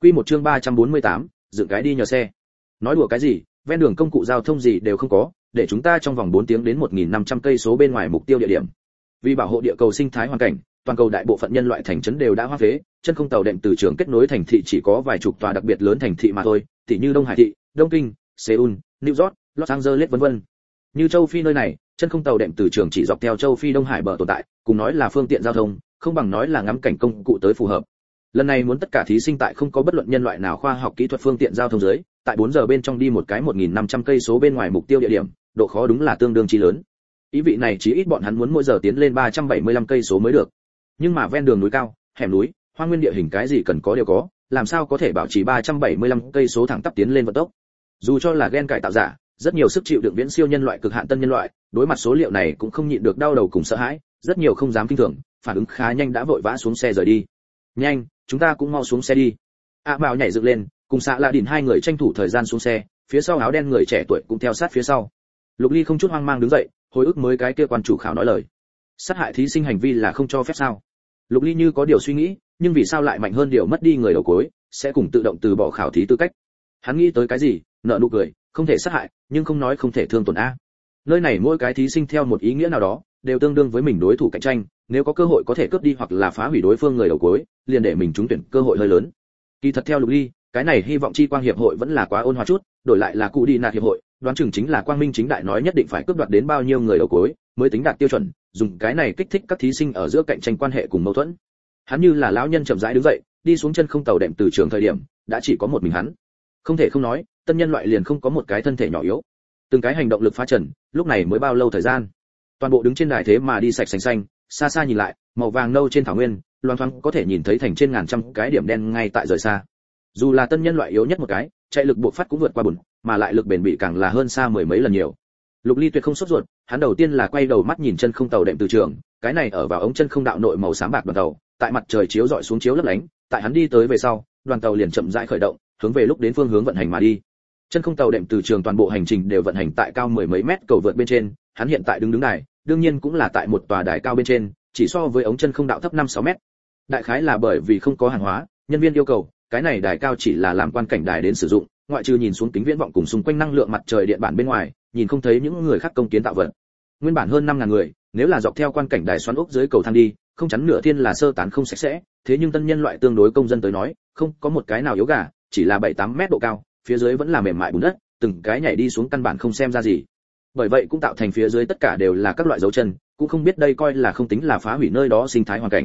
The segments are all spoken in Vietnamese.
Quy một chương 348, dựng cái đi nhờ xe. Nói đùa cái gì, ven đường công cụ giao thông gì đều không có, để chúng ta trong vòng 4 tiếng đến 1500 cây số bên ngoài mục tiêu địa điểm. Vì bảo hộ địa cầu sinh thái hoàn cảnh, toàn cầu đại bộ phận nhân loại thành trấn đều đã hoang phế, chân không tàu đệm từ trường kết nối thành thị chỉ có vài chục tòa đặc biệt lớn thành thị mà thôi, tỉ như Đông Hải thị, Đông Kinh, Seoul, New York, Los Angeles vân vân. Như châu Phi nơi này, chân không tàu đệm từ trường chỉ dọc theo châu Phi Đông Hải bờ tồn tại, cùng nói là phương tiện giao thông, không bằng nói là ngắm cảnh công cụ tới phù hợp. Lần này muốn tất cả thí sinh tại không có bất luận nhân loại nào khoa học kỹ thuật phương tiện giao thông dưới, tại 4 giờ bên trong đi một cái 1500 cây số bên ngoài mục tiêu địa điểm, độ khó đúng là tương đương chi lớn. Ý vị này chỉ ít bọn hắn muốn mỗi giờ tiến lên 375 cây số mới được. Nhưng mà ven đường núi cao, hẻm núi, hoang nguyên địa hình cái gì cần có đều có, làm sao có thể bảo trì 375 cây số thẳng tắp tiến lên vận tốc. Dù cho là gen cải tạo giả, rất nhiều sức chịu đựng viễn siêu nhân loại cực hạn tân nhân loại, đối mặt số liệu này cũng không nhịn được đau đầu cùng sợ hãi, rất nhiều không dám kinh thường, phản ứng khá nhanh đã vội vã xuống xe rời đi. Nhanh, chúng ta cũng mau xuống xe đi. Mạo nhảy dựng lên, cùng xạ La Đỉnh hai người tranh thủ thời gian xuống xe, phía sau áo đen người trẻ tuổi cũng theo sát phía sau. Lục Ly không chút hoang mang đứng dậy, hồi ức mới cái kia quan chủ khảo nói lời. Sát hại thí sinh hành vi là không cho phép sao? Lục Ly như có điều suy nghĩ, nhưng vì sao lại mạnh hơn điều mất đi người đầu cuối, sẽ cùng tự động từ bỏ khảo thí tư cách. Hắn nghĩ tới cái gì, nở nụ cười, không thể sát hại, nhưng không nói không thể thương tổn a. Nơi này mỗi cái thí sinh theo một ý nghĩa nào đó, đều tương đương với mình đối thủ cạnh tranh, nếu có cơ hội có thể cướp đi hoặc là phá hủy đối phương người đầu cuối, liền để mình trúng tuyển cơ hội hơi lớn. Kỳ thật theo Lục Ly, cái này hy vọng chi quang hiệp hội vẫn là quá ôn hòa chút, đổi lại là cụ đi nạt hiệp hội, đoán chừng chính là quang minh chính đại nói nhất định phải cướp đoạt đến bao nhiêu người đầu cuối mới tính đạt tiêu chuẩn, dùng cái này kích thích các thí sinh ở giữa cạnh tranh quan hệ cùng mâu thuẫn. Hắn như là lão nhân chậm rãi đứng dậy, đi xuống chân không tàu đệm từ trường thời điểm, đã chỉ có một mình hắn. Không thể không nói, tân nhân loại liền không có một cái thân thể nhỏ yếu. Từng cái hành động lực phá trần, lúc này mới bao lâu thời gian. Toàn bộ đứng trên đài thế mà đi sạch sành xanh, xa xa nhìn lại, màu vàng nâu trên thảo nguyên, loáng thoáng có thể nhìn thấy thành trên ngàn trăm cái điểm đen ngay tại rời xa. Dù là tân nhân loại yếu nhất một cái, chạy lực buộc phát cũng vượt qua bùn, mà lại lực bền bỉ càng là hơn xa mười mấy lần nhiều. Lục Ly tuyệt không sốt ruột, hắn đầu tiên là quay đầu mắt nhìn chân không tàu đệm từ trường, cái này ở vào ống chân không đạo nội màu xám bạc đoàn tàu, tại mặt trời chiếu rọi xuống chiếu lấp lánh, tại hắn đi tới về sau, đoàn tàu liền chậm rãi khởi động, hướng về lúc đến phương hướng vận hành mà đi. Chân không tàu đệm từ trường toàn bộ hành trình đều vận hành tại cao mười mấy mét cầu vượt bên trên, hắn hiện tại đứng đài, đương nhiên cũng là tại một tòa đài cao bên trên, chỉ so với ống chân không đạo thấp 5-6 mét. Đại khái là bởi vì không có hàng hóa, nhân viên yêu cầu, cái này đài cao chỉ là làm quan cảnh đài đến sử dụng, ngoại trừ nhìn xuống kính viễn vọng cùng xung quanh năng lượng mặt trời điện bản bên ngoài, nhìn không thấy những người khác công kiến tạo vật. Nguyên bản hơn 5000 người, nếu là dọc theo quan cảnh đài xoắn ốc dưới cầu thang đi, không chắn nửa thiên là sơ tán không sạch sẽ, thế nhưng tân nhân loại tương đối công dân tới nói, không có một cái nào yếu gà, chỉ là 7-8 mét độ cao, phía dưới vẫn là mềm mại bùn đất, từng cái nhảy đi xuống căn bản không xem ra gì. Bởi vậy cũng tạo thành phía dưới tất cả đều là các loại dấu chân, cũng không biết đây coi là không tính là phá hủy nơi đó sinh thái hoàn cảnh.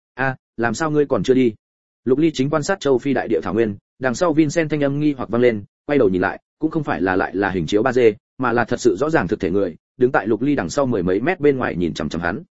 Làm sao ngươi còn chưa đi? Lục Ly chính quan sát châu Phi đại địa thảo nguyên, đằng sau Vincent thanh âm nghi hoặc vang lên, quay đầu nhìn lại, cũng không phải là lại là hình chiếu 3D, mà là thật sự rõ ràng thực thể người, đứng tại Lục Ly đằng sau mười mấy mét bên ngoài nhìn chằm chằm hắn.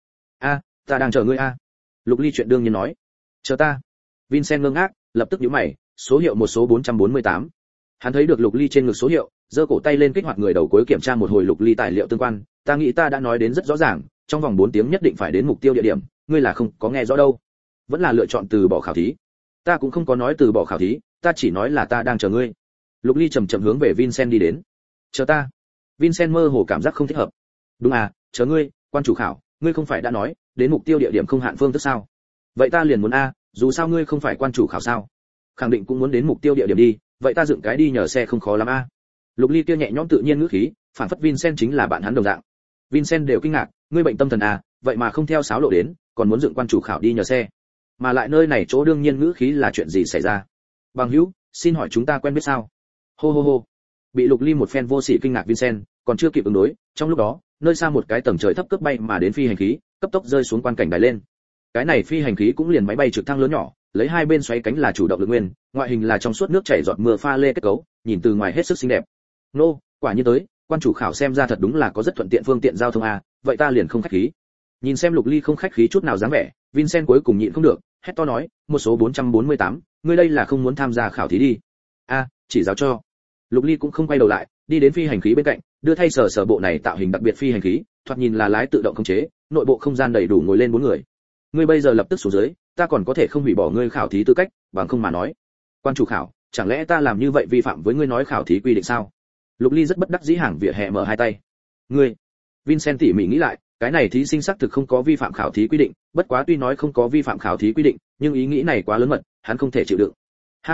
Ta đang chờ ngươi a. Lục Ly chuyện đương nhiên nói. Chờ ta. Vincent ngơ ngác, lập tức nhíu mày, số hiệu một số 448. Hắn thấy được Lục Ly trên ngực số hiệu, giơ cổ tay lên kích hoạt người đầu cuối kiểm tra một hồi Lục Ly tài liệu tương quan, ta nghĩ ta đã nói đến rất rõ ràng, trong vòng 4 tiếng nhất định phải đến mục tiêu địa điểm, ngươi là không có nghe rõ đâu. Vẫn là lựa chọn từ bỏ khảo thí. Ta cũng không có nói từ bỏ khảo thí, ta chỉ nói là ta đang chờ ngươi. Lục Ly chậm chậm hướng về Vincent đi đến. Chờ ta. Vincent mơ hồ cảm giác không thích hợp. Đúng chờ ngươi, quan chủ khảo, ngươi không phải đã nói, đến mục tiêu địa điểm không hạn phương thức sao? Vậy ta liền muốn dù sao ngươi không phải quan chủ khảo sao? Khẳng định cũng muốn đến mục tiêu địa điểm đi, vậy ta dựng cái đi nhờ xe không khó lắm Lục Ly kia nhẹ nhõm tự nhiên ngữ khí, phản phất Vincent chính là bạn hắn đồng dạng. Vincent đều kinh ngạc, ngươi bệnh tâm thần vậy mà không theo sáo lộ đến, còn muốn dựng quan chủ khảo đi nhờ xe. Mà lại nơi này chỗ đương nhiên ngữ khí là chuyện gì xảy ra? Bằng hữu, xin hỏi chúng ta quen biết sao? Hô. Bị Lục Ly một phen vô sỉ kinh ngạc Vincent, còn chưa kịp ứng đối, trong lúc đó, nơi xa một cái tầng trời thấp cướp bay mà đến phi hành khí, cấp tốc rơi xuống quan cảnh đài lên. Cái này phi hành khí cũng liền máy bay trực thăng lớn nhỏ, lấy hai bên xoáy cánh là chủ động lực nguyên, ngoại hình là trong suốt nước chảy giọt mưa pha lê kết cấu, nhìn từ ngoài hết sức xinh đẹp. Quả nhiên tới, quan chủ khảo xem ra thật đúng là có rất thuận tiện phương tiện giao thông vậy ta liền không khách khí. Nhìn xem Lục Ly không khách khí chút nào dáng vẻ, Vincent cuối cùng nhịn không được, hét to nói, một số 448, ngươi đây là không muốn tham gia khảo thí đi. Chỉ giáo cho. Lục Ly cũng không quay đầu lại, đi đến phi hành khí bên cạnh, đưa thay sờ bộ này tạo hình đặc biệt phi hành khí, thoạt nhìn là lái tự động khống chế, nội bộ không gian đầy đủ ngồi lên 4 người. Ngươi bây giờ lập tức xuống dưới, ta còn có thể không hủy bỏ ngươi khảo thí tư cách, bằng không mà nói. Quan chủ khảo, chẳng lẽ ta làm như vậy vi phạm với ngươi nói khảo thí quy định sao? Lục Ly rất bất đắc dĩ hàng vỉa hè mở hai tay. Ngươi. Vincent tỉ mỉ nghĩ lại, cái này thí sinh xác thực không có vi phạm khảo thí quy định, bất quá tuy nói không có vi phạm khảo thí quy định, nhưng ý nghĩ này quá lớn mật, hắn không thể chịu đựng.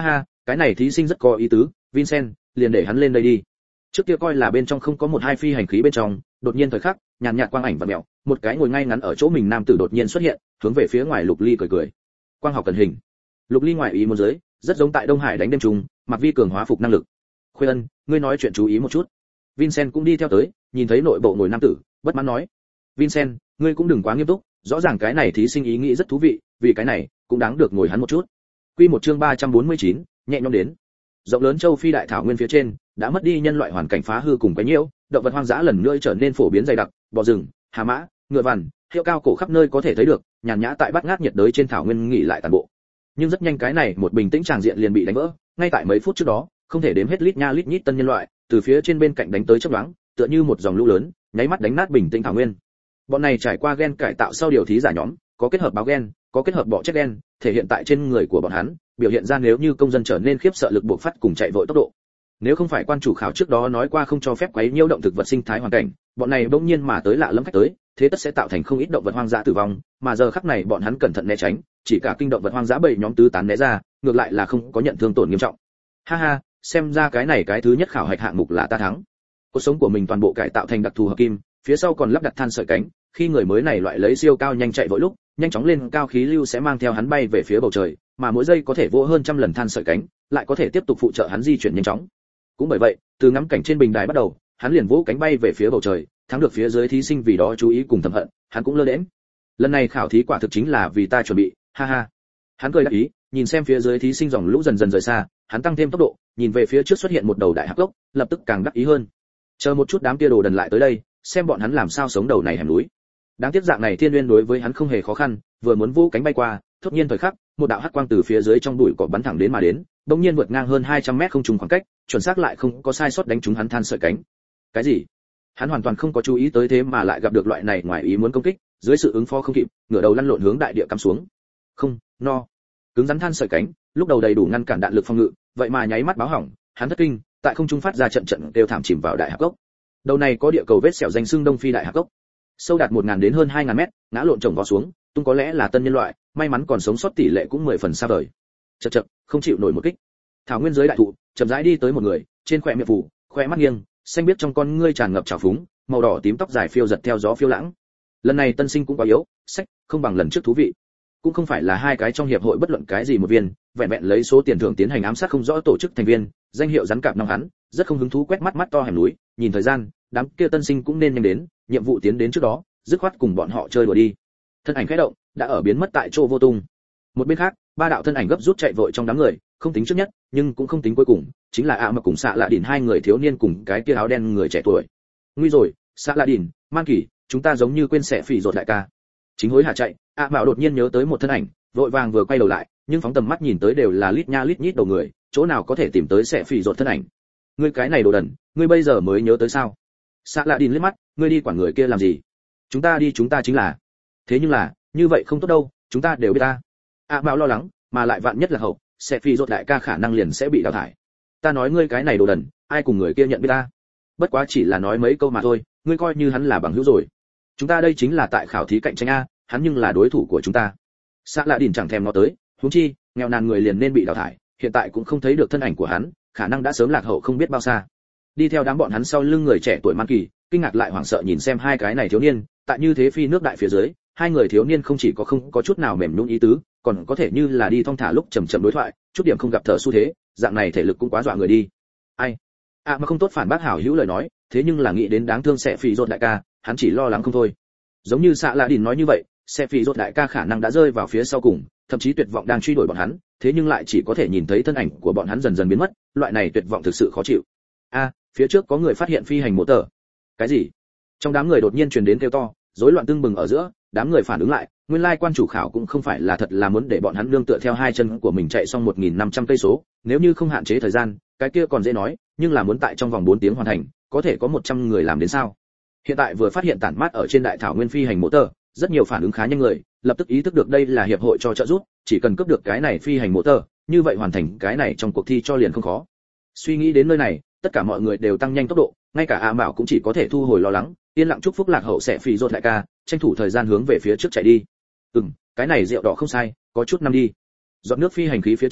cái này thí sinh rất có ý tứ, Vincent, liền để hắn lên đây đi. Trước kia coi là bên trong không có một hai phi hành khí bên trong, đột nhiên thời khắc, nhàn nhạt quang ảnh và mèo, một cái ngồi ngay ngắn ở chỗ mình nam tử đột nhiên xuất hiện, hướng về phía ngoài Lục Ly cười cười. Quang học cần hình. Lục Ly ngoài ý muốn dưới, rất giống tại Đông Hải đánh đêm trùng, mặc vi cường hóa phục năng lực. Khuê Ân, ngươi nói chuyện chú ý một chút. Vincent cũng đi theo tới, nhìn thấy nội bộ ngồi nam tử, bất mãn nói: Vincent, ngươi cũng đừng quá nghiêm túc, rõ ràng cái này thí sinh ý nghĩ rất thú vị, vì cái này cũng đáng được ngồi hắn một chút. Quy một chương 349, nhẹ nhõm đến. Rộng lớn châu Phi đại thảo nguyên phía trên, đã mất đi nhân loại hoàn cảnh phá hư cùng quấy nhiễu, động vật hoang dã lần nữa trở nên phổ biến dày đặc, bò rừng, hà mã, ngựa vằn, hiệu cao cổ khắp nơi có thể thấy được, nhàn nhã tại bát ngát nhiệt đới trên thảo nguyên nghỉ lại toàn bộ. Nhưng rất nhanh cái này một bình tĩnh tràng diện liền bị đánh vỡ, ngay tại mấy phút trước đó, không thể đếm hết lít nha lít nhít tân nhân loại, từ phía trên bên cạnh đánh tới chớp nhoáng, tựa như một dòng lũ lớn, nháy mắt đánh nát bình tĩnh thảo nguyên. Bọn này trải qua gen cải tạo sau điều thí giả nhóm, có kết hợp báo gen, có kết hợp bọ chết gen, thể hiện tại trên người của bọn hắn, biểu hiện ra nếu như công dân trở nên khiếp sợ lực buộc phát cùng chạy vội tốc độ. Nếu không phải quan chủ khảo trước đó nói qua không cho phép quấy nhiễu động thực vật sinh thái hoàn cảnh, bọn này bỗng nhiên mà tới lạ lẫm khách tới, thế tất sẽ tạo thành không ít động vật hoang dã tử vong, mà giờ khắc này bọn hắn cẩn thận né tránh, chỉ cả kinh động vật hoang dã bầy nhóm tứ tán né ra, ngược lại là không có nhận thương tổn nghiêm trọng. Ha ha, xem ra cái này cái thứ nhất khảo hạch hạng mục là ta thắng. Cuộc sống của mình toàn bộ cải tạo thành đặc thù hợp kim, phía sau còn lắp đặt than sợi cánh, khi người mới này loại lấy siêu cao nhanh chạy vội lúc, nhanh chóng lên cao khí lưu sẽ mang theo hắn bay về phía bầu trời, mà mỗi giây có thể vỗ hơn trăm lần than sợi cánh, lại có thể tiếp tục phụ trợ hắn di chuyển nhanh chóng. Cũng bởi vậy, từ ngắm cảnh trên bình đài bắt đầu, hắn liền vỗ cánh bay về phía bầu trời, thắng được phía dưới thí sinh vì đó chú ý cùng thầm hận, hắn cũng lơ đễnh. Lần này khảo thí quả thực chính là vì ta chuẩn bị, ha ha. Hắn cười đắc ý, nhìn xem phía dưới thí sinh dòng lũ dần dần rời xa, hắn tăng thêm tốc độ, nhìn về phía trước xuất hiện một đầu đại hạp cốc, lập tức càng đắc ý hơn. Chờ một chút đám kia đồ đần lại tới đây, xem bọn hắn làm sao sống đầu này hẻm núi. Đáng tiếc dạng này thiên nguyên đối với hắn không hề khó khăn, vừa muốn vỗ cánh bay qua, thốt nhiên thời khắc, một đạo hắc quang từ phía dưới trong bụi cỏ bắn thẳng đến mà đến, đột nhiên vượt ngang hơn 200 mét không trùng khoảng cách, chuẩn xác lại không có sai sót đánh trúng hắn than sợi cánh. Cái gì? Hắn hoàn toàn không có chú ý tới thế mà lại gặp được loại này ngoài ý muốn công kích, dưới sự ứng phó không kịp, ngửa đầu lăn lộn hướng đại địa cắm xuống. Không, no. Cứng rắn than sợi cánh, lúc đầu đầy đủ ngăn cản đạn lực phòng ngự, vậy mà nháy mắt báo hỏng, hắn thất kinh, tại không trung phát ra trận trận đều thảm chìm vào đại hạp cốc. Đầu này có địa cầu vết sẹo danh xưng Đông Phi đại hạp cốc. Sâu đạt 1000 đến hơn 2000 mét, ngã lộn chồng vó xuống, tung có lẽ là tân nhân loại, may mắn còn sống sót tỷ lệ cũng 10 phần xa vời. Chậc chậc, không chịu nổi một kích. Thảo nguyên dưới đại thụ, chậm rãi đi tới một người, trên khóe miệng phủ, khóe mắt nghiêng, xanh biết trong con ngươi tràn ngập trào phúng, màu đỏ tím tóc dài phiêu giật theo gió phiêu lãng. Lần này tân sinh cũng quá yếu, sách, không bằng lần trước thú vị. Cũng không phải là hai cái trong hiệp hội bất luận cái gì một viên, vẹn vẹn lấy số tiền thưởng tiến hành ám sát không rõ tổ chức thành viên, danh hiệu rắn cạp nòng hắn, rất không hứng thú quét mắt mắt to hẻm núi, nhìn thời gian, đám kia tân sinh cũng nên nhanh đến, nhiệm vụ tiến đến trước đó, dứt khoát cùng bọn họ chơi đùa đi. Thân ảnh khẽ động, đã ở biến mất tại chỗ vô tung. Một bên khác, ba đạo thân ảnh gấp rút chạy vội trong đám người, không tính trước nhất, nhưng cũng không tính cuối cùng, chính là ạ mà cùng xạ lạ đỉnh hai người thiếu niên cùng cái kia áo đen người trẻ tuổi. Nguy rồi, xạ lạ đỉnh, man kỳ, chúng ta giống như quên xẻ phỉ rột đại ca. Chính hối hả chạy, ạ bảo đột nhiên nhớ tới một thân ảnh, vội vàng vừa quay đầu lại, nhưng phóng tầm mắt nhìn tới đều là lít nha lít nhít đầu người, chỗ nào có thể tìm tới xẻ phỉ rột thân ảnh. Ngươi cái này đồ đần, ngươi bây giờ mới nhớ tới sao? Xạ lạ đỉnh liếc mắt, ngươi đi quản người kia làm gì? Chúng ta đi chúng ta chính là. Thế nhưng là, như vậy không tốt đâu, chúng ta đều biết ta. ạ bảo lo lắng, mà lại vạn nhất là hậu, sẽ phi rốt đại ca khả năng liền sẽ bị đào thải. Ta nói ngươi cái này đồ đần, ai cùng người kia nhận biết ta? Bất quá chỉ là nói mấy câu mà thôi, ngươi coi như hắn là bằng hữu rồi. Chúng ta đây chính là tại khảo thí cạnh tranh a, hắn nhưng là đối thủ của chúng ta. Sạ lạ đỉnh chẳng thèm nó tới, huống chi, nghèo nàn người liền nên bị đào thải, hiện tại cũng không thấy được thân ảnh của hắn, khả năng đã sớm lạc hậu không biết bao xa. Đi theo đám bọn hắn sau lưng người trẻ tuổi man kỳ, kinh ngạc lại hoảng sợ nhìn xem hai cái này thiếu niên, tại như thế phi nước đại phía dưới, hai người thiếu niên không chỉ có không có chút nào mềm nhũn ý tứ, còn có thể như là đi thong thả lúc chậm chậm đối thoại, chút điểm không gặp thở xu thế, dạng này thể lực cũng quá dọa người đi. Ai? Mà không tốt phản bác hảo hữu lời nói, thế nhưng là nghĩ đến đáng thương sẽ phi rốt đại ca, hắn chỉ lo lắng không thôi. Giống như xạ lạ đỉnh nói như vậy, sẽ phi rốt đại ca khả năng đã rơi vào phía sau cùng, thậm chí tuyệt vọng đang truy đuổi bọn hắn, thế nhưng lại chỉ có thể nhìn thấy thân ảnh của bọn hắn dần dần biến mất, loại này tuyệt vọng thực sự khó chịu. Phía trước có người phát hiện phi hành mô tờ. Cái gì? Trong đám người đột nhiên truyền đến kêu to, rối loạn tương bừng ở giữa, đám người phản ứng lại, nguyên lai quan chủ khảo cũng không phải là thật là muốn để bọn hắn nương tựa theo hai chân của mình chạy xong 1500 cây số, nếu như không hạn chế thời gian, cái kia còn dễ nói, nhưng là muốn tại trong vòng 4 tiếng hoàn thành, có thể có 100 người làm đến sao? Hiện tại vừa phát hiện tản mát ở trên đại thảo nguyên phi hành mô tờ, rất nhiều phản ứng khá nhanh người, lập tức ý thức được đây là hiệp hội cho trợ giúp, chỉ cần cướp được cái này phi hành mô tờ, như vậy hoàn thành cái này trong cuộc thi cho liền không khó. Suy nghĩ đến nơi này, tất cả mọi người đều tăng nhanh tốc độ, ngay cả A Bảo cũng chỉ có thể thu hồi lo lắng, yên lặng chúc phúc lạc hậu sẽ phi rốt đại ca, tranh thủ thời gian hướng về phía trước chạy đi. Cái này rượu đỏ không sai, có chút năm đi. Giọt nước phi hành khí phía trên,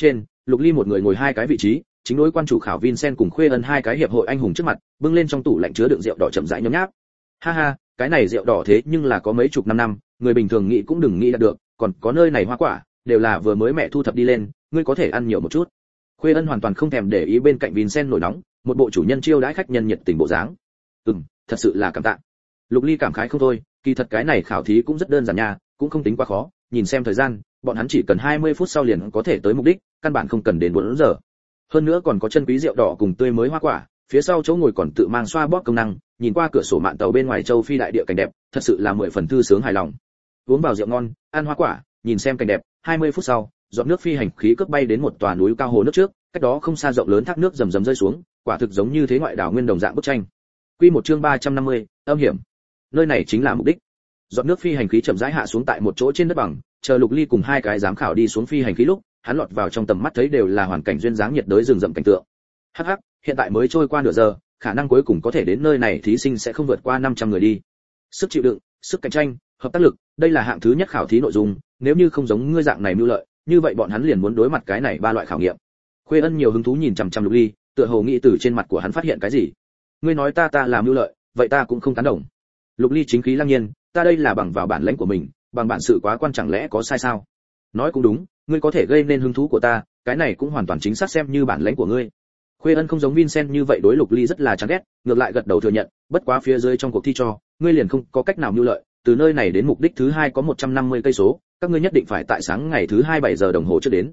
Lục Ly một người ngồi hai cái vị trí, chính đối quan chủ khảo Vincent cùng Khuê Ân hai cái hiệp hội anh hùng trước mặt, bưng lên trong tủ lạnh chứa đựng rượu đỏ chậm rãi nhấm nháp. Ha ha, cái này rượu đỏ thế nhưng là có mấy chục năm, người bình thường nghĩ cũng đừng nghĩ là được, còn có nơi này hoa quả, đều là vừa mới mẹ thu thập đi lên, ngươi có thể ăn nhiều một chút. Khuê Ân hoàn toàn không thèm để ý bên cạnh Vincent nổi nóng, một bộ chủ nhân chiêu đãi khách nhân nhiệt tình bộ dáng. Thật sự là cảm tạ. Lục Ly cảm khái không thôi, kỳ thật cái này khảo thí cũng rất đơn giản nha, cũng không tính quá khó, nhìn xem thời gian, bọn hắn chỉ cần 20 phút sau liền có thể tới mục đích, căn bản không cần đến 4 giờ. Hơn nữa còn có chân quý rượu đỏ cùng tươi mới hoa quả, phía sau chỗ ngồi còn tự mang xoa bóp công năng, nhìn qua cửa sổ mạn tàu bên ngoài châu Phi đại địa cảnh đẹp, thật sự là 10 phần thư sướng hài lòng. Uống vào rượu ngon, ăn hoa quả, nhìn xem cảnh đẹp, 20 phút sau, giọt nước phi hành khí cướp bay đến một tòa núi cao hồ nước trước, cách đó không xa rộng lớn thác nước rầm rầm rơi xuống, quả thực giống như thế ngoại đảo nguyên đồng dạng bức tranh. Quy một chương 350, âm hiểm. Nơi này chính là mục đích. Giọt nước phi hành khí chậm rãi hạ xuống tại một chỗ trên đất bằng, chờ Lục Ly cùng hai cái giám khảo đi xuống phi hành khí lúc, hắn lọt vào trong tầm mắt thấy đều là hoàn cảnh duyên dáng nhiệt đới rừng rậm cảnh tượng. Hắc hắc, hiện tại mới trôi qua nửa giờ, khả năng cuối cùng có thể đến nơi này thí sinh sẽ không vượt qua 500 người đi. Sức chịu đựng, sức cạnh tranh, hợp tác lực, đây là hạng thứ nhất khảo thí nội dung, nếu như không giống ngươi dạng này mưu lợi, như vậy bọn hắn liền muốn đối mặt cái này ba loại khảo nghiệm. Khuê Ân nhiều hứng thú nhìn chằm chằm Lục Ly, tựa hồ nghĩ từ trên mặt của hắn phát hiện cái gì. Ngươi nói ta làm mưu lợi, vậy ta cũng không tán đồng. Lục Ly chính khí lăng nhiên, ta đây là bằng vào bản lĩnh của mình, bằng bản sự quá quan chẳng lẽ có sai sao? Nói cũng đúng, ngươi có thể gây nên hứng thú của ta, cái này cũng hoàn toàn chính xác xem như bản lĩnh của ngươi. Khuê Ân không giống Vincent như vậy đối Lục Ly rất là chán ghét, ngược lại gật đầu thừa nhận, bất quá phía dưới trong cuộc thi cho, ngươi liền không có cách nào mưu lợi, từ nơi này đến mục đích thứ hai có 150 cây số, các ngươi nhất định phải tại sáng ngày thứ hai 7 giờ đồng hồ trước đến.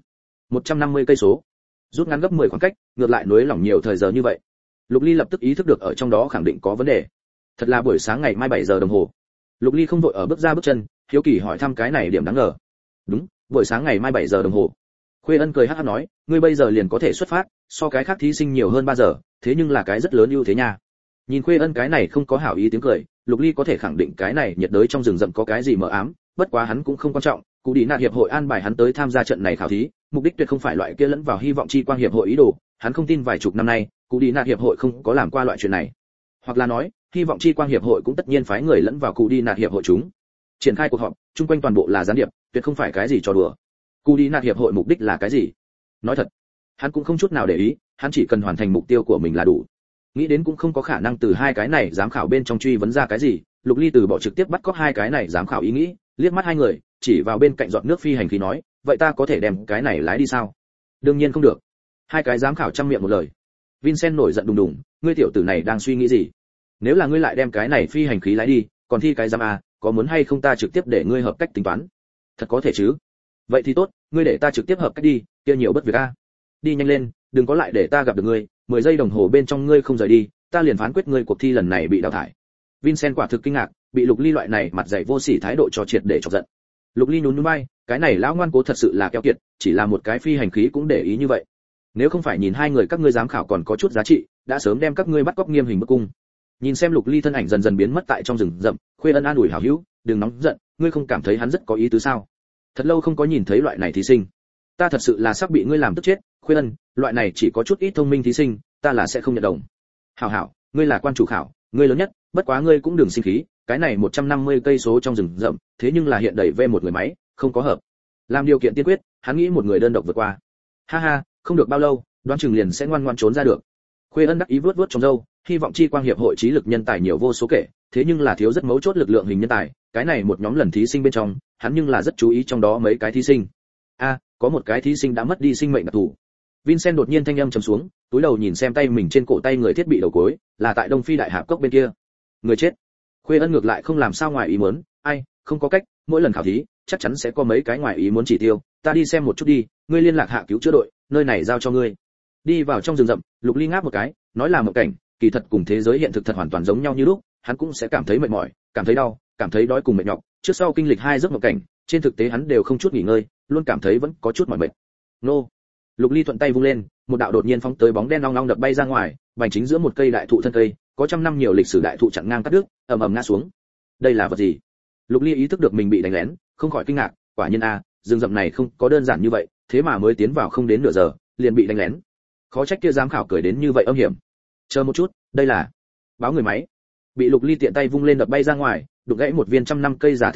150 cây số. Rút ngắn gấp 10 khoảng cách, ngược lại nối lỏng nhiều thời giờ như vậy. Lục Ly lập tức ý thức được ở trong đó khẳng định có vấn đề. Thật là buổi sáng ngày mai 7 giờ đồng hồ. Lục Ly không vội ở bước ra bước chân, hiếu kỳ hỏi thăm cái này điểm đáng ngờ. Đúng, buổi sáng ngày mai 7 giờ đồng hồ. Khuê Ân cười hắc hắc nói, ngươi bây giờ liền có thể xuất phát, so cái khác thí sinh nhiều hơn 3 giờ, thế nhưng là cái rất lớn ưu thế nha. Nhìn Khuê Ân cái này không có hảo ý tiếng cười, Lục Ly có thể khẳng định cái này nhiệt đới trong rừng rậm có cái gì mờ ám, bất quá hắn cũng không quan trọng, Cụ Đi Nạt hiệp hội an bài hắn tới tham gia trận này khảo thí, mục đích tuyệt không phải loại kia lẫn vào hy vọng chi quang hiệp hội ý đồ, hắn không tin vài chục năm nay, Cụ Đi Nạt hiệp hội không có làm qua loại chuyện này. Hoặc là nói, hy vọng chi quang hiệp hội cũng tất nhiên phái người lẫn vào Cụ Đi Nạt hiệp hội chúng. Triển khai cuộc họp, chung quanh toàn bộ là gián điệp, tuyệt không phải cái gì trò đùa. Cụ Đi Nạt hiệp hội mục đích là cái gì? Nói thật, hắn cũng không chút nào để ý, hắn chỉ cần hoàn thành mục tiêu của mình là đủ. Nghĩ đến cũng không có khả năng từ hai cái này giám khảo bên trong truy vấn ra cái gì, Lục Ly từ bỏ trực tiếp bắt cóc hai cái này giám khảo ý nghĩ, liếc mắt hai người, chỉ vào bên cạnh giọt nước phi hành khí nói, vậy ta có thể đem cái này lái đi sao? Đương nhiên không được. Hai cái giám khảo trăm miệng một lời. Vincent nổi giận đùng đùng, ngươi tiểu tử này đang suy nghĩ gì? Nếu là ngươi lại đem cái này phi hành khí lái đi, còn thi cái giám a, có muốn hay không ta trực tiếp để ngươi hợp cách tính toán? Thật có thể chứ? Vậy thì tốt, ngươi để ta trực tiếp hợp cách đi, kia nhiều bất việc a. Đi nhanh lên, đừng có lại để ta gặp được ngươi, 10 giây đồng hồ bên trong ngươi không rời đi, ta liền phán quyết ngươi cuộc thi lần này bị đào thải. Vincent quả thực kinh ngạc, bị Lục Ly loại này mặt dày vô sỉ thái độ cho triệt để chọc giận. Lục Ly nhún nhún vai, cái này lão ngoan cố thật sự là keo kiệt, chỉ là một cái phi hành khí cũng để ý như vậy. Nếu không phải nhìn hai người các ngươi giám khảo còn có chút giá trị, đã sớm đem các ngươi bắt cóc nghiêm hình bức cung. Nhìn xem Lục Ly thân ảnh dần dần biến mất tại trong rừng rậm, Khuê Ân an ủi hảo hữu, đừng nóng giận, ngươi không cảm thấy hắn rất có ý tứ sao? Thật lâu không có nhìn thấy loại này thí sinh, ta thật sự là sắp bị ngươi làm tức chết. Khuê Ân, loại này chỉ có chút ít thông minh thí sinh, ta là sẽ không nhận đồng. Hảo hảo, ngươi là quan chủ khảo, ngươi lớn nhất, bất quá ngươi cũng đừng sinh khí, cái này 150 cây số trong rừng rậm, thế nhưng là hiện đẩy về một người máy, không có hợp. Làm điều kiện tiên quyết, hắn nghĩ một người đơn độc vượt qua. Ha ha, không được bao lâu, đoán chừng liền sẽ ngoan ngoãn trốn ra được. Khuê Ân đắc ý vuốt vuốt trong râu, hy vọng chi quang hiệp hội trí lực nhân tài nhiều vô số kể, thế nhưng là thiếu rất mấu chốt lực lượng hình nhân tài, cái này một nhóm lần thí sinh bên trong, hắn nhưng là rất chú ý trong đó mấy cái thí sinh. A, có một cái thí sinh đã mất đi sinh mệnh đặc thù. Vincent đột nhiên thanh âm trầm xuống, túi đầu nhìn xem tay mình trên cổ tay người thiết bị đầu cuối, là tại Đông Phi đại hạp cốc bên kia. Người chết. Khuê Ân ngược lại không làm sao ngoài ý muốn, ai, không có cách, mỗi lần khảo thí, chắc chắn sẽ có mấy cái ngoài ý muốn chỉ tiêu, ta đi xem một chút đi, ngươi liên lạc hạ cứu chữa đội, nơi này giao cho ngươi. Đi vào trong rừng rậm, Lục Ly ngáp một cái, nói là mộng cảnh, kỳ thật cùng thế giới hiện thực thật hoàn toàn giống nhau như lúc, hắn cũng sẽ cảm thấy mệt mỏi, cảm thấy đau, cảm thấy đói cùng mệt nhọc, trước sau kinh lịch hai giấc mộng cảnh, trên thực tế hắn đều không chút nghỉ ngơi, luôn cảm thấy vẫn có chút mỏi mệt. Nô. Lục Ly thuận tay vung lên, một đạo đột nhiên phóng tới bóng đen long long đập bay ra ngoài, bành chính giữa một cây đại thụ thân cây, có trăm năm nhiều lịch sử đại thụ chặn ngang cắt đứt, ầm ầm ngã xuống. Đây là vật gì? Lục Ly ý thức được mình bị đánh lén, không khỏi kinh ngạc, quả nhiên a, rừng rậm này không có đơn giản như vậy, thế mà mới tiến vào không đến nửa giờ, liền bị đánh lén. Khó trách kia giám khảo cười đến như vậy âm hiểm. Chờ một chút, đây là báo người máy. Bị Lục Ly tiện tay vung lên đập bay ra ngoài, đụng gãy một viên trăm năm cây giả thân cây,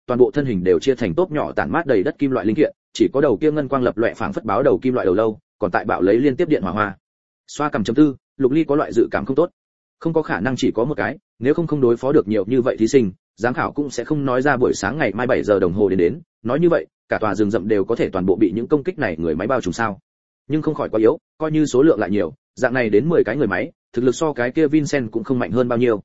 toàn bộ thân hình đều chia thành tốp nhỏ tản mát đầy đất kim loại linh kiện, chỉ có đầu kia ngân quang lập loè phảng phất báo đầu kim loại đầu lâu, còn tại bạo lấy liên tiếp điện hỏa hoa. Xoa cầm chấm tư, Lục Ly có loại dự cảm không tốt. Không có khả năng chỉ có một cái, nếu không đối phó được nhiều như vậy thí sinh, giám khảo cũng sẽ không nói ra buổi sáng ngày mai 7 giờ đồng hồ đến, nói như vậy, cả tòa rừng rậm đều có thể toàn bộ bị những công kích này người máy bao trùm sao? Nhưng không khỏi quá yếu, coi như số lượng lại nhiều, dạng này đến 10 cái người máy, thực lực so cái kia Vincent cũng không mạnh hơn bao nhiêu.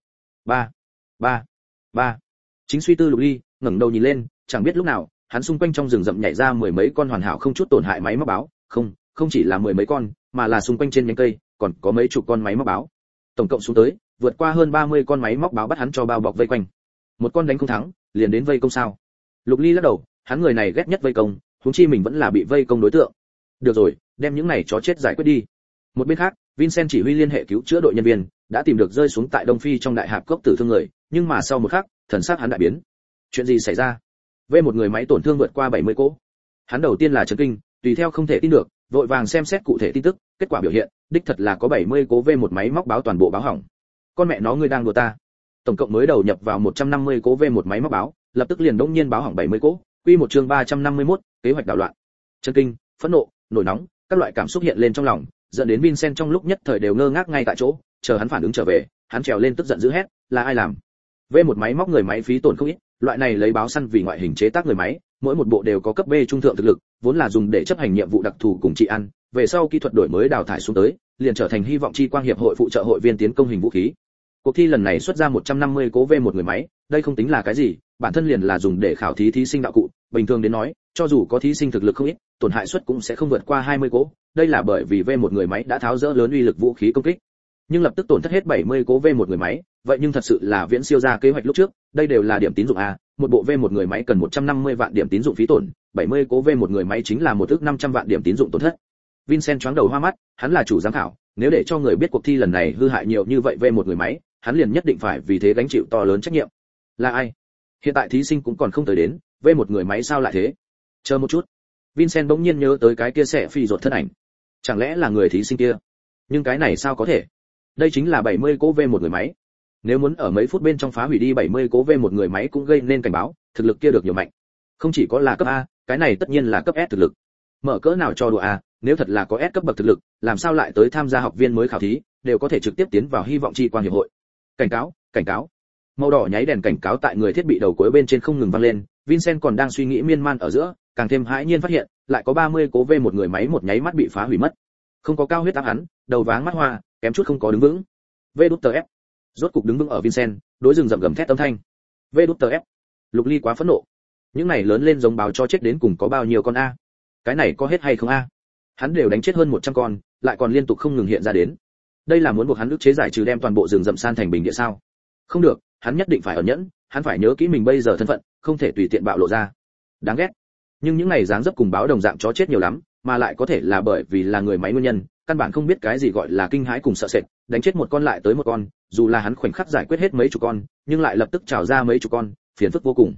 3. Chính suy tư Lục Ly, ngẩng đầu nhìn lên, chẳng biết lúc nào, hắn xung quanh trong rừng rậm nhảy ra mười mấy con hoàn hảo không chút tổn hại máy móc báo, không chỉ là mười mấy con, mà là xung quanh trên nhánh cây, còn có mấy chục con máy móc báo. Tổng cộng xuống tới, vượt qua hơn 30 con máy móc báo bắt hắn cho bao bọc vây quanh. Một con đánh không thắng, liền đến vây công sao? Lục Ly lắc đầu, hắn người này ghét nhất vây công, huống chi mình vẫn là bị vây công đối tượng. Được rồi, đem những này chó chết giải quyết đi. Một bên khác, Vincent chỉ huy liên hệ cứu chữa đội nhân viên, đã tìm được rơi xuống tại Đông Phi trong đại hạp cốc tử thương người, nhưng mà sau một khắc, thần sắc hắn đại biến. Chuyện gì xảy ra? Một người máy tổn thương vượt qua 70 cỗ. Hắn đầu tiên là chấn kinh, tùy theo không thể tin được, vội vàng xem xét cụ thể tin tức, kết quả biểu hiện, đích thật là có 70 cỗ một máy móc báo toàn bộ báo hỏng. Con mẹ nó ngươi đang đùa ta? Tổng cộng mới đầu nhập vào 150 cỗ một máy móc báo, lập tức liền đống nhiên báo hỏng 70 cỗ. Quy một chương 351, kế hoạch đảo loạn. Chấn kinh, phẫn nộ, nổi nóng, các loại cảm xúc hiện lên trong lòng, dẫn đến Vincent trong lúc nhất thời đều ngơ ngác ngay tại chỗ, chờ hắn phản ứng trở về, hắn trèo lên tức giận dữ hét, là ai làm? Một máy móc người máy phí tổn không ít, loại này lấy báo săn vì ngoại hình chế tác người máy, mỗi một bộ đều có cấp B trung thượng thực lực, vốn là dùng để chấp hành nhiệm vụ đặc thù cùng trị ăn, về sau kỹ thuật đổi mới đào thải xuống tới, liền trở thành hy vọng chi quang hiệp hội phụ trợ hội viên tiến công hình vũ khí. Cuộc thi lần này xuất ra 150 cố một người máy, đây không tính là cái gì, bản thân liền là dùng để khảo thí thí sinh đạo cụ, bình thường đến nói, cho dù có thí sinh thực lực không ít, tổn hại suất cũng sẽ không vượt qua 20 cố, đây là bởi vì một người máy đã tháo dỡ lớn uy lực vũ khí công kích. Nhưng lập tức tổn thất hết 70 cố một người máy, vậy nhưng thật sự là viễn siêu ra kế hoạch lúc trước, đây đều là điểm tín dụng a, một bộ một người máy cần 150 vạn điểm tín dụng phí tổn, 70 cố một người máy chính là 1,500 vạn điểm tín dụng tổn thất. Vincent choáng đầu hoa mắt, hắn là chủ giám khảo, nếu để cho người biết cuộc thi lần này hư hại nhiều như vậy một người máy, hắn liền nhất định phải vì thế gánh chịu to lớn trách nhiệm. Là ai? Hiện tại thí sinh cũng còn không tới đến, một người máy sao lại thế? Chờ một chút. Vincent bỗng nhiên nhớ tới cái kia sẽ phi rột thân ảnh. Chẳng lẽ là người thí sinh kia? Nhưng cái này sao có thể? Đây chính là 70 cố một người máy. Nếu muốn ở mấy phút bên trong phá hủy đi 70 cố một người máy cũng gây nên cảnh báo, thực lực kia được nhiều mạnh. Không chỉ có là cấp A, cái này tất nhiên là cấp S thực lực. Mở cỡ nào cho đùa A, nếu thật là có S cấp bậc thực lực, làm sao lại tới tham gia học viên mới khảo thí, đều có thể trực tiếp tiến vào hy vọng chi quang hiệp hội. Cảnh cáo. Màu đỏ nháy đèn cảnh cáo tại người thiết bị đầu cuối bên trên không ngừng vang lên, Vincent còn đang suy nghĩ miên man ở giữa, càng thêm hãi nhiên phát hiện, lại có 30 cố một người máy một nháy mắt bị phá hủy mất. Không có cao huyết áp hắn, đầu váng mắt hoa, kém chút không có đứng vững. VF rốt cục đứng vững ở Vincent, đối rừng rậm gầm thét âm thanh. VF Lục Ly quá phẫn nộ. Những này lớn lên giống báo cho chết đến cùng có bao nhiêu con a? Cái này có hết hay không a? Hắn đều đánh chết hơn 100 con, lại còn liên tục không ngừng hiện ra đến. Đây là muốn buộc hắn ức chế giải trừ đem toàn bộ rừng rậm san thành bình địa sao? Không được, hắn nhất định phải ẩn nhẫn, hắn phải nhớ kỹ mình bây giờ thân phận, không thể tùy tiện bạo lộ ra. Đáng ghét. Nhưng những này dáng dấp cùng báo đồng dạng chó chết nhiều lắm, mà lại có thể là bởi vì là người máy nguyên nhân, căn bản không biết cái gì gọi là kinh hãi cùng sợ sệt, đánh chết một con lại tới một con, dù là hắn khoảnh khắc giải quyết hết mấy chục con, nhưng lại lập tức trào ra mấy chục con, phiền phức vô cùng.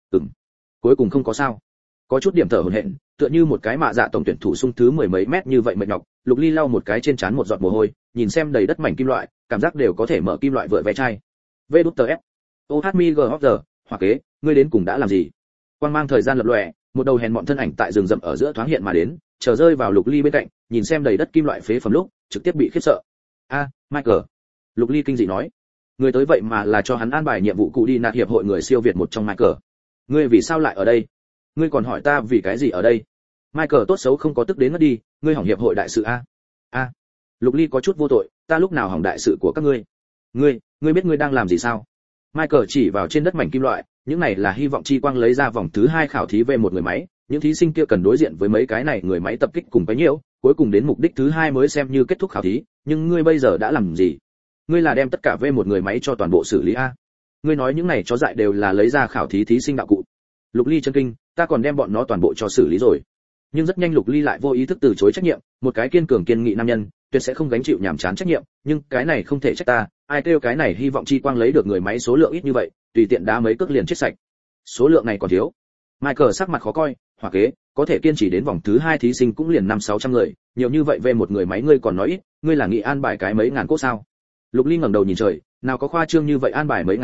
Cuối cùng không có sao. Có chút điểm thở hổn hển, tựa như một cái mạ dạ tổng tuyển thủ sung thứ mười mấy mét như vậy mệt nhọc. Lục Ly lau một cái trên trán một giọt mồ hôi, nhìn xem đầy đất mảnh kim loại, cảm giác đều có thể mở kim loại vựa vé chai. VF OHMIGHOG, hoặc kế, ngươi đến cùng đã làm gì? Quang mang thời gian lập lòe, một đầu hèn mọn thân ảnh tại rừng rậm ở giữa thoáng hiện mà đến, chờ rơi vào Lục Ly bên cạnh, nhìn xem đầy đất kim loại phế phẩm lúc, trực tiếp bị khiếp sợ. Michael. Lục Ly kinh dị nói. Người tới vậy mà là cho hắn an bài nhiệm vụ cụ đi nạt hiệp hội người siêu việt một trong Michael. Ngươi vì sao lại ở đây? Ngươi còn hỏi ta vì cái gì ở đây? Michael tốt xấu không có tức đến mất đi, ngươi hỏng hiệp hội đại sự a? Lục Ly có chút vô tội, ta lúc nào hỏng đại sự của các ngươi? Ngươi biết ngươi đang làm gì sao? Michael chỉ vào trên đất mảnh kim loại, những này là hy vọng chi quang lấy ra vòng thứ 2 khảo thí về một người máy, những thí sinh kia cần đối diện với mấy cái này người máy tập kích cùng bấy nhiêu, cuối cùng đến mục đích thứ 2 mới xem như kết thúc khảo thí, nhưng ngươi bây giờ đã làm gì? Ngươi là đem tất cả về một người máy cho toàn bộ xử lý a? Ngươi nói những này chó dại đều là lấy ra khảo thí thí sinh đạo cụ. Lục Ly chân kinh, ta còn đem bọn nó toàn bộ cho xử lý rồi. Nhưng rất nhanh Lục Ly lại vô ý thức từ chối trách nhiệm, một cái kiên cường kiên nghị nam nhân, tuyệt sẽ không gánh chịu nhàm chán trách nhiệm, nhưng cái này không thể trách ta, ai kêu cái này hy vọng chi quang lấy được người máy số lượng ít như vậy, tùy tiện đá mấy cước liền chết sạch. Số lượng này còn thiếu. Michael sắc mặt khó coi, hỏa kế, có thể kiên trì đến vòng thứ 2 thí sinh cũng liền 500-600 người, nhiều như vậy về một người máy ngươi còn nói ít, ngươi là nghĩ an bài cái mấy ngàn cỗ sao? Lục Ly ngẩng đầu nhìn trời, nào có khoa trương như vậy an bài mấy ngàn cỗ,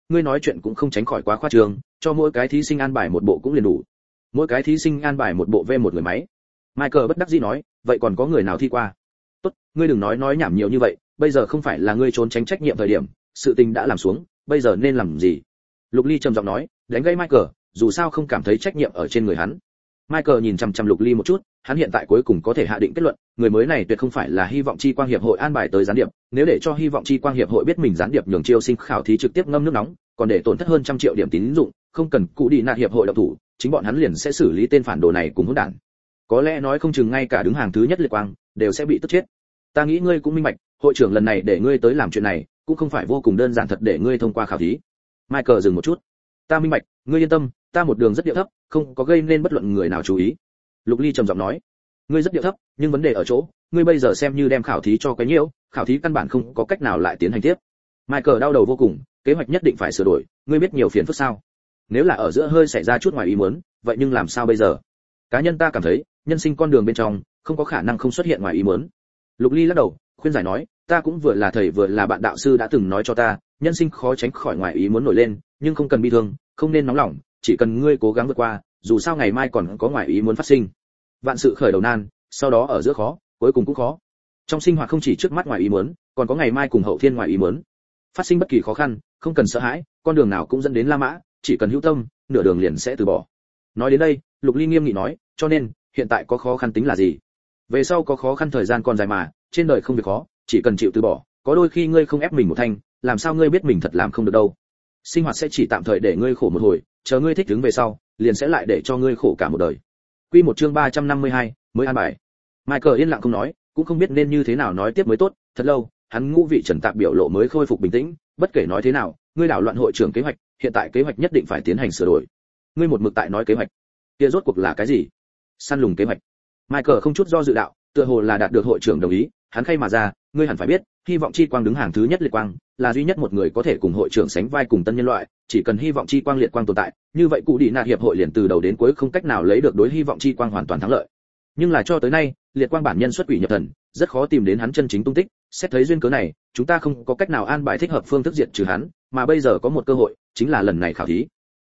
ngươi nói chuyện cũng không tránh khỏi quá khoa trương, cho mỗi cái thí sinh an bài một bộ cũng liền đủ. Mỗi cái thí sinh an bài một bộ về một người máy. Michael bất đắc dĩ nói, vậy còn có người nào thi qua? Tốt, ngươi đừng nói nhảm nhiều như vậy, bây giờ không phải là ngươi trốn tránh trách nhiệm thời điểm, sự tình đã làm xuống, bây giờ nên làm gì? Lục Ly trầm giọng nói, đánh gây Michael, dù sao không cảm thấy trách nhiệm ở trên người hắn. Michael nhìn chằm chằm Lục Ly một chút, hắn hiện tại cuối cùng có thể hạ định kết luận, người mới này tuyệt không phải là hy vọng chi quang hiệp hội an bài tới gián điệp, nếu để cho hy vọng chi quang hiệp hội biết mình gián điệp nhường chiêu sinh khảo thí trực tiếp ngâm nước nóng, còn để tổn thất hơn 100 triệu điểm tín dụng, không cần cụ đi nạt hiệp hội động thủ, chính bọn hắn liền sẽ xử lý tên phản đồ này cùng hỗn đản. Có lẽ nói không chừng ngay cả đứng hàng thứ nhất liệt quang đều sẽ bị tức chết. Ta nghĩ ngươi cũng minh bạch, hội trưởng lần này để ngươi tới làm chuyện này, cũng không phải vô cùng đơn giản thật để ngươi thông qua khảo thí. Michael dừng một chút. Ta minh bạch, ngươi yên tâm, ta một đường rất điệu thấp, không có gây nên bất luận người nào chú ý. Lục Ly trầm giọng nói, ngươi rất điệu thấp, nhưng vấn đề ở chỗ, ngươi bây giờ xem như đem khảo thí cho cái nhiễu, khảo thí căn bản không có cách nào lại tiến hành tiếp. Michael đau đầu vô cùng, kế hoạch nhất định phải sửa đổi, ngươi biết nhiều phiền phức sao? Nếu là ở giữa hơi xảy ra chút ngoài ý muốn, vậy nhưng làm sao bây giờ? Cá nhân ta cảm thấy, nhân sinh con đường bên trong, không có khả năng không xuất hiện ngoài ý muốn. Lục Ly lắc đầu, khuyên giải nói, ta cũng vừa là thầy vừa là bạn đạo sư đã từng nói cho ta, nhân sinh khó tránh khỏi ngoài ý muốn nổi lên, nhưng không cần bi thương, không nên nóng lòng, chỉ cần ngươi cố gắng vượt qua, dù sao ngày mai còn có ngoài ý muốn phát sinh. Vạn sự khởi đầu nan, sau đó ở giữa khó, cuối cùng cũng khó. Trong sinh hoạt không chỉ trước mắt ngoài ý muốn, còn có ngày mai cùng hậu thiên ngoài ý muốn. Phát sinh bất kỳ khó khăn, không cần sợ hãi, con đường nào cũng dẫn đến La Mã, chỉ cần hữu tâm, nửa đường liền sẽ từ bỏ. Nói đến đây, Lục Ly nghiêm nghị nói, cho nên, hiện tại có khó khăn tính là gì? Về sau có khó khăn thời gian còn dài mà, trên đời không việc khó, chỉ cần chịu từ bỏ, có đôi khi ngươi không ép mình một thanh, làm sao ngươi biết mình thật làm không được đâu. Sinh hoạt sẽ chỉ tạm thời để ngươi khổ một hồi, chờ ngươi thích ứng về sau, liền sẽ lại để cho ngươi khổ cả một đời. Quy một chương 352, mới an bài. Michael yên lặng không nói, cũng không biết nên như thế nào nói tiếp mới tốt, thật lâu, hắn ngũ vị trần tạp biểu lộ mới khôi phục bình tĩnh, bất kể nói thế nào, ngươi đảo loạn hội trưởng kế hoạch, hiện tại kế hoạch nhất định phải tiến hành sửa đổi. Ngươi một mực tại nói kế hoạch, kia rốt cuộc là cái gì? Săn lùng kế hoạch. Michael không chút do dự đạo, tựa hồ là đạt được hội trưởng đồng ý, hắn khay mà ra, ngươi hẳn phải biết, hy vọng chi quang đứng hàng thứ nhất liệt quang, là duy nhất một người có thể cùng hội trưởng sánh vai cùng tân nhân loại, chỉ cần hy vọng chi quang liệt quang tồn tại, như vậy cụ đi nạt hiệp hội liền từ đầu đến cuối không cách nào lấy được đối hy vọng chi quang hoàn toàn thắng lợi. Nhưng là cho tới nay, liệt quang bản nhân xuất quỷ nhập thần, rất khó tìm đến hắn chân chính tung tích, xét thấy duyên cớ này, chúng ta không có cách nào an bài thích hợp phương thức diệt trừ hắn, mà bây giờ có một cơ hội, chính là lần này khảo thí.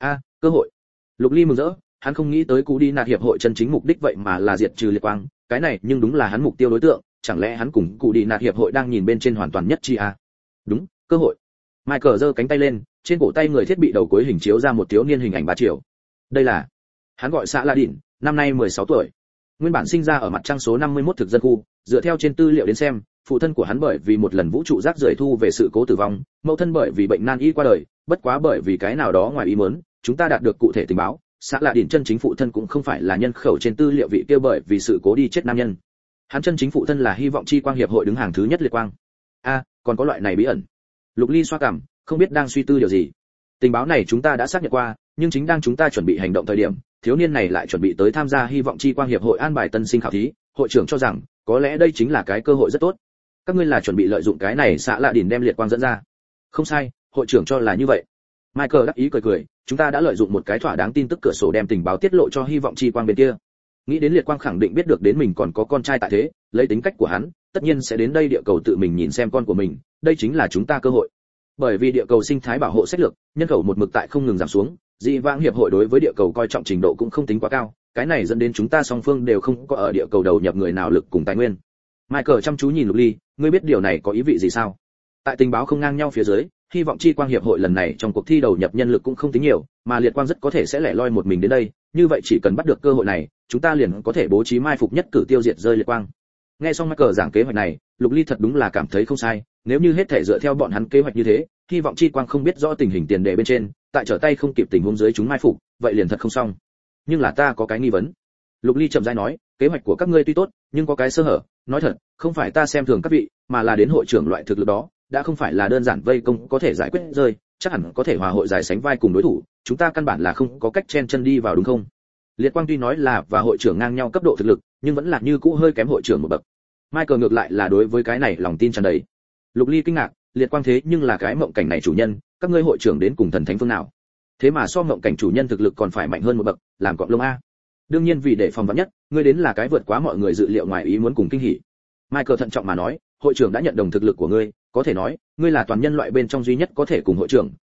Cơ hội. Lục Ly mừng rỡ, hắn không nghĩ tới cụ đi nạt hiệp hội chân chính mục đích vậy mà là diệt trừ liệt quang, cái này nhưng đúng là hắn mục tiêu đối tượng, chẳng lẽ hắn cùng cụ đi nạt hiệp hội đang nhìn bên trên hoàn toàn nhất chi à? Đúng, cơ hội. Michael giơ cánh tay lên, trên cổ tay người thiết bị đầu cuối hình chiếu ra một thiếu niên hình ảnh 3 triệu. Đây là, hắn gọi Sạ La Đỉnh, năm nay 16 tuổi. Nguyên bản sinh ra ở mặt trăng số 51 thực dân khu, dựa theo trên tư liệu đến xem, phụ thân của hắn bởi vì một lần vũ trụ rác rưởi thu về sự cố tử vong, mẫu thân bởi vì bệnh nan y qua đời, bất quá bởi vì cái nào đó ngoài ý muốn, chúng ta đạt được cụ thể tình báo, Sạ La Đỉnh chân chính phụ thân cũng không phải là nhân khẩu trên tư liệu vị kia bởi vì sự cố đi chết nam nhân. Hắn chân chính phụ thân là hy vọng chi quang hiệp hội đứng hàng thứ nhất liệt quang. Còn có loại này bí ẩn. Lục Ly xoa cằm, không biết đang suy tư điều gì. Tình báo này chúng ta đã xác nhận qua, nhưng chính đang chúng ta chuẩn bị hành động thời điểm, thiếu niên này lại chuẩn bị tới tham gia hy vọng chi quang hiệp hội an bài tân sinh khảo thí, hội trưởng cho rằng, có lẽ đây chính là cái cơ hội rất tốt. Các ngươi là chuẩn bị lợi dụng cái này Sạ La Đỉnh đem liệt quang dẫn ra. Không sai, hội trưởng cho là như vậy. Michael đắc ý cười cười, chúng ta đã lợi dụng một cái thỏa đáng tin tức cửa sổ đem tình báo tiết lộ cho hy vọng chi quang bên kia. Nghĩ đến liệt quang khẳng định biết được đến mình còn có con trai tại thế, lấy tính cách của hắn, tất nhiên sẽ đến đây địa cầu tự mình nhìn xem con của mình, đây chính là chúng ta cơ hội. Bởi vì địa cầu sinh thái bảo hộ sách lược, nhân khẩu một mực tại không ngừng giảm xuống, dị vãng hiệp hội đối với địa cầu coi trọng trình độ cũng không tính quá cao, cái này dẫn đến chúng ta song phương đều không có ở địa cầu đầu nhập người nào lực cùng tài nguyên. Michael chăm chú nhìn Lục Ly, ngươi biết điều này có ý vị gì sao? Tại tình báo không ngang nhau phía dưới, hy vọng chi quang hiệp hội lần này trong cuộc thi đầu nhập nhân lực cũng không tính nhiều, mà liệt quang rất có thể sẽ lẻ loi một mình đến đây, như vậy chỉ cần bắt được cơ hội này, chúng ta liền có thể bố trí mai phục nhất cử tiêu diệt rơi liệt quang. Nghe xong Michael giảng kế hoạch này, Lục Ly thật đúng là cảm thấy không sai, nếu như hết thể dựa theo bọn hắn kế hoạch như thế, hy vọng chi quang không biết rõ tình hình tiền đề bên trên, tại trở tay không kịp tình huống dưới chúng mai phục, vậy liền thật không xong. Nhưng là ta có cái nghi vấn. Lục Ly chậm rãi nói, kế hoạch của các ngươi tuy tốt, nhưng có cái sơ hở, nói thật, không phải ta xem thường các vị, mà là đến hội trưởng loại thực lực đó, đã không phải là đơn giản vây công có thể giải quyết rơi, chắc hẳn có thể hòa hội giải sánh vai cùng đối thủ, chúng ta căn bản là không có cách chen chân đi vào đúng không? Liệt quang tuy nói là và hội trưởng ngang nhau cấp độ thực lực, nhưng vẫn là như cũ hơi kém hội trưởng một bậc. Michael ngược lại là đối với cái này lòng tin tràn đầy. Lục Ly kinh ngạc, liệt quang thế nhưng là cái mộng cảnh này chủ nhân, các ngươi hội trưởng đến cùng thần thánh phương nào? Thế mà so mộng cảnh chủ nhân thực lực còn phải mạnh hơn một bậc, làm cọp lông a. Đương nhiên vì để phòng vắn nhất, ngươi đến là cái vượt quá mọi người dự liệu ngoài ý muốn cùng kinh hỉ. Michael thận trọng mà nói, hội trưởng đã nhận đồng thực lực của ngươi, có thể nói, ngươi là toàn nhân loại bên trong duy nhất có thể cùng hội trưởng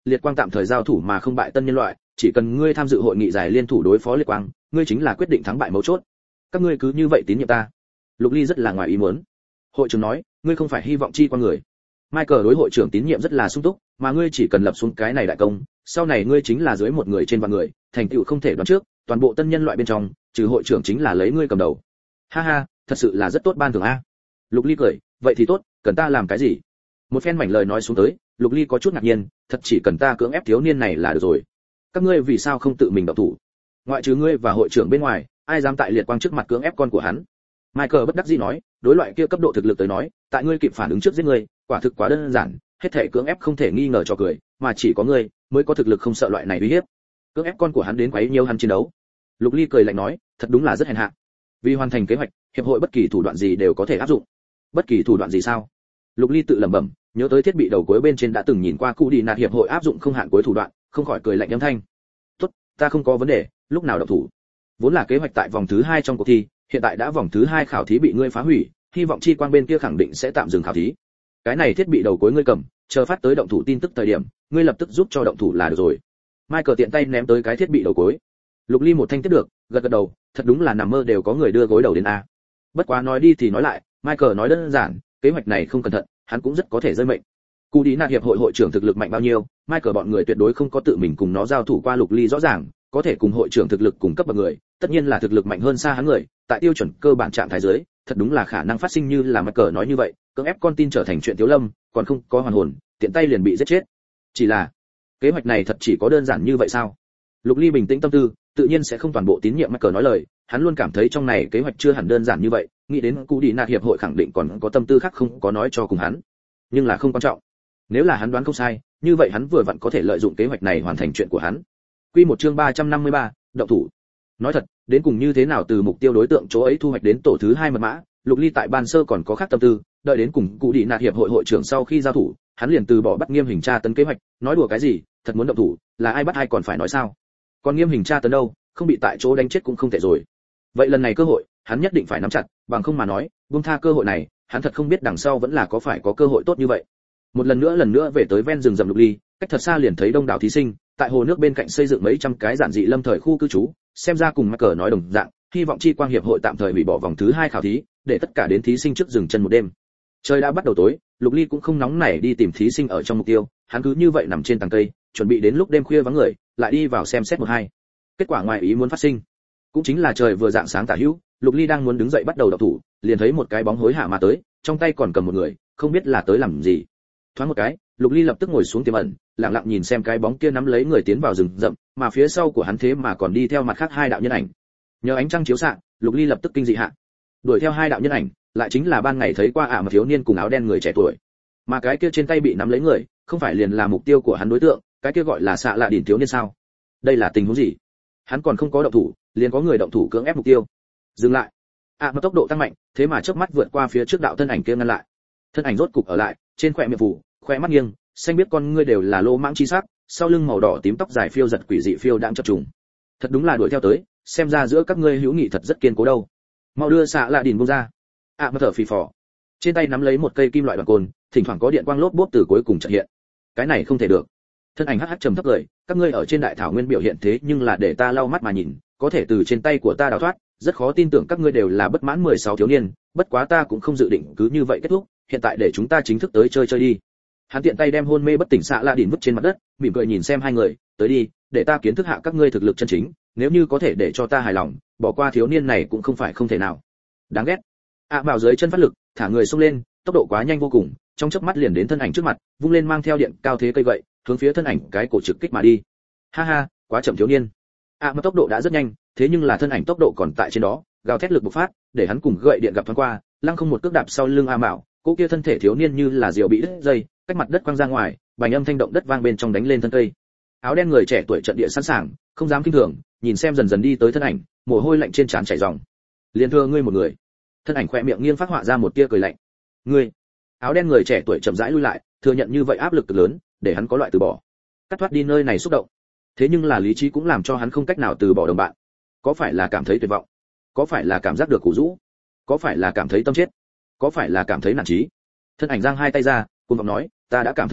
liệt quang tạm thời giao thủ mà không bại tân nhân loại, chỉ cần ngươi tham dự hội nghị giải liên thủ đối phó liệt quang, ngươi chính là quyết định thắng bại mấu chốt. Các ngươi cứ như vậy tín nhiệm ta. Lục Ly rất là ngoài ý muốn. Hội trưởng nói, ngươi không phải hy vọng chi qua người. Michael đối hội trưởng tín nhiệm rất là sung túc, mà ngươi chỉ cần lập xuống cái này đại công, sau này ngươi chính là dưới một người trên vạn người, thành tựu không thể đoán trước, toàn bộ tân nhân loại bên trong, trừ hội trưởng chính là lấy ngươi cầm đầu. Ha ha, thật sự là rất tốt ban thưởng a. Lục Ly cười, vậy thì tốt, cần ta làm cái gì? Một phen mảnh lời nói xuống tới, Lục Ly có chút ngạc nhiên, thật chỉ cần ta cưỡng ép thiếu niên này là được rồi. Các ngươi vì sao không tự mình động thủ? Ngoại trừ ngươi và hội trưởng bên ngoài, ai dám tại liệt quang trước mặt cưỡng ép con của hắn? Michael bất đắc dĩ nói, đối loại kia cấp độ thực lực tới nói, tại ngươi kịp phản ứng trước giết ngươi, quả thực quá đơn giản, hết thảy cưỡng ép không thể nghi ngờ cho cười, mà chỉ có ngươi mới có thực lực không sợ loại này uy hiếp. Cưỡng ép con của hắn đến quấy nhiêu hắn chiến đấu. Lục Ly cười lạnh nói, thật đúng là rất hèn hạ. Vì hoàn thành kế hoạch, hiệp hội bất kỳ thủ đoạn gì đều có thể áp dụng. Bất kỳ thủ đoạn gì sao? Lục Ly tự lẩm bẩm, nhớ tới thiết bị đầu cuối bên trên đã từng nhìn qua cụ đi nạt hiệp hội áp dụng không hạn cuối thủ đoạn, không khỏi cười lạnh âm thanh. Tốt, ta không có vấn đề, lúc nào động thủ? Vốn là kế hoạch tại vòng thứ 2 trong cuộc thi, hiện tại đã vòng thứ 2 khảo thí bị ngươi phá hủy, hy vọng chi quang bên kia khẳng định sẽ tạm dừng khảo thí. Cái này thiết bị đầu cuối ngươi cầm, chờ phát tới động thủ tin tức thời điểm, ngươi lập tức giúp cho động thủ là được rồi. Michael tiện tay ném tới cái thiết bị đầu cuối. Lục Ly một thanh tiếp được, gật gật đầu, thật đúng là nằm mơ đều có người đưa gối đầu đến a. Bất quá nói đi thì nói lại, Michael nói đơn giản, kế hoạch này không cẩn thận, hắn cũng rất có thể rơi mệnh. Cú đi nạt hiệp hội hội trưởng thực lực mạnh bao nhiêu, Michael bọn người tuyệt đối không có tự mình cùng nó giao thủ qua. Lục Ly rõ ràng, có thể cùng hội trưởng thực lực cùng cấp bậc người, tất nhiên là thực lực mạnh hơn xa hắn người, tại tiêu chuẩn cơ bản trạng thái dưới, thật đúng là khả năng phát sinh như là Michael nói như vậy, cưỡng ép con tin trở thành chuyện thiếu lâm, còn không có hoàn hồn, tiện tay liền bị giết chết. Chỉ là, kế hoạch này thật chỉ có đơn giản như vậy sao? Lục Ly bình tĩnh tâm tư, tự nhiên sẽ không toàn bộ tín nhiệm Michael nói lời, hắn luôn cảm thấy trong này kế hoạch chưa hẳn đơn giản như vậy, nghĩ đến Cú đi nạt hiệp hội khẳng định còn có tâm tư khác không có nói cho cùng hắn. Nhưng là không quan trọng. Nếu là hắn đoán không sai, như vậy hắn vừa vặn có thể lợi dụng kế hoạch này hoàn thành chuyện của hắn. Quy một chương 353, động thủ. Nói thật, đến cùng như thế nào từ mục tiêu đối tượng chỗ ấy thu hoạch đến tổ thứ 2 mật mã, Lục Ly tại ban sơ còn có khác tâm tư, đợi đến cùng Cú đi nạt hiệp hội hội trưởng sau khi giao thủ, hắn liền từ bỏ bắt nghiêm hình tra tấn kế hoạch, nói đùa cái gì, thật muốn động thủ, là ai bắt ai còn phải nói sao? Còn nghiêm hình tra tấn đâu, không bị tại chỗ đánh chết cũng không tệ rồi. Vậy lần này cơ hội, hắn nhất định phải nắm chặt, bằng không mà nói, buông tha cơ hội này, hắn thật không biết đằng sau vẫn là có phải có cơ hội tốt như vậy. Một lần nữa về tới ven rừng rậm Lục Ly, cách thật xa liền thấy đông đảo thí sinh, tại hồ nước bên cạnh xây dựng mấy trăm cái giản dị lâm thời khu cư trú, xem ra cùng Michael nói đồng dạng, hy vọng chi quang hiệp hội tạm thời hủy bỏ vòng thứ 2 khảo thí, để tất cả đến thí sinh trước dừng chân một đêm. Trời đã bắt đầu tối, Lục Ly cũng không nóng nảy đi tìm thí sinh ở trong mục tiêu, hắn cứ như vậy nằm trên tầng cây, chuẩn bị đến lúc đêm khuya vắng người, lại đi vào xem xét một hai. Kết quả ngoài ý muốn phát sinh, cũng chính là trời vừa rạng sáng tả hữu, Lục Ly đang muốn đứng dậy bắt đầu động thủ, liền thấy một cái bóng hối hả mà tới, trong tay còn cầm một người, không biết là tới làm gì. Thoáng một cái, Lục Ly lập tức ngồi xuống tiềm ẩn, lặng lặng nhìn xem cái bóng kia nắm lấy người tiến vào rừng rậm, mà phía sau của hắn thế mà còn đi theo mặt khác hai đạo nhân ảnh. Nhờ ánh trăng chiếu xạ, Lục Ly lập tức kinh dị hạ. Đuổi theo hai đạo nhân ảnh, lại chính là ban ngày thấy qua mà thiếu niên cùng áo đen người trẻ tuổi. Mà cái kia trên tay bị nắm lấy người, không phải liền là mục tiêu của hắn đối tượng, cái kia gọi là xạ lạ đỉnh thiếu niên sao? Đây là tình huống gì? Hắn còn không có động thủ, liền có người động thủ cưỡng ép mục tiêu. Dừng lại. Mà tốc độ tăng mạnh, thế mà chớp mắt vượt qua phía trước đạo thân ảnh kia ngăn lại. Thân ảnh rốt cục ở lại, trên khóe miệng phủ, khóe mắt nghiêng, xanh biết con ngươi đều là lô mãng chi sắc, sau lưng màu đỏ tím tóc dài phiêu giật quỷ dị phiêu đang chập trùng. Thật đúng là đuổi theo tới, xem ra giữa các ngươi hữu nghị thật rất kiên cố đâu. Mau đưa xạ lạ đỉnh buông ra. Mà thở phì phò, trên tay nắm lấy một cây kim loại đoạn côn, thỉnh thoảng có điện quang lốp bốp từ cuối cùng chợt hiện. Cái này không thể được. Thân ảnh hắc trầm thấp cười, các ngươi ở trên đại thảo nguyên biểu hiện thế nhưng là để ta lau mắt mà nhìn, có thể từ trên tay của ta đào thoát, rất khó tin tưởng các ngươi đều là bất mãn 16 thiếu niên, bất quá ta cũng không dự định cứ như vậy kết thúc, hiện tại để chúng ta chính thức tới chơi đi. Hắn tiện tay đem hôn mê bất tỉnh xạ lạ đỉnh vứt trên mặt đất, mỉm cười nhìn xem hai người, tới đi, để ta kiến thức hạ các ngươi thực lực chân chính, nếu như có thể để cho ta hài lòng, bỏ qua thiếu niên này cũng không phải không thể nào. Đáng ghét. Bảo dưới chân phát lực, thả người xông lên, tốc độ quá nhanh vô cùng, trong chớp mắt liền đến thân ảnh trước mặt, vung lên mang theo điện cao thế cây gậy, hướng phía thân ảnh cái cổ trực kích mà đi. Ha ha, quá chậm thiếu niên. Mà tốc độ đã rất nhanh, thế nhưng là thân ảnh tốc độ còn tại trên đó, gào thét lực bộc phát, để hắn cùng gậy điện gặp thoáng qua, lăng không một cước đạp sau lưng Mạo, cô kia thân thể thiếu niên như là diều bị đứt dây, cách mặt đất quăng ra ngoài, bành âm thanh động đất vang bên trong đánh lên thân cây. Áo đen người trẻ tuổi trận địa sẵn sàng, không dám kinh thường, nhìn xem dần dần đi tới thân ảnh, mồ hôi lạnh trên trán chảy ròng. Liên thưa ngươi một người. Thân ảnh khỏe miệng nghiêng phát họa ra một tia cười lạnh. Ngươi. Áo đen người trẻ tuổi chậm rãi lui lại, thừa nhận như vậy áp lực cực lớn, để hắn có loại từ bỏ. Cắt thoát đi nơi này xúc động. Thế nhưng là lý trí cũng làm cho hắn không cách nào từ bỏ đồng bạn. Có phải là cảm thấy tuyệt vọng? Có phải là cảm giác được củ rũ? Có phải là cảm thấy tâm chết? Có phải là cảm thấy nản chí? Thân ảnh giang hai tay ra, cuồng vọng nói, ta đã cảm thấy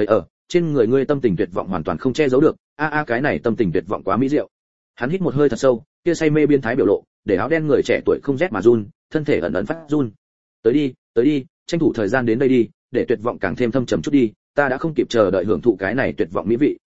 trên người ngươi tâm tình tuyệt vọng hoàn toàn không che giấu được, cái này tâm tình tuyệt vọng quá mỹ diệu. Hắn hít một hơi thật sâu, kia say mê biến thái biểu lộ, để áo đen người trẻ tuổi không rét mà run, thân thể ẩn ẩn phát run. Tới đi, tranh thủ thời gian đến đây đi, để tuyệt vọng càng thêm thâm trầm chút đi, ta đã không kịp chờ đợi hưởng thụ cái này tuyệt vọng mỹ vị.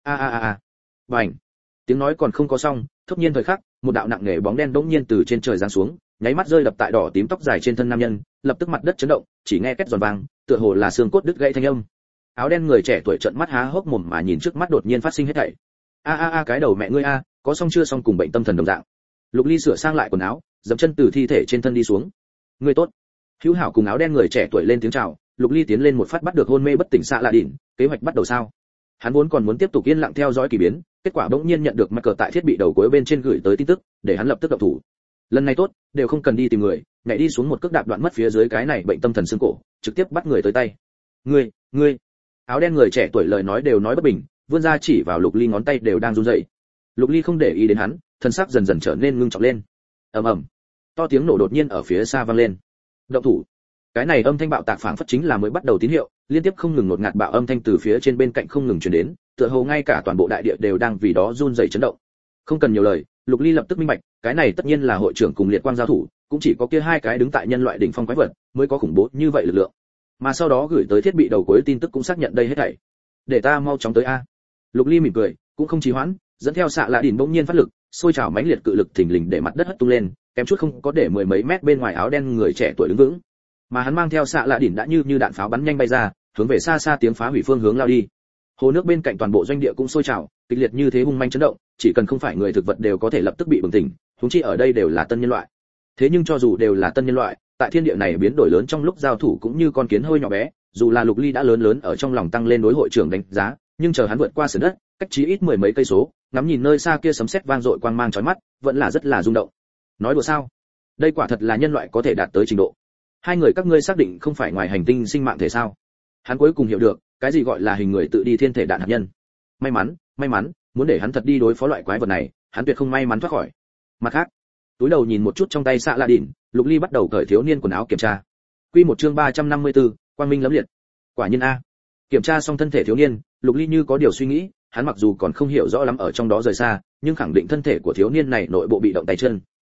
Bành. Tiếng nói còn không có xong, thốt nhiên thời khắc, một đạo nặng nề bóng đen bỗng nhiên từ trên trời giáng xuống, nháy mắt rơi đập tại đỏ tím tóc dài trên thân nam nhân, lập tức mặt đất chấn động, chỉ nghe két giòn vang, tựa hồ là xương cốt đứt gãy thanh âm. Áo đen người trẻ tuổi trợn mắt há hốc mồm mà nhìn trước mắt đột nhiên phát sinh hết thảy. Cái đầu mẹ ngươi có xong chưa xong cùng bệnh tâm thần đồng dạng. Lục Ly sửa sang lại quần áo, dẫm chân từ thi thể trên thân đi xuống. Ngươi tốt. Hữu Hảo cùng áo đen người trẻ tuổi lên tiếng chào, Lục Ly tiến lên một phát bắt được hôn mê bất tỉnh xạ lạ đỉnh, kế hoạch bắt đầu sao? Hắn vốn còn muốn tiếp tục yên lặng theo dõi kỳ biến, kết quả bỗng nhiên nhận được mắc cờ tại thiết bị đầu cuối bên trên gửi tới tin tức, để hắn lập tức động thủ. Lần này tốt, đều không cần đi tìm người, nhảy đi xuống một cước đạp đoạn mất phía dưới cái này bệnh tâm thần xương cổ, trực tiếp bắt người tới tay. Ngươi. Áo đen người trẻ tuổi lời nói đều nói bất bình, vươn ra chỉ vào Lục Ly ngón tay đều đang run rẩy. Lục Ly không để ý đến hắn, thân sắc dần dần trở nên ngưng trọng lên. Ầm. To tiếng nổ đột nhiên ở phía xa vang lên. Động thủ. Cái này âm thanh bạo tạc phảng phất chính là mới bắt đầu tín hiệu, liên tiếp không ngừng ngột ngạt bạo âm thanh từ phía trên bên cạnh không ngừng truyền đến, tựa hồ ngay cả toàn bộ đại địa đều đang vì đó run rẩy chấn động. Không cần nhiều lời, Lục Ly lập tức minh bạch, cái này tất nhiên là hội trưởng cùng liệt quang giao thủ, cũng chỉ có kia hai cái đứng tại nhân loại đỉnh phong quái vật mới có khủng bố như vậy lực lượng. Mà sau đó gửi tới thiết bị đầu cuối tin tức cũng xác nhận đây hết thảy. Để ta mau chóng tới a. Lục Ly mỉm cười, cũng không trì hoãn, dẫn theo xạ lạ đỉnh bỗng nhiên phát lực, sôi trào mãnh liệt cự lực thình lình để mặt đất hất tung lên, kém chút không có để mười mấy mét bên ngoài áo đen người trẻ tuổi đứng vững. Mà hắn mang theo xạ lạ đỉnh đã như đạn pháo bắn nhanh bay ra, hướng về xa xa tiếng phá hủy phương hướng lao đi. Hồ nước bên cạnh toàn bộ doanh địa cũng sôi trào, kịch liệt như thế hung manh chấn động, chỉ cần không phải người thực vật đều có thể lập tức bị bừng tỉnh, huống chi ở đây đều là tân nhân loại. Thế nhưng cho dù đều là tân nhân loại, tại thiên địa này biến đổi lớn trong lúc giao thủ cũng như con kiến hơi nhỏ bé, dù là Lục Ly đã lớn ở trong lòng tăng lên đối hội trưởng đánh giá, nhưng chờ hắn vượt qua sườn đất, cách chí ít mười mấy cây số, ngắm nhìn nơi xa kia sấm sét vang dội quang mang chói mắt, vẫn là rất là rung động. Nói đùa sao? Đây quả thật là nhân loại có thể đạt tới trình độ. Hai người các ngươi xác định không phải ngoài hành tinh sinh mạng thể sao? Hắn cuối cùng hiểu được, cái gì gọi là hình người tự đi thiên thể đạn hạt nhân. May mắn, muốn để hắn thật đi đối phó loại quái vật này, hắn tuyệt không may mắn thoát khỏi. Mặt khác, túi đầu nhìn một chút trong tay xạ la đỉnh, Lục Ly bắt đầu cởi thiếu niên quần áo kiểm tra. Quy một chương 354, quang minh lẫm liệt. Quả nhiên a. Kiểm tra xong thân thể thiếu niên, Lục Ly như có điều suy nghĩ, hắn mặc dù còn không hiểu rõ lắm ở trong đó rời xa, nhưng khẳng định thân thể của thiếu niên này nội bộ bị động tay chân.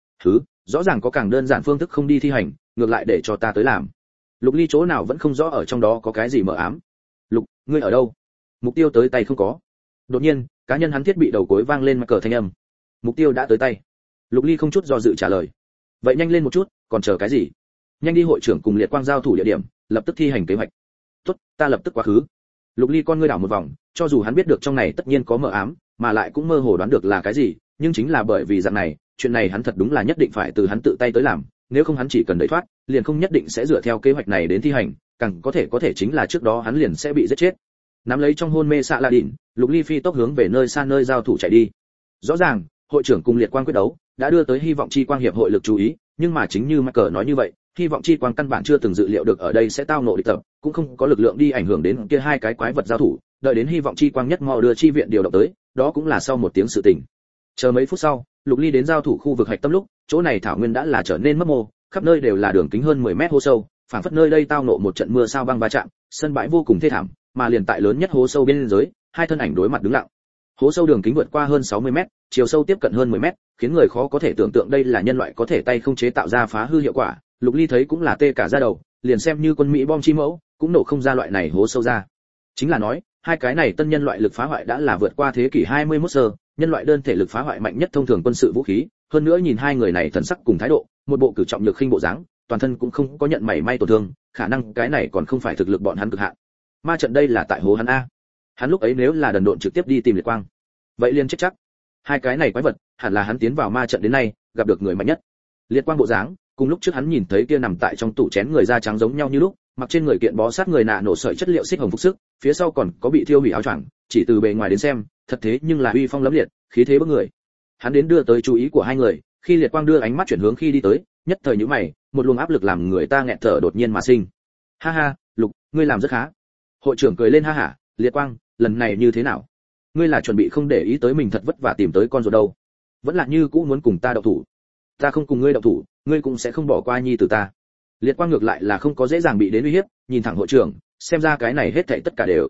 Rõ ràng có càng đơn giản phương thức không đi thi hành, ngược lại để cho ta tới làm. Lục Ly chỗ nào vẫn không rõ ở trong đó có cái gì mờ ám. Lục, ngươi ở đâu? Mục tiêu tới tay không có. Đột nhiên, cá nhân hắn thiết bị đầu cuối vang lên mặt cờ thanh âm. Mục tiêu đã tới tay. Lục Ly không chút do dự trả lời. Vậy nhanh lên một chút, còn chờ cái gì? Nhanh đi hội trưởng cùng liệt quang giao thủ địa điểm, lập tức thi hành kế hoạch. Tốt, ta lập tức quá khứ. Lục Ly con ngươi đảo một vòng, cho dù hắn biết được trong này tất nhiên có mờ ám, mà lại cũng mơ hồ đoán được là cái gì, nhưng chính là bởi vì dạng này, chuyện này hắn thật đúng là nhất định phải từ hắn tự tay tới làm, nếu không hắn chỉ cần đẩy thoát, liền không nhất định sẽ dựa theo kế hoạch này đến thi hành, càng có thể chính là trước đó hắn liền sẽ bị giết chết. Nắm lấy trong hôn mê xạ la đỉnh, Lục Ly phi tốc hướng về nơi xa nơi giao thủ chạy đi. Rõ ràng, hội trưởng cùng liệt quang quyết đấu đã đưa tới hy vọng chi quang hiệp hội lực chú ý, nhưng mà chính như Michael nói như vậy, hy vọng chi quang căn bản chưa từng dự liệu được ở đây sẽ tao nộ địch tập, cũng không có lực lượng đi ảnh hưởng đến kia hai cái quái vật giao thủ, đợi đến hy vọng chi quang nhất mau đưa chi viện điều động tới, đó cũng là sau một tiếng sự tình. Chờ mấy phút sau, Lục Ly đến giao thủ khu vực hạch tâm lúc, chỗ này thảo nguyên đã là trở nên mấp mô, khắp nơi đều là đường kính hơn 10 mét hố sâu, phảng phất nơi đây tao nộ một trận mưa sao băng va chạm, sân bãi vô cùng thê thảm, mà liền tại lớn nhất hố sâu bên dưới, hai thân ảnh đối mặt đứng lặng. Hố sâu đường kính vượt qua hơn 60 mét, chiều sâu tiếp cận hơn 10 mét, khiến người khó có thể tưởng tượng đây là nhân loại có thể tay không chế tạo ra phá hư hiệu quả. Lục Ly thấy cũng là tê cả da đầu, liền xem như quân Mỹ bom chi mẫu, cũng nổ không ra loại này hố sâu ra. Chính là nói, hai cái này tân nhân loại lực phá hoại đã là vượt qua thế kỷ 21 sơ, nhân loại đơn thể lực phá hoại mạnh nhất thông thường quân sự vũ khí, hơn nữa nhìn hai người này thần sắc cùng thái độ, một bộ cử trọng nhược khinh bộ dáng, toàn thân cũng không có nhận mảy may tổn thương, khả năng cái này còn không phải thực lực bọn hắn cực hạn. Ma trận đây là tại hố hắn a. Hắn lúc ấy nếu là đần độn trực tiếp đi tìm liệt quang, vậy liền chết chắc. Hai cái này quái vật, hẳn là hắn tiến vào ma trận đến nay, gặp được người mạnh nhất. Liệt quang bộ dáng, cùng lúc trước hắn nhìn thấy kia nằm tại trong tủ chén người da trắng giống nhau như lúc, mặc trên người kiện bó sát người nạ nổ sợi chất liệu xích hồng phục sức, phía sau còn có bị thiêu hủy áo choàng, chỉ từ bề ngoài đến xem, thật thế nhưng là uy phong lẫm liệt, khí thế bức người. Hắn đến đưa tới chú ý của hai người, khi liệt quang đưa ánh mắt chuyển hướng khi đi tới, nhất thời nhíu mày, một luồng áp lực làm người ta nghẹt thở đột nhiên mà sinh. Ha ha, Lục, ngươi làm rất khá. Hội trưởng cười lên ha hả, liệt quang, lần này như thế nào? Ngươi là chuẩn bị không để ý tới mình thật vất vả tìm tới con rồi đâu? Vẫn là như cũ muốn cùng ta động thủ? Ta không cùng ngươi động thủ, ngươi cũng sẽ không bỏ qua nhi tử ta. Liệt quang ngược lại là không có dễ dàng bị đến uy hiếp, nhìn thẳng hội trưởng, xem ra cái này hết thảy tất cả đều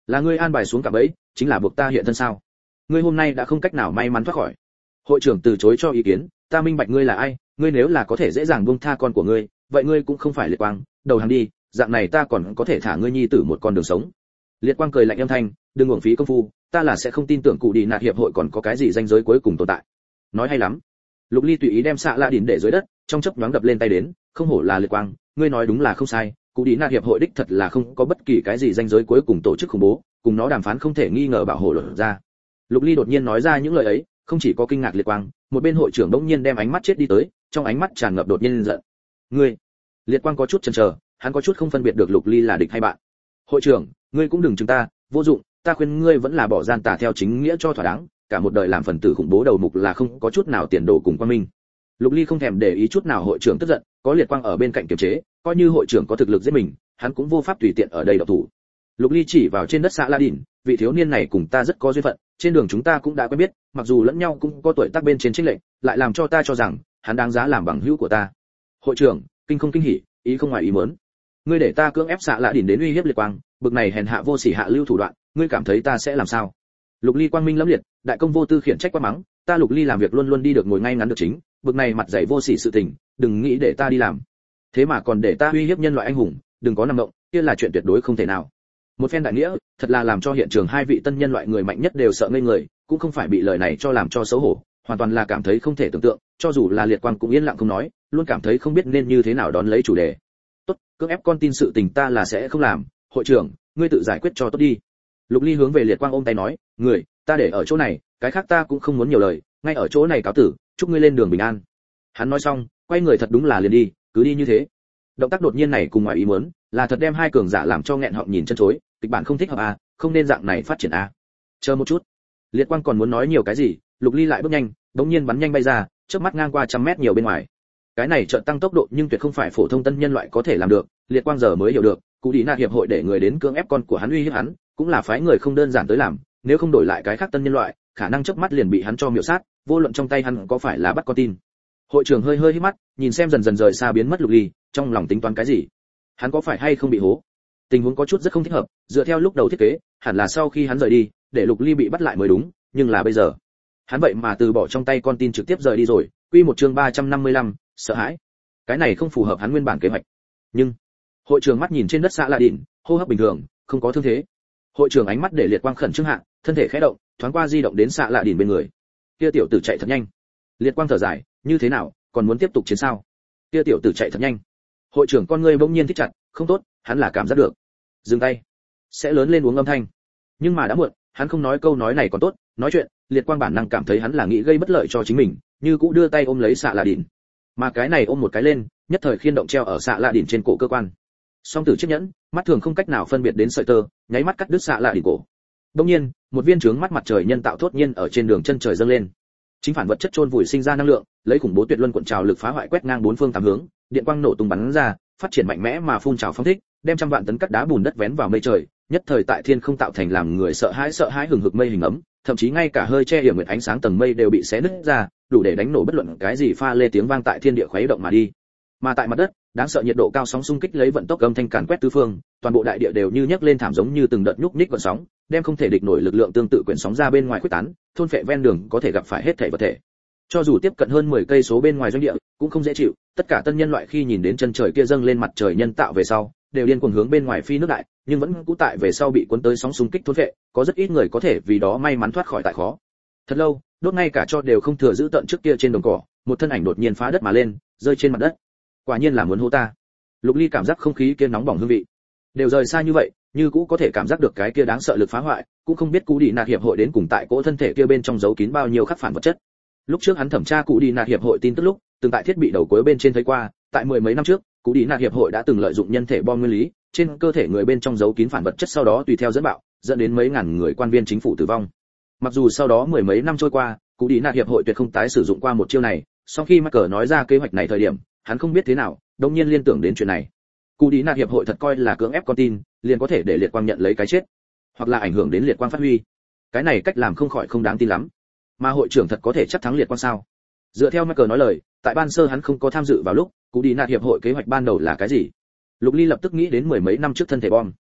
Là ngươi an bài xuống cả bẫy, chính là buộc ta hiện thân sao? Ngươi hôm nay đã không cách nào may mắn thoát khỏi. Hội trưởng từ chối cho ý kiến, ta minh bạch ngươi là ai, ngươi nếu là có thể dễ dàng buông tha con của ngươi, vậy ngươi cũng không phải Liệt Quang, đầu hàng đi, dạng này ta còn có thể thả ngươi nhi tử một con đường sống. Liệt Quang cười lạnh âm thanh, đừng uổng phí công phu, ta là sẽ không tin tưởng cụ đi nạt hiệp hội còn có cái gì ranh giới cuối cùng tồn tại. Nói hay lắm. Lục Ly tùy ý đem xạ lạ đỉnh để dưới đất, trong chốc nhoáng đập lên tay đến, không hổ là Liệt Quang, ngươi nói đúng là không sai, cụ đi nạt hiệp hội đích thật là không có bất kỳ cái gì ranh giới cuối cùng tổ chức khủng bố, cùng nó đàm phán không thể nghi ngờ bảo hộ luật ra. Lục Ly đột nhiên nói ra những lời ấy, không chỉ có kinh ngạc Liệt Quang, một bên hội trưởng đống nhiên đem ánh mắt chết đi tới, trong ánh mắt tràn ngập đột nhiên giận. Ngươi? Liệt Quang có chút chần chờ, hắn có chút không phân biệt được Lục Ly là địch hay bạn. Hội trưởng, ngươi cũng đừng chúng ta, vô dụng, ta khuyên ngươi vẫn là bỏ gian tà theo chính nghĩa cho thỏa đáng, cả một đời làm phần tử khủng bố đầu mục là không có chút nào tiền đồ cùng quan minh. Lục Ly không thèm để ý chút nào hội trưởng tức giận, có Liệt Quang ở bên cạnh kiềm chế, coi như hội trưởng có thực lực giết mình, hắn cũng vô pháp tùy tiện ở đây động thủ. Lục Ly chỉ vào trên đất xã La Đỉnh, vị thiếu niên này cùng ta rất có duyên phận, trên đường chúng ta cũng đã quen biết, mặc dù lẫn nhau cũng có tuổi tác bên trên chênh lệch, lại làm cho ta cho rằng hắn đáng giá làm bằng hữu của ta. Hội trưởng, kinh không kinh hỉ, ý không ngoài ý muốn. Ngươi để ta cưỡng ép xã La Đỉnh đến uy hiếp Liệt Quang, bực này hèn hạ vô sỉ hạ lưu thủ đoạn, ngươi cảm thấy ta sẽ làm sao? Lục Ly quang minh lẫm liệt, đại công vô tư khiển trách quá mắng, ta Lục Ly làm việc luôn luôn đi được ngồi ngay ngắn được chính, bực này mặt dày vô sỉ sự tình, đừng nghĩ để ta đi làm. Thế mà còn để ta uy hiếp nhân loại anh hùng, đừng có nằm động, kia là chuyện tuyệt đối không thể nào. Một phen đại nghĩa, thật là làm cho hiện trường hai vị tân nhân loại người mạnh nhất đều sợ ngây người, cũng không phải bị lời này cho làm cho xấu hổ, hoàn toàn là cảm thấy không thể tưởng tượng, cho dù là Liệt Quang cũng yên lặng không nói, luôn cảm thấy không biết nên như thế nào đón lấy chủ đề. Tốt, cưỡng ép con tin sự tình ta là sẽ không làm, hội trưởng, ngươi tự giải quyết cho tốt đi. Lục Ly hướng về Liệt Quang ôm tay nói, người, ta để ở chỗ này, cái khác ta cũng không muốn nhiều lời, ngay ở chỗ này cáo tử, chúc ngươi lên đường bình an. Hắn nói xong, quay người thật đúng là liền đi, cứ đi như thế. Động tác đột nhiên này cùng ngoài ý muốn, là thật đem hai cường giả làm cho nghẹn họng nhìn chân chối, kịch bản không thích hợp à, không nên dạng này phát triển à. Chờ một chút. Liệt Quang còn muốn nói nhiều cái gì, Lục Ly lại bước nhanh, đống nhiên bắn nhanh bay ra, chớp mắt ngang qua trăm mét nhiều bên ngoài. Cái này chợt tăng tốc độ nhưng tuyệt không phải phổ thông tân nhân loại có thể làm được, Liệt Quang giờ mới hiểu được, cụ đi nạt hiệp hội để người đến cưỡng ép con của hắn uy hiếp hắn, cũng là phái người không đơn giản tới làm, nếu không đổi lại cái khác tân nhân loại, khả năng chớp mắt liền bị hắn cho miểu sát, vô luận trong tay hắn có phải là bắt con tin. Hội trưởng hơi hơi hít mắt, nhìn xem dần dần rời xa biến mất Lục Ly, trong lòng tính toán cái gì? Hắn có phải hay không bị hố? Tình huống có chút rất không thích hợp, dựa theo lúc đầu thiết kế, hẳn là sau khi hắn rời đi, để Lục Ly bị bắt lại mới đúng, nhưng là bây giờ, hắn vậy mà từ bỏ trong tay con tin trực tiếp rời đi rồi. Quy một chương 355, sợ hãi. Cái này không phù hợp hắn nguyên bản kế hoạch. Nhưng, hội trưởng mắt nhìn trên đất xạ lạ đỉnh, hô hấp bình thường, không có thương thế. Hội trưởng ánh mắt để Liệt Quang khẩn trương hạ, thân thể khẽ động, thoáng qua di động đến xạ lạ đỉnh bên người. Kia tiểu tử chạy thật nhanh. Liệt Quang thở dài, như thế nào, còn muốn tiếp tục chiến sao? Kia tiểu tử chạy thật nhanh. Hội trưởng con ngươi bỗng nhiên thích chặt, không tốt, hắn là cảm giác được. Dừng tay. Sẽ lớn lên uống âm thanh. Nhưng mà đã muộn, hắn không nói câu nói này còn tốt, nói chuyện, Liệt Quang bản năng cảm thấy hắn là nghĩ gây bất lợi cho chính mình, như cũ đưa tay ôm lấy xạ lạ đỉnh. Mà cái này ôm một cái lên, nhất thời khiên động treo ở xạ lạ đỉnh trên cổ cơ quan. Song tử chiếc nhẫn, mắt thường không cách nào phân biệt đến sợi tơ, nháy mắt cắt đứt xạ lạ đỉnh cổ. Đương nhiên, một viên trướng mắt mặt trời nhân tạo thốt nhiên ở trên đường chân trời dâng lên. Chính phản vật chất chôn vùi sinh ra năng lượng, lấy khủng bố tuyệt luân cuộn trào lực phá hoại quét ngang bốn phương tám hướng, điện quang nổ tung bắn ra, phát triển mạnh mẽ mà phun trào phong thích, đem trăm vạn tấn cắt đá bùn đất vén vào mây trời, nhất thời tại thiên không tạo thành làm người sợ hãi hừng hực mây hình ấm, thậm chí ngay cả hơi che yểm nguyệt ánh sáng tầng mây đều bị xé nứt ra, đủ để đánh nổ bất luận cái gì pha lê tiếng vang tại thiên địa khuấy động mà đi. Mà tại mặt đất, đáng sợ nhiệt độ cao sóng xung kích lấy vận tốc âm thanh càn quét tứ phương, toàn bộ đại địa đều như nhấc lên thảm giống như từng đợt nhúc nhích gợn sóng, đem không thể địch nổi lực lượng tương tự quyển sóng ra bên ngoài khuếch tán, thôn phệ ven đường có thể gặp phải hết thảy vật thể. Cho dù tiếp cận hơn 10 cây số bên ngoài doanh địa, cũng không dễ chịu, tất cả tân nhân loại khi nhìn đến chân trời kia dâng lên mặt trời nhân tạo về sau, đều điên cuồng hướng bên ngoài phi nước đại, nhưng vẫn cũ tại về sau bị cuốn tới sóng xung kích thôn phệ, có rất ít người có thể vì đó may mắn thoát khỏi tại khó. Thật lâu, đốt ngay cả cho đều không thừa giữ tận trước kia trên đồng cỏ, một thân ảnh đột nhiên phá đất mà lên, rơi trên mặt đất. Quả nhiên là muốn hô ta. Lục Ly cảm giác không khí kia nóng bỏng hương vị, đều rời xa như vậy, như cũ có thể cảm giác được cái kia đáng sợ lực phá hoại, cũng không biết Cú Đi Nạt hiệp hội đến cùng tại cỗ thân thể kia bên trong giấu kín bao nhiêu khắc phản vật chất. Lúc trước hắn thẩm tra Cú Đi Nạt hiệp hội tin tức lúc, từng tại thiết bị đầu cuối bên trên thấy qua, tại mười mấy năm trước, Cú Đi Nạt hiệp hội đã từng lợi dụng nhân thể bom nguyên lý, trên cơ thể người bên trong giấu kín phản vật chất sau đó tùy theo dẫn bạo, dẫn đến mấy ngàn người quan viên chính phủ tử vong. Mặc dù sau đó mười mấy năm trôi qua, Cú Đi Nạt hiệp hội tuyệt không tái sử dụng qua một chiêu này, sau khi Michael nói ra kế hoạch này thời điểm, hắn không biết thế nào, đột nhiên liên tưởng đến chuyện này. Cú Đi Nạt hiệp hội thật coi là cưỡng ép con tin, liền có thể để Liệt Quang nhận lấy cái chết, hoặc là ảnh hưởng đến Liệt Quang phát huy. Cái này cách làm không khỏi không đáng tin lắm. Mà hội trưởng thật có thể chắc thắng Liệt Quang sao? Dựa theo Michael nói lời, tại ban sơ hắn không có tham dự vào lúc, Cú Đi Nạt hiệp hội kế hoạch ban đầu là cái gì? Lục Ly lập tức nghĩ đến mười mấy năm trước thân thể bom.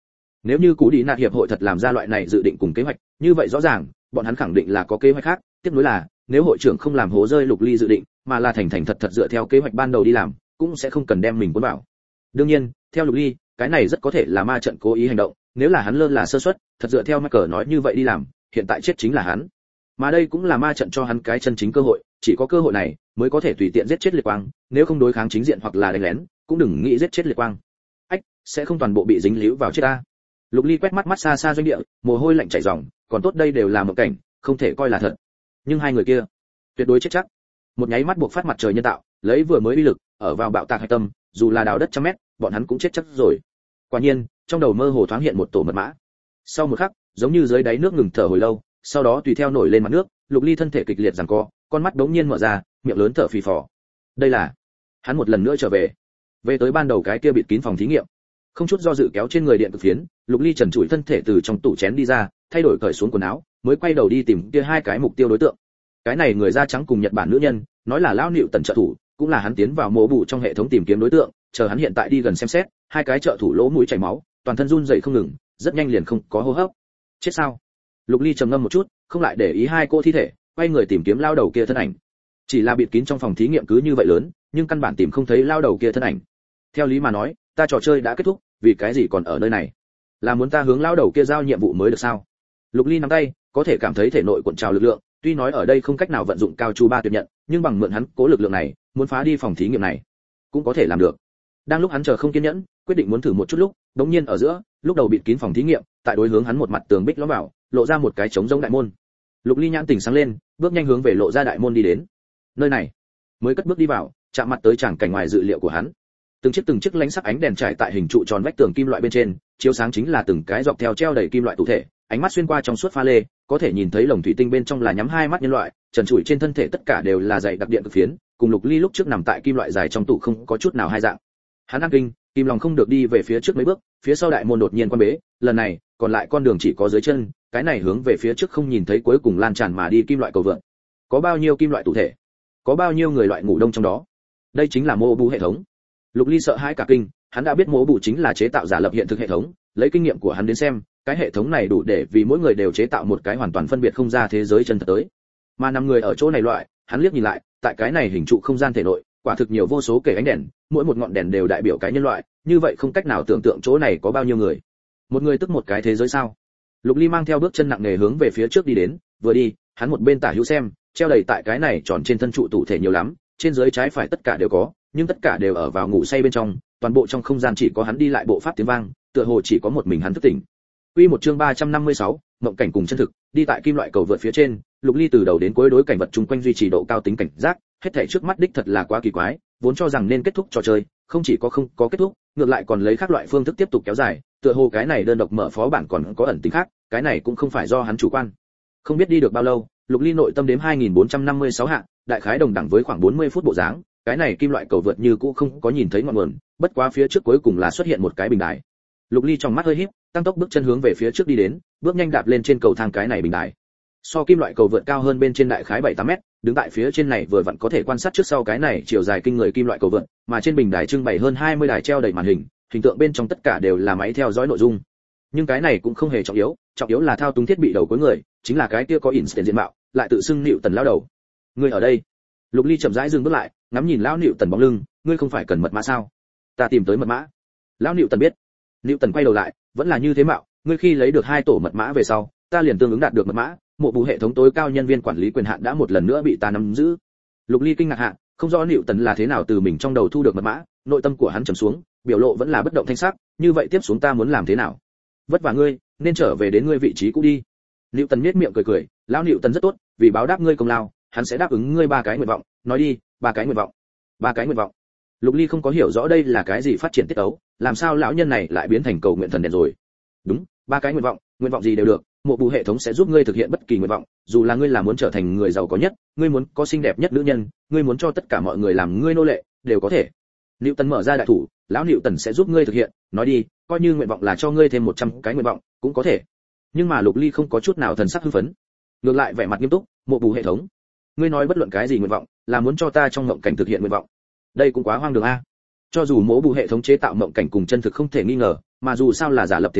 Nếu như Cú Đi Nạt hiệp hội thật làm ra loại này dự định cùng kế hoạch, như vậy rõ ràng, bọn hắn khẳng định là có kế hoạch khác, tiếp nối là, nếu hội trưởng không làm hố rơi Lục Ly dự định, mà là thành thành thật thật dựa theo kế hoạch ban đầu đi làm, cũng sẽ không cần đem mình cuốn vào. Đương nhiên, theo Lục Ly, cái này rất có thể là ma trận cố ý hành động, nếu là hắn lơ là sơ suất, thật dựa theo Michael nói như vậy đi làm, hiện tại chết chính là hắn. Mà đây cũng là ma trận cho hắn cái chân chính cơ hội, chỉ có cơ hội này mới có thể tùy tiện giết chết Liệt Quang, nếu không đối kháng chính diện hoặc là đánh lén, cũng đừng nghĩ giết chết Liệt Quang. Ách, sẽ không toàn bộ bị dính líu vào chết ta. Lục Ly quét mắt mắt xa xa doanh địa, mồ hôi lạnh chảy ròng, còn tốt đây đều là mộng cảnh, không thể coi là thật. Nhưng hai người kia, tuyệt đối chết chắc. Một nháy mắt buộc phát mặt trời nhân tạo, lấy vừa mới uy lực, ở vào bạo tạc hạch tâm, dù là đào đất trăm mét, bọn hắn cũng chết chắc rồi. Quả nhiên, trong đầu mơ hồ thoáng hiện một tổ mật mã. Sau một khắc, giống như dưới đáy nước ngừng thở hồi lâu, sau đó tùy theo nổi lên mặt nước, Lục Ly thân thể kịch liệt giằng co, con mắt đống nhiên mở ra, miệng lớn thở phì phò. Đây là, hắn một lần nữa trở về, về tới ban đầu cái kia bịt kín phòng thí nghiệm. Không chút do dự kéo trên người điện cực phiến, Lục Ly trần trụi thân thể từ trong tủ chén đi ra, thay đổi cởi xuống quần áo, mới quay đầu đi tìm kia hai cái mục tiêu đối tượng. Cái này người da trắng cùng Nhật Bản nữ nhân, nói là lão Nịu Tần trợ thủ, cũng là hắn tiến vào mộ bụ trong hệ thống tìm kiếm đối tượng, chờ hắn hiện tại đi gần xem xét, hai cái trợ thủ lỗ mũi chảy máu, toàn thân run rẩy không ngừng, rất nhanh liền không có hô hấp. Chết sao? Lục Ly trầm ngâm một chút, không lại để ý hai cô thi thể, quay người tìm kiếm lao đầu kia thân ảnh. Chỉ là bịt kín trong phòng thí nghiệm cứ như vậy lớn, nhưng căn bản tìm không thấy lao đầu kia thân ảnh. Theo lý mà nói, ta trò chơi đã kết thúc, vì cái gì còn ở nơi này? Là muốn ta hướng lao đầu kia giao nhiệm vụ mới được sao? Lục Ly nắm tay, có thể cảm thấy thể nội cuộn trào lực lượng, tuy nói ở đây không cách nào vận dụng cao chu ba tuyệt nhận, nhưng bằng mượn hắn cố lực lượng này, muốn phá đi phòng thí nghiệm này, cũng có thể làm được. Đang lúc hắn chờ không kiên nhẫn, quyết định muốn thử một chút lúc, đống nhiên ở giữa, lúc đầu bịt kín phòng thí nghiệm, tại đối hướng hắn một mặt tường bích lõm vào, lộ ra một cái trống rỗng đại môn. Lục Ly nhãn tỉnh sáng lên, bước nhanh hướng về lộ ra đại môn đi đến. Nơi này, mới cất bước đi vào, chạm mặt tới tràng cảnh ngoài dự liệu của hắn. Từng chiếc lánh sắc ánh đèn trải tại hình trụ tròn vách tường kim loại bên trên, chiếu sáng chính là từng cái dọc theo treo đầy kim loại tụ thể, ánh mắt xuyên qua trong suốt pha lê, có thể nhìn thấy lồng thủy tinh bên trong là nhắm hai mắt nhân loại, trần trụi trên thân thể tất cả đều là dày đặc điện cực phiến, cùng Lục Ly lúc trước nằm tại kim loại dài trong tủ không có chút nào hai dạng. Hắn ăn kinh, kim lòng không được đi về phía trước mấy bước, phía sau đại môn đột nhiên quan bế, lần này, còn lại con đường chỉ có dưới chân, cái này hướng về phía trước không nhìn thấy cuối cùng lan tràn mà đi kim loại cầu vượt. Có bao nhiêu kim loại tụ thể? Có bao nhiêu người loại ngủ đông trong đó? Đây chính là mô bù hệ thống. Lục Ly sợ hãi cả kinh, hắn đã biết mô bù chính là chế tạo giả lập hiện thực hệ thống, lấy kinh nghiệm của hắn đến xem, cái hệ thống này đủ để vì mỗi người đều chế tạo một cái hoàn toàn phân biệt không ra thế giới chân thật tới. Mà năm người ở chỗ này loại, hắn liếc nhìn lại, tại cái này hình trụ không gian thể nội, quả thực nhiều vô số kể ánh đèn, mỗi một ngọn đèn đều đại biểu cái nhân loại, như vậy không cách nào tưởng tượng chỗ này có bao nhiêu người. Một người tức một cái thế giới sao? Lục Ly mang theo bước chân nặng nề hướng về phía trước đi đến, vừa đi, hắn một bên tả hữu xem, treo đầy tại cái này tròn trên thân trụ tụ thể nhiều lắm, trên dưới trái phải tất cả đều có, nhưng tất cả đều ở vào ngủ say bên trong, toàn bộ trong không gian chỉ có hắn đi lại bộ pháp tiếng vang, tựa hồ chỉ có một mình hắn thức tỉnh. Quy một chương 356, mộng cảnh cùng chân thực, đi tại kim loại cầu vượt phía trên, Lục Ly từ đầu đến cuối đối cảnh vật chung quanh duy trì độ cao tính cảnh giác, hết thảy trước mắt đích thật là quá kỳ quái, vốn cho rằng nên kết thúc trò chơi, không chỉ có không có kết thúc, ngược lại còn lấy các loại phương thức tiếp tục kéo dài, tựa hồ cái này đơn độc mở phó bản còn có ẩn tính khác, cái này cũng không phải do hắn chủ quan. Không biết đi được bao lâu, Lục Ly nội tâm đếm 2456 hạ, đại khái đồng đẳng với khoảng 40 phút bộ dáng, cái này kim loại cầu vượt như cũ không có nhìn thấy ngọn nguồn, bất quá phía trước cuối cùng là xuất hiện một cái bình đài. Lục Ly trong mắt hơi híp, tăng tốc bước chân hướng về phía trước đi đến, bước nhanh đạp lên trên cầu thang cái này bình đài. So kim loại cầu vượt cao hơn bên trên đại khái 7-8 mét, đứng tại phía trên này vừa vặn có thể quan sát trước sau cái này chiều dài kinh người kim loại cầu vượt, mà trên bình đài trưng bày hơn 20 đài treo đầy màn hình, hình tượng bên trong tất cả đều là máy theo dõi nội dung. Nhưng cái này cũng không hề trọng yếu là thao túng thiết bị đầu cuối người, chính là cái kia có instant diện mạo, lại tự xưng Nịu Tần lão đầu. Ngươi ở đây? Lục Ly chậm rãi dừng bước lại, ngắm nhìn lão Nịu Tần bóng lưng, ngươi không phải cần mật mã sao? Ta tìm tới mật mã. Lão Nịu Tần biết. Nịu Tần quay đầu lại, vẫn là như thế mạo, ngươi khi lấy được 2 tổ mật mã về sau, ta liền tương ứng đạt được mật mã, mộ bù hệ thống tối cao nhân viên quản lý quyền hạn đã một lần nữa bị ta nắm giữ. Lục Ly kinh ngạc hạ, không rõ Nịu Tần là thế nào từ mình trong đầu thu được mật mã, nội tâm của hắn trầm xuống, biểu lộ vẫn là bất động thanh sắc, như vậy tiếp xuống ta muốn làm thế nào? Vất vả ngươi, nên trở về đến ngươi vị trí cũ đi. Nịu Tần nhếch miệng cười, lão Nịu Tần rất tốt, vì báo đáp ngươi công lao, hắn sẽ đáp ứng ngươi 3 cái nguyện vọng, nói đi, 3 cái nguyện vọng. 3 cái nguyện vọng. Lục Ly không có hiểu rõ đây là cái gì phát triển tiết tấu, làm sao lão nhân này lại biến thành cầu nguyện thần đèn rồi. Đúng, 3 cái nguyện vọng gì đều được, mộ bù hệ thống sẽ giúp ngươi thực hiện bất kỳ nguyện vọng, dù là ngươi là muốn trở thành người giàu có nhất, ngươi muốn có xinh đẹp nhất nữ nhân, ngươi muốn cho tất cả mọi người làm ngươi nô lệ, đều có thể. Nịu Tần mở ra đại thủ, lão Nịu Tần sẽ giúp ngươi thực hiện, nói đi, coi như nguyện vọng là cho ngươi thêm 100 cái nguyện vọng, cũng có thể. Nhưng mà Lục Ly không có chút nào thần sắc hưng phấn, ngược lại vẻ mặt nghiêm túc, mộ bù hệ thống, ngươi nói bất luận cái gì nguyện vọng, là muốn cho ta trong mộng cảnh thực hiện nguyện vọng. Đây cũng quá hoang đường a. Cho dù mộ bù hệ thống chế tạo mộng cảnh cùng chân thực không thể nghi ngờ, mà dù sao là giả lập thế giới,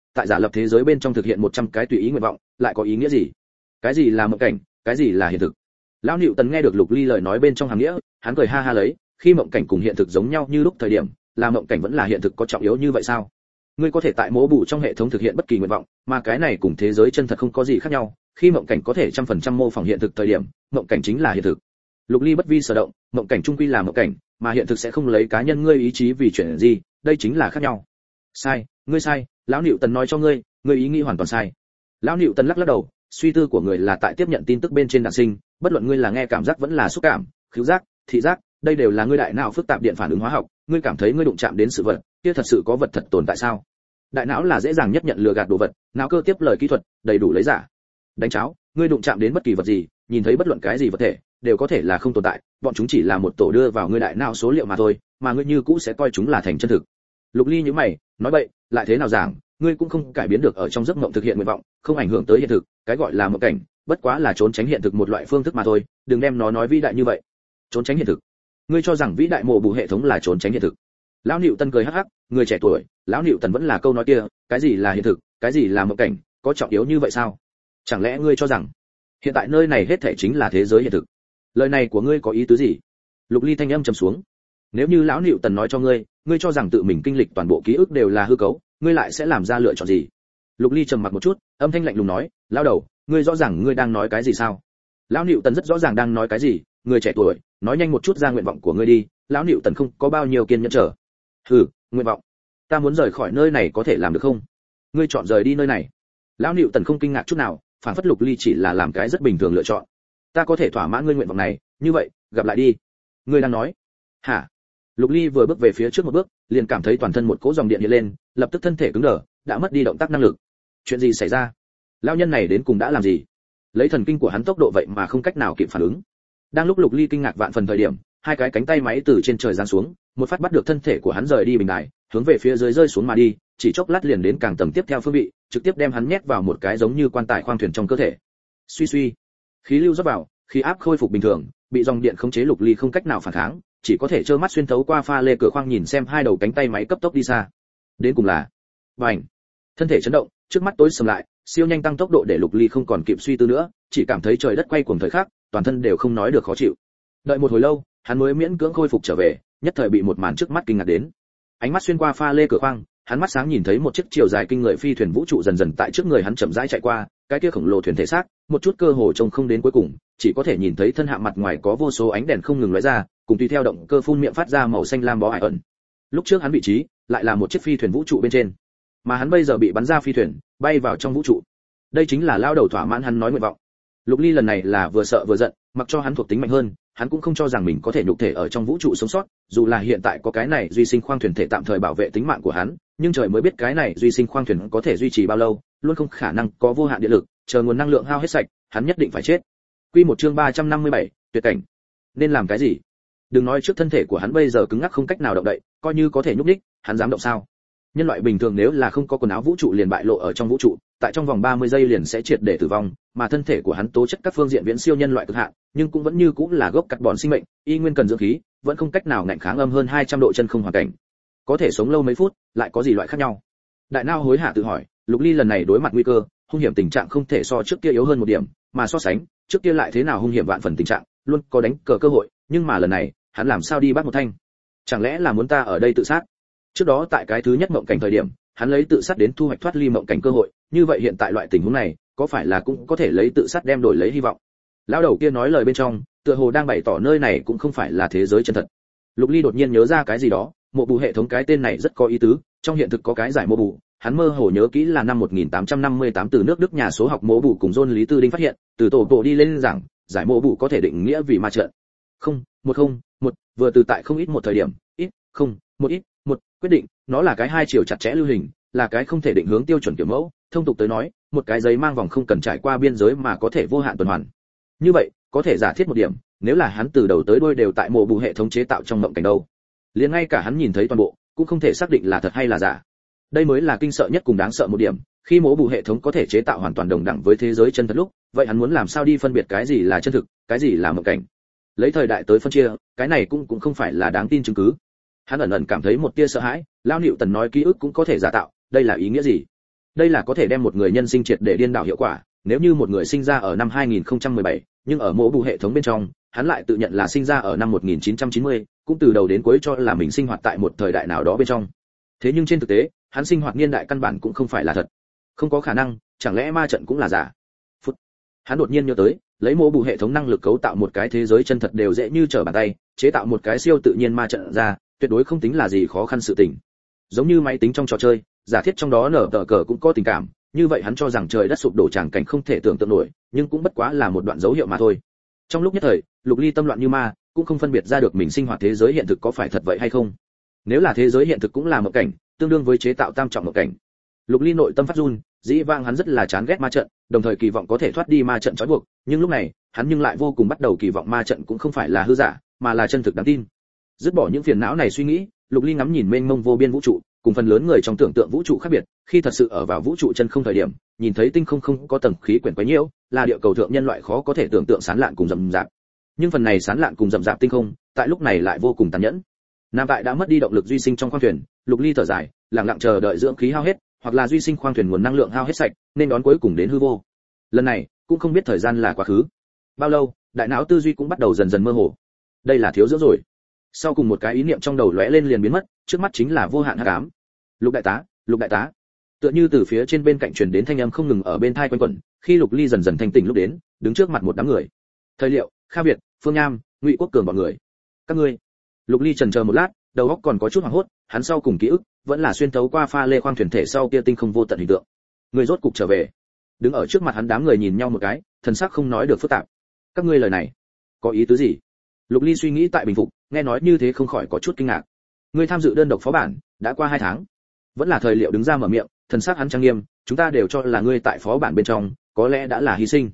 tại giả lập thế giới bên trong thực hiện 100 cái tùy ý nguyện vọng, lại có ý nghĩa gì? Cái gì là mộng cảnh, cái gì là hiện thực? Lão Nữu Tần nghe được Lục Ly lời nói bên trong hàm nghĩa, hắn cười ha ha lấy, khi mộng cảnh cùng hiện thực giống nhau như lúc thời điểm, là mộng cảnh vẫn là hiện thực có trọng yếu như vậy sao? Ngươi có thể tại mô bù trong hệ thống thực hiện bất kỳ nguyện vọng, mà cái này cùng thế giới chân thật không có gì khác nhau, khi mộng cảnh có thể 100% mô phỏng hiện thực thời điểm, mộng cảnh chính là hiện thực. Lục Ly bất vi sở động, mộng cảnh trung quy là mộng cảnh, mà hiện thực sẽ không lấy cá nhân ngươi ý chí vì chuyện gì, đây chính là khác nhau. Sai, ngươi sai, lão Nữu Tần nói cho ngươi, ngươi ý nghĩ hoàn toàn sai. Lão Nữu Tần lắc lắc đầu, suy tư của người là tại tiếp nhận tin tức bên trên đạn sinh, bất luận ngươi là nghe cảm giác vẫn là xúc cảm, khứu giác, thị giác, đây đều là ngươi đại não phức tạp điện phản ứng hóa học, ngươi cảm thấy ngươi đụng chạm đến sự vật, kia thật sự có vật thật tồn tại sao? Đại não là dễ dàng nhất nhận lừa gạt đồ vật, não cơ tiếp lời kỹ thuật, đầy đủ lấy giả. Đánh cháo, ngươi đụng chạm đến bất kỳ vật gì, nhìn thấy bất luận cái gì vật thể, đều có thể là không tồn tại, bọn chúng chỉ là một tổ đưa vào ngươi đại não số liệu mà thôi, mà ngươi như cũ sẽ coi chúng là thành chân thực. Lục Ly nhíu mày, nói bậy, lại thế nào giảng, ngươi cũng không cải biến được ở trong giấc mộng thực hiện nguyện vọng, không ảnh hưởng tới hiện thực, cái gọi là mộng cảnh, bất quá là trốn tránh hiện thực một loại phương thức mà thôi, đừng đem nó nói vĩ đại như vậy. Trốn tránh hiện thực? Ngươi cho rằng vĩ đại mộ bù hệ thống là trốn tránh hiện thực? Lão Nữu Tần cười hắc hắc, người trẻ tuổi, lão Nữu Tần vẫn là câu nói kia, cái gì là hiện thực, cái gì là mộng cảnh, có trọng yếu như vậy sao? Chẳng lẽ ngươi cho rằng hiện tại nơi này hết thảy chính là thế giới hiện thực? Lời này của ngươi có ý tứ gì? Lục Ly thanh âm trầm xuống. Nếu như lão Nữu Tần nói cho ngươi, ngươi cho rằng tự mình kinh lịch toàn bộ ký ức đều là hư cấu, ngươi lại sẽ làm ra lựa chọn gì? Lục Ly trầm mặc một chút, âm thanh lạnh lùng nói, lão đầu, ngươi rõ ràng ngươi đang nói cái gì sao? Lão Nữu Tần rất rõ ràng đang nói cái gì, người trẻ tuổi, nói nhanh một chút ra nguyện vọng của ngươi đi, lão Nữu Tần không có bao nhiêu kiên nhẫn chờ. Hừ, nguyện vọng? Ta muốn rời khỏi nơi này có thể làm được không? Ngươi chọn rời đi nơi này. Lão Nữu Tần không kinh ngạc chút nào, phản phất Lục Ly chỉ là làm cái rất bình thường lựa chọn. Ta có thể thỏa mãn ngươi nguyện vọng này, như vậy, gặp lại đi. Ngươi đang nói? Hả? Lục Ly vừa bước về phía trước một bước, liền cảm thấy toàn thân một cỗ dòng điện hiện lên, lập tức thân thể cứng đờ, đã mất đi động tác năng lực. Chuyện gì xảy ra? Lão nhân này đến cùng đã làm gì? Lấy thần kinh của hắn tốc độ vậy mà không cách nào kịp phản ứng. Đang lúc Lục Ly kinh ngạc vạn phần thời điểm, hai cái cánh tay máy từ trên trời giáng xuống, một phát bắt được thân thể của hắn rời đi bình đài, hướng về phía dưới rơi xuống mà đi, chỉ chốc lát liền đến càng tầng tiếp theo phương vị, trực tiếp đem hắn nhét vào một cái giống như quan tài khoang thuyền trong cơ thể. Suy suy, khí lưu rót vào, khí áp khôi phục bình thường, bị dòng điện khống chế Lục Ly không cách nào phản kháng, chỉ có thể trơ mắt xuyên thấu qua pha lê cửa khoang nhìn xem hai đầu cánh tay máy cấp tốc đi xa. Đến cùng là, bành, thân thể chấn động, trước mắt tối sầm lại, siêu nhanh tăng tốc độ để Lục Ly không còn kịp suy tư nữa, chỉ cảm thấy trời đất quay cuồng thời khắc, toàn thân đều không nói được khó chịu. Đợi một hồi lâu, hắn mới miễn cưỡng khôi phục trở về, nhất thời bị một màn trước mắt kinh ngạc đến. Ánh mắt xuyên qua pha lê cửa khoang, hắn mắt sáng nhìn thấy một chiếc chiều dài kinh người phi thuyền vũ trụ dần dần tại trước người hắn chậm rãi chạy qua, cái kia khổng lồ thuyền thể xác, một chút cơ hồ trông không đến cuối cùng, chỉ có thể nhìn thấy thân hạ mặt ngoài có vô số ánh đèn không ngừng lóe ra, cùng tùy theo động cơ phun miệng phát ra màu xanh lam bó ải ẩn. Lúc trước hắn vị trí lại là một chiếc phi thuyền vũ trụ bên trên, mà hắn bây giờ bị bắn ra phi thuyền, bay vào trong vũ trụ. Đây chính là lao đầu thỏa mãn hắn nói nguyện vọng. Lục Ly lần này là vừa sợ vừa giận, mặc cho hắn thuộc tính mạnh hơn, hắn cũng không cho rằng mình có thể nhục thể ở trong vũ trụ sống sót, dù là hiện tại có cái này duy sinh khoang thuyền thể tạm thời bảo vệ tính mạng của hắn, nhưng trời mới biết cái này duy sinh khoang thuyền có thể duy trì bao lâu, luôn không khả năng có vô hạn điện lực, chờ nguồn năng lượng hao hết sạch, hắn nhất định phải chết. Quy một chương 357, tuyệt cảnh. Nên làm cái gì? Đừng nói trước thân thể của hắn bây giờ cứng ngắc không cách nào động đậy, coi như có thể nhúc nhích, hắn dám động sao? Nhân loại bình thường nếu là không có quần áo vũ trụ liền bại lộ ở trong vũ trụ, tại trong vòng 30 giây liền sẽ triệt để tử vong, mà thân thể của hắn tố chất các phương diện viễn siêu nhân loại cực hạn, nhưng cũng vẫn như cũng là gốc carbon sinh mệnh, y nguyên cần dưỡng khí, vẫn không cách nào ngạnh kháng âm hơn 200 độ chân không hoàn cảnh. Có thể sống lâu mấy phút, lại có gì loại khác nhau? Đại Nao hối hả tự hỏi, Lục Ly lần này đối mặt nguy cơ, hung hiểm tình trạng không thể so trước kia yếu hơn một điểm, mà so sánh, trước kia lại thế nào hung hiểm vạn phần tình trạng, luôn có đánh cờ cơ hội, nhưng mà lần này, hắn làm sao đi bắt một thanh? Chẳng lẽ là muốn ta ở đây tự sát? Trước đó tại cái thứ nhất mộng cảnh thời điểm, hắn lấy tự sát đến thu hoạch thoát ly mộng cảnh cơ hội, như vậy hiện tại loại tình huống này, có phải là cũng có thể lấy tự sát đem đổi lấy hy vọng? Lão đầu kia nói lời bên trong, tựa hồ đang bày tỏ nơi này cũng không phải là thế giới chân thật. Lục Ly đột nhiên nhớ ra cái gì đó, mộ bù hệ thống cái tên này rất có ý tứ, trong hiện thực có cái giải mộ bù, hắn mơ hồ nhớ kỹ là năm 1858 từ nước Đức nhà số học mộ bù cùng John Lý Tư Đinh phát hiện, từ tổ bộ đi lên rằng, giải mộ bù có thể định nghĩa vì ma trận. Không, một, vừa từ tại không ít một thời điểm, ít, không, một ít, một, quyết định, nó là cái hai chiều chặt chẽ lưu hình, là cái không thể định hướng tiêu chuẩn kiểu mẫu, thông tục tới nói, một cái giấy mang vòng không cần trải qua biên giới mà có thể vô hạn tuần hoàn. Như vậy, có thể giả thiết một điểm, nếu là hắn từ đầu tới đuôi đều tại mộ bù hệ thống chế tạo trong mộng cảnh đâu, liền ngay cả hắn nhìn thấy toàn bộ, cũng không thể xác định là thật hay là giả. Đây mới là kinh sợ nhất cùng đáng sợ một điểm, khi mộ bù hệ thống có thể chế tạo hoàn toàn đồng đẳng với thế giới chân thật lúc, vậy hắn muốn làm sao đi phân biệt cái gì là chân thực, cái gì là mộng cảnh? Lấy thời đại tới phân chia, cái này cũng không phải là đáng tin chứng cứ. Hắn ẩn ẩn cảm thấy một tia sợ hãi, Lao Nữu Tần nói ký ức cũng có thể giả tạo, đây là ý nghĩa gì? Đây là có thể đem một người nhân sinh triệt để điên đảo hiệu quả. Nếu như một người sinh ra ở năm 2017, nhưng ở mô bù hệ thống bên trong, hắn lại tự nhận là sinh ra ở năm 1990, cũng từ đầu đến cuối cho là mình sinh hoạt tại một thời đại nào đó bên trong. Thế nhưng trên thực tế, hắn sinh hoạt niên đại căn bản cũng không phải là thật. Không có khả năng, chẳng lẽ ma trận cũng là giả? Phút. Hắn đột nhiên nhớ tới, lấy mô bù hệ thống năng lực cấu tạo một cái thế giới chân thật đều dễ như trở bàn tay, chế tạo một cái siêu tự nhiên ma trận ra, tuyệt đối không tính là gì khó khăn sự tình. Giống như máy tính trong trò chơi, giả thiết trong đó nở tờ cờ cũng có tình cảm, như vậy hắn cho rằng trời đất sụp đổ tràng cảnh không thể tưởng tượng nổi, nhưng cũng bất quá là một đoạn dấu hiệu mà thôi. Trong lúc nhất thời, Lục Ly tâm loạn như ma, cũng không phân biệt ra được mình sinh hoạt thế giới hiện thực có phải thật vậy hay không. Nếu là thế giới hiện thực cũng là mộng cảnh, tương đương với chế tạo tam trọng mộng cảnh. Lục Ly nội tâm phát run, dĩ vãng hắn rất là chán ghét ma trận, đồng thời kỳ vọng có thể thoát đi ma trận trói buộc, nhưng lúc này, hắn nhưng lại vô cùng bắt đầu kỳ vọng ma trận cũng không phải là hư giả, mà là chân thực đáng tin. Dứt bỏ những phiền não này suy nghĩ, Lục Ly ngắm nhìn mênh mông vô biên vũ trụ, cùng phần lớn người trong tưởng tượng vũ trụ khác biệt, khi thật sự ở vào vũ trụ chân không thời điểm, nhìn thấy tinh không không có tầng khí quyển quấy nhiễu, là địa cầu thượng nhân loại khó có thể tưởng tượng sán lạn cùng rậm rạp. Nhưng phần này sán lạn cùng rậm rạp tinh không, tại lúc này lại vô cùng tàn nhẫn. Nam tại đã mất đi động lực duy sinh trong khoang thuyền, Lục Ly thở dài, lặng lặng chờ đợi dưỡng khí hao hết, hoặc là duy sinh khoang thuyền nguồn năng lượng hao hết sạch, nên đón cuối cùng đến hư vô. Lần này, cũng không biết thời gian là quá khứ bao lâu, đại não tư duy cũng bắt đầu dần dần mơ hồ. Đây là thiếu dưỡng rồi. Sau cùng một cái ý niệm trong đầu lóe lên liền biến mất, trước mắt chính là vô hạn hắc ám. Lục đại tá, Lục đại tá. Tựa như từ phía trên bên cạnh truyền đến thanh âm không ngừng ở bên tai quanh quẩn, khi Lục Ly dần dần thanh tỉnh lúc đến, đứng trước mặt một đám người. Thời Liệu, Kha Việt, Phương Nham, Ngụy Quốc Cường bọn người. Các ngươi. Lục Ly chần chờ một lát, đầu óc còn có chút hoảng hốt, hắn sau cùng ký ức vẫn là xuyên thấu qua pha lê khoang thuyền thể sau kia tinh không vô tận hình tượng. Người rốt cục trở về. Đứng ở trước mặt hắn đám người nhìn nhau một cái, thần sắc không nói được phức tạp. Các ngươi lời này có ý tứ gì? Lục Ly suy nghĩ tại bình phục, nghe nói như thế không khỏi có chút kinh ngạc. Ngươi tham dự đơn độc phó bản đã qua 2 tháng. Vẫn là Thời Liệu đứng ra mở miệng, thần sắc hắn trang nghiêm, chúng ta đều cho là ngươi tại phó bản bên trong, có lẽ đã là hy sinh.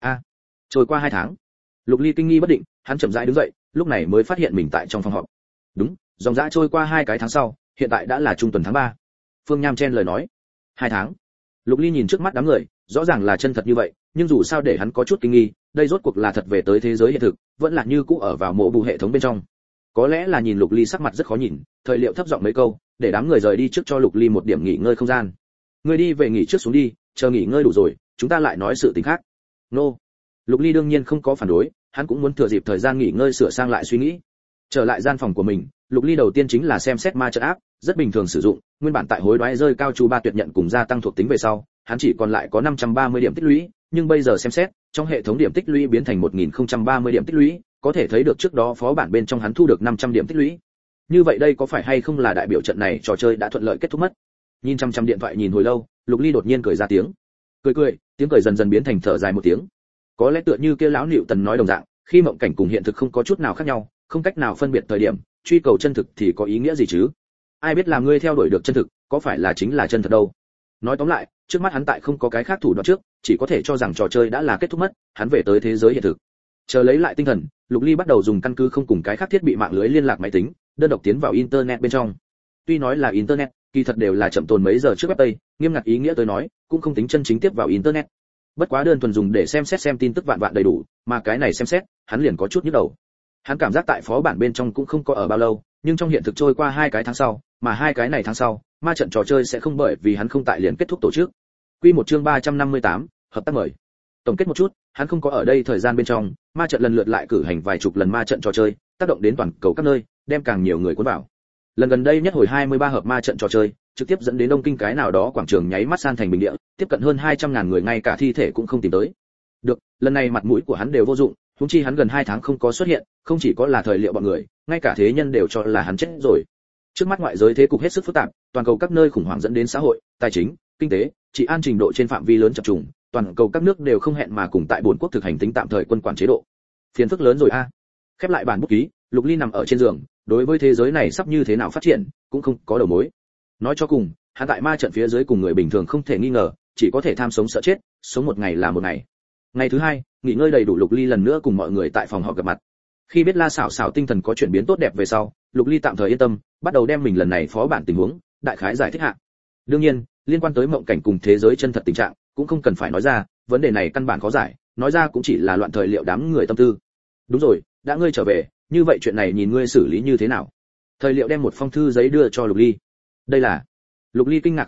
Trôi qua 2 tháng. Lục Ly kinh nghi bất định, hắn chậm rãi đứng dậy, lúc này mới phát hiện mình tại trong phòng họp. Đúng, dòng dã trôi qua 2 cái tháng sau, hiện tại đã là trung tuần tháng 3. Phương Nham chen lời nói. 2 tháng. Lục Ly nhìn trước mắt đám người, rõ ràng là chân thật như vậy, nhưng dù sao để hắn có chút kinh nghi, đây rốt cuộc là thật về tới thế giới hiện thực, vẫn là như cũ ở vào mộ bù hệ thống bên trong. Có lẽ là nhìn Lục Ly sắc mặt rất khó nhìn, Thời Liệu thấp giọng mấy câu, để đám người rời đi trước cho Lục Ly một điểm nghỉ ngơi không gian. Ngươi đi về nghỉ trước xuống đi, chờ nghỉ ngơi đủ rồi, chúng ta lại nói sự tình khác. Nô. Lục Ly đương nhiên không có phản đối, hắn cũng muốn thừa dịp thời gian nghỉ ngơi sửa sang lại suy nghĩ. Trở lại gian phòng của mình, Lục Ly đầu tiên chính là xem xét ma trận áp, rất bình thường sử dụng, nguyên bản tại hối đoái rơi cao chu 3 tuyệt nhận cùng gia tăng thuộc tính về sau, hắn chỉ còn lại có 530 điểm tích lũy, nhưng bây giờ xem xét, trong hệ thống điểm tích lũy biến thành 1030 điểm tích lũy, có thể thấy được trước đó phó bản bên trong hắn thu được 500 điểm tích lũy. Như vậy đây có phải hay không là đại biểu trận này trò chơi đã thuận lợi kết thúc mất? Nhìn chăm chăm điện thoại nhìn hồi lâu, Lục Ly đột nhiên cười ra tiếng. Cười, tiếng cười dần dần biến thành thở dài một tiếng. Có lẽ tựa như kia lão Nịu Tần nói đồng dạng, khi mộng cảnh cùng hiện thực không có chút nào khác nhau, không cách nào phân biệt thời điểm, truy cầu chân thực thì có ý nghĩa gì chứ? Ai biết làm ngươi theo đuổi được chân thực, có phải là chính là chân thật đâu? Nói tóm lại, trước mắt hắn tại không có cái khác thủ đoạn trước, chỉ có thể cho rằng trò chơi đã là kết thúc mất, hắn về tới thế giới hiện thực. Chờ lấy lại tinh thần, Lục Ly bắt đầu dùng căn cứ không cùng cái khác thiết bị mạng lưới liên lạc máy tính, đơn độc tiến vào internet bên trong. Tuy nói là internet, kỳ thật đều là chậm tồn mấy giờ trước web tây, nghiêm ngặt ý nghĩa tới nói, cũng không tính chân chính tiếp vào internet. Bất quá đơn thuần dùng để xem xét xem tin tức vạn vạn đầy đủ, mà cái này xem xét, hắn liền có chút nhức đầu. Hắn cảm giác tại phó bản bên trong cũng không có ở bao lâu, nhưng trong hiện thực trôi qua 2 cái tháng sau, mà 2 cái này tháng sau, ma trận trò chơi sẽ không bởi vì hắn không tại liền kết thúc tổ chức. Quy một chương 358, hợp tác mời. Tổng kết một chút, hắn không có ở đây thời gian bên trong, ma trận lần lượt lại cử hành vài chục lần ma trận trò chơi, tác động đến toàn cầu các nơi, đem càng nhiều người cuốn vào. Lần gần đây nhất hồi 23 hợp ma trận trò chơi, trực tiếp dẫn đến Đông Kinh cái nào đó quảng trường nháy mắt san thành bình địa, tiếp cận hơn 200.000 người ngay cả thi thể cũng không tìm tới. Được, lần này mặt mũi của hắn đều vô dụng, huống chi hắn gần 2 tháng không có xuất hiện, không chỉ có là Thời Liệu bọn người, ngay cả thế nhân đều cho là hắn chết rồi. Trước mắt ngoại giới thế cục hết sức phức tạp, toàn cầu các nơi khủng hoảng dẫn đến xã hội, tài chính, kinh tế, trị an trình độ trên phạm vi lớn chập trùng, toàn cầu các nước đều không hẹn mà cùng tại bốn quốc thực hành tính tạm thời quân quản chế độ. Phiền phức lớn rồi a. Khép lại bản bút ký, Lục Ly nằm ở trên giường, đối với thế giới này sắp như thế nào phát triển, cũng không có đầu mối. Nói cho cùng, hắn tại ma trận phía dưới cùng người bình thường không thể nghi ngờ, chỉ có thể tham sống sợ chết, sống một ngày là một ngày. Ngày thứ 2, nghỉ ngơi đầy đủ, Lục Ly lần nữa cùng mọi người tại phòng họp gặp mặt. Khi biết La Sảo Sảo tinh thần có chuyển biến tốt đẹp về sau, Lục Ly tạm thời yên tâm, bắt đầu đem mình lần này phó bản tình huống đại khái giải thích hạ. Đương nhiên, liên quan tới mộng cảnh cùng thế giới chân thật tình trạng, cũng không cần phải nói ra, vấn đề này căn bản khó giải, nói ra cũng chỉ là loạn Thời Liệu đám người tâm tư. Đúng rồi, đã ngươi trở về, như vậy chuyện này nhìn ngươi xử lý như thế nào? Thời Liệu đem một phong thư giấy đưa cho Lục Ly. Đây là. Lục Ly kinh ngạc không thôi,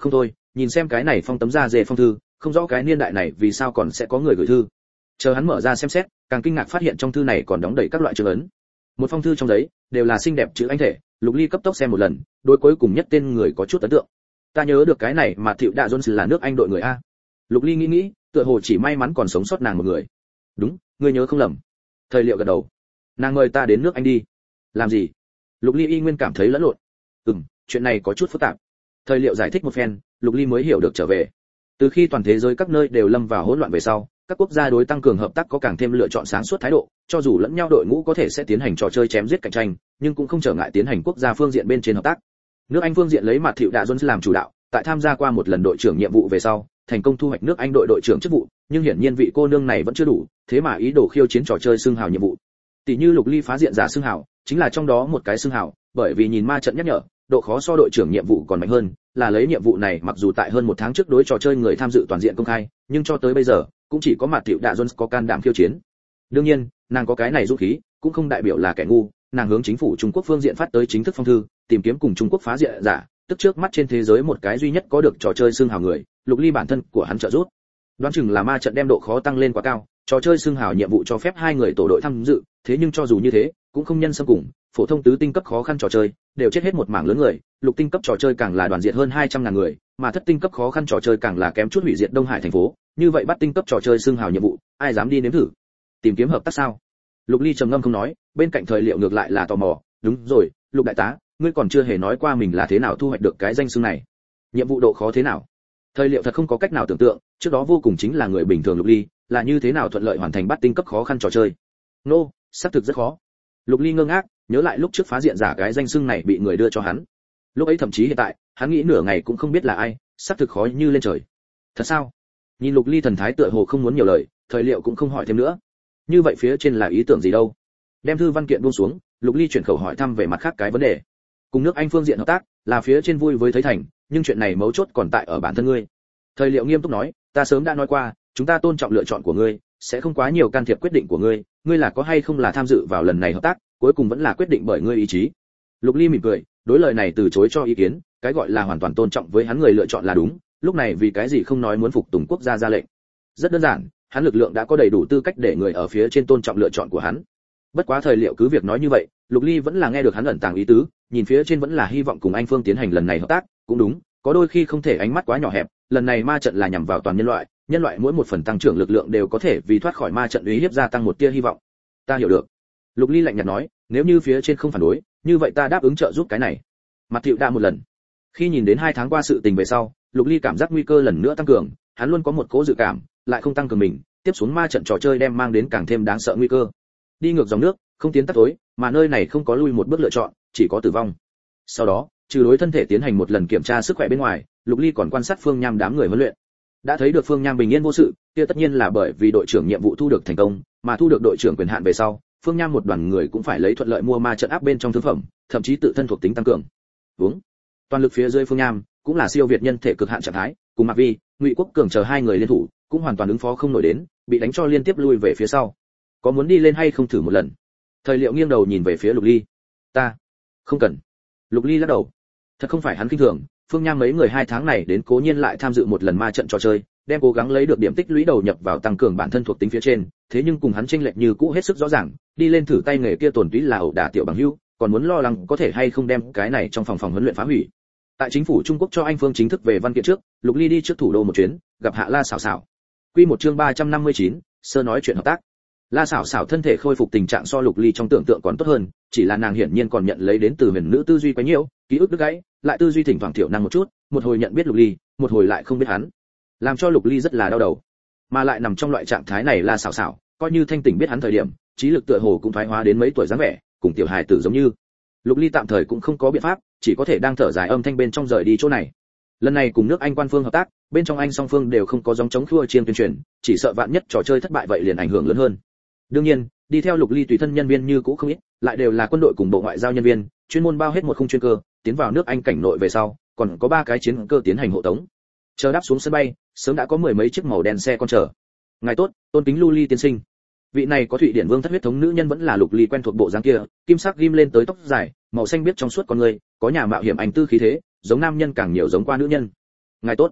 nhìn xem cái này phong tấm da dê phong thư, không rõ cái niên đại này vì sao còn sẽ có người gửi thư. Chờ hắn mở ra xem xét, càng kinh ngạc phát hiện trong thư này còn đóng đầy các loại chữ ấn. Một phong thư trong giấy đều là xinh đẹp chữ anh thể, Lục Ly cấp tốc xem một lần, đối cuối cùng nhất tên người có chút ấn tượng. Ta nhớ được cái này mà Thiệu Đạ Jones là nước Anh đội người a. Lục Ly nghĩ, tựa hồ chỉ may mắn còn sống sót nàng một người. Đúng, ngươi nhớ không lầm. Thời Liệu gật đầu. Nàng mời ta đến nước Anh đi. Làm gì? Lục Ly y nguyên cảm thấy lẫn lộn. Chuyện này có chút phức tạp. Thời Liệu giải thích một phen, Lục Ly mới hiểu được trở về. Từ khi toàn thế giới các nơi đều lâm vào hỗn loạn về sau, các quốc gia đối tăng cường hợp tác có càng thêm lựa chọn sáng suốt thái độ, cho dù lẫn nhau đội ngũ có thể sẽ tiến hành trò chơi chém giết cạnh tranh, nhưng cũng không trở ngại tiến hành quốc gia phương diện bên trên hợp tác. Nước Anh phương diện lấy mặt Thiệu Đạ Jones làm chủ đạo, tại tham gia qua một lần đội trưởng nhiệm vụ về sau, thành công thu hoạch nước Anh đội trưởng chức vụ, nhưng hiển nhiên vị cô nương này vẫn chưa đủ, thế mà ý đồ khiêu chiến trò chơi xưng hào nhiệm vụ. Tỷ như Lục Ly phá diện giả xưng hào, chính là trong đó một cái xưng hào, bởi vì nhìn ma trận nhắc nhở, độ khó so đội trưởng nhiệm vụ còn mạnh hơn, là lấy nhiệm vụ này mặc dù tại hơn một tháng trước đối trò chơi người tham dự toàn diện công khai, nhưng cho tới bây giờ cũng chỉ có mặt Thiệu Đạ Jones có can đảm khiêu chiến. Đương nhiên, nàng có cái này dũng khí, cũng không đại biểu là kẻ ngu, nàng hướng chính phủ Trung Quốc phương diện phát tới chính thức phong thư, tìm kiếm cùng Trung Quốc phá diện giả, tức trước mắt trên thế giới một cái duy nhất có được trò chơi xưng hào người, Lục Ly bản thân của hắn trợ giúp. Đoán chừng là ma trận đem độ khó tăng lên quá cao, trò chơi xưng hào nhiệm vụ cho phép 2 người tổ đội tham dự, thế nhưng cho dù như thế, cũng không nhân xâm cùng, phổ thông tứ tinh cấp khó khăn trò chơi, đều chết hết một mảng lớn người, lục tinh cấp trò chơi càng là đoàn diệt hơn 200.000 người, mà thất tinh cấp khó khăn trò chơi càng là kém chút hủy diệt Đông Hải thành phố, như vậy bắt tinh cấp trò chơi xưng hào nhiệm vụ, ai dám đi nếm thử? Tìm kiếm hợp tác sao? Lục Ly trầm ngâm không nói, bên cạnh Thời Liệu ngược lại là tò mò, đúng rồi, Lục đại tá, ngươi còn chưa hề nói qua mình là thế nào thu hoạch được cái danh xưng này. Nhiệm vụ độ khó thế nào? Thời Liệu thật không có cách nào tưởng tượng, trước đó vô cùng chính là người bình thường Lục Ly, là như thế nào thuận lợi hoàn thành bắt tinh cấp khó khăn trò chơi. Nô, xác thực rất khó. Lục Ly ngơ ngác, nhớ lại lúc trước phá diện giả cái danh xưng này bị người đưa cho hắn. Lúc ấy thậm chí hiện tại, hắn nghĩ nửa ngày cũng không biết là ai, xác thực khó như lên trời. Thật sao? Nhìn Lục Ly thần thái tựa hồ không muốn nhiều lời, Thời Liệu cũng không hỏi thêm nữa. Như vậy phía trên là ý tưởng gì đâu? Đem thư văn kiện buông xuống, Lục Ly chuyển khẩu hỏi thăm về mặt khác cái vấn đề. Cùng nước Anh phương diện hợp tác, là phía trên vui với thấy thành, nhưng chuyện này mấu chốt còn tại ở bản thân ngươi. Thời Liệu nghiêm túc nói, ta sớm đã nói qua, chúng ta tôn trọng lựa chọn của ngươi, sẽ không quá nhiều can thiệp quyết định của ngươi, ngươi là có hay không là tham dự vào lần này hợp tác, cuối cùng vẫn là quyết định bởi ngươi ý chí. Lục Ly mỉm cười, đối lời này từ chối cho ý kiến, cái gọi là hoàn toàn tôn trọng với hắn người lựa chọn là đúng, lúc này vì cái gì không nói muốn phục tùng quốc gia ra lệnh. Rất đơn giản, hắn lực lượng đã có đầy đủ tư cách để người ở phía trên tôn trọng lựa chọn của hắn. Bất quá Thời Liệu cứ việc nói như vậy, Lục Ly vẫn là nghe được hắn ẩn tàng ý tứ, nhìn phía trên vẫn là hy vọng cùng anh Phương tiến hành lần này hợp tác, cũng đúng, có đôi khi không thể ánh mắt quá nhỏ hẹp, lần này ma trận là nhằm vào toàn nhân loại mỗi một phần tăng trưởng lực lượng đều có thể vì thoát khỏi ma trận uy hiếp gia tăng một tia hy vọng. Ta hiểu được. Lục Ly lạnh nhạt nói, nếu như phía trên không phản đối, như vậy ta đáp ứng trợ giúp cái này. Mặt Thiệu Đạ một lần. Khi nhìn đến 2 tháng qua sự tình về sau, Lục Ly cảm giác nguy cơ lần nữa tăng cường, hắn luôn có một cố dự cảm, lại không tăng cường mình, tiếp xuống ma trận trò chơi đem mang đến càng thêm đáng sợ nguy cơ. Đi ngược dòng nước, không tiến tắt tối, mà nơi này không có lui một bước lựa chọn, chỉ có tử vong. Sau đó, trừ đối thân thể tiến hành một lần kiểm tra sức khỏe bên ngoài, Lục Ly còn quan sát Phương Nham đám người huấn luyện. Đã thấy được Phương Nham bình yên vô sự, kia tất nhiên là bởi vì đội trưởng nhiệm vụ thu được thành công, mà thu được đội trưởng quyền hạn về sau, Phương Nham một đoàn người cũng phải lấy thuận lợi mua ma trận áp bên trong thương phẩm, thậm chí tự thân thuộc tính tăng cường. Uống. Toàn lực phía dưới Phương Nham, cũng là siêu việt nhân thể cực hạn trạng thái, cùng Mạc Vi, Ngụy Quốc Cường chờ 2 người liên thủ, cũng hoàn toàn ứng phó không nổi đến, bị đánh cho liên tiếp lui về phía sau. Có muốn đi lên hay không thử một lần? Thời Liệu nghiêng đầu nhìn về phía Lục Ly. Ta, không cần. Lục Ly lắc đầu. Thật không phải hắn kinh thường, Phương Nham mấy người 2 tháng này đến cố nhiên lại tham dự một lần ma trận trò chơi, đem cố gắng lấy được điểm tích lũy đầu nhập vào tăng cường bản thân thuộc tính phía trên, thế nhưng cùng hắn chênh lệch như cũ hết sức rõ ràng, đi lên thử tay nghề kia tổn túy là ẩu đả tiểu bằng hữu, còn muốn lo lắng có thể hay không đem cái này trong phòng huấn luyện phá hủy. Tại chính phủ Trung Quốc cho anh Phương chính thức về văn kiện trước, Lục Ly đi trước thủ đô một chuyến, gặp Hạ La Sảo Sảo. Quy một chương 359, sơ nói chuyện hợp tác. La Sảo Sảo thân thể khôi phục tình trạng so Lục Ly trong tưởng tượng còn tốt hơn, chỉ là nàng hiển nhiên còn nhận lấy đến từ huyền nữ tư duy quá nhiều, ký ức đứt gãy, lại tư duy thỉnh thoảng thiểu năng một chút, một hồi nhận biết Lục Ly, một hồi lại không biết hắn, làm cho Lục Ly rất là đau đầu. Mà lại nằm trong loại trạng thái này La Sảo Sảo, coi như thanh tỉnh biết hắn thời điểm, trí lực tựa hồ cũng thoái hóa đến mấy tuổi dáng vẻ, cùng tiểu hài tử giống như. Lục Ly tạm thời cũng không có biện pháp, chỉ có thể đang thở dài âm thanh bên trong rời đi chỗ này. Lần này cùng nước Anh quan phương hợp tác, bên trong Anh song phương đều không có giống chống khua chiêng tuyên truyền, chỉ sợ vạn nhất trò chơi thất bại vậy liền ảnh hưởng lớn hơn. Đương nhiên, đi theo Lục Ly tùy thân nhân viên như cũ không ít, lại đều là quân đội cùng bộ ngoại giao nhân viên, chuyên môn bao hết một khung chuyên cơ, tiến vào nước Anh cảnh nội về sau, còn có 3 cái chiến cơ tiến hành hộ tống. Chờ đáp xuống sân bay, sớm đã có 10 mấy chiếc màu đen xe con chờ. Ngài tốt, tôn kính Lưu Ly tiên sinh. Vị này có Thụy Điển Vương thất huyết thống nữ nhân vẫn là Lục Ly quen thuộc bộ dáng kia, kim sắc ghim lên tới tóc dài, màu xanh biếc trong suốt con người, có nhà mạo hiểm anh tư khí thế, giống nam nhân càng nhiều giống qua nữ nhân. Ngài tốt.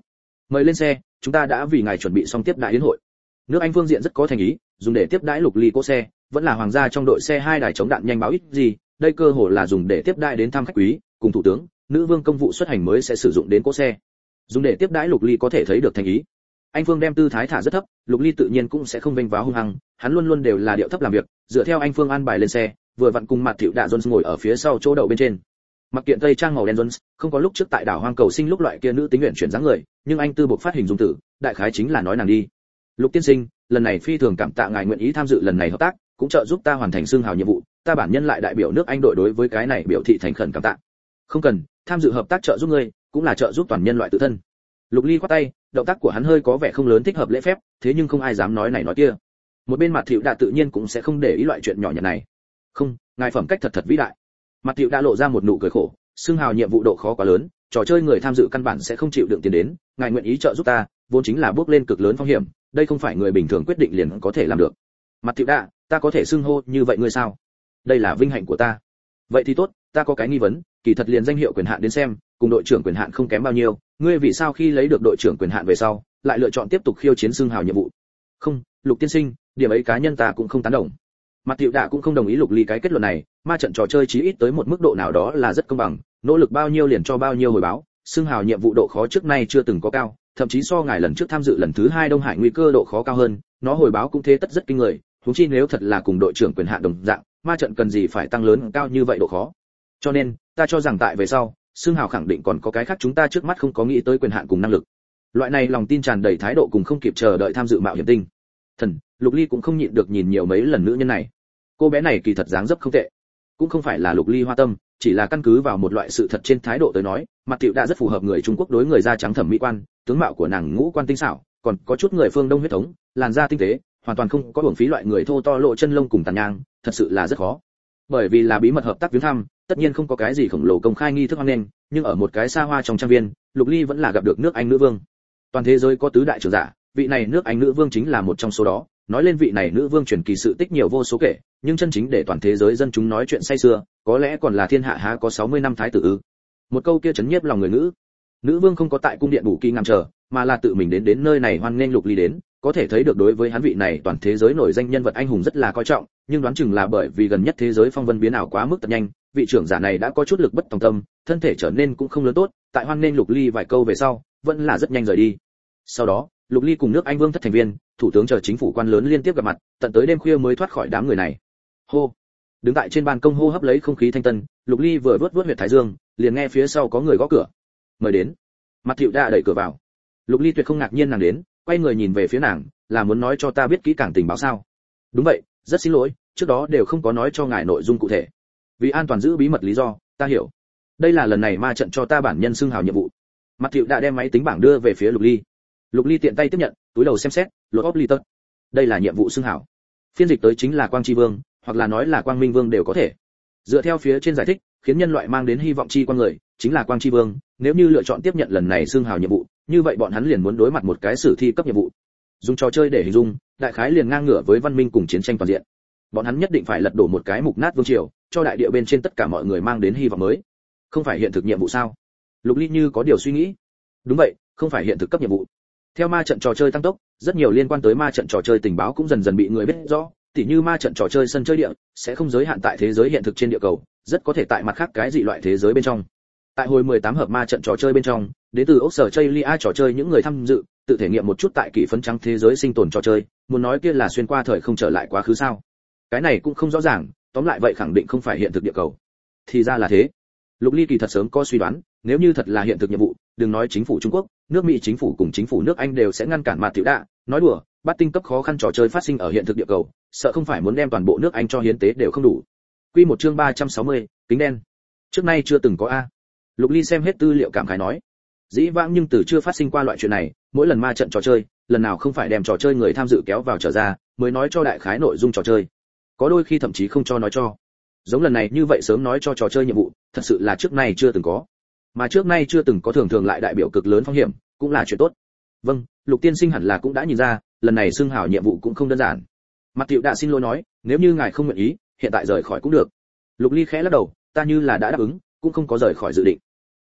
Mời lên xe, chúng ta đã vì ngài chuẩn bị xong tiếp đãi yến hội. Nước Anh phương diện rất có thành ý, dùng để tiếp đãi Lục Ly cỗ xe, vẫn là hoàng gia trong đội xe 2 đài chống đạn nhanh báo ít gì, đây cơ hội là dùng để tiếp đãi đến thăm khách quý, cùng thủ tướng, nữ vương công vụ xuất hành mới sẽ sử dụng đến cỗ xe. Dùng để tiếp đãi Lục Ly có thể thấy được thành ý. Anh Phương đem tư thái thả rất thấp, Lục Ly tự nhiên cũng sẽ không vênh váo hung hăng, hắn luôn luôn đều là điệu thấp làm việc, dựa theo anh Phương an bài lên xe, vừa vặn cùng mặt Thiệu Đạ Jones ngồi ở phía sau chỗ đậu bên trên. Mặc kiện tây trang màu đen Jones, không có lúc trước tại đảo Hoang Cầu Sinh lúc loại kia nữ tính luyện chuyển dáng người, nhưng anh tư buộc phát hình dung tử, đại khái chính là nói nàng đi. Lục tiên sinh, lần này phi thường cảm tạ ngài nguyện ý tham dự lần này hợp tác, cũng trợ giúp ta hoàn thành xương hào nhiệm vụ, ta bản nhân lại đại biểu nước Anh đội đối với cái này biểu thị thành khẩn cảm tạ. Không cần, tham dự hợp tác trợ giúp ngươi, cũng là trợ giúp toàn nhân loại tự thân. Lục Ly khoát tay, động tác của hắn hơi có vẻ không lớn thích hợp lễ phép, thế nhưng không ai dám nói này nói kia. Một bên mặt Thiệu Đạ tự nhiên cũng sẽ không để ý loại chuyện nhỏ nhặt này. Không, ngài phẩm cách thật thật vĩ đại. Mặt Thiệu Đạ lộ ra một nụ cười khổ, xương hào nhiệm vụ độ khó quá lớn, trò chơi người tham dự căn bản sẽ không chịu đựng tiền đến, ngài nguyện ý trợ giúp ta, vốn chính là bước lên cực lớn phong hiểm, đây không phải người bình thường quyết định liền có thể làm được. Mặt Thiệu Đạ, ta có thể xưng hô như vậy ngươi sao? Đây là vinh hạnh của ta. Vậy thì tốt, ta có cái nghi vấn, kỳ thật liền danh hiệu quyền hạn đến xem, cùng đội trưởng quyền hạn không kém bao nhiêu, ngươi vì sao khi lấy được đội trưởng quyền hạn về sau, lại lựa chọn tiếp tục khiêu chiến xương hào nhiệm vụ? Không, Lục tiên sinh, điểm ấy cá nhân ta cũng không tán đồng. Mặt Thiệu Đạ cũng không đồng ý Lục Ly cái kết luận này, ma trận trò chơi chí ít tới một mức độ nào đó là rất công bằng, nỗ lực bao nhiêu liền cho bao nhiêu hồi báo, xương hào nhiệm vụ độ khó trước nay chưa từng có cao, thậm chí so ngài lần trước tham dự lần thứ 2 Đông Hải nguy cơ độ khó cao hơn, nó hồi báo cũng thế tất rất kinh người, huống chi nếu thật là cùng đội trưởng quyền hạn đồng dạng, ma trận cần gì phải tăng lớn cao như vậy độ khó. Cho nên, ta cho rằng tại về sau, xương hào khẳng định còn có cái khác chúng ta trước mắt không có nghĩ tới quyền hạn cùng năng lực. Loại này lòng tin tràn đầy thái độ cùng không kịp chờ đợi tham dự mạo hiểm tinh. Thần, Lục Ly cũng không nhịn được nhìn nhiều mấy lần nữ nhân này. Cô bé này kỳ thật dáng dấp không tệ, cũng không phải là Lục Ly hoa tâm, chỉ là căn cứ vào một loại sự thật trên thái độ tới nói, mặt Thiệu đã rất phù hợp người Trung Quốc đối người da trắng thẩm mỹ quan, tướng mạo của nàng ngũ quan tinh xảo, còn có chút người phương Đông huyết thống, làn da tinh tế, hoàn toàn không có uổng phí loại người thô to lộ chân lông cùng tàn nhang, thật sự là rất khó. Bởi vì là bí mật hợp tác viếng thăm, tất nhiên không có cái gì khổng lồ công khai nghi thức hoan nghênh, nhưng ở một cái xa hoa trong trang viên, Lục Ly vẫn là gặp được nước Anh nữ vương. Toàn thế giới có tứ đại trưởng giả, vị này nước Anh nữ vương chính là một trong số đó. Nói lên vị này nữ vương truyền kỳ sự tích nhiều vô số kể, nhưng chân chính để toàn thế giới dân chúng nói chuyện say sưa, có lẽ còn là thiên hạ há có 60 năm thái tử ư? Một câu kia chấn nhiếp lòng người ngữ. Nữ vương không có tại cung điện Bù Kỳ ngắm chờ, mà là tự mình đến nơi này hoan nghênh Lục Ly đến, có thể thấy được đối với hắn vị này toàn thế giới nổi danh nhân vật anh hùng rất là coi trọng, nhưng đoán chừng là bởi vì gần nhất thế giới phong vân biến ảo quá mức thật nhanh, vị trưởng giả này đã có chút lực bất tòng tâm, thân thể trở nên cũng không lớn tốt, tại hoan nghênh Lục Ly vài câu về sau, vẫn là rất nhanh rời đi. Sau đó, Lục Ly cùng nước Anh vương thất thành viên, thủ tướng chờ chính phủ quan lớn liên tiếp gặp mặt, tận tới đêm khuya mới thoát khỏi đám người này. Hô. Đứng tại trên ban công hô hấp lấy không khí thanh tân, Lục Ly vừa vuốt vuốt huyệt thái dương, liền nghe phía sau có người gõ cửa. Mời đến. Mặt Thiệu Đạ đẩy cửa vào. Lục Ly tuyệt không ngạc nhiên nàng đến, quay người nhìn về phía nàng, là muốn nói cho ta biết kỹ càng tình báo sao? Đúng vậy, rất xin lỗi, trước đó đều không có nói cho ngài nội dung cụ thể. Vì an toàn giữ bí mật lý do, ta hiểu. Đây là lần này ma trận cho ta bản nhân xưng hào nhiệm vụ. Mặt Thiệu Đạ đem máy tính bảng đưa về phía Lục Ly. Lục Ly tiện tay tiếp nhận, túi đầu xem xét, lột óc ly tật. Đây là nhiệm vụ xưng hào. Phiên dịch tới chính là Quang Chi Vương, hoặc là nói là Quang Minh Vương đều có thể. Dựa theo phía trên giải thích, khiến nhân loại mang đến hy vọng chi quan người, chính là Quang Chi Vương, nếu như lựa chọn tiếp nhận lần này xưng hào nhiệm vụ, như vậy bọn hắn liền muốn đối mặt một cái sử thi cấp nhiệm vụ. Dùng trò chơi để hình dung, đại khái liền ngang ngửa với văn minh cùng chiến tranh toàn diện. Bọn hắn nhất định phải lật đổ một cái mục nát vương triều, cho đại địa bên trên tất cả mọi người mang đến hy vọng mới. Không phải hiện thực nhiệm vụ sao? Lục Ly như có điều suy nghĩ. Đúng vậy, không phải hiện thực cấp nhiệm vụ. Theo ma trận trò chơi tăng tốc, rất nhiều liên quan tới ma trận trò chơi tình báo cũng dần dần bị người biết rõ, tỉ như ma trận trò chơi sân chơi địa sẽ không giới hạn tại thế giới hiện thực trên địa cầu, rất có thể tại mặt khác cái dị loại thế giới bên trong. Tại hồi 18 hợp ma trận trò chơi bên trong, đến từ ốc sở Chaylia trò chơi những người tham dự, tự thể nghiệm một chút tại kỷ phấn trắng thế giới sinh tồn trò chơi, muốn nói kia là xuyên qua thời không trở lại quá khứ sao? Cái này cũng không rõ ràng, tóm lại vậy khẳng định không phải hiện thực địa cầu. Thì ra là thế. Lục Ly kỳ thật sớm có suy đoán, nếu như thật là hiện thực nhiệm vụ, đừng nói chính phủ Trung Quốc, nước Mỹ chính phủ cùng chính phủ nước Anh đều sẽ ngăn cản Mạt Thiệu Đạ, nói đùa, bắt tinh cấp khó khăn trò chơi phát sinh ở hiện thực địa cầu, sợ không phải muốn đem toàn bộ nước Anh cho hiến tế đều không đủ. Quy một chương 360, kính đen. Trước nay chưa từng có a. Lục Ly xem hết tư liệu cảm khái nói, dĩ vãng nhưng từ chưa phát sinh qua loại chuyện này, mỗi lần ma trận trò chơi, lần nào không phải đem trò chơi người tham dự kéo vào trở ra, mới nói cho đại khái nội dung trò chơi. Có đôi khi thậm chí không cho nói cho. Giống lần này như vậy sớm nói cho trò chơi nhiệm vụ, thật sự là trước nay chưa từng có. Mà trước nay chưa từng có thường thường lại đại biểu cực lớn phong hiểm, cũng là chuyện tốt. Vâng, Lục tiên sinh hẳn là cũng đã nhìn ra, lần này xưng hào nhiệm vụ cũng không đơn giản. Mặt Thiệu Đạ xin lỗi nói, nếu như ngài không nguyện ý, hiện tại rời khỏi cũng được. Lục Ly khẽ lắc đầu, ta như là đã đáp ứng, cũng không có rời khỏi dự định.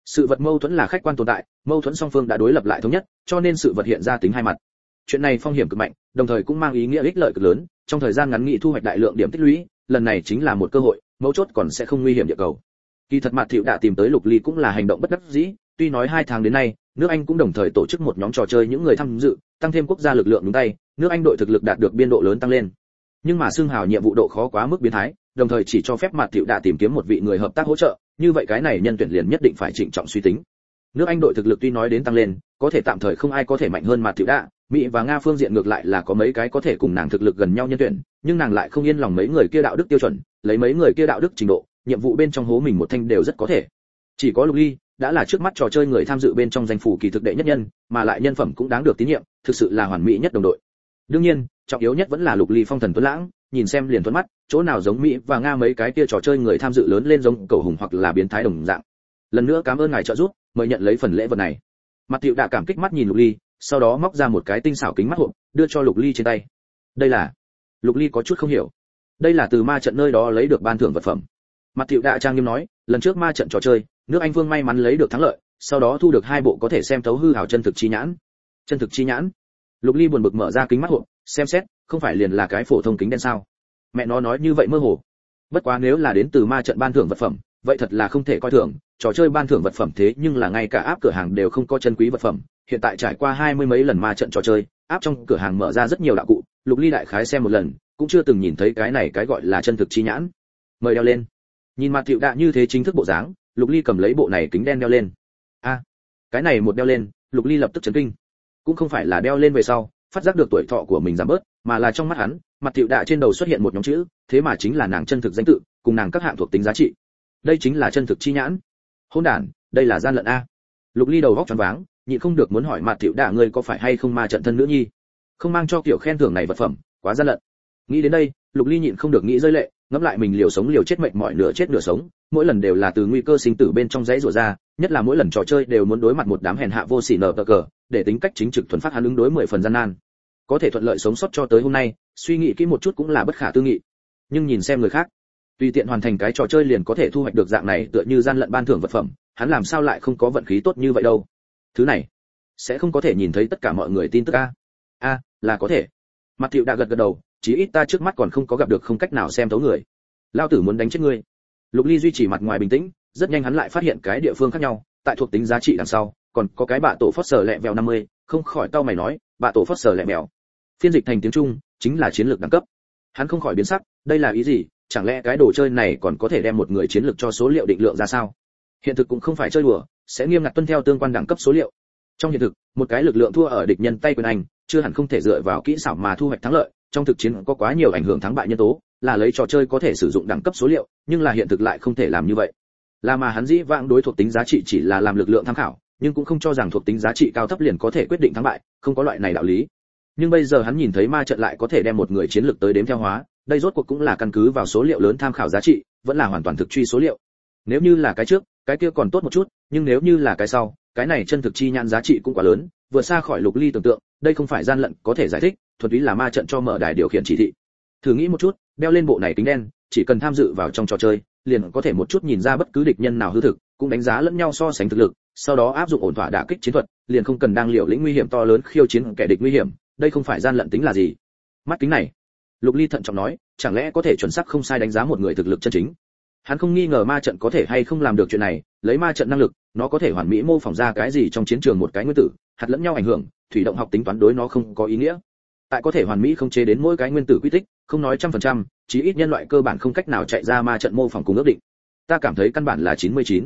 Sự vật mâu thuẫn là khách quan tồn tại, mâu thuẫn song phương đã đối lập lại thống nhất, cho nên sự vật hiện ra tính hai mặt. Chuyện này phong hiểm cực mạnh, đồng thời cũng mang ý nghĩa ích lợi cực lớn, trong thời gian ngắn nghị thu hoạch đại lượng điểm tích lũy, lần này chính là một cơ hội, mấu chốt còn sẽ không nguy hiểm địa cầu. Kỳ thật Mạt Thiệu đã tìm tới Lục Ly cũng là hành động bất đắc dĩ, tuy nói 2 tháng đến nay, nước Anh cũng đồng thời tổ chức một nhóm trò chơi những người tham dự, tăng thêm quốc gia lực lượng nhúng tay, nước Anh đội thực lực đạt được biên độ lớn tăng lên. Nhưng mà xương hào nhiệm vụ độ khó quá mức biến thái, đồng thời chỉ cho phép Mạt Thiệu đã tìm kiếm một vị người hợp tác hỗ trợ, như vậy cái này nhân tuyển liền nhất định phải trịnh trọng suy tính. Nước Anh đội thực lực tuy nói đến tăng lên, có thể tạm thời không ai có thể mạnh hơn Mạt Thiệu đã, Mỹ và Nga phương diện ngược lại là có mấy cái có thể cùng nàng thực lực gần nhau nhân tuyển, nhưng nàng lại không yên lòng mấy người kia đạo đức tiêu chuẩn, lấy mấy người kia đạo đức trình độ, nhiệm vụ bên trong hố mình một thanh đều rất có thể. Chỉ có Lục Ly đã là trước mắt trò chơi người tham dự bên trong danh phủ kỳ thực đệ nhất nhân, mà lại nhân phẩm cũng đáng được tín nhiệm, thực sự là hoàn mỹ nhất đồng đội. Đương nhiên, trọng yếu nhất vẫn là Lục Ly phong thần tuấn lãng, nhìn xem liền thuận mắt, chỗ nào giống Mỹ và Nga mấy cái kia trò chơi người tham dự lớn lên giống cầu hùng hoặc là biến thái đồng dạng. Lần nữa cảm ơn ngài trợ giúp, mời nhận lấy phần lễ vật này. Mặt Thiệu đã cảm kích mắt nhìn Lục Ly, sau đó móc ra một cái tinh xảo kính mắt hộp, đưa cho Lục Ly trên tay. Đây là? Lục Ly có chút không hiểu. Đây là từ ma trận nơi đó lấy được ban thưởng vật phẩm. Mặt Thiệu đã trang nghiêm nói, lần trước ma trận trò chơi, nước Anh Vương may mắn lấy được thắng lợi, sau đó thu được 2 bộ có thể xem thấu hư ảo chân thực chi nhãn. Chân thực chi nhãn? Lục Ly buồn bực mở ra kính mắt hộp, xem xét, không phải liền là cái phổ thông kính đen sao? Mẹ nó nói như vậy mơ hồ. Bất quá nếu là đến từ ma trận ban thưởng vật phẩm, vậy thật là không thể coi thường, trò chơi ban thưởng vật phẩm thế nhưng là ngay cả áp cửa hàng đều không có chân quý vật phẩm, hiện tại trải qua 20 mấy lần ma trận trò chơi, áp trong cửa hàng mở ra rất nhiều đạo cụ, Lục Ly đại khái xem một lần, cũng chưa từng nhìn thấy cái này cái gọi là chân thực chi nhãn. Mời đeo lên. Nhìn mặt Thiệu đã như thế chính thức bộ dáng, Lục Ly cầm lấy bộ này kính đen đeo lên. A, cái này một đeo lên, Lục Ly lập tức chấn kinh. Cũng không phải là đeo lên về sau, phát giác được tuổi thọ của mình giảm bớt, mà là trong mắt hắn, mặt Thiệu đã trên đầu xuất hiện một nhóm chữ, thế mà chính là nàng chân thực danh tự, cùng nàng các hạng thuộc tính giá trị. Đây chính là chân thực chi nhãn. Hỗn đản, đây là gian lận a. Lục Ly đầu óc choáng váng, nhịn không được muốn hỏi mặt Thiệu đã ngươi có phải hay không ma trận thân nữ nhi, không mang cho kiểu khen thưởng này vật phẩm, quá gian lận. Nghĩ đến đây, Lục Ly nhịn không được nghĩ rơi lệ, ngẫm lại mình liều sống liều chết mệnh mỏi nửa chết nửa sống, mỗi lần đều là từ nguy cơ sinh tử bên trong dãy rủa ra, nhất là mỗi lần trò chơi đều muốn đối mặt một đám hèn hạ vô sỉ nở cờ, để tính cách chính trực thuần phát hắn ứng đối 10 phần gian nan. Có thể thuận lợi sống sót cho tới hôm nay, suy nghĩ kỹ một chút cũng là bất khả tư nghị. Nhưng nhìn xem người khác, tùy tiện hoàn thành cái trò chơi liền có thể thu hoạch được dạng này tựa như gian lận ban thưởng vật phẩm, hắn làm sao lại không có vận khí tốt như vậy đâu? Thứ này sẽ không có thể nhìn thấy tất cả mọi người tin tức a? A, là có thể. Mặt Thiệu đã gật gật đầu, chí ít ta trước mắt còn không có gặp được không cách nào xem thấu người. Lao tử muốn đánh chết ngươi. Lục Ly duy trì mặt ngoài bình tĩnh, rất nhanh hắn lại phát hiện cái địa phương khác nhau, tại thuộc tính giá trị đằng sau, còn có cái bạ tổ phót sở lẹ vèo 50, không khỏi cau mày nói, bạ tổ phót sở lẹ mèo. Phiên dịch thành tiếng Trung chính là chiến lược đẳng cấp. Hắn không khỏi biến sắc, đây là ý gì? Chẳng lẽ cái đồ chơi này còn có thể đem một người chiến lược cho số liệu định lượng ra sao? Hiện thực cũng không phải chơi đùa, sẽ nghiêm ngặt tuân theo tương quan đẳng cấp số liệu. Trong hiện thực, một cái lực lượng thua ở địch nhân tay quyền anh, chưa hẳn không thể dựa vào kỹ xảo mà thu hoạch thắng lợi, trong thực chiến có quá nhiều ảnh hưởng thắng bại nhân tố, là lấy trò chơi có thể sử dụng đẳng cấp số liệu, nhưng là hiện thực lại không thể làm như vậy. Là mà hắn dĩ vãng đối thuộc tính giá trị chỉ là làm lực lượng tham khảo, nhưng cũng không cho rằng thuộc tính giá trị cao thấp liền có thể quyết định thắng bại, không có loại này đạo lý. Nhưng bây giờ hắn nhìn thấy ma trận lại có thể đem một người chiến lược tới đếm theo hóa, đây rốt cuộc cũng là căn cứ vào số liệu lớn tham khảo giá trị, vẫn là hoàn toàn thực truy số liệu. Nếu như là cái trước, cái kia còn tốt một chút, nhưng nếu như là cái sau, cái này chân thực chi nhãn giá trị cũng quá lớn, vượt xa khỏi Lục Ly tưởng tượng, đây không phải gian lận có thể giải thích, thuần túy là ma trận cho mở đài điều khiển chỉ thị. Thử nghĩ một chút, đeo lên bộ này kính đen, chỉ cần tham dự vào trong trò chơi, liền có thể một chút nhìn ra bất cứ địch nhân nào hư thực, cũng đánh giá lẫn nhau so sánh thực lực, sau đó áp dụng ổn thỏa đả kích chiến thuật, liền không cần đang liều lĩnh nguy hiểm to lớn khiêu chiến kẻ địch nguy hiểm, đây không phải gian lận tính là gì? Mắt kính này, Lục Ly thận trọng nói, chẳng lẽ có thể chuẩn xác không sai đánh giá một người thực lực chân chính? Hắn không nghi ngờ ma trận có thể hay không làm được chuyện này, lấy ma trận năng lực, nó có thể hoàn mỹ mô phỏng ra cái gì trong chiến trường một cái nguyên tử, hạt lẫn nhau ảnh hưởng, thủy động học tính toán đối nó không có ý nghĩa. Tại có thể hoàn mỹ khống chế đến mỗi cái nguyên tử quy tích, không nói 100%, chí ít nhân loại cơ bản không cách nào chạy ra ma trận mô phỏng cùng ước định. Ta cảm thấy căn bản là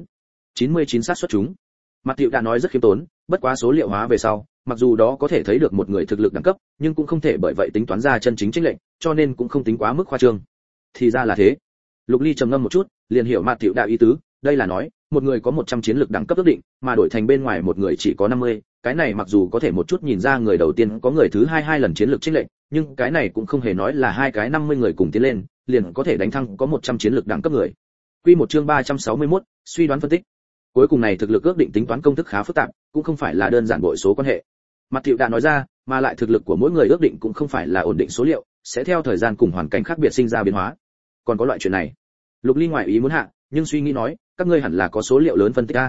99 xác suất chúng. Mặt Thiệu đã nói rất khiêm tốn, bất quá số liệu hóa về sau, mặc dù đó có thể thấy được một người thực lực đẳng cấp, nhưng cũng không thể bởi vậy tính toán ra chân chính chênh lệch, cho nên cũng không tính quá mức khoa trương. Thì ra là thế. Lục Ly trầm ngâm một chút, liền hiểu Mặt Thiệu đạo ý tứ, đây là nói, một người có 100 chiến lược đẳng cấp ước định, mà đổi thành bên ngoài một người chỉ có 50, cái này mặc dù có thể một chút nhìn ra người đầu tiên có người thứ hai lần chiến lược chênh lệch, nhưng cái này cũng không hề nói là hai cái 50 người cùng tiến lên, liền có thể đánh thăng có 100 chiến lược đẳng cấp người. Quy một chương 361, suy đoán phân tích. Cuối cùng này thực lực ước định tính toán công thức khá phức tạp, cũng không phải là đơn giản bội số quan hệ. Mặt Thiệu đã nói ra, mà lại thực lực của mỗi người ước định cũng không phải là ổn định số liệu, sẽ theo thời gian cùng hoàn cảnh khác biệt sinh ra biến hóa. Còn có loại chuyện này. Lục Ly ngoại ý muốn hạ, nhưng suy nghĩ nói, các ngươi hẳn là có số liệu lớn phân tích a.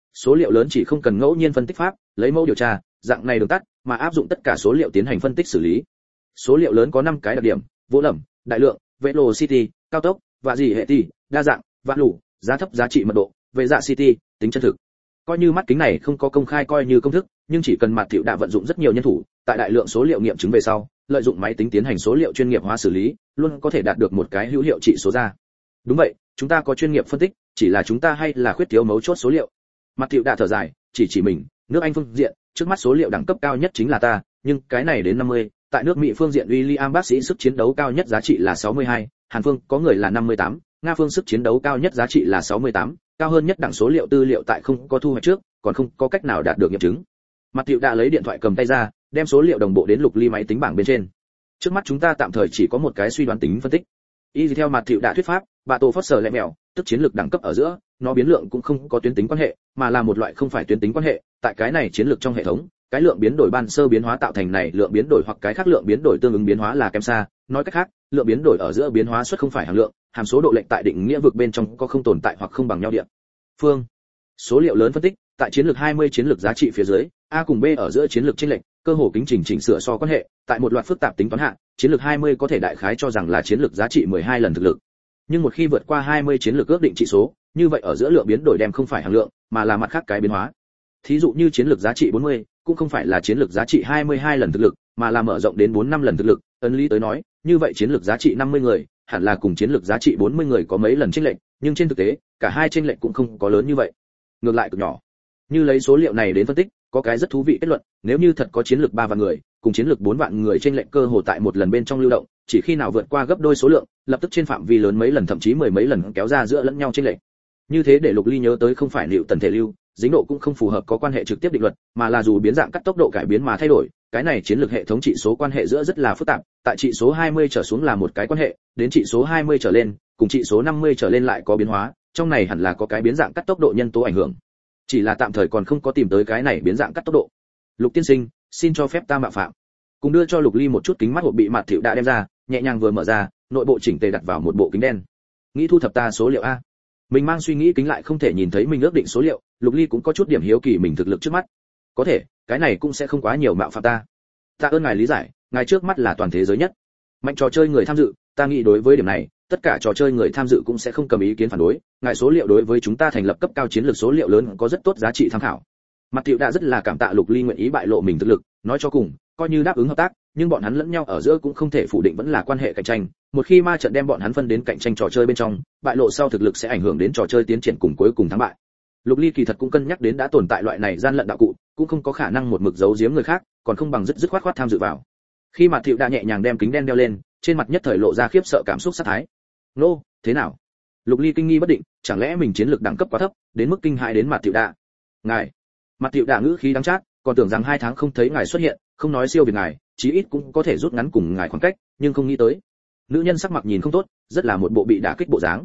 Số liệu lớn chỉ không cần ngẫu nhiên phân tích pháp, lấy mẫu điều tra, dạng này đường tắt, mà áp dụng tất cả số liệu tiến hành phân tích xử lý. Số liệu lớn có 5 cái đặc điểm: vô lầm, đại lượng, velocity, cao tốc, và gì hệ tỷ, đa dạng, vã lũ, giá thấp giá trị mật độ, về dạ city, tính chân thực. Coi như mắt kính này không có công khai coi như công thức, nhưng chỉ cần mặt tiểu đã vận dụng rất nhiều nhân thủ, tại đại lượng số liệu nghiệm chứng về sau, lợi dụng máy tính tiến hành số liệu chuyên nghiệp hóa xử lý, luôn có thể đạt được một cái hữu hiệu trị số ra. Đúng vậy, chúng ta có chuyên nghiệp phân tích, chỉ là chúng ta hay là khuyết thiếu mấu chốt số liệu. Mặt tiểu đã thở dài, chỉ mình, nước Anh phương diện, trước mắt số liệu đẳng cấp cao nhất chính là ta, nhưng cái này đến 50, tại nước Mỹ phương diện William bác sĩ sức chiến đấu cao nhất giá trị là 62, Hàn Phương có người là 58, Nga phương sức chiến đấu cao nhất giá trị là 68, cao hơn nhất đẳng số liệu tư liệu tại không có thu hoạch trước, còn không có cách nào đạt được nghiệm chứng. Mặt Tiểu đã lấy điện thoại cầm tay ra, đem số liệu đồng bộ đến Lục Ly máy tính bảng bên trên. Trước mắt chúng ta tạm thời chỉ có một cái suy đoán tính phân tích. Y theo Mặt Tiểu đã thuyết pháp, bà tổ phất sở lẹ mèo, tức chiến lược đẳng cấp ở giữa, nó biến lượng cũng không có tuyến tính quan hệ, mà là một loại không phải tuyến tính quan hệ, tại cái này chiến lược trong hệ thống, cái lượng biến đổi ban sơ biến hóa tạo thành này lượng biến đổi hoặc cái khác lượng biến đổi tương ứng biến hóa là kém xa, nói cách khác, lượng biến đổi ở giữa biến hóa suất không phải hàm lượng, hàm số độ lệch tại định nghĩa vực bên trong có không tồn tại hoặc không bằng nhau địa phương. Số liệu lớn phân tích, tại chiến lược 20 chiến lược giá trị phía dưới, A cùng B ở giữa chiến lược chênh lệch, cơ hồ kính chỉnh sửa so quan hệ, tại một loạt phức tạp tính toán hạ, chiến lược 20 có thể đại khái cho rằng là chiến lược giá trị 12 lần thực lực. Nhưng một khi vượt qua 20 chiến lược ước định trị số, như vậy ở giữa lượng biến đổi đem không phải hàm lượng, mà là mặt khác cái biến hóa. Thí dụ như chiến lược giá trị 40, cũng không phải là chiến lược giá trị 22 lần thực lực, mà là mở rộng đến 45 lần thực lực, ấn lý tới nói, như vậy chiến lược giá trị 50 người, hẳn là cùng chiến lược giá trị 40 người có mấy lần chênh lệch, nhưng trên thực tế, cả hai chênh lệch cũng không có lớn như vậy. Ngược lại cực nhỏ. Như lấy số liệu này đến phân tích, có cái rất thú vị kết luận, nếu như thật có chiến lược 3 vạn người, cùng chiến lược 4 vạn người chênh lệch cơ hồ tại một lần bên trong lưu động, chỉ khi nào vượt qua gấp đôi số lượng, lập tức trên phạm vi lớn mấy lần thậm chí mười mấy lần kéo ra giữa lẫn nhau chênh lệch. Như thế để Lục Ly nhớ tới không phải liệu tần thể lưu, dính độ cũng không phù hợp có quan hệ trực tiếp định luật, mà là dù biến dạng cắt tốc độ cải biến mà thay đổi, cái này chiến lược hệ thống trị số quan hệ giữa rất là phức tạp, tại trị số 20 trở xuống là một cái quan hệ, đến trị số 20 trở lên, cùng trị số 50 trở lên lại có biến hóa, trong này hẳn là có cái biến dạng cắt tốc độ nhân tố ảnh hưởng. Chỉ là tạm thời còn không có tìm tới cái này biến dạng cắt tốc độ. Lục tiên sinh, xin cho phép ta mạo phạm. Cùng đưa cho Lục Ly một chút kính mắt hộp bị Mạt Thiệu đã đem ra, nhẹ nhàng vừa mở ra, nội bộ chỉnh tề đặt vào một bộ kính đen. Nghĩ thu thập ta số liệu a. Mình mang suy nghĩ kính lại không thể nhìn thấy mình ước định số liệu, Lục Ly cũng có chút điểm hiếu kỳ mình thực lực trước mắt. Có thể, cái này cũng sẽ không quá nhiều mạo phạm ta. Tạ ơn ngài lý giải, ngài trước mắt là toàn thế giới nhất mạnh trò chơi người tham dự, ta nghĩ đối với điểm này, tất cả trò chơi người tham dự cũng sẽ không cầm ý kiến phản đối, ngài số liệu đối với chúng ta thành lập cấp cao chiến lược số liệu lớn có rất tốt giá trị tham khảo. Mặt Tiệu đã rất là cảm tạ Lục Ly nguyện ý bại lộ mình thực lực, nói cho cùng, coi như đáp ứng hợp tác, nhưng bọn hắn lẫn nhau ở giữa cũng không thể phủ định vẫn là quan hệ cạnh tranh, một khi ma trận đem bọn hắn phân đến cạnh tranh trò chơi bên trong, bại lộ sau thực lực sẽ ảnh hưởng đến trò chơi tiến triển cùng cuối cùng thắng bại. Lục Ly kỳ thật cũng cân nhắc đến đã tồn tại loại này gian lận đạo cụ, cũng không có khả năng một mực giấu giếm người khác, còn không bằng dứt khoát tham dự vào. Khi Mạt Thiệu đã nhẹ nhàng đem kính đen đeo lên, trên mặt nhất thời lộ ra khiếp sợ cảm xúc sát thái. Nô, thế nào? Lục Ly kinh nghi bất định, chẳng lẽ mình chiến lược đẳng cấp quá thấp, đến mức kinh hãi đến Mạt Thiệu đã. Ngài, Mạt Thiệu đã ngữ khí đắng chát, còn tưởng rằng 2 tháng không thấy ngài xuất hiện, không nói siêu việt ngài, chí ít cũng có thể rút ngắn cùng ngài khoảng cách, nhưng không nghĩ tới. Nữ nhân sắc mặt nhìn không tốt, rất là một bộ bị đả kích bộ dáng.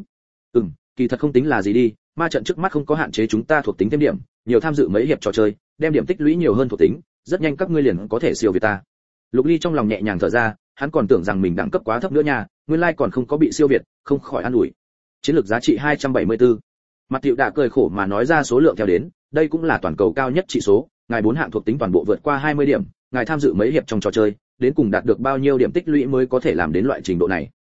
Kỳ thật không tính là gì đi, ma trận trước mắt không có hạn chế chúng ta thuộc tính thêm điểm, nhiều tham dự mấy hiệp trò chơi, đem điểm tích lũy nhiều hơn thuộc tính, rất nhanh các ngươi liền có thể siêu việt ta. Lục Ly trong lòng nhẹ nhàng thở ra, hắn còn tưởng rằng mình đẳng cấp quá thấp nữa nha, nguyên lai còn không có bị siêu việt, không khỏi an ủi. Chiến lược giá trị 274. Mặt Tiệu đã cười khổ mà nói ra số lượng theo đến, đây cũng là toàn cầu cao nhất trị số, ngài 4 hạng thuộc tính toàn bộ vượt qua 20 điểm, ngài tham dự mấy hiệp trong trò chơi, đến cùng đạt được bao nhiêu điểm tích lũy mới có thể làm đến loại trình độ này.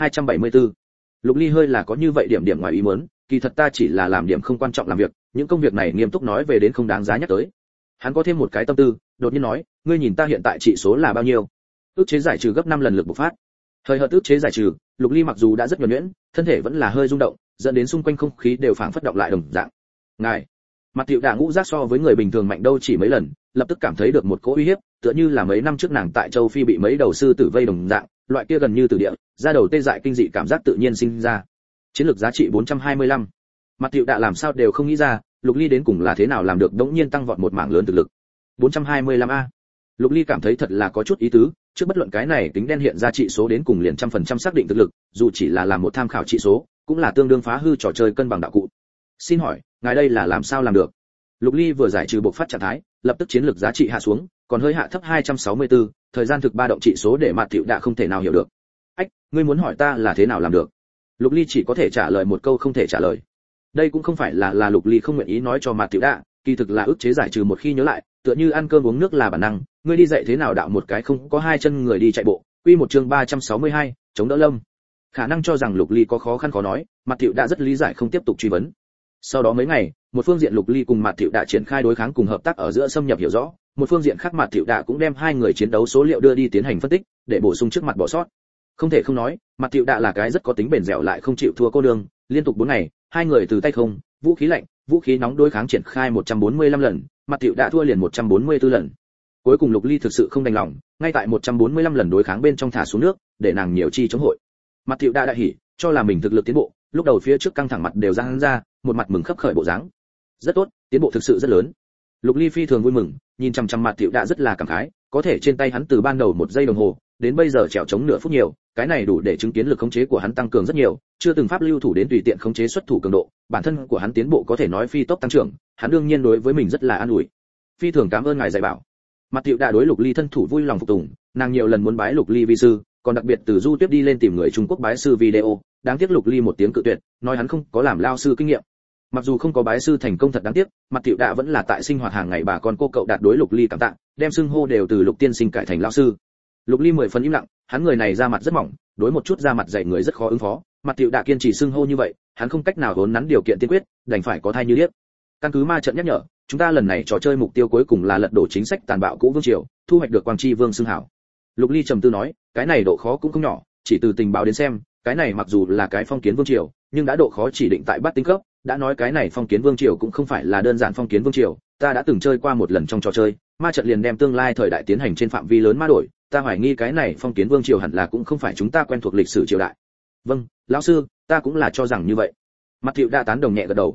274. Lục Ly hơi là có như vậy điểm ngoài ý muốn, kỳ thật ta chỉ là làm điểm không quan trọng làm việc, những công việc này nghiêm túc nói về đến không đáng giá nhắc tới. Hắn có thêm một cái tâm tư, đột nhiên nói, ngươi nhìn ta hiện tại trị số là bao nhiêu? Ước chế giải trừ gấp 5 lần lực bộc phát. Hơi hợt ước chế giải trừ, Lục Ly mặc dù đã rất nhuần nhuyễn, thân thể vẫn là hơi rung động, dẫn đến xung quanh không khí đều phảng phất động lại đồng dạng. Ngài, Mặt Tiệu đã ngũ giác so với người bình thường mạnh đâu chỉ mấy lần, lập tức cảm thấy được một cỗ uy hiếp, tựa như là mấy năm trước nàng tại châu Phi bị mấy đầu sư tử vây đồng dạng, loại kia gần như tử địa, ra đầu tê dại kinh dị cảm giác tự nhiên sinh ra. Chiến lược giá trị 425. Mặt Tiệu đã làm sao đều không nghĩ ra, Lục Ly đến cùng là thế nào làm được đống nhiên tăng vọt một mảng lớn thực lực. 425A. Lục Ly cảm thấy thật là có chút ý tứ, trước bất luận cái này tính đen hiện ra trị số đến cùng liền 100% xác định thực lực, dù chỉ là làm một tham khảo trị số, cũng là tương đương phá hư trò chơi cân bằng đạo cụ. Xin hỏi, ngài đây là làm sao làm được? Lục Ly vừa giải trừ bộc phát trạng thái, lập tức chiến lược giá trị hạ xuống, còn hơi hạ thấp 264, thời gian thực ba động trị số để Mạt Tiệu đã không thể nào hiểu được. Ách, ngươi muốn hỏi ta là thế nào làm được? Lục Ly chỉ có thể trả lời một câu không thể trả lời. Đây cũng không phải là Lục Ly không nguyện ý nói cho Mạt Tiệu đã, kỳ thực là ức chế giải trừ một khi nhớ lại, tựa như ăn cơm uống nước là bản năng, ngươi đi dạy thế nào đạo một cái không có hai chân người đi chạy bộ. Quy một chương 362, chống đỡ lâm. Khả năng cho rằng Lục Ly có khó khăn khó nói, Mạt Thiệu đã rất lý giải không tiếp tục truy vấn. Sau đó mấy ngày, một phương diện Lục Ly cùng Mạt Thiệu đã triển khai đối kháng cùng hợp tác ở giữa xâm nhập hiểu rõ, một phương diện khác Mạt Thiệu đã cũng đem hai người chiến đấu số liệu đưa đi tiến hành phân tích, để bổ sung trước mặt bỏ sót. Không thể không nói, Mạt Thiệu đã là cái rất có tính bền dẻo lại không chịu thua cô đường, liên tục 4 ngày, hai người từ tay không, vũ khí lạnh, vũ khí nóng đối kháng triển khai 145 lần, Mạt Thiệu đã thua liền 144 lần. Cuối cùng Lục Ly thực sự không đành lòng, ngay tại 145 lần đối kháng bên trong thả xuống nước, để nàng nhiều chi chống hội. Mạt Thiệu đã đại hỉ, cho là mình thực lực tiến bộ, lúc đầu phía trước căng thẳng mặt đều giãn ra, một mặt mừng khấp khởi bộ dáng. Rất tốt, tiến bộ thực sự rất lớn. Lục Ly phi thường vui mừng, nhìn chằm chằm Mạt Thiệu đã rất là cảm khái, có thể trên tay hắn từ ban đầu 1 giây đồng hồ, đến bây giờ trèo chống nửa phút nhiều, cái này đủ để chứng kiến lực khống chế của hắn tăng cường rất nhiều, chưa từng pháp lưu thủ đến tùy tiện khống chế xuất thủ cường độ, bản thân của hắn tiến bộ có thể nói phi tốc tăng trưởng, hắn đương nhiên đối với mình rất là an ủi. Phi thường cảm ơn ngài dạy bảo. Mạt Thiệu đã đối Lục Ly thân thủ vui lòng phục tùng, nàng nhiều lần muốn bái Lục Ly vi sư, còn đặc biệt từ Du Tuyết đi lên tìm người Trung Quốc bái sư video, đáng tiếc Lục Ly một tiếng cự tuyệt, nói hắn không có làm lao sư kinh nghiệm. Mặc dù không có bái sư thành công thật đáng tiếc, Mạt Thiệu đã vẫn là tại sinh hoạt hàng ngày bà con cô cậu đạt đối Lục Ly cảm tạ, đem xưng hô đều từ Lục tiên sinh cải thành lao sư. Lục Ly 10 phần im lặng, hắn người này da mặt rất mỏng, đối một chút da mặt dày người rất khó ứng phó, Mạt Thiệu đã kiên trì xưng hô như vậy, hắn không cách nào vốn nắn điều kiện tiên quyết, đành phải có thai như liếc. Căn cứ ma trận nhắc nhở, chúng ta lần này trò chơi mục tiêu cuối cùng là lật đổ chính sách tàn bạo cũ vương triều, thu hoạch được Quang Chi Vương xưng hảo. Lục Ly trầm tư nói, cái này độ khó cũng không nhỏ, chỉ từ tình báo đến xem, cái này mặc dù là cái phong kiến vương triều, nhưng đã độ khó chỉ định tại bát tinh cấp, đã nói cái này phong kiến vương triều cũng không phải là đơn giản phong kiến vương triều, ta đã từng chơi qua một lần trong trò chơi, ma trận liền đem tương lai thời đại tiến hành trên phạm vi lớn ma đổi, ta hoài nghi cái này phong kiến vương triều hẳn là cũng không phải chúng ta quen thuộc lịch sử triều đại. Vâng, lão sư, ta cũng là cho rằng như vậy. Mạt Thiệu đã tán đồng nhẹ gật đầu.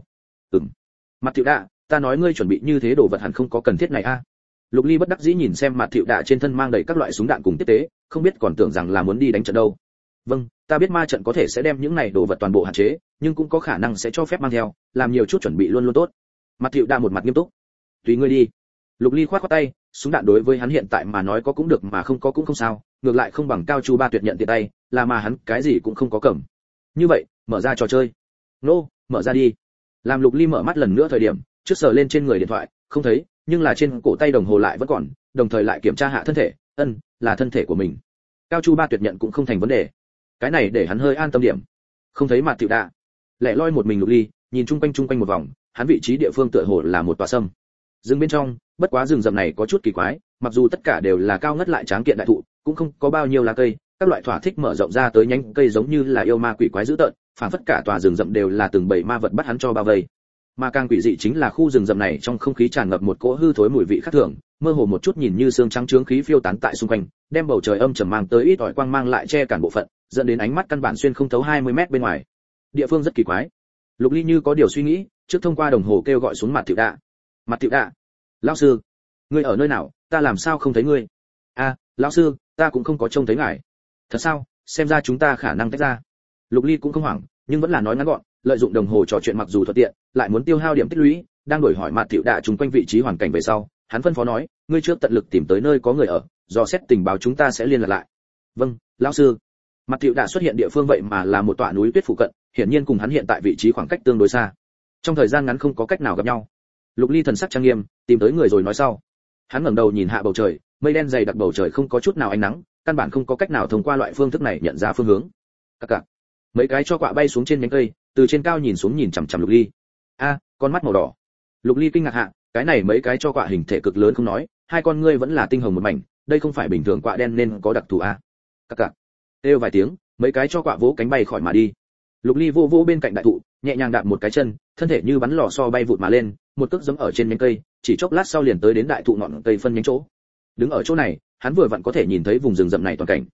Mạt Thiệu đã, ta nói ngươi chuẩn bị như thế đồ vật hẳn không có cần thiết này a. Lục Ly bất đắc dĩ nhìn xem Mạt Thiệu đã trên thân mang đầy các loại súng đạn cùng tiếp tế, không biết còn tưởng rằng là muốn đi đánh trận đâu. Vâng, ta biết ma trận có thể sẽ đem những này đồ vật toàn bộ hạn chế, nhưng cũng có khả năng sẽ cho phép mang theo, làm nhiều chút chuẩn bị luôn luôn tốt. Mạt Thiệu đã một mặt nghiêm túc. Tùy ngươi đi. Lục Ly khoát khoát tay, súng đạn đối với hắn hiện tại mà nói có cũng được mà không có cũng không sao, ngược lại không bằng Cao Chu Ba tuyệt nhận tiện tay, là mà hắn cái gì cũng không có cầm. Như vậy, mở ra trò chơi. Nô, mở ra đi. Làm Lục Ly mở mắt lần nữa thời điểm, trước sờ lên trên người điện thoại, không thấy, nhưng là trên cổ tay đồng hồ lại vẫn còn, đồng thời lại kiểm tra hạ thân thể, là thân thể của mình. Cao Chu Ba tuyệt nhận cũng không thành vấn đề. Cái này để hắn hơi an tâm điểm. Không thấy Mạt Thiệu đã. Lẻ loi một mình Lục Ly, nhìn chung quanh một vòng, hắn vị trí địa phương tựa hồ là một tòa sâm. Rừng bên trong, bất quá rừng rậm này có chút kỳ quái, mặc dù tất cả đều là cao ngất lại tráng kiện đại thụ, cũng không có bao nhiêu lá cây, các loại thỏa thích mở rộng ra tới nhánh cây giống như là yêu ma quỷ quái dữ tợn, phản phất cả tòa rừng rậm đều là từng bầy ma vật bắt hắn cho bao vây. Mà càng quỷ dị chính là khu rừng rậm này trong không khí tràn ngập một cỗ hư thối mùi vị khác thường, mơ hồ một chút nhìn như sương trắng chướng khí phiêu tán tại xung quanh, đem bầu trời âm trầm mang tới ít ỏi quang mang lại che cản bộ phận, dẫn đến ánh mắt căn bản xuyên không thấu 20 mét bên ngoài. Địa phương rất kỳ quái. Lục Ly như có điều suy nghĩ, trước thông qua đồng hồ kêu gọi xuống Mạt Thiệu đã. Mạt Thiệu đã, lão sư, ngươi ở nơi nào, ta làm sao không thấy ngươi? A, lão sư, ta cũng không có trông thấy ngài. Thật sao? Xem ra chúng ta khả năng tách ra. Lục Ly cũng không hoảng, nhưng vẫn là nói ngắn gọn, lợi dụng đồng hồ trò chuyện mặc dù thuận tiện, lại muốn tiêu hao điểm tích lũy, đang đổi hỏi Mạt Thiệu đã chung quanh vị trí hoàn cảnh về sau, hắn phân phó nói, ngươi trước tận lực tìm tới nơi có người ở, dò xét tình báo chúng ta sẽ liên lạc lại. Vâng, lão sư. Mạt Thiệu đã xuất hiện địa phương vậy mà là một tọa núi tuyết phụ cận, hiển nhiên cùng hắn hiện tại vị trí khoảng cách tương đối xa. Trong thời gian ngắn không có cách nào gặp nhau. Lục Ly thần sắc trang nghiêm, tìm tới người rồi nói sau. Hắn ngẩng đầu nhìn hạ bầu trời, mây đen dày đặc bầu trời không có chút nào ánh nắng, căn bản không có cách nào thông qua loại phương thức này nhận ra phương hướng. Cặc cặc. Mấy cái cho quạ bay xuống trên nhánh cây, từ trên cao nhìn xuống nhìn chằm chằm Lục Ly. A, con mắt màu đỏ. Lục Ly kinh ngạc hạ, cái này mấy cái cho quạ hình thể cực lớn không nói, hai con ngươi vẫn là tinh hồng một mảnh, đây không phải bình thường quạ đen nên có đặc thù a. Cặc cặc. Kêu vài tiếng, mấy cái cho quạ vỗ cánh bay khỏi mà đi. Lục Ly vô vô bên cạnh đại thụ, nhẹ nhàng đạp một cái chân, thân thể như bắn lò xo bay vụt mà lên, một cước giẫm ở trên nhánh cây, chỉ chốc lát sau liền tới đến đại thụ ngọn cây phân nhánh chỗ. Đứng ở chỗ này, hắn vừa vặn có thể nhìn thấy vùng rừng rậm này toàn cảnh.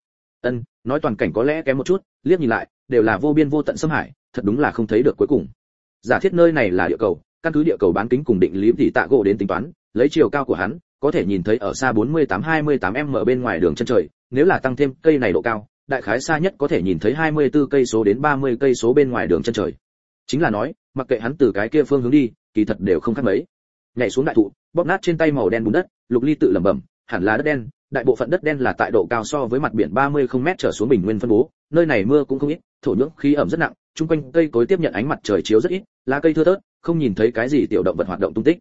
Nói toàn cảnh có lẽ kém một chút, liếc nhìn lại, đều là vô biên vô tận xâm hải, thật đúng là không thấy được cuối cùng. Giả thiết nơi này là địa cầu, căn cứ địa cầu bán kính cùng định lý thì tạ gỗ đến tính toán, lấy chiều cao của hắn, có thể nhìn thấy ở xa 48-28m bên ngoài đường chân trời, nếu là tăng thêm cây này độ cao, đại khái xa nhất có thể nhìn thấy 24 cây số đến 30 cây số bên ngoài đường chân trời. Chính là nói, mặc kệ hắn từ cái kia phương hướng đi, kỳ thật đều không khác mấy. Nhảy xuống đại thụ, bóp nát trên tay màu đen bùn đất, Lục Ly tự lẩm bẩm, hẳn là đất đen, đại bộ phận đất đen là tại độ cao so với mặt biển 30 km trở xuống bình nguyên phân bố, nơi này mưa cũng không ít, thổ nhưỡng khí ẩm rất nặng, chung quanh cây cối tiếp nhận ánh mặt trời chiếu rất ít, lá cây thưa thớt, không nhìn thấy cái gì tiểu động vật hoạt động tung tích.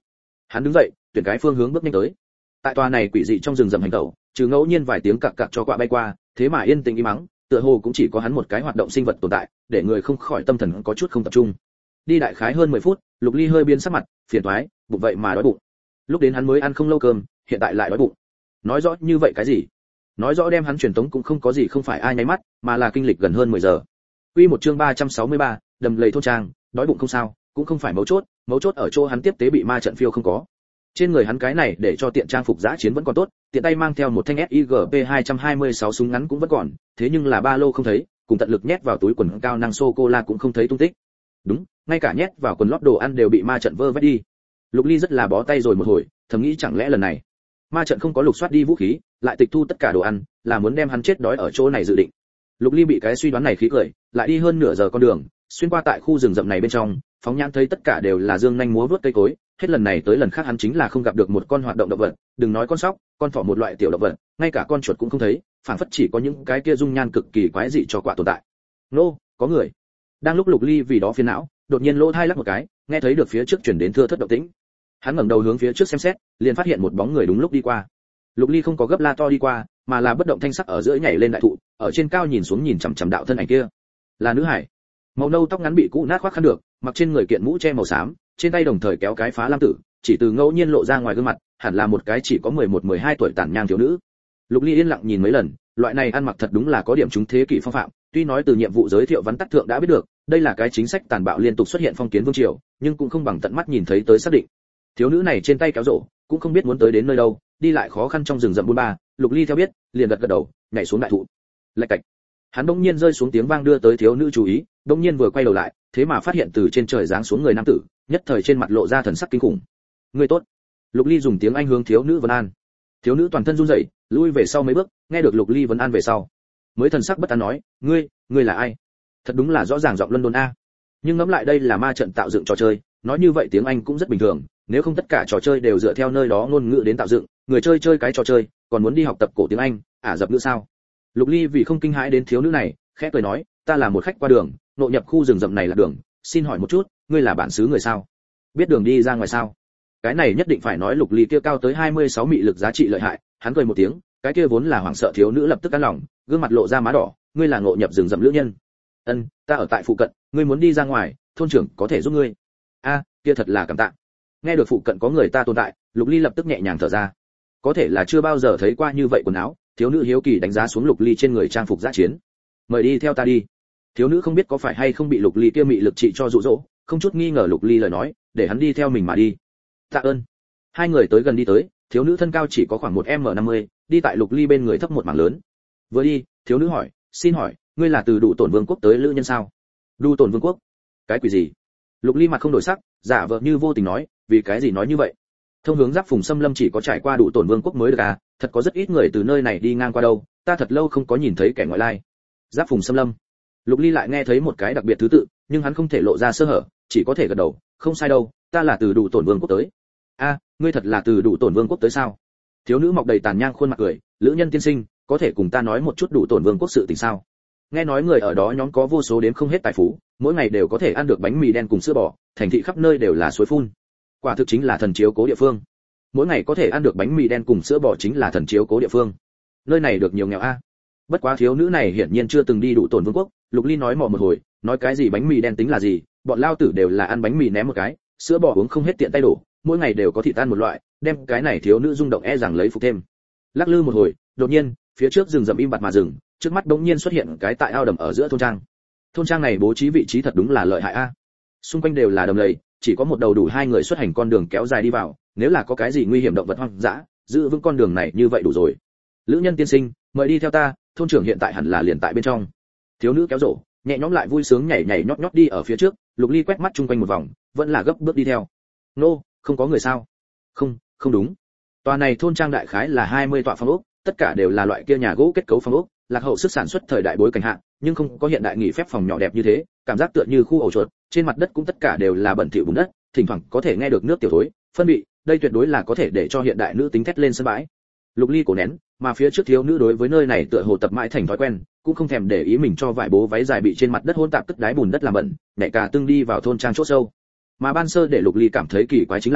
Hắn đứng dậy, tuyển cái phương hướng bước nhanh tới. Tại tòa này quỷ dị trong rừng rậm hành tẩu, trừ ngẫu nhiên vài tiếng cặc cặc cho quạ bay qua, thế mà yên tĩnh im mắng, tựa hồ cũng chỉ có hắn một cái hoạt động sinh vật tồn tại, để người không khỏi tâm thần có chút không tập trung. Đi đại khái hơn 10 phút, Lục Ly hơi biến sắc mặt, phiền toái, bụng vậy mà đói bụng. Lúc đến hắn mới ăn không lâu cơm, hiện tại lại đói bụng. Nói rõ như vậy cái gì? Nói rõ đem hắn truyền tống cũng không có gì không phải ai nháy mắt, mà là kinh lịch gần hơn 10 giờ. Quy một chương 363, đầm lầy thôn trang, đói bụng không sao, cũng không phải mấu chốt ở chỗ hắn tiếp tế bị ma trận phiêu không có. Trên người hắn cái này để cho tiện trang phục giã chiến vẫn còn tốt, tiện tay mang theo một thanh SIGP 226 súng ngắn cũng vẫn còn, thế nhưng là ba lô không thấy, cùng tận lực nhét vào túi quần cao năng sô cô la cũng không thấy tung tích. Đúng, ngay cả nhét vào quần lót đồ ăn đều bị ma trận vơ vét đi. Lục Ly rất là bó tay rồi một hồi, thầm nghĩ chẳng lẽ lần này ma trận không có lục soát đi vũ khí, lại tịch thu tất cả đồ ăn, là muốn đem hắn chết đói ở chỗ này dự định. Lục Ly bị cái suy đoán này khí cười, lại đi hơn nửa giờ con đường, xuyên qua tại khu rừng rậm này bên trong, phóng nhãn thấy tất cả đều là dương nhanh múa vuốt cây cối, hết lần này tới lần khác hắn chính là không gặp được một con hoạt động động vật, đừng nói con sóc, con thỏ một loại tiểu động vật, ngay cả con chuột cũng không thấy, phảng phất chỉ có những cái kia dung nhan cực kỳ quái dị cho quạ tồn tại. Nô, có người. Đang lúc Lục Ly vì đó phiền não, đột nhiên lỗ tai lắc một cái, nghe thấy được phía trước truyền đến thưa thớt động tĩnh. Hắn ngẩng đầu hướng phía trước xem xét, liền phát hiện một bóng người đúng lúc đi qua. Lục Ly không có gấp la to đi qua, mà là bất động thanh sắc ở giữa nhảy lên đại thụ, ở trên cao nhìn xuống nhìn chằm chằm đạo thân ảnh kia. Là nữ hải. Màu nâu tóc ngắn bị cũ nát khoác khăn được, mặc trên người kiện mũ che màu xám, trên tay đồng thời kéo cái phá lam tử, chỉ từ ngẫu nhiên lộ ra ngoài gương mặt, hẳn là một cái chỉ có 11-12 tuổi tản nhang thiếu nữ. Lục Ly yên lặng nhìn mấy lần, loại này ăn mặc thật đúng là có điểm trúng thế kỷ phong phạm, tuy nói từ nhiệm vụ giới thiệu vắn tắt thượng đã biết được, đây là cái chính sách tàn bạo liên tục xuất hiện phong kiến vương triều, nhưng cũng không bằng tận mắt nhìn thấy tới xác định. Thiếu nữ này trên tay kéo rổ, cũng không biết muốn tới đến nơi đâu, đi lại khó khăn trong rừng rậm buôn ba, Lục Ly theo biết, liền gật gật đầu, nhảy xuống đại thụ. Lạch cạch. Hắn bỗng nhiên rơi xuống tiếng vang đưa tới thiếu nữ chú ý, bỗng nhiên vừa quay đầu lại, thế mà phát hiện từ trên trời giáng xuống người nam tử, nhất thời trên mặt lộ ra thần sắc kinh khủng. "Ngươi tốt." Lục Ly dùng tiếng Anh hướng thiếu nữ vấn an. Thiếu nữ toàn thân run rẩy, lui về sau mấy bước, nghe được Lục Ly vấn an về sau, mới thần sắc bất an nói, "Ngươi là ai?" Thật đúng là rõ ràng giọng London a. Nhưng ngẫm lại đây là ma trận tạo dựng trò chơi, nói như vậy tiếng Anh cũng rất bình thường, nếu không tất cả trò chơi đều dựa theo nơi đó ngôn ngữ đến tạo dựng, người chơi chơi cái trò chơi, còn muốn đi học tập cổ tiếng Anh, dập ngữ sao? Lục Ly vì không kinh hãi đến thiếu nữ này, khẽ cười nói, "Ta là một khách qua đường, nội nhập khu rừng rậm này là đường, xin hỏi một chút, ngươi là bản xứ người sao? Biết đường đi ra ngoài sao?" Cái này nhất định phải nói Lục Ly kia cao tới 26 mị lực giá trị lợi hại, hắn cười một tiếng, cái kia vốn là hoảng sợ thiếu nữ lập tức cắn lòng, gương mặt lộ ra má đỏ, "Ngươi là ngộ nhập rừng rậm lữ nhân?" "Ân, ta ở tại phụ cận, ngươi muốn đi ra ngoài, thôn trưởng có thể giúp ngươi." Kia thật là cảm tạ. Nghe được phụ cận có người ta tồn tại, Lục Ly lập tức nhẹ nhàng thở ra. Có thể là chưa bao giờ thấy qua như vậy quần áo, thiếu nữ hiếu kỳ đánh giá xuống Lục Ly trên người trang phục dã chiến. "Mời đi theo ta đi." Thiếu nữ không biết có phải hay không bị Lục Ly kia mị lực trị cho dụ dỗ, không chút nghi ngờ Lục Ly lời nói, để hắn đi theo mình mà đi. "Tạ ơn." Hai người tới gần đi tới, thiếu nữ thân cao chỉ có khoảng 1m50, đi tại Lục Ly bên người thấp một mảng lớn. Vừa đi, thiếu nữ hỏi, "Xin hỏi, ngươi là từ Đủ Tổn Vương quốc tới lữ nhân sao?" "Đủ Tổn Vương quốc? Cái quỷ gì?" Lục Ly mặt không đổi sắc, giả vờ như vô tình nói, "Vì cái gì nói như vậy? Thông hướng Giáp Phùng Xâm Lâm chỉ có trải qua Đủ Tổn Vương quốc mới được à, thật có rất ít người từ nơi này đi ngang qua đâu, ta thật lâu không có nhìn thấy kẻ ngoại lai." Giáp Phùng Xâm Lâm. Lục Ly lại nghe thấy một cái đặc biệt thứ tự, nhưng hắn không thể lộ ra sơ hở, chỉ có thể gật đầu, "Không sai đâu, ta là từ Đủ Tổn Vương quốc tới." Ngươi thật là từ Đủ Tổn Vương quốc tới sao?" Thiếu nữ mọc đầy tàn nhang khuôn mặt cười, "Lữ nhân tiên sinh, có thể cùng ta nói một chút Đủ Tổn Vương quốc sự tình sao? Nghe nói người ở đó nhóm có vô số đến không hết tài phú, mỗi ngày đều có thể ăn được bánh mì đen cùng sữa bò, thành thị khắp nơi đều là suối phun. Quả thực chính là thần chiếu cố địa phương. Mỗi ngày có thể ăn được bánh mì đen cùng sữa bò chính là thần chiếu cố địa phương. Nơi này được nhiều nghèo a." Bất quá thiếu nữ này hiển nhiên chưa từng đi Đủ Tổn Vương quốc, Lục Ly nói mò một hồi, nói cái gì bánh mì đen tính là gì, bọn lao tử đều là ăn bánh mì ném một cái, sữa bò uống không hết tiện tay đổ, mỗi ngày đều có thịt tan một loại, đem cái này thiếu nữ rung động e rằng lấy phục thêm. Lắc lư một hồi, đột nhiên, phía trước rừng rậm im bặt mà dừng, trước mắt đống nhiên xuất hiện cái tại ao đầm ở giữa thôn trang. Thôn trang này bố trí vị trí thật đúng là lợi hại a. Xung quanh đều là đầm lầy, chỉ có một đầu đủ hai người xuất hành con đường kéo dài đi vào, nếu là có cái gì nguy hiểm động vật hoang dã, giữ vững con đường này như vậy đủ rồi. "Lữ nhân tiên sinh, mời đi theo ta, thôn trưởng hiện tại hẳn là liền tại bên trong." Thiếu nữ kéo rổ, nhẹ nhõm lại vui sướng nhảy nhảy nhót nhót đi ở phía trước, Lục Ly quét mắt chung quanh một vòng, vẫn là gấp bước đi theo. "Nô, không có người sao?" Không đúng. Tòa này thôn trang đại khái là 20 tọa phòng ốc, tất cả đều là loại kia nhà gỗ kết cấu phòng ốc, lạc hậu sức sản xuất thời đại bối cảnh hạ, nhưng không có hiện đại nghỉ phép phòng nhỏ đẹp như thế, cảm giác tựa như khu ổ chuột, trên mặt đất cũng tất cả đều là bẩn thỉu bùn đất, thỉnh thoảng có thể nghe được nước tiểu thối, phân bị, đây tuyệt đối là có thể để cho hiện đại nữ tính thét lên sân bãi. Lục Ly cổ nén, mà phía trước thiếu nữ đối với nơi này tựa hồ tập mãi thành thói quen, cũng không thèm để ý mình cho vải bố váy dài bị trên mặt đất hỗn tạp tức đái bùn đất làm bẩn, nhảy cả tương đi vào thôn trang chỗ sâu. Mà ban sơ để Lục Ly cảm thấy kỳ quái chính là,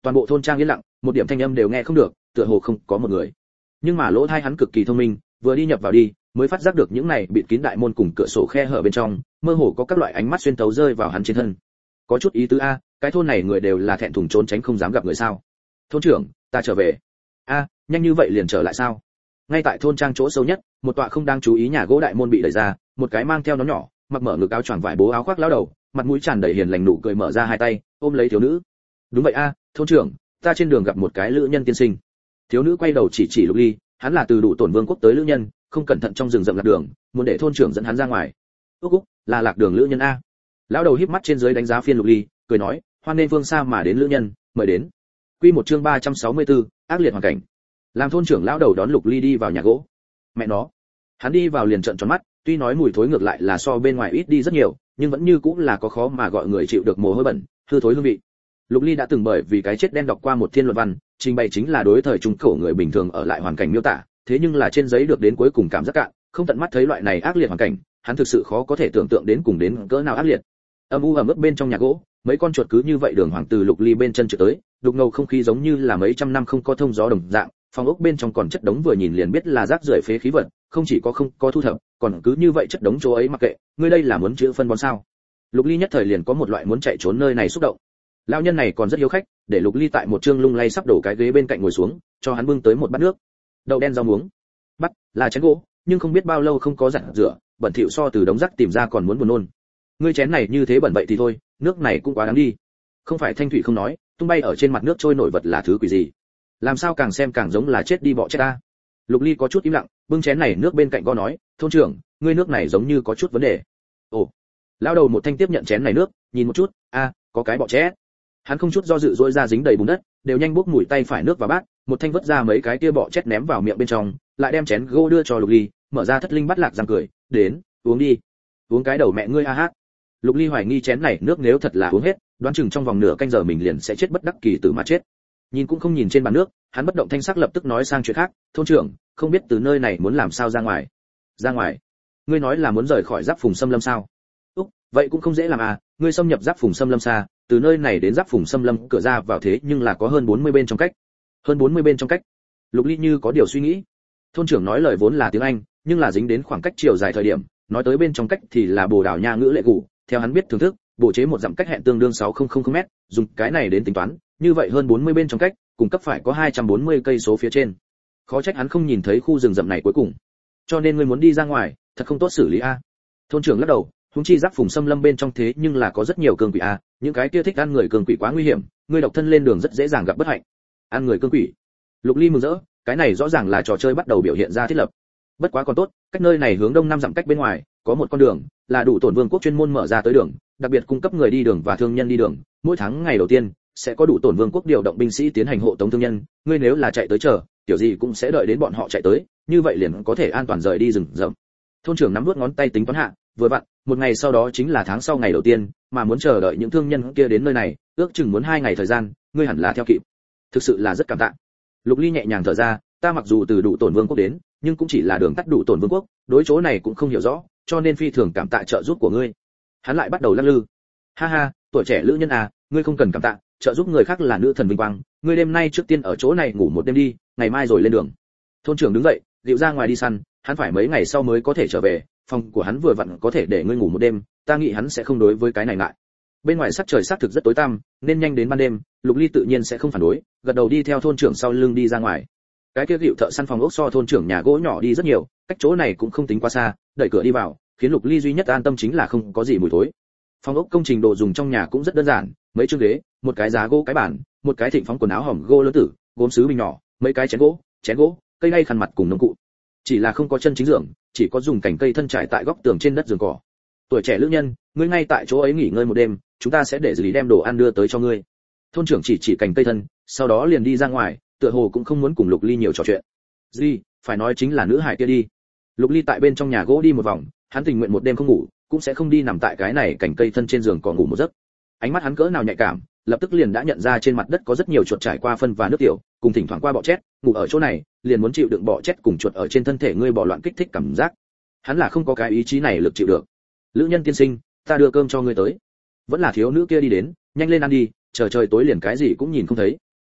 toàn bộ thôn trang yên lặng, một điểm thanh âm đều nghe không được, tựa hồ không có một người. Nhưng mà lỗ tai hắn cực kỳ thông minh, vừa đi nhập vào đi, mới phát giác được những này bịt kín đại môn cùng cửa sổ khe hở bên trong, mơ hồ có các loại ánh mắt xuyên tấu rơi vào hắn trên thân. Có chút ý tứ a, cái thôn này người đều là thẹn thùng trốn tránh không dám gặp người sao? Thôn trưởng, ta trở về. A, nhanh như vậy liền trở lại sao? Ngay tại thôn trang chỗ sâu nhất, một tọa không đáng chú ý nhà gỗ đại môn bị đẩy ra, một cái mang theo nón nhỏ, mặc mở ngực áo choàng vải bố áo khoác lão đầu, mặt mũi tràn đầy hiền lành nụ cười mở ra hai tay, ôm lấy thiếu nữ. Đúng vậy a, thôn trưởng, ta trên đường gặp một cái lữ nhân tiên sinh. Thiếu nữ quay đầu chỉ chỉ Lục Ly, hắn là từ Đủ Tổn Vương quốc tới lữ nhân, không cẩn thận trong rừng rậm lạc đường, muốn để thôn trưởng dẫn hắn ra ngoài. Úc, là lạc đường lữ nhân a. Lão đầu híp mắt trên dưới đánh giá phiên Lục Ly, cười nói, hoan nên phương xa mà đến lữ nhân, mời đến. Quy một chương 364, ác liệt hoàn cảnh. Làm thôn trưởng lão đầu đón Lục Ly đi vào nhà gỗ. Mẹ nó, hắn đi vào liền trợn tròn mắt, tuy nói mùi thối ngược lại là so bên ngoài ít đi rất nhiều, nhưng vẫn như cũng là có khó mà gọi người chịu được mồ hôi bẩn, hư thối hương vị. Lục Ly đã từng bởi vì cái chết đen đọc qua một thiên luận văn, trình bày chính là đối thời trung cổ người bình thường ở lại hoàn cảnh miêu tả, thế nhưng là trên giấy được đến cuối cùng cảm giác cạn, không tận mắt thấy loại này ác liệt hoàn cảnh, hắn thực sự khó có thể tưởng tượng đến cùng đến cỡ nào ác liệt. Âm u ẩm ướt bên trong nhà gỗ, mấy con chuột cứ như vậy đường hoàng từ Lục Ly bên chân trượt tới, đục ngầu không khí giống như là mấy trăm năm không có thông gió đồng dạng, phòng ốc bên trong còn chất đống vừa nhìn liền biết là rác rưởi phế khí vật, không chỉ có không có thu thập, còn cứ như vậy chất đống chỗ ấy mặc kệ, ngươi đây là muốn chữa phân bón sao? Lục Ly nhất thời liền có một loại muốn chạy trốn nơi này xúc động. Lão nhân này còn rất hiếu khách, để Lục Ly tại một trương lung lay sắp đổ cái ghế bên cạnh ngồi xuống, cho hắn bưng tới một bát nước. Đậu đen rau muống. Bắt là chén gỗ, nhưng không biết bao lâu không có giặt rửa, bẩn thỉu so từ đống rác tìm ra còn muốn buồn nôn. Ngươi chén này như thế bẩn vậy thì thôi, nước này cũng quá đáng đi. Không phải thanh thủy không nói, tung bay ở trên mặt nước trôi nổi vật là thứ quỷ gì? Làm sao càng xem càng giống là chết đi bọ chết ta. Lục Ly có chút im lặng, bưng chén này nước bên cạnh go nói, thôn trưởng, ngươi nước này giống như có chút vấn đề. Ồ. Lão đầu một thanh tiếp nhận chén này nước, nhìn một chút, có cái bọ chết. Hắn không chút do dự dỗi ra dính đầy bùn đất, đều nhanh bốc mùi tay phải nước vào bát, một thanh vứt ra mấy cái kia bọ chết ném vào miệng bên trong, lại đem chén gỗ đưa cho Lục Ly, mở ra thất linh bắt lạc răng cười, đến, uống đi. Uống cái đầu mẹ ngươi a hát. Lục Ly hoài nghi chén này nước nếu thật là uống hết, đoán chừng trong vòng nửa canh giờ mình liền sẽ chết bất đắc kỳ tử mà chết. Nhìn cũng không nhìn trên bàn nước, hắn bất động thanh sắc lập tức nói sang chuyện khác, thôn trưởng, không biết từ nơi này muốn làm sao ra ngoài. Ra ngoài? Ngươi nói là muốn rời khỏi Giáp Phùng Xâm Lâm sao? Úc, vậy cũng không dễ làm à, ngươi xâm nhập Giáp Phùng Xâm Lâm xa, từ nơi này đến Giáp Phùng Xâm Lâm cửa ra vào thế nhưng là có hơn 40 bên trong cách. Hơn 40 bên trong cách. Lục Ly như có điều suy nghĩ. Thôn trưởng nói lời vốn là tiếng Anh, nhưng là dính đến khoảng cách chiều dài thời điểm, nói tới bên trong cách thì là Bồ Đào Nha ngữ lệ cụ, theo hắn biết thưởng thức, bổ chế một dặm cách hẹn tương đương 6000m, dùng cái này đến tính toán, như vậy hơn 40 bên trong cách, cùng cấp phải có 240 cây số phía trên. Khó trách hắn không nhìn thấy khu rừng rậm này cuối cùng. Cho nên ngươi muốn đi ra ngoài, thật không tốt xử lý a. Thôn trưởng lắc đầu, huống chi Giáp Phùng Xâm Lâm bên trong thế nhưng là có rất nhiều cường quỷ a, những cái kia thích ăn người cường quỷ quá nguy hiểm, ngươi độc thân lên đường rất dễ dàng gặp bất hạnh. Ăn người cường quỷ. Lục Ly mừng rỡ, cái này rõ ràng là trò chơi bắt đầu biểu hiện ra thiết lập. Bất quá còn tốt, cách nơi này hướng đông 5 dặm cách bên ngoài, có một con đường, là Đủ Tổn Vương quốc chuyên môn mở ra tới đường, đặc biệt cung cấp người đi đường và thương nhân đi đường, mỗi tháng ngày đầu tiên sẽ có Đủ Tổn Vương quốc điều động binh sĩ tiến hành hộ tống thương nhân, ngươi nếu là chạy tới chờ, kiểu gì cũng sẽ đợi đến bọn họ chạy tới, như vậy liền có thể an toàn rời đi rừng rậm. Thôn trưởng nắm nuốt ngón tay tính toán hạ, vừa vặn, một ngày sau đó chính là tháng sau ngày đầu tiên, mà muốn chờ đợi những thương nhân kia đến nơi này, ước chừng muốn 2 ngày thời gian, ngươi hẳn là theo kịp. Thực sự là rất cảm tạ. Lục Ly nhẹ nhàng thở ra, ta mặc dù từ Đủ Tổn Vương quốc đến, nhưng cũng chỉ là đường tắt Đủ Tổn Vương quốc, đối chỗ này cũng không hiểu rõ, cho nên phi thường cảm tạ trợ giúp của ngươi. Hắn lại bắt đầu lắc lư. Ha ha, tuổi trẻ lữ nhân à, ngươi không cần cảm tạ, trợ giúp người khác là nữ thần vinh quang, ngươi đêm nay trước tiên ở chỗ này ngủ một đêm đi, ngày mai rồi lên đường. Thôn trưởng đứng dậy, dịu ra ngoài đi săn, hắn phải mấy ngày sau mới có thể trở về, phòng của hắn vừa vặn có thể để ngươi ngủ một đêm, ta nghĩ hắn sẽ không đối với cái này ngại. Bên ngoài sắc trời sắc thực rất tối tăm, nên nhanh đến ban đêm, Lục Ly tự nhiên sẽ không phản đối, gật đầu đi theo thôn trưởng sau lưng đi ra ngoài. Cái kia gịu thợ săn phòng ốc so thôn trưởng nhà gỗ nhỏ đi rất nhiều, cách chỗ này cũng không tính quá xa, đẩy cửa đi vào, khiến Lục Ly duy nhất an tâm chính là không có gì mùi thối. Phòng ốc công trình đồ dùng trong nhà cũng rất đơn giản, mấy chiếc ghế, một cái giá gỗ cái bàn, một cái thịnh phóng quần áo hòm gỗ lớn tử, gốm sứ bình nhỏ, mấy cái chén gỗ, cây đay khăn mặt cùng nông cụ. Chỉ là không có chân chính giường, chỉ có dùng cành cây thân trải tại góc tường trên đất giường cỏ. Tuổi trẻ lữ nhân, ngươi ngay tại chỗ ấy nghỉ ngơi một đêm, chúng ta sẽ để dì đem đồ ăn đưa tới cho ngươi. Thôn trưởng chỉ cành cây thân, sau đó liền đi ra ngoài, tựa hồ cũng không muốn cùng Lục Ly nhiều trò chuyện. Dì, phải nói chính là nữ hải kia đi. Lục Ly tại bên trong nhà gỗ đi một vòng, hắn tình nguyện một đêm không ngủ, cũng sẽ không đi nằm tại cái này cành cây thân trên giường cỏ ngủ một giấc. Ánh mắt hắn cỡ nào nhạy cảm, lập tức liền đã nhận ra trên mặt đất có rất nhiều chuột trải qua phân và nước tiểu, cùng thỉnh thoảng qua bọ chết, ngủ ở chỗ này, liền muốn chịu đựng bọ chết cùng chuột ở trên thân thể ngươi bỏ loạn kích thích cảm giác. Hắn là không có cái ý chí này lực chịu được. Lữ nhân tiên sinh, ta đưa cơm cho ngươi tới. Vẫn là thiếu nữ kia đi đến, nhanh lên ăn đi, chờ trời tối liền cái gì cũng nhìn không thấy.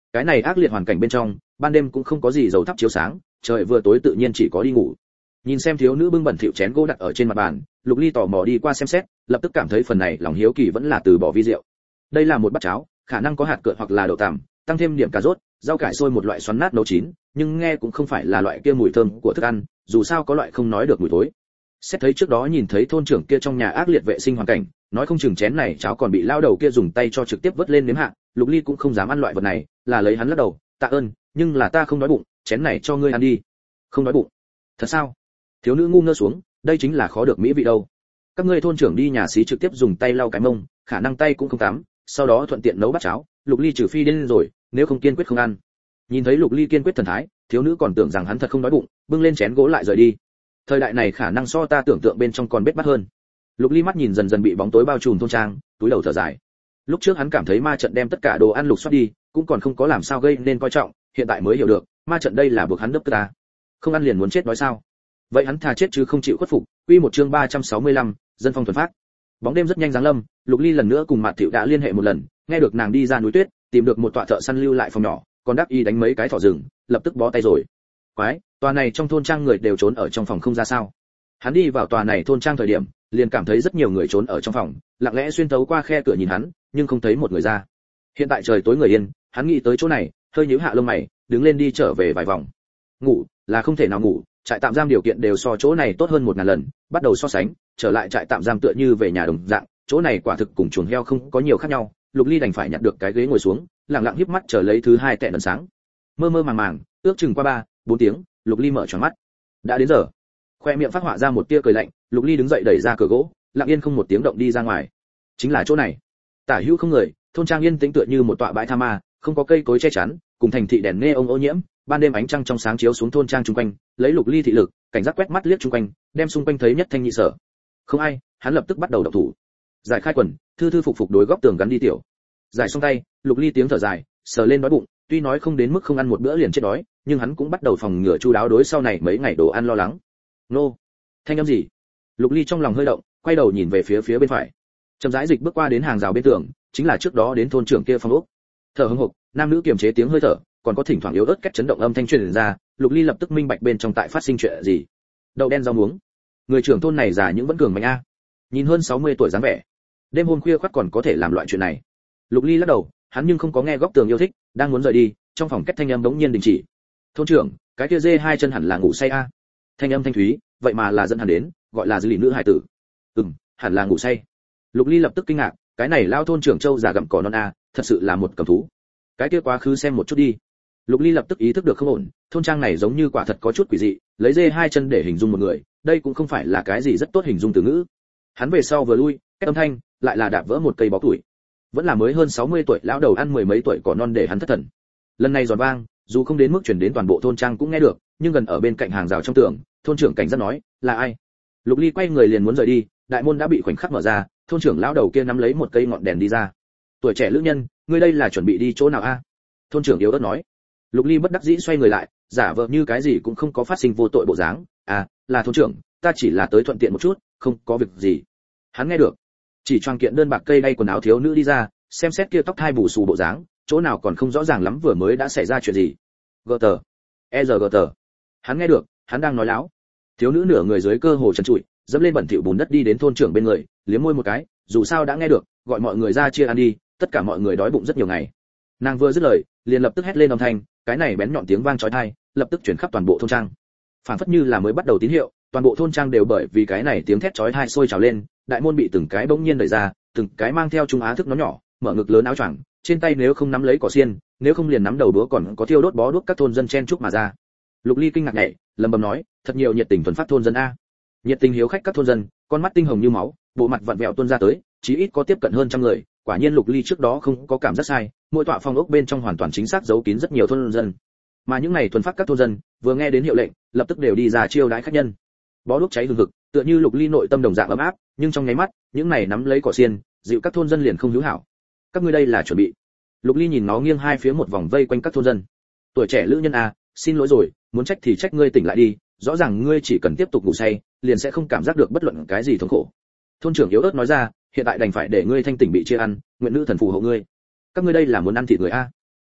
cái này ác liệt hoàn cảnh bên trong, ban đêm cũng không có gì dầu thắp chiếu sáng, trời vừa tối tự nhiên chỉ có đi ngủ. Nhìn xem thiếu nữ bưng bẩn thỉu chén gỗ đặt ở trên mặt bàn, Lục Ly tò mò đi qua xem xét, lập tức cảm thấy phần này lòng hiếu kỳ vẫn là từ bỏ vi rượu. Đây là một bát cháo, khả năng có hạt cựa hoặc là đậu tằm, tăng thêm điểm cà rốt, rau cải xôi một loại xoắn nát nấu chín, nhưng nghe cũng không phải là loại kia mùi thơm của thức ăn, dù sao có loại không nói được mùi thối. Xét thấy trước đó nhìn thấy thôn trưởng kia trong nhà ác liệt vệ sinh hoàn cảnh, nói không chừng chén này cháo còn bị lao đầu kia dùng tay cho trực tiếp vớt lên nếm hạ, Lục Ly cũng không dám ăn loại vật này, là lấy hắn lắc đầu, tạ ơn, nhưng là ta không đói bụng, chén này cho ngươi ăn đi. Không đói bụng? Thật sao? Thiếu nữ ngu ngơ xuống, đây chính là khó được mỹ vị đâu. Các ngươi thôn trưởng đi nhà xí trực tiếp dùng tay lau cái mông, khả năng tay cũng không tắm, sau đó thuận tiện nấu bát cháo, Lục Ly trừ phi điên rồi, nếu không kiên quyết không ăn. Nhìn thấy Lục Ly kiên quyết thần thái, thiếu nữ còn tưởng rằng hắn thật không đói bụng, bưng lên chén gỗ lại rời đi. Thời đại này khả năng so ta tưởng tượng bên trong còn bết bát hơn. Lục Ly mắt nhìn dần dần bị bóng tối bao trùm thôn trang, túi đầu thở dài. Lúc trước hắn cảm thấy ma trận đem tất cả đồ ăn lục soát đi, cũng còn không có làm sao gây nên coi trọng, hiện tại mới hiểu được, ma trận đây là buộc hắn đớp ta. Không ăn liền muốn chết nói sao? Vậy hắn thà chết chứ không chịu khuất phục. Quy một chương 365, dân phong thuần phát. Bóng đêm rất nhanh giáng lâm, Lục Ly lần nữa cùng Mạt Thiệu đã liên hệ một lần, nghe được nàng đi ra núi tuyết, tìm được một tọa thợ săn lưu lại phòng nhỏ, còn đắc y đánh mấy cái thỏ rừng, lập tức bó tay rồi. Quái, tòa này trong thôn trang người đều trốn ở trong phòng không ra sao? Hắn đi vào tòa này thôn trang thời điểm, liền cảm thấy rất nhiều người trốn ở trong phòng, lặng lẽ xuyên thấu qua khe cửa nhìn hắn, nhưng không thấy một người ra. Hiện tại trời tối người yên, hắn nghĩ tới chỗ này, hơi nhíu hạ lông mày, đứng lên đi trở về vài vòng. Ngủ là không thể nào ngủ, trại tạm giam điều kiện đều so chỗ này tốt hơn 1000 lần, bắt đầu so sánh, trở lại trại tạm giam tựa như về nhà đồng dạng, chỗ này quả thực cùng chuồng heo không có nhiều khác nhau. Lục Ly đành phải nhặt được cái ghế ngồi xuống, lặng lặng híp mắt chờ lấy thứ hai tẹn ẩn sáng. Mơ mơ màng màng, ước chừng qua 3-4 tiếng, Lục Ly mở choáng mắt. Đã đến giờ. Khoe miệng phát họa ra một tia cười lạnh, Lục Ly đứng dậy đẩy ra cửa gỗ, lặng yên không một tiếng động đi ra ngoài. Chính là chỗ này. Tả hữu không người, thôn trang yên tĩnh tựa như một tọa bãi tha ma, không có cây cối che chắn, cùng thành thị đèn neon ô nhiễm, ban đêm ánh trăng trong sáng chiếu xuống thôn trang chung quanh, lấy Lục Ly thị lực, cảnh giác quét mắt liếc chung quanh, đem xung quanh thấy nhất thanh nhị sở. Không ai, hắn lập tức bắt đầu động thủ. Giải khai quần, thư thư phục phục đối góc tường gắn đi tiểu. Giải xong tay, Lục Ly tiếng thở dài, sờ lên đói bụng, tuy nói không đến mức không ăn một bữa liền chết đói, nhưng hắn cũng bắt đầu phòng ngừa chu đáo đối sau này mấy ngày đồ ăn lo lắng. Nô, thanh âm gì? Lục Ly trong lòng hơi động, quay đầu nhìn về phía bên phải. Chậm rãi dịch bước qua đến hàng rào bên tường, chính là trước đó đến thôn trưởng kia phòng ốc. Thở hổn hộc, nam nữ kiềm chế tiếng hơi thở, còn có thỉnh thoảng yếu ớt cách chấn động âm thanh truyền ra, Lục Ly lập tức minh bạch bên trong tại phát sinh chuyện gì. Đậu đen rau muống. Người trưởng thôn này già những vẫn cường mạnh a. Nhìn hơn 60 tuổi dáng vẻ. Đêm hôm khuya khoắt còn có thể làm loại chuyện này. Lục Ly lắc đầu, hắn nhưng không có nghe góc tường yêu thích, đang muốn rời đi, trong phòng cách thanh âm bỗng nhiên đình chỉ. Thôn trưởng, cái kia dê hai chân hẳn là ngủ say a. Thanh âm thanh thúy, vậy mà là dẫn hắn đến, gọi là dư lì nữ hải tử. Hẳn là ngủ say. Lục Ly lập tức kinh ngạc, cái này lao thôn trưởng châu già gặm cỏ non a, thật sự là một cầm thú. Cái kia quá khứ xem một chút đi. Lục Ly lập tức ý thức được không ổn, thôn trang này giống như quả thật có chút quỷ dị, lấy dê hai chân để hình dung một người, đây cũng không phải là cái gì rất tốt hình dung từ ngữ. Hắn về sau vừa lui, cái âm thanh lại là đạp vỡ một cây bó tuổi. Vẫn là mới hơn 60 tuổi lão đầu ăn mười mấy tuổi cỏ non để hắn thất thần. Lần này giòn vang, dù không đến mức truyền đến toàn bộ thôn trang cũng nghe được, nhưng gần ở bên cạnh hàng rào trong tường, thôn trưởng cảnh giác nói, là ai? Lục Ly quay người liền muốn rời đi, đại môn đã bị khoảnh khắc mở ra, thôn trưởng lão đầu kia nắm lấy một cây ngọn đèn đi ra. Tuổi trẻ lữ nhân, ngươi đây là chuẩn bị đi chỗ nào a? Thôn trưởng yếu ớt nói. Lục Ly bất đắc dĩ xoay người lại, giả vờ như cái gì cũng không có phát sinh vô tội bộ dáng, là thôn trưởng, ta chỉ là tới thuận tiện một chút, không có việc gì. Hắn nghe được, chỉ choàng kiện đơn bạc cây đay quần áo thiếu nữ đi ra, xem xét kia tóc thai bù xù bộ dáng, chỗ nào còn không rõ ràng lắm vừa mới đã xảy ra chuyện gì. Gờ tờ. Hắn nghe được, hắn đang nói láo. Thiếu nữ nửa người dưới cơ hồ trần trụi, dẫm lên bẩn thỉu bùn đất đi đến thôn trưởng bên người, liếm môi một cái, dù sao đã nghe được, gọi mọi người ra chia ăn đi, tất cả mọi người đói bụng rất nhiều ngày. Nàng vừa dứt lời, liền lập tức hét lên âm thanh, cái này bén nhọn tiếng vang chói tai, lập tức truyền khắp toàn bộ thôn trang. Phản phất như là mới bắt đầu tín hiệu, toàn bộ thôn trang đều bởi vì cái này tiếng thét chói tai sôi trào lên, đại môn bị từng cái bỗng nhiên đẩy ra, từng cái mang theo trung á thức nó nhỏ, mở ngực lớn áo choàng, trên tay nếu không nắm lấy cỏ xiên, nếu không liền nắm đầu đũa còn có thiêu đốt bó đuốc các thôn dân chen chúc mà ra. Lục Ly kinh ngạc nhảy, lẩm bẩm nói, thật nhiều nhiệt tình thuần phát thôn dân a. Nhiệt tình hiếu khách các thôn dân, con mắt tinh hồng như máu, bộ mặt vặn vẹo tuôn ra tới, chí ít có tiếp cận hơn 100 người, quả nhiên Lục Ly trước đó không có cảm giác sai, mỗi tọa phòng ốc bên trong hoàn toàn chính xác giấu kín rất nhiều thôn dân. Mà những này thuần phát các thôn dân, vừa nghe đến hiệu lệnh, lập tức đều đi ra chiêu đãi khách nhân. Bó đuốc cháy hừng hực, tựa như Lục Ly nội tâm đồng dạng ấm áp, nhưng trong nháy mắt, những này nắm lấy cỏ xiên, dịu các thôn dân liền không hữu hảo. Các ngươi đây là chuẩn bị? Lục Ly nhìn nó nghiêng hai phía một vòng vây quanh các thôn dân. Tuổi trẻ lữ nhân a, xin lỗi rồi, muốn trách thì trách ngươi tỉnh lại đi, rõ ràng ngươi chỉ cần tiếp tục ngủ say, liền sẽ không cảm giác được bất luận cái gì thống khổ. Thôn trưởng yếu ớt nói ra, hiện tại đành phải để ngươi thanh tỉnh bị chia ăn, nguyện nữ thần phù hộ ngươi. Các ngươi đây là muốn ăn thịt người a?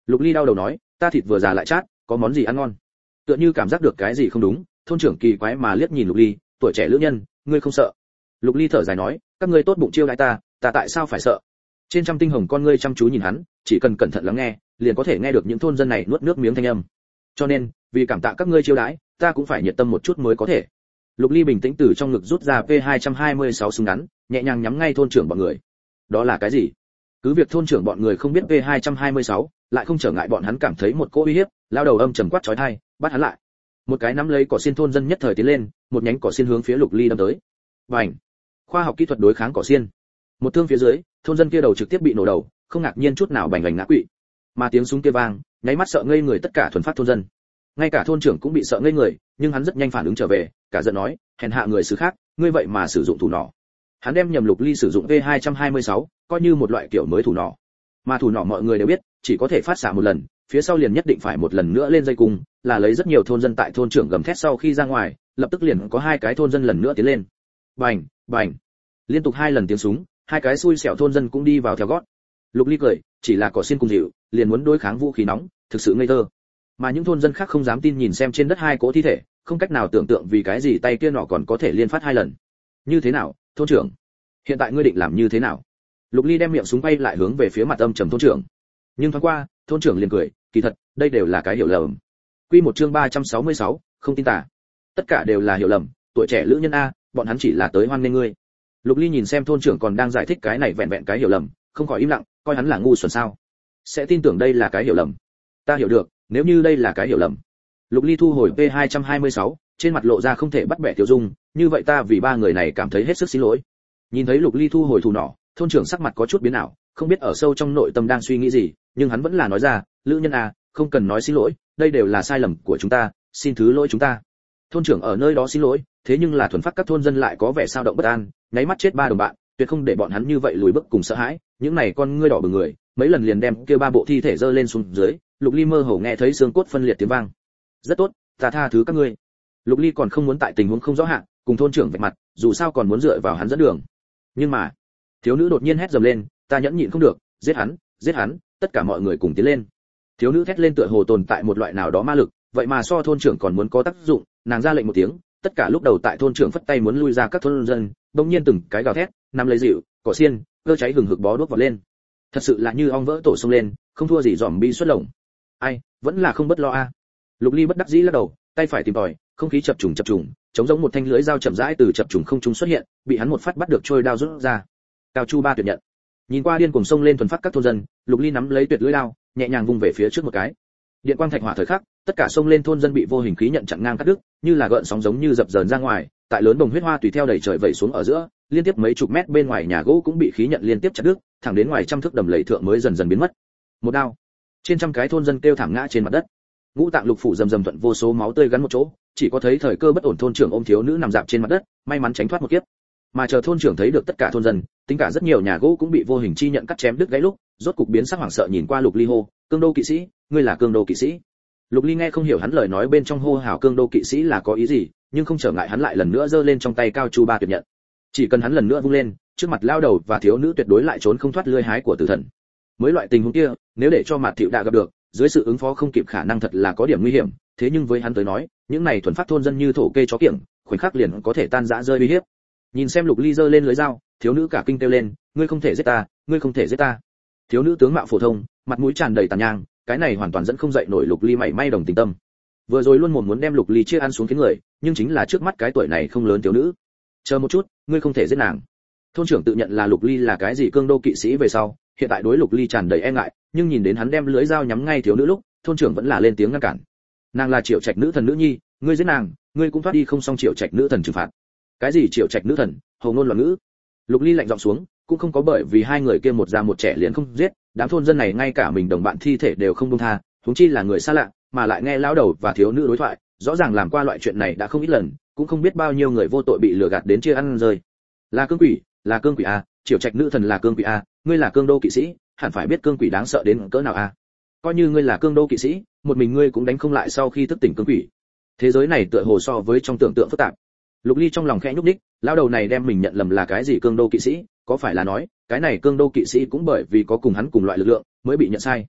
Lục Ly đau đầu nói, ta thịt vừa già lại chát, có món gì ăn ngon? Tựa như cảm giác được cái gì không đúng, thôn trưởng kỳ quái mà liếc nhìn Lục Ly, tuổi trẻ lữ nhân, ngươi không sợ? Lục Ly thở dài nói, các ngươi tốt bụng chiêu đãi ta tại sao phải sợ? Trên trăm tinh hồng con ngươi chăm chú nhìn hắn, chỉ cần cẩn thận lắng nghe, liền có thể nghe được những thôn dân này nuốt nước miếng thanh âm. Cho nên, vì cảm tạ các ngươi chiêu đãi, ta cũng phải nhiệt tâm một chút mới có thể. Lục Ly bình tĩnh từ trong ngực rút ra P226 súng ngắn, nhẹ nhàng nhắm ngay thôn trưởng bọn người. Đó là cái gì? Cứ việc thôn trưởng bọn người không biết P226, lại không trở ngại bọn hắn cảm thấy một cỗ uy hiếp, lao đầu âm trầm quát chói tai, bắt hắn lại. Một cái nắm lấy cỏ xiên thôn dân nhất thời tiến lên, một nhánh cỏ xiên hướng phía Lục Ly đâm tới. Bành! Khoa học kỹ thuật đối kháng cỏ xiên. Một thương phía dưới, thôn dân kia đầu trực tiếp bị nổ đầu, không ngạc nhiên chút nào bành bành ngã quỵ. Mà tiếng súng kia vang, nháy mắt sợ ngây người tất cả thuần phát thôn dân. Ngay cả thôn trưởng cũng bị sợ ngây người, nhưng hắn rất nhanh phản ứng trở về, cả giận nói, hèn hạ người xứ khác, ngươi vậy mà sử dụng thủ nỏ. Hắn đem nhầm Lục Ly sử dụng V226, coi như một loại kiểu mới thủ nỏ. Mà thủ nỏ mọi người đều biết, chỉ có thể phát xạ một lần, phía sau liền nhất định phải một lần nữa lên dây cung, là lấy rất nhiều thôn dân tại thôn trưởng gầm thét sau khi ra ngoài, lập tức liền có hai cái thôn dân lần nữa tiến lên. Bành, bành. Liên tục hai lần tiếng súng, hai cái xui xẻo thôn dân cũng đi vào theo gót. Lục Ly cười, chỉ là cỏ xiên cùng dịu, liền muốn đối kháng vũ khí nóng, thực sự ngây thơ. Mà những thôn dân khác không dám tin nhìn xem trên đất hai cỗ thi thể, không cách nào tưởng tượng vì cái gì tay kia nọ còn có thể liên phát hai lần. Như thế nào, thôn trưởng? Hiện tại ngươi định làm như thế nào? Lục Ly đem miệng súng bay lại hướng về phía mặt âm trầm thôn trưởng. Nhưng thoáng qua, thôn trưởng liền cười, kỳ thật, đây đều là cái hiểu lầm. Quy một chương 366, không tin tả. Tất cả đều là hiểu lầm, tuổi trẻ lữ nhân a, bọn hắn chỉ là tới hoan nghênh ngươi. Lục Ly nhìn xem thôn trưởng còn đang giải thích cái này vẹn vẹn cái hiểu lầm, không khỏi im lặng, coi hắn là ngu xuẩn sao? Sẽ tin tưởng đây là cái hiểu lầm. Ta hiểu được, nếu như đây là cái hiểu lầm. Lục Ly thu hồi P226, trên mặt lộ ra không thể bắt bẻ tiêu dung, như vậy ta vì ba người này cảm thấy hết sức xin lỗi. Nhìn thấy Lục Ly thu hồi thủ nỏ, thôn trưởng sắc mặt có chút biến ảo, không biết ở sâu trong nội tâm đang suy nghĩ gì, nhưng hắn vẫn là nói ra, lữ nhân à, không cần nói xin lỗi, đây đều là sai lầm của chúng ta, xin thứ lỗi chúng ta. Thôn trưởng ở nơi đó xin lỗi, thế nhưng là thuần phát các thôn dân lại có vẻ sao động bất an, nháy mắt chết ba đồng bạn, tuyệt không để bọn hắn như vậy lùi bước cùng sợ hãi, những này con ngươi đỏ bừng người, mấy lần liền đem kia ba bộ thi thể dơ lên xuống dưới, Lục Ly mơ hồ nghe thấy xương cốt phân liệt tiếng vang. Rất tốt, ta tha thứ các ngươi. Lục Ly còn không muốn tại tình huống không rõ hạn, cùng thôn trưởng vạch mặt, dù sao còn muốn dựa vào hắn dẫn đường. Nhưng mà, thiếu nữ đột nhiên hét dầm lên, ta nhẫn nhịn không được, giết hắn, tất cả mọi người cùng tiến lên. Thiếu nữ thét lên tựa hồ tồn tại một loại nào đó ma lực, vậy mà so thôn trưởng còn muốn có tác dụng, nàng ra lệnh một tiếng, tất cả lúc đầu tại thôn trưởng phất tay muốn lui ra các thôn dân, đột nhiên từng cái gào thét, nắm lấy dịu, cỏ xiên, cơ cháy hừng hực bó đuốc vọt lên. Thật sự là như ong vỡ tổ xông lên, không thua gì zombie xuất lồng. Ai, vẫn là không bất lo a. Lục Ly bất đắc dĩ lắc đầu, tay phải tìm tòi, không khí chập trùng, chống giống một thanh lưới dao chậm rãi từ chập trùng không trung xuất hiện, bị hắn một phát bắt được trôi đao rút ra. Cao Chu Ba tuyệt nhận. Nhìn qua điên cuồng sông lên thuần phát các thôn dân, Lục Ly nắm lấy tuyệt lưỡi đao, nhẹ nhàng vung về phía trước một cái. Điện quang thạch hỏa thời khắc, tất cả sông lên thôn dân bị vô hình khí nhận chặn ngang cắt đứt, như là gợn sóng giống như dập dờn ra ngoài, tại lớn bồng huyết hoa tùy theo đẩy trời vẩy xuống ở giữa, liên tiếp mấy chục mét bên ngoài nhà gỗ cũng bị khí nhận liên tiếp chặt đứt, thẳng đến ngoài trăm thước đầm lầy thượng mới dần dần biến mất. Một đao, trên trăm cái thôn dân kêu thảm ngã trên mặt đất. Ngũ tạng lục phủ rầm rầm thuận vô số máu tươi gắn một chỗ, chỉ có thấy thời cơ bất ổn thôn trưởng ôm thiếu nữ nằm dạp trên mặt đất, may mắn tránh thoát một kiếp. Mà chờ thôn trưởng thấy được tất cả thôn dân, tính cả rất nhiều nhà gỗ cũng bị vô hình chi nhận cắt chém đứt gãy lúc, rốt cục biến sắc hoảng sợ nhìn qua Lục Ly hô, "Cương đô kỵ sĩ, ngươi là Cương đô kỵ sĩ?" Lục Ly nghe không hiểu hắn lời nói bên trong hô hào Cương đô kỵ sĩ là có ý gì, nhưng không trở ngại hắn lại lần nữa giơ lên trong tay Cao Chu Ba tuyệt nhận. Chỉ cần hắn lần nữa vung lên, trước mặt lao đầu và thiếu nữ tuyệt đối lại trốn không thoát lưỡi hái của tử thần. Mới loại tình huống kia, nếu để cho Mạt Thiệu Đạ gặp được, dưới sự ứng phó không kịp khả năng thật là có điểm nguy hiểm, thế nhưng với hắn tới nói, những này thuần phát thôn dân như thổ kê chó kiểng, khoảnh khắc liền có thể tan rã rơi uy hiếp. Nhìn xem Lục Ly giơ lên lưới dao, thiếu nữ cả kinh kêu lên, ngươi không thể giết ta, ngươi không thể giết ta. Thiếu nữ tướng mạo phổ thông, mặt mũi tràn đầy tàn nhang, cái này hoàn toàn dẫn không dậy nổi Lục Ly mảy may đồng tình tâm. Vừa rồi luôn muốn đem Lục Ly chia ăn xuống khiến người, nhưng chính là trước mắt cái tuổi này không lớn thiếu nữ. Chờ một chút, ngươi không thể giết nàng. Thôn trưởng tự nhận là Lục Ly là cái gì Cương đô kỵ sĩ về sau, hiện tại đối Lục Ly tràn đầy e ngại, nhưng nhìn đến hắn đem lưới dao nhắm ngay thiếu nữ lúc, thôn trưởng vẫn là lên tiếng ngăn cản. Nàng là Triệu Trạch nữ thần nữ nhi, ngươi giết nàng, ngươi cũng thoát đi không xong Triệu Trạch nữ thần trừng phạt. Cái gì Triệu Trạch nữ thần, hầu ngôn loạn ngữ. Lục Ly lạnh giọng xuống, cũng không có bởi vì hai người kia một già một trẻ liền không giết, đám thôn dân này ngay cả mình đồng bạn thi thể đều không buông tha, huống chi là người xa lạ, mà lại nghe lão đầu và thiếu nữ đối thoại, rõ ràng làm qua loại chuyện này đã không ít lần, cũng không biết bao nhiêu người vô tội bị lừa gạt đến chia ăn rơi. Là cương quỷ a, Triệu Trạch nữ thần là cương quỷ a, ngươi là Cương đô kỵ sĩ, hẳn phải biết cương quỷ đáng sợ đến cỡ nào a. Coi như ngươi là Cương đô kỵ sĩ, một mình ngươi cũng đánh không lại sau khi thức tỉnh cương quỷ. Thế giới này tựa hồ so với trong tưởng tượng phức tạp. Lục Ly trong lòng khẽ nhúc nhích, lão đầu này đem mình nhận lầm là cái gì Cương đô kỵ sĩ, có phải là nói, cái này Cương đô kỵ sĩ cũng bởi vì có cùng hắn cùng loại lực lượng, mới bị nhận sai.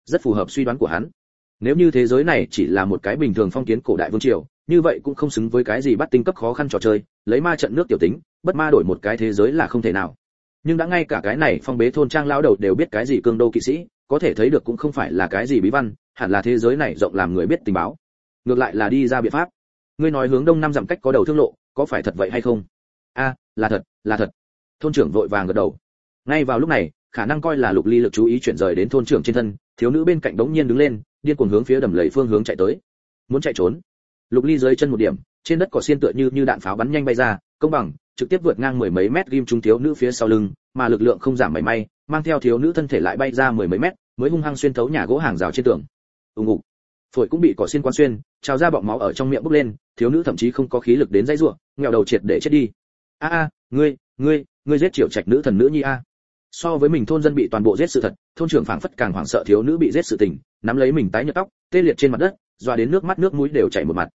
rất phù hợp suy đoán của hắn. Nếu như thế giới này chỉ là một cái bình thường phong kiến cổ đại vương triều, như vậy cũng không xứng với cái gì bắt tinh cấp khó khăn trò chơi, lấy ma trận nước tiểu tính, bất ma đổi một cái thế giới là không thể nào. Nhưng đã ngay cả cái này phong bế thôn trang lão đầu đều biết cái gì cương đô kỵ sĩ, có thể thấy được cũng không phải là cái gì bí văn, hẳn là thế giới này rộng làm người biết tình báo. Ngược lại là đi ra biện pháp. Ngươi nói hướng đông 5 dặm cách có đầu thương lộ, có phải thật vậy hay không? A, là thật, là thật. Thôn trưởng vội vàng gật đầu. Ngay vào lúc này, khả năng coi là Lục Ly lực chú ý chuyển rời đến thôn trưởng trên thân, thiếu nữ bên cạnh đống nhiên đứng lên, điên cuồng hướng phía đầm lầy phương hướng chạy tới. Muốn chạy trốn. Lục Ly dưới chân một điểm, trên đất cỏ xiên tựa như đạn pháo bắn nhanh bay ra, công bằng, trực tiếp vượt ngang mười mấy mét ghim trúng thiếu nữ phía sau lưng, mà lực lượng không giảm mảy may, mang theo thiếu nữ thân thể lại bay ra mười mấy mét, mới hung hăng xuyên thấu nhà gỗ hàng rào trên tường. Ùng ục. Phổi cũng bị cỏ xiên quán xuyên, trào ra bọng máu ở trong miệng bốc lên, thiếu nữ thậm chí không có khí lực đến dãy rủa, nghèo đầu triệt để chết đi. A, ngươi giết Triệu Trạch nữ thần nữ nhi a. So với mình thôn dân bị toàn bộ giết sự thật, thôn trưởng phảng phất càng hoảng sợ thiếu nữ bị giết sự tình, nắm lấy mình tái nhợt tóc, tê liệt trên mặt đất, doa đến nước mắt nước mũi đều chảy một mặt.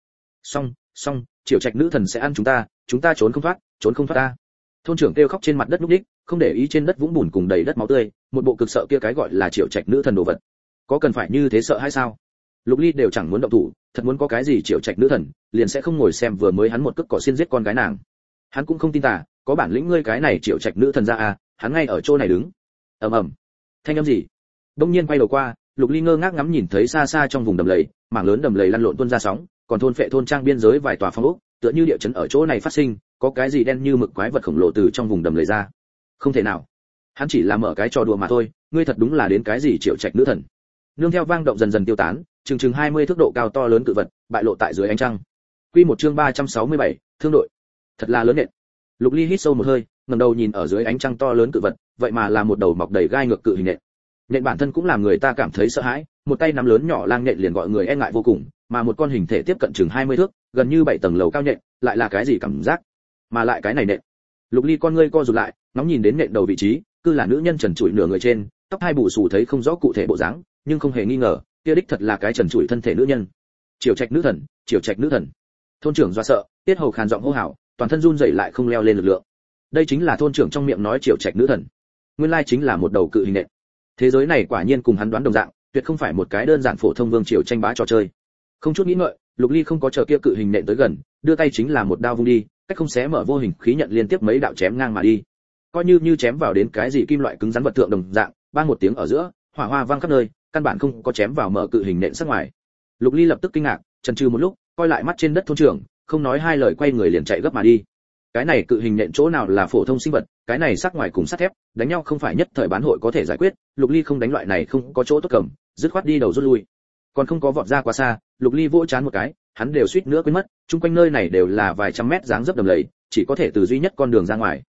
Xong, Triệu Trạch nữ thần sẽ ăn chúng ta trốn không thoát ta. Thôn trưởng kêu khóc trên mặt đất lúc đích, không để ý trên đất vũng bùn cùng đầy đất máu tươi, một bộ cực sợ kia cái gọi là Triệu Trạch nữ thần đồ vật. Có cần phải như thế sợ hay sao? Lục Ly đều chẳng muốn động thủ, thật muốn có cái gì Triệu Trạch nữ thần, liền sẽ không ngồi xem vừa mới hắn một cước cỏ xiên giết con gái nàng. Hắn cũng không tin tà, có bản lĩnh ngươi cái này Triệu Trạch nữ thần ra à, hắn ngay ở chỗ này đứng. Ầm. Thanh âm gì? Đông nhiên quay đầu qua, Lục Ly ngơ ngác ngắm nhìn thấy xa xa trong vùng đầm lầy, mảng lớn đầm lầy lăn lộn tuôn ra sóng, còn thôn phệ thôn trang biên giới vài tòa phong ốc, tựa như địa chấn ở chỗ này phát sinh, có cái gì đen như mực quái vật khổng lồ từ trong vùng đầm lầy ra. Không thể nào, hắn chỉ là mở cái trò đùa mà thôi, ngươi thật đúng là đến cái gì Triệu Trạch nữ thần. Nương theo vang động dần dần tiêu tán, chừng 20 thước độ cao to lớn cự vật, bại lộ tại dưới ánh trăng. Quy một chương 367, thương đội. Thật là lớn nện. Lục Ly hít sâu một hơi, ngẩng đầu nhìn ở dưới ánh trăng to lớn cự vật, vậy mà là một đầu mọc đầy gai ngược cự hình nện. Nện bản thân cũng làm người ta cảm thấy sợ hãi, một tay nắm lớn nhỏ lang nện liền gọi người e ngại vô cùng, mà một con hình thể tiếp cận chừng 20 thước, gần như 7 tầng lầu cao nện, lại là cái gì cảm giác? Mà lại cái này nện. Lục Ly con ngươi co rụt lại, ngóng nhìn đến nện đầu vị trí, cứ là nữ nhân trần trụi nửa người trên, tóc hai bù xù thấy không rõ cụ thể bộ dáng, nhưng không hề nghi ngờ, kia đích thật là cái trần trụi thân thể nữ nhân. Triệu Trạch nữ thần, Triệu Trạch nữ thần. Thôn trưởng do sợ, tiết hầu khàn giọng hô hào, toàn thân run rẩy lại không leo lên lực lượng. Đây chính là thôn trưởng trong miệng nói Triệu Trạch nữ thần. Nguyên lai chính là một đầu cự hình nện. Thế giới này quả nhiên cùng hắn đoán đồng dạng, tuyệt không phải một cái đơn giản phổ thông vương triều tranh bá trò chơi. Không chút nghĩ ngợi, Lục Ly không có chờ kia cự hình nện tới gần, đưa tay chính là một đao vung đi, cách không xé mở vô hình khí nhận liên tiếp mấy đạo chém ngang mà đi. Coi như chém vào đến cái gì kim loại cứng rắn vật thượng đồng dạng, bang một tiếng ở giữa, hỏa hoa vang khắp nơi, căn bản không có chém vào mở cự hình nện sát ngoài. Lục Ly lập tức kinh ngạc, chần chừ một lúc, coi lại mắt trên đất thôn trưởng, không nói hai lời quay người liền chạy gấp mà đi. Cái này cự hình nện chỗ nào là phổ thông sinh vật, cái này sắc ngoài cùng sắt thép, đánh nhau không phải nhất thời bán hội có thể giải quyết, Lục Ly không đánh loại này không có chỗ tốt cầm, dứt khoát đi đầu rút lui. Còn không có vọt ra quá xa, Lục Ly vỗ chán một cái, hắn đều suýt nữa quên mất, chung quanh nơi này đều là vài trăm mét dáng dấp đầm lầy, chỉ có thể từ duy nhất con đường ra ngoài.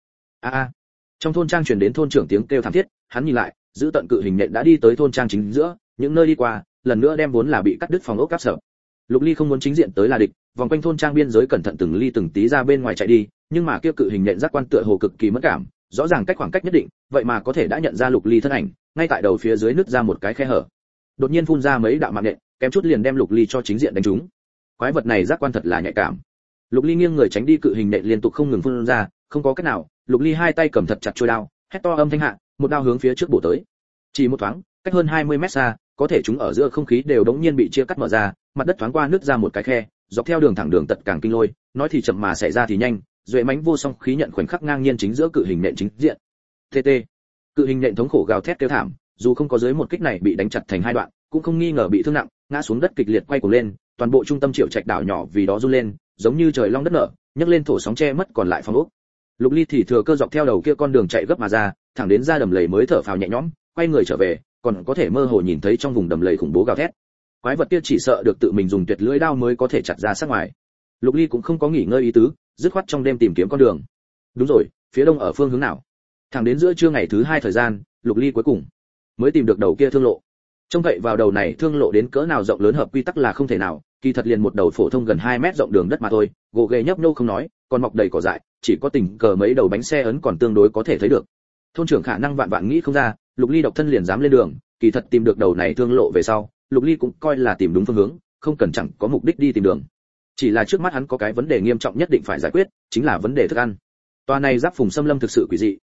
Trong thôn trang truyền đến thôn trưởng tiếng kêu thảm thiết, hắn nhìn lại, giữ tận cự hình nện đã đi tới thôn trang chính giữa, những nơi đi qua, lần nữa đem vốn là bị cắt đứt phòng ốc cáp sở. Lục Ly không muốn chính diện tới là địch, vòng quanh thôn trang biên giới cẩn thận từng ly từng tí ra bên ngoài chạy đi, nhưng mà kia cự hình nện giác quan tựa hồ cực kỳ mất cảm, rõ ràng cách khoảng cách nhất định, vậy mà có thể đã nhận ra Lục Ly thân ảnh, ngay tại đầu phía dưới nứt ra một cái khe hở. Đột nhiên phun ra mấy đạo mạng nện, kém chút liền đem Lục Ly cho chính diện đánh trúng. Quái vật này giác quan thật là nhạy cảm. Lục Ly nghiêng người tránh đi cự hình nện liên tục không ngừng phun ra, không có cách nào, Lục Ly hai tay cầm thật chặt chuôi đao, hét to âm thanh hạ, một đao hướng phía trước bổ tới. Chỉ một thoáng, cách hơn 20 mét xa, có thể chúng ở giữa không khí đều đống nhiên bị chia cắt mở ra, mặt đất thoáng qua nứt ra một cái khe, dọc theo đường thẳng đường tật càng kinh lôi, nói thì chậm mà xảy ra thì nhanh, duệ mãnh vô song khí nhận khoảnh khắc ngang nhiên chính giữa cự hình nện chính diện. TT. Cự hình nện thống khổ gào thét kêu thảm, dù không có dưới một kích này bị đánh chặt thành hai đoạn, cũng không nghi ngờ bị thương nặng, ngã xuống đất kịch liệt quay cuồng lên, toàn bộ trung tâm Triệu Trạch đảo nhỏ vì đó run lên, giống như trời long đất nở, nhấc lên thổ sóng che mất còn lại phong ốc. Lục Ly thì thừa cơ dọc theo đầu kia con đường chạy gấp mà ra, thẳng đến ra đầm lầy mới thở phào nhẹ nhõm, quay người trở về, còn có thể mơ hồ nhìn thấy trong vùng đầm lầy khủng bố gào thét. Quái vật kia chỉ sợ được tự mình dùng tuyệt lưỡi đao mới có thể chặt ra sát ngoài. Lục Ly cũng không có nghỉ ngơi ý tứ, dứt khoát trong đêm tìm kiếm con đường. Đúng rồi, phía đông ở phương hướng nào? Thẳng đến giữa trưa ngày thứ hai thời gian, Lục Ly cuối cùng mới tìm được đầu kia thương lộ. Trông cậy vào đầu này thương lộ đến cỡ nào rộng lớn hợp quy tắc là không thể nào, kỳ thật liền một đầu phổ thông gần 2 mét rộng đường đất mà thôi, gỗ ghề nhấp nhô không nói, còn mọc đầy cỏ dại, chỉ có tình cờ mấy đầu bánh xe ấn còn tương đối có thể thấy được. Thôn trưởng khả năng vạn vạn nghĩ không ra, Lục Ly độc thân liền dám lên đường, kỳ thật tìm được đầu này thương lộ về sau, Lục Ly cũng coi là tìm đúng phương hướng, không cần chẳng có mục đích đi tìm đường. Chỉ là trước mắt hắn có cái vấn đề nghiêm trọng nhất định phải giải quyết, chính là vấn đề thức ăn. Toa này giáp phùng xâm lâm thực sự quỷ dị,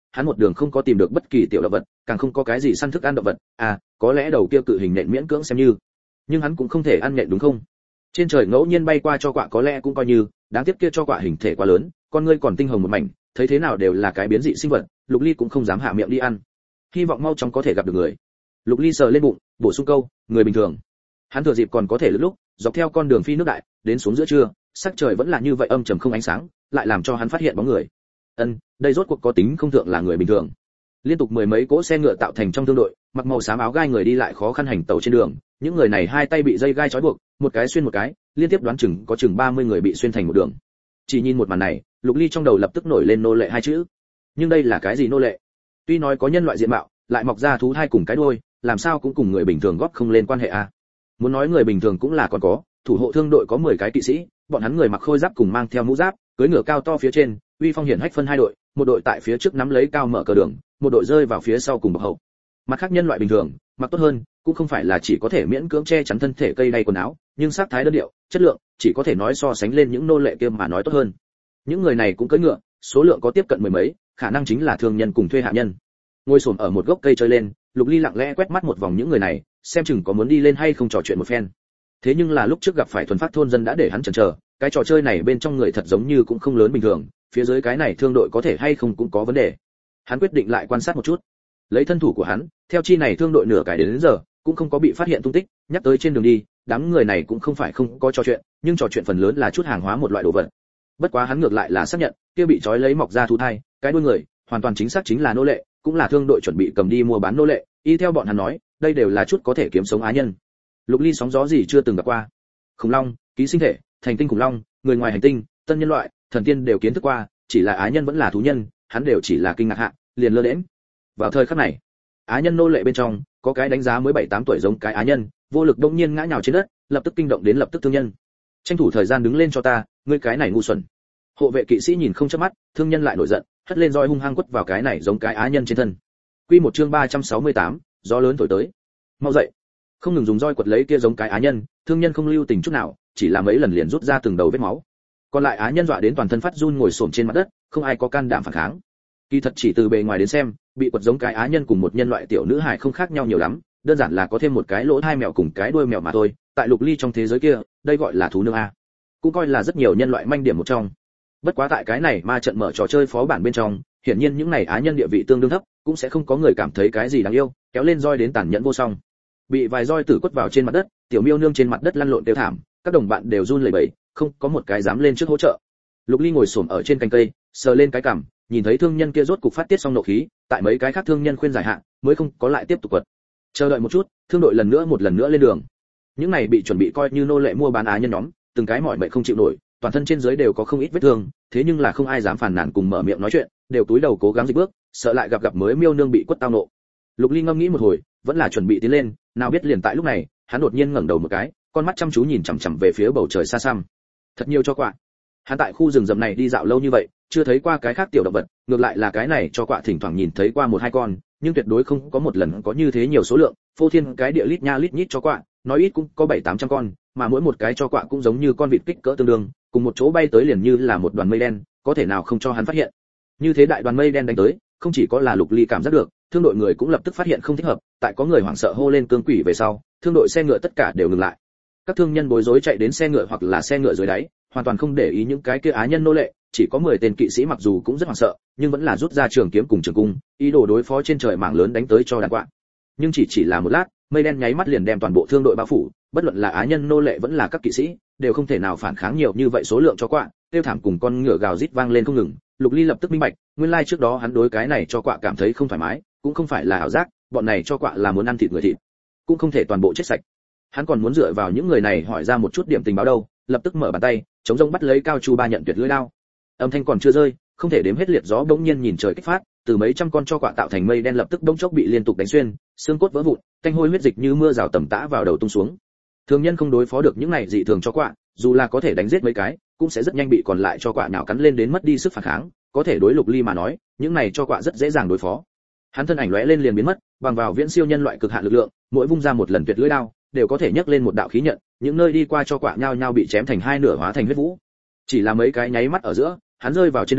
hắn một đường không có tìm được bất kỳ tiểu động vật, càng không có cái gì săn thức ăn động vật, có lẽ đầu kia cự hình nện miễn cưỡng xem như, nhưng hắn cũng không thể ăn nện đúng không? Trên trời ngẫu nhiên bay qua cho quạ có lẽ cũng coi như, đáng tiếc kia cho quạ hình thể quá lớn, con ngươi còn tinh hồng một mảnh, thấy thế nào đều là cái biến dị sinh vật, Lục Ly cũng không dám hạ miệng đi ăn. Hy vọng mau chóng có thể gặp được người. Lục Ly sờ lên bụng, bổ sung câu, người bình thường. Hắn thừa dịp còn có thể lúc, dọc theo con đường phi nước đại, đến xuống giữa trưa, sắc trời vẫn là như vậy âm trầm không ánh sáng, lại làm cho hắn phát hiện bóng người. Đây rốt cuộc có tính không thượng là người bình thường. Liên tục mười mấy cỗ xe ngựa tạo thành trong thương đội, mặc màu xám áo gai người đi lại khó khăn hành tẩu trên đường, những người này hai tay bị dây gai trói buộc, một cái xuyên một cái, liên tiếp đoán chừng có chừng 30 người bị xuyên thành một đường. Chỉ nhìn một màn này, Lục Ly trong đầu lập tức nổi lên nô lệ hai chữ. Nhưng đây là cái gì nô lệ? Tuy nói có nhân loại diện mạo, lại mọc ra thú thai cùng cái đuôi, làm sao cũng cùng người bình thường góp không lên quan hệ a. Muốn nói người bình thường cũng là còn có, thủ hộ thương đội có 10 cái kỵ sĩ, bọn hắn người mặc khôi giáp cùng mang theo mũ giáp, cưỡi ngựa cao to phía trên, uy phong hiển hách phân hai đội, một đội tại phía trước nắm lấy cao mở cờ đường, một đội rơi vào phía sau cùng bọc hậu. Mặt khác nhân loại bình thường, mặc tốt hơn, cũng không phải là chỉ có thể miễn cưỡng che chắn thân thể cây đay quần áo, nhưng sắc thái đơn điệu, chất lượng, chỉ có thể nói so sánh lên những nô lệ kia mà nói tốt hơn. Những người này cũng cưỡi ngựa, số lượng có tiếp cận mười mấy, khả năng chính là thương nhân cùng thuê hạ nhân. Ngồi xổm ở một gốc cây chơi lên, Lục Ly lặng lẽ quét mắt một vòng những người này, xem chừng có muốn đi lên hay không trò chuyện một phen. Thế nhưng là lúc trước gặp phải thuần phát thôn dân đã để hắn chần chờ, cái trò chơi này bên trong người thật giống như cũng không lớn bình thường, phía dưới cái này thương đội có thể hay không cũng có vấn đề. Hắn quyết định lại quan sát một chút. Lấy thân thủ của hắn, theo chi này thương đội nửa cải đến giờ, cũng không có bị phát hiện tung tích, nhắc tới trên đường đi, đám người này cũng không phải không có trò chuyện, nhưng trò chuyện phần lớn là chút hàng hóa một loại đồ vật. Bất quá hắn ngược lại là xác nhận, kia bị trói lấy mọc ra thú thai, cái đuôi người, hoàn toàn chính xác chính là nô lệ, cũng là thương đội chuẩn bị cầm đi mua bán nô lệ, y theo bọn hắn nói, đây đều là chút có thể kiếm sống á nhân. Lục Ly sóng gió gì chưa từng gặp qua. Khủng long, ký sinh thể, thành tinh khủng long, người ngoài hành tinh, tân nhân loại, thần tiên đều kiến thức qua, chỉ là á nhân vẫn là thú nhân, hắn đều chỉ là kinh ngạc hạ, liền lơ đễnh. Vào thời khắc này, á nhân nô lệ bên trong, có cái đánh giá mới 7-8 tuổi giống cái á nhân, vô lực đông nhiên ngã nhào trên đất, lập tức kinh động đến lập tức thương nhân. Tranh thủ thời gian đứng lên cho ta, ngươi cái này ngu xuẩn. Hộ vệ kỵ sĩ nhìn không chớp mắt, thương nhân lại nổi giận, hất lên roi hung hăng quất vào cái này giống cái á nhân trên thân. Quy một chương 368, gió lớn thổi tới. Mau dậy. Không ngừng dùng roi quật lấy kia giống cái á nhân, thương nhân không lưu tình chút nào, chỉ là mấy lần liền rút ra từng đầu vết máu. Còn lại á nhân dọa đến toàn thân phát run ngồi xổm trên mặt đất, không ai có can đảm phản kháng. Kỳ thật chỉ từ bề ngoài đến xem, bị quật giống cái á nhân cùng một nhân loại tiểu nữ hài không khác nhau nhiều lắm, đơn giản là có thêm một cái lỗ hai mèo cùng cái đuôi mèo mà thôi. Tại Lục Ly trong thế giới kia, đây gọi là thú nương a, cũng coi là rất nhiều nhân loại manh điểm một trong. Bất quá tại cái này ma trận mở trò chơi phó bản bên trong, hiển nhiên những này á nhân địa vị tương đương thấp, cũng sẽ không có người cảm thấy cái gì đáng yêu, kéo lên roi đến tàn nhẫn vô song. Bị vài roi tử quất vào trên mặt đất, tiểu miêu nương trên mặt đất lăn lộn đều thảm, các đồng bạn đều run lẩy bẩy, không có một cái dám lên trước hỗ trợ. Lục Ly ngồi xổm ở trên cành cây, sờ lên cái cằm, nhìn thấy thương nhân kia rốt cục phát tiết xong nộ khí, tại mấy cái khác thương nhân khuyên giải hạn, mới không có lại tiếp tục quật. Chờ đợi một chút, thương đội một lần nữa lên đường. Những này bị chuẩn bị coi như nô lệ mua bán á nhân nhóm, từng cái mỏi mệt không chịu nổi, toàn thân trên dưới đều có không ít vết thương, thế nhưng là không ai dám phàn nàn cùng mở miệng nói chuyện, đều túi đầu cố gắng dịch bước, sợ lại gặp mới miêu nương bị quất tao nộ. Lục Ly ngâm nghĩ một hồi, vẫn là chuẩn bị tiến lên, nào biết liền tại lúc này, hắn đột nhiên ngẩng đầu một cái, con mắt chăm chú nhìn chằm chằm về phía bầu trời xa xăm. Thật nhiều cho quạ. Hắn tại khu rừng rậm này đi dạo lâu như vậy, chưa thấy qua cái khác tiểu động vật, ngược lại là cái này cho quạ thỉnh thoảng nhìn thấy qua một hai con, nhưng tuyệt đối không có một lần có như thế nhiều số lượng, phô thiên cái địa lít nha lít nhít cho quạ, nói ít cũng có 700-800 con, mà mỗi một cái cho quạ cũng giống như con vịt kích cỡ tương đương, cùng một chỗ bay tới liền như là một đoàn mây đen, có thể nào không cho hắn phát hiện. Như thế đại đoàn mây đen đánh tới, không chỉ có là Lục Ly cảm giác được, thương đội người cũng lập tức phát hiện không thích hợp, tại có người hoảng sợ hô lên cương quỷ về sau, thương đội xe ngựa tất cả đều ngừng lại. Các thương nhân bối rối chạy đến xe ngựa hoặc là xe ngựa dưới đáy, hoàn toàn không để ý những cái kia á nhân nô lệ, chỉ có 10 tên kỵ sĩ mặc dù cũng rất hoảng sợ, nhưng vẫn là rút ra trường kiếm cùng trường cung, ý đồ đối phó trên trời mảng lớn đánh tới cho đàn quạ. Nhưng chỉ là một lát, mây đen nháy mắt liền đem toàn bộ thương đội bao phủ, bất luận là á nhân nô lệ vẫn là các kỵ sĩ, đều không thể nào phản kháng nhiều như vậy số lượng cho quạ, tiêu thảm cùng con ngựa gào rít vang lên không ngừng. Lục Ly lập tức minh bạch, nguyên lai trước đó hắn đối cái này cho quạ cảm thấy không thoải mái, cũng không phải là ảo giác, bọn này cho quạ là muốn ăn thịt người thịt, cũng không thể toàn bộ chết sạch. Hắn còn muốn dựa vào những người này hỏi ra một chút điểm tình báo đâu, lập tức mở bàn tay, chống rông bắt lấy cao chu ba nhận tuyệt lưỡi đao. Âm thanh còn chưa rơi, không thể đếm hết liệt gió bỗng nhiên nhìn trời kích phát, từ mấy trăm con cho quạ tạo thành mây đen lập tức bỗng chốc bị liên tục đánh xuyên, xương cốt vỡ vụn, tanh hôi huyết dịch như mưa rào tầm tã vào đầu tung xuống. Thường nhân không đối phó được những này dị thường cho quạ, dù là có thể đánh giết mấy cái, cũng sẽ rất nhanh bị còn lại cho quạ nhào cắn lên đến mất đi sức phản kháng, có thể đối Lục Ly mà nói, những này cho quạ rất dễ dàng đối phó. Hắn thân ảnh lóe lên liền biến mất, bằng vào viễn siêu nhân loại cực hạn lực lượng, mỗi vung ra một lần tuyệt lưỡi đao, đều có thể nhấc lên một đạo khí nhận, những nơi đi qua cho quạ nhao nhao bị chém thành hai nửa hóa thành huyết vũ. Chỉ là mấy cái nháy mắt ở giữa, hắn rơi vào trên đường,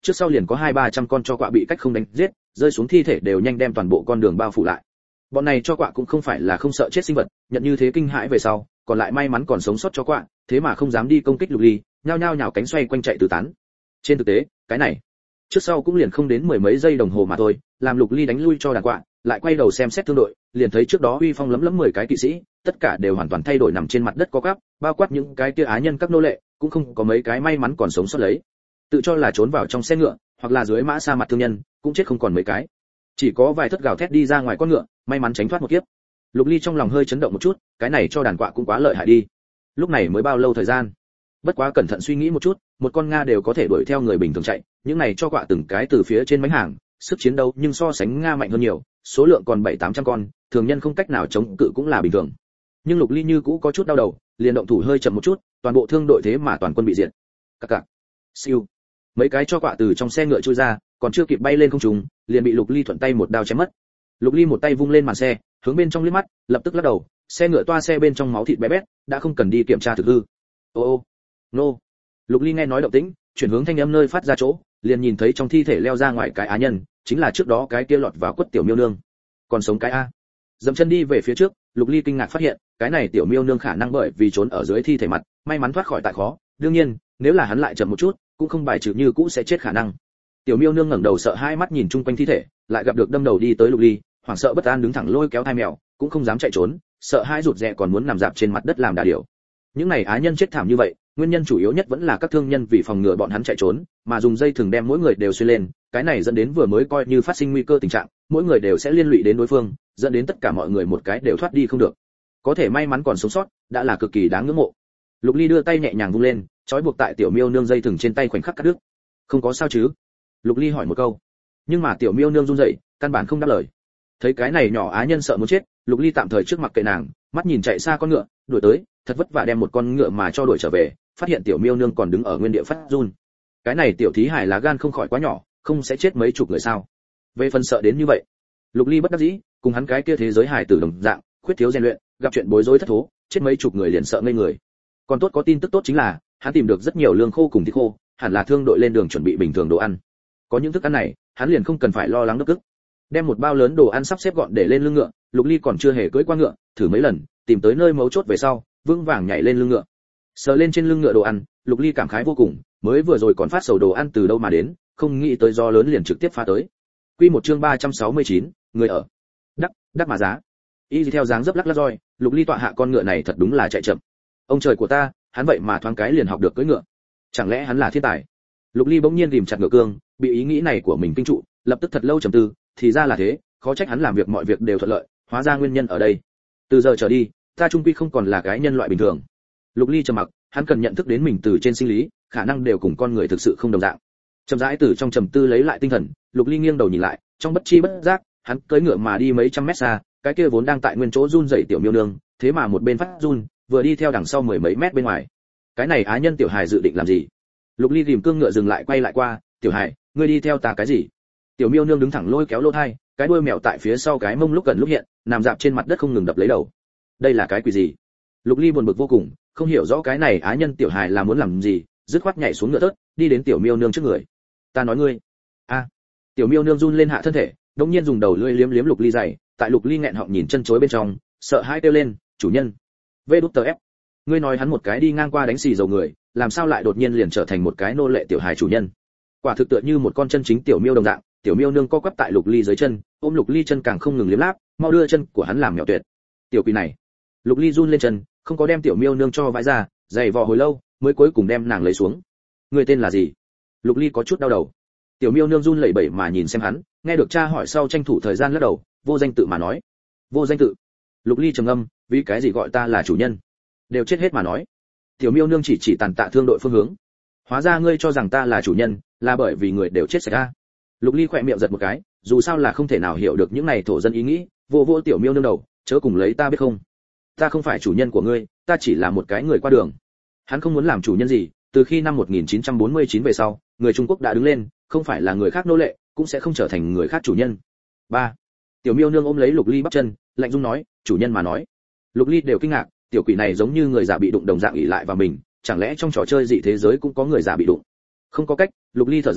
trước sau liền có 200-300 con cho quạ bị cách không đánh giết, rơi xuống thi thể đều nhanh đem toàn bộ con đường bao phủ lại. Bọn này cho quạ cũng không phải là không sợ chết sinh vật, nhận như thế kinh hãi về sau, còn lại may mắn còn sống sót cho quạ, thế mà không dám đi công kích Lục Ly, nhao nhao nhào cánh xoay quanh chạy tứ tán. Trên thực tế, cái này trước sau cũng liền không đến mười mấy giây đồng hồ mà thôi, làm Lục Ly đánh lui cho đàn quạ, lại quay đầu xem xét thương đội, liền thấy trước đó uy phong lấm lấm 10 cái kỵ sĩ, tất cả đều hoàn toàn thay đổi nằm trên mặt đất co quắp, bao quát những cái kia á nhân các nô lệ, cũng không có mấy cái may mắn còn sống sót lấy. Tự cho là trốn vào trong xe ngựa, hoặc là dưới mã sa mặt thương nhân, cũng chết không còn mấy cái. Chỉ có vài thất gào thét đi ra ngoài con ngựa, may mắn tránh thoát một kiếp. Lục Ly trong lòng hơi chấn động một chút, cái này cho đàn quạ cũng quá lợi hại đi. Lúc này mới bao lâu thời gian? Bất quá cẩn thận suy nghĩ một chút, một con nga đều có thể đuổi theo người bình thường chạy, những này cho quạ từng cái từ phía trên bánh hàng, sức chiến đấu nhưng so sánh nga mạnh hơn nhiều, số lượng còn 700-800 con, thường nhân không cách nào chống cự cũng là bình thường. Nhưng Lục Ly như cũ có chút đau đầu, liền động thủ hơi chậm một chút, toàn bộ thương đội thế mà toàn quân bị diệt. Cặc cặc. Siêu. Mấy cái cho quạ từ trong xe ngựa chui ra, còn chưa kịp bay lên không trung, liền bị Lục Ly thuận tay một đao chém mất. Lục Ly một tay vung lên màn xe, hướng bên trong liếc mắt, lập tức lắc đầu, xe ngựa toa xe bên trong máu thịt bé bét, đã không cần đi kiểm tra thực hư. Ô, nô. Lục Ly nghe nói động tĩnh, chuyển hướng thanh âm nơi phát ra chỗ, liền nhìn thấy trong thi thể leo ra ngoài cái á nhân, chính là trước đó cái kia lọt vào quất tiểu miêu nương. Còn sống cái a. Dậm chân đi về phía trước, Lục Ly kinh ngạc phát hiện, cái này tiểu miêu nương khả năng bởi vì trốn ở dưới thi thể mặt, may mắn thoát khỏi tại khó, đương nhiên, nếu là hắn lại chậm một chút, cũng không bài trừ như cũ sẽ chết khả năng. Tiểu miêu nương ngẩng đầu sợ hai mắt nhìn chung quanh thi thể, lại gặp được đâm đầu đi tới Lục Ly, hoảng sợ bất an đứng thẳng lôi kéo thai mèo, cũng không dám chạy trốn, sợ hai rụt rè còn muốn nằm dạp trên mặt đất làm đà điểu. Những này á nhân chết thảm như vậy, nguyên nhân chủ yếu nhất vẫn là các thương nhân vì phòng ngừa bọn hắn chạy trốn, mà dùng dây thừng đem mỗi người đều xuyên lên, cái này dẫn đến vừa mới coi như phát sinh nguy cơ tình trạng, mỗi người đều sẽ liên lụy đến đối phương, dẫn đến tất cả mọi người một cái đều thoát đi không được. Có thể may mắn còn sống sót, đã là cực kỳ đáng ngưỡng mộ. Lục Ly đưa tay nhẹ nhàng vung lên, trói buộc tại tiểu miêu nương dây thừng trên tay khoảnh khắc cắt đứt. Không có sao chứ? Lục Ly hỏi một câu. Nhưng mà tiểu miêu nương run rẩy, căn bản không đáp lời. Thấy cái này nhỏ á nhân sợ muốn chết, Lục Ly tạm thời trước mặt kệ nàng, mắt nhìn chạy xa con ngựa, đuổi tới, thật vất vả đem một con ngựa mà cho đuổi trở về, phát hiện tiểu miêu nương còn đứng ở nguyên địa phát run. Cái này tiểu thí hải lá gan không khỏi quá nhỏ, không sẽ chết mấy chục người sao? Về phần sợ đến như vậy, Lục Ly bất đắc dĩ, cùng hắn cái kia thế giới hải tử đồng dạng, khuyết thiếu rèn luyện, gặp chuyện bối rối thất thố, chết mấy chục người liền sợ ngây người. Còn tốt có tin tức tốt chính là, hắn tìm được rất nhiều lương khô cùng thịt khô, hẳn là thương đội lên đường chuẩn bị bình thường đồ ăn. Có những thức ăn này, hắn liền không cần phải lo lắng đốc tức. Đem một bao lớn đồ ăn sắp xếp gọn để lên lưng ngựa, Lục Ly còn chưa hề cưỡi qua ngựa, thử mấy lần, tìm tới nơi mấu chốt về sau, vững vàng nhảy lên lưng ngựa. Sờ lên trên lưng ngựa đồ ăn, Lục Ly cảm khái vô cùng, mới vừa rồi còn phát sầu đồ ăn từ đâu mà đến, không nghĩ tới do lớn liền trực tiếp phá tới. Quy một chương 369, người ở. Đắc mà giá. Y theo dáng dấp lắc lắc roi, Lục Ly tọa hạ con ngựa này thật đúng là chạy chậm. Ông trời của ta, hắn vậy mà thoáng cái liền học được cưỡi ngựa. Chẳng lẽ hắn là thiên tài? Lục Ly bỗng nhiên rìm chặt ngựa cương, bị ý nghĩ này của mình kinh trụ, lập tức thật lâu trầm tư, thì ra là thế, khó trách hắn làm việc mọi việc đều thuận lợi, hóa ra nguyên nhân ở đây. Từ giờ trở đi, ta trung quy không còn là cái nhân loại bình thường. Lục Ly trầm mặc, hắn cần nhận thức đến mình từ trên sinh lý, khả năng đều cùng con người thực sự không đồng dạng. Chậm rãi từ trong trầm tư lấy lại tinh thần, Lục Ly nghiêng đầu nhìn lại, trong bất chi bất giác, hắn cưỡi ngựa mà đi mấy trăm mét xa, cái kia vốn đang tại nguyên chỗ run rẩy tiểu miêu nương, thế mà một bên phát run, vừa đi theo đằng sau mười mấy mét bên ngoài. Cái này á nhân tiểu hài dự định làm gì? Lục Ly rìm cương ngựa dừng lại quay lại qua, tiểu hài, ngươi đi theo ta cái gì? Tiểu miêu nương đứng thẳng lôi kéo lỗ thai, cái đuôi mèo tại phía sau cái mông lúc gần lúc hiện, nằm dạp trên mặt đất không ngừng đập lấy đầu. Đây là cái quỷ gì? Lục Ly buồn bực vô cùng, không hiểu rõ cái này á nhân tiểu hài là muốn làm gì, dứt khoát nhảy xuống ngựa tớt, đi đến tiểu miêu nương trước người. Ta nói ngươi. A. Tiểu miêu nương run lên hạ thân thể, đột nhiên dùng đầu lưỡi liếm liếm Lục Ly giày, tại Lục Ly nghẹn họng nhìn chân chối bên trong, sợ hãi kêu lên, chủ nhân. VĐF. Ngươi nói hắn một cái đi ngang qua đánh xì dầu người, làm sao lại đột nhiên liền trở thành một cái nô lệ tiểu hài chủ nhân? Quả thực tựa như một con chân chính tiểu miêu đồng dạng, tiểu miêu nương co quắp tại Lục Ly dưới chân, ôm Lục Ly chân càng không ngừng liếm láp, mau đưa chân của hắn làm mèo tuyệt. Tiểu quỷ này. Lục Ly run lên chân, không có đem tiểu miêu nương cho vãi ra, giày vò hồi lâu, mới cuối cùng đem nàng lấy xuống. Người tên là gì? Lục Ly có chút đau đầu. Tiểu miêu nương run lẩy bẩy mà nhìn xem hắn, nghe được cha hỏi sau tranh thủ thời gian lắc đầu, vô danh tự mà nói. Vô danh tự. Lục Ly trầm ngâm, vì cái gì gọi ta là chủ nhân? Đều chết hết mà nói. Tiểu miêu nương chỉ tàn tạ thương đội phương hướng. Hóa ra ngươi cho rằng ta là chủ nhân, là bởi vì người đều chết sạch ra. Lục Ly khỏe miệng giật một cái, dù sao là không thể nào hiểu được những này thổ dân ý nghĩ, vô tiểu miêu nương đầu, chớ cùng lấy ta biết không? Ta không phải chủ nhân của ngươi, ta chỉ là một cái người qua đường. Hắn không muốn làm chủ nhân gì, từ khi năm 1949 về sau, người Trung Quốc đã đứng lên, không phải là người khác nô lệ, cũng sẽ không trở thành người khác chủ nhân. 3. Tiểu miêu nương ôm lấy Lục Ly bắp chân, lạnh dung nói, chủ nhân mà nói. Lục Ly đều kinh ngạc, tiểu quỷ này giống như người già bị đụng đồng dạng ỷ lại vào mình, chẳng lẽ trong trò chơi dị thế giới cũng có người già bị đụng? Không có cách, Lục Ly thở dài,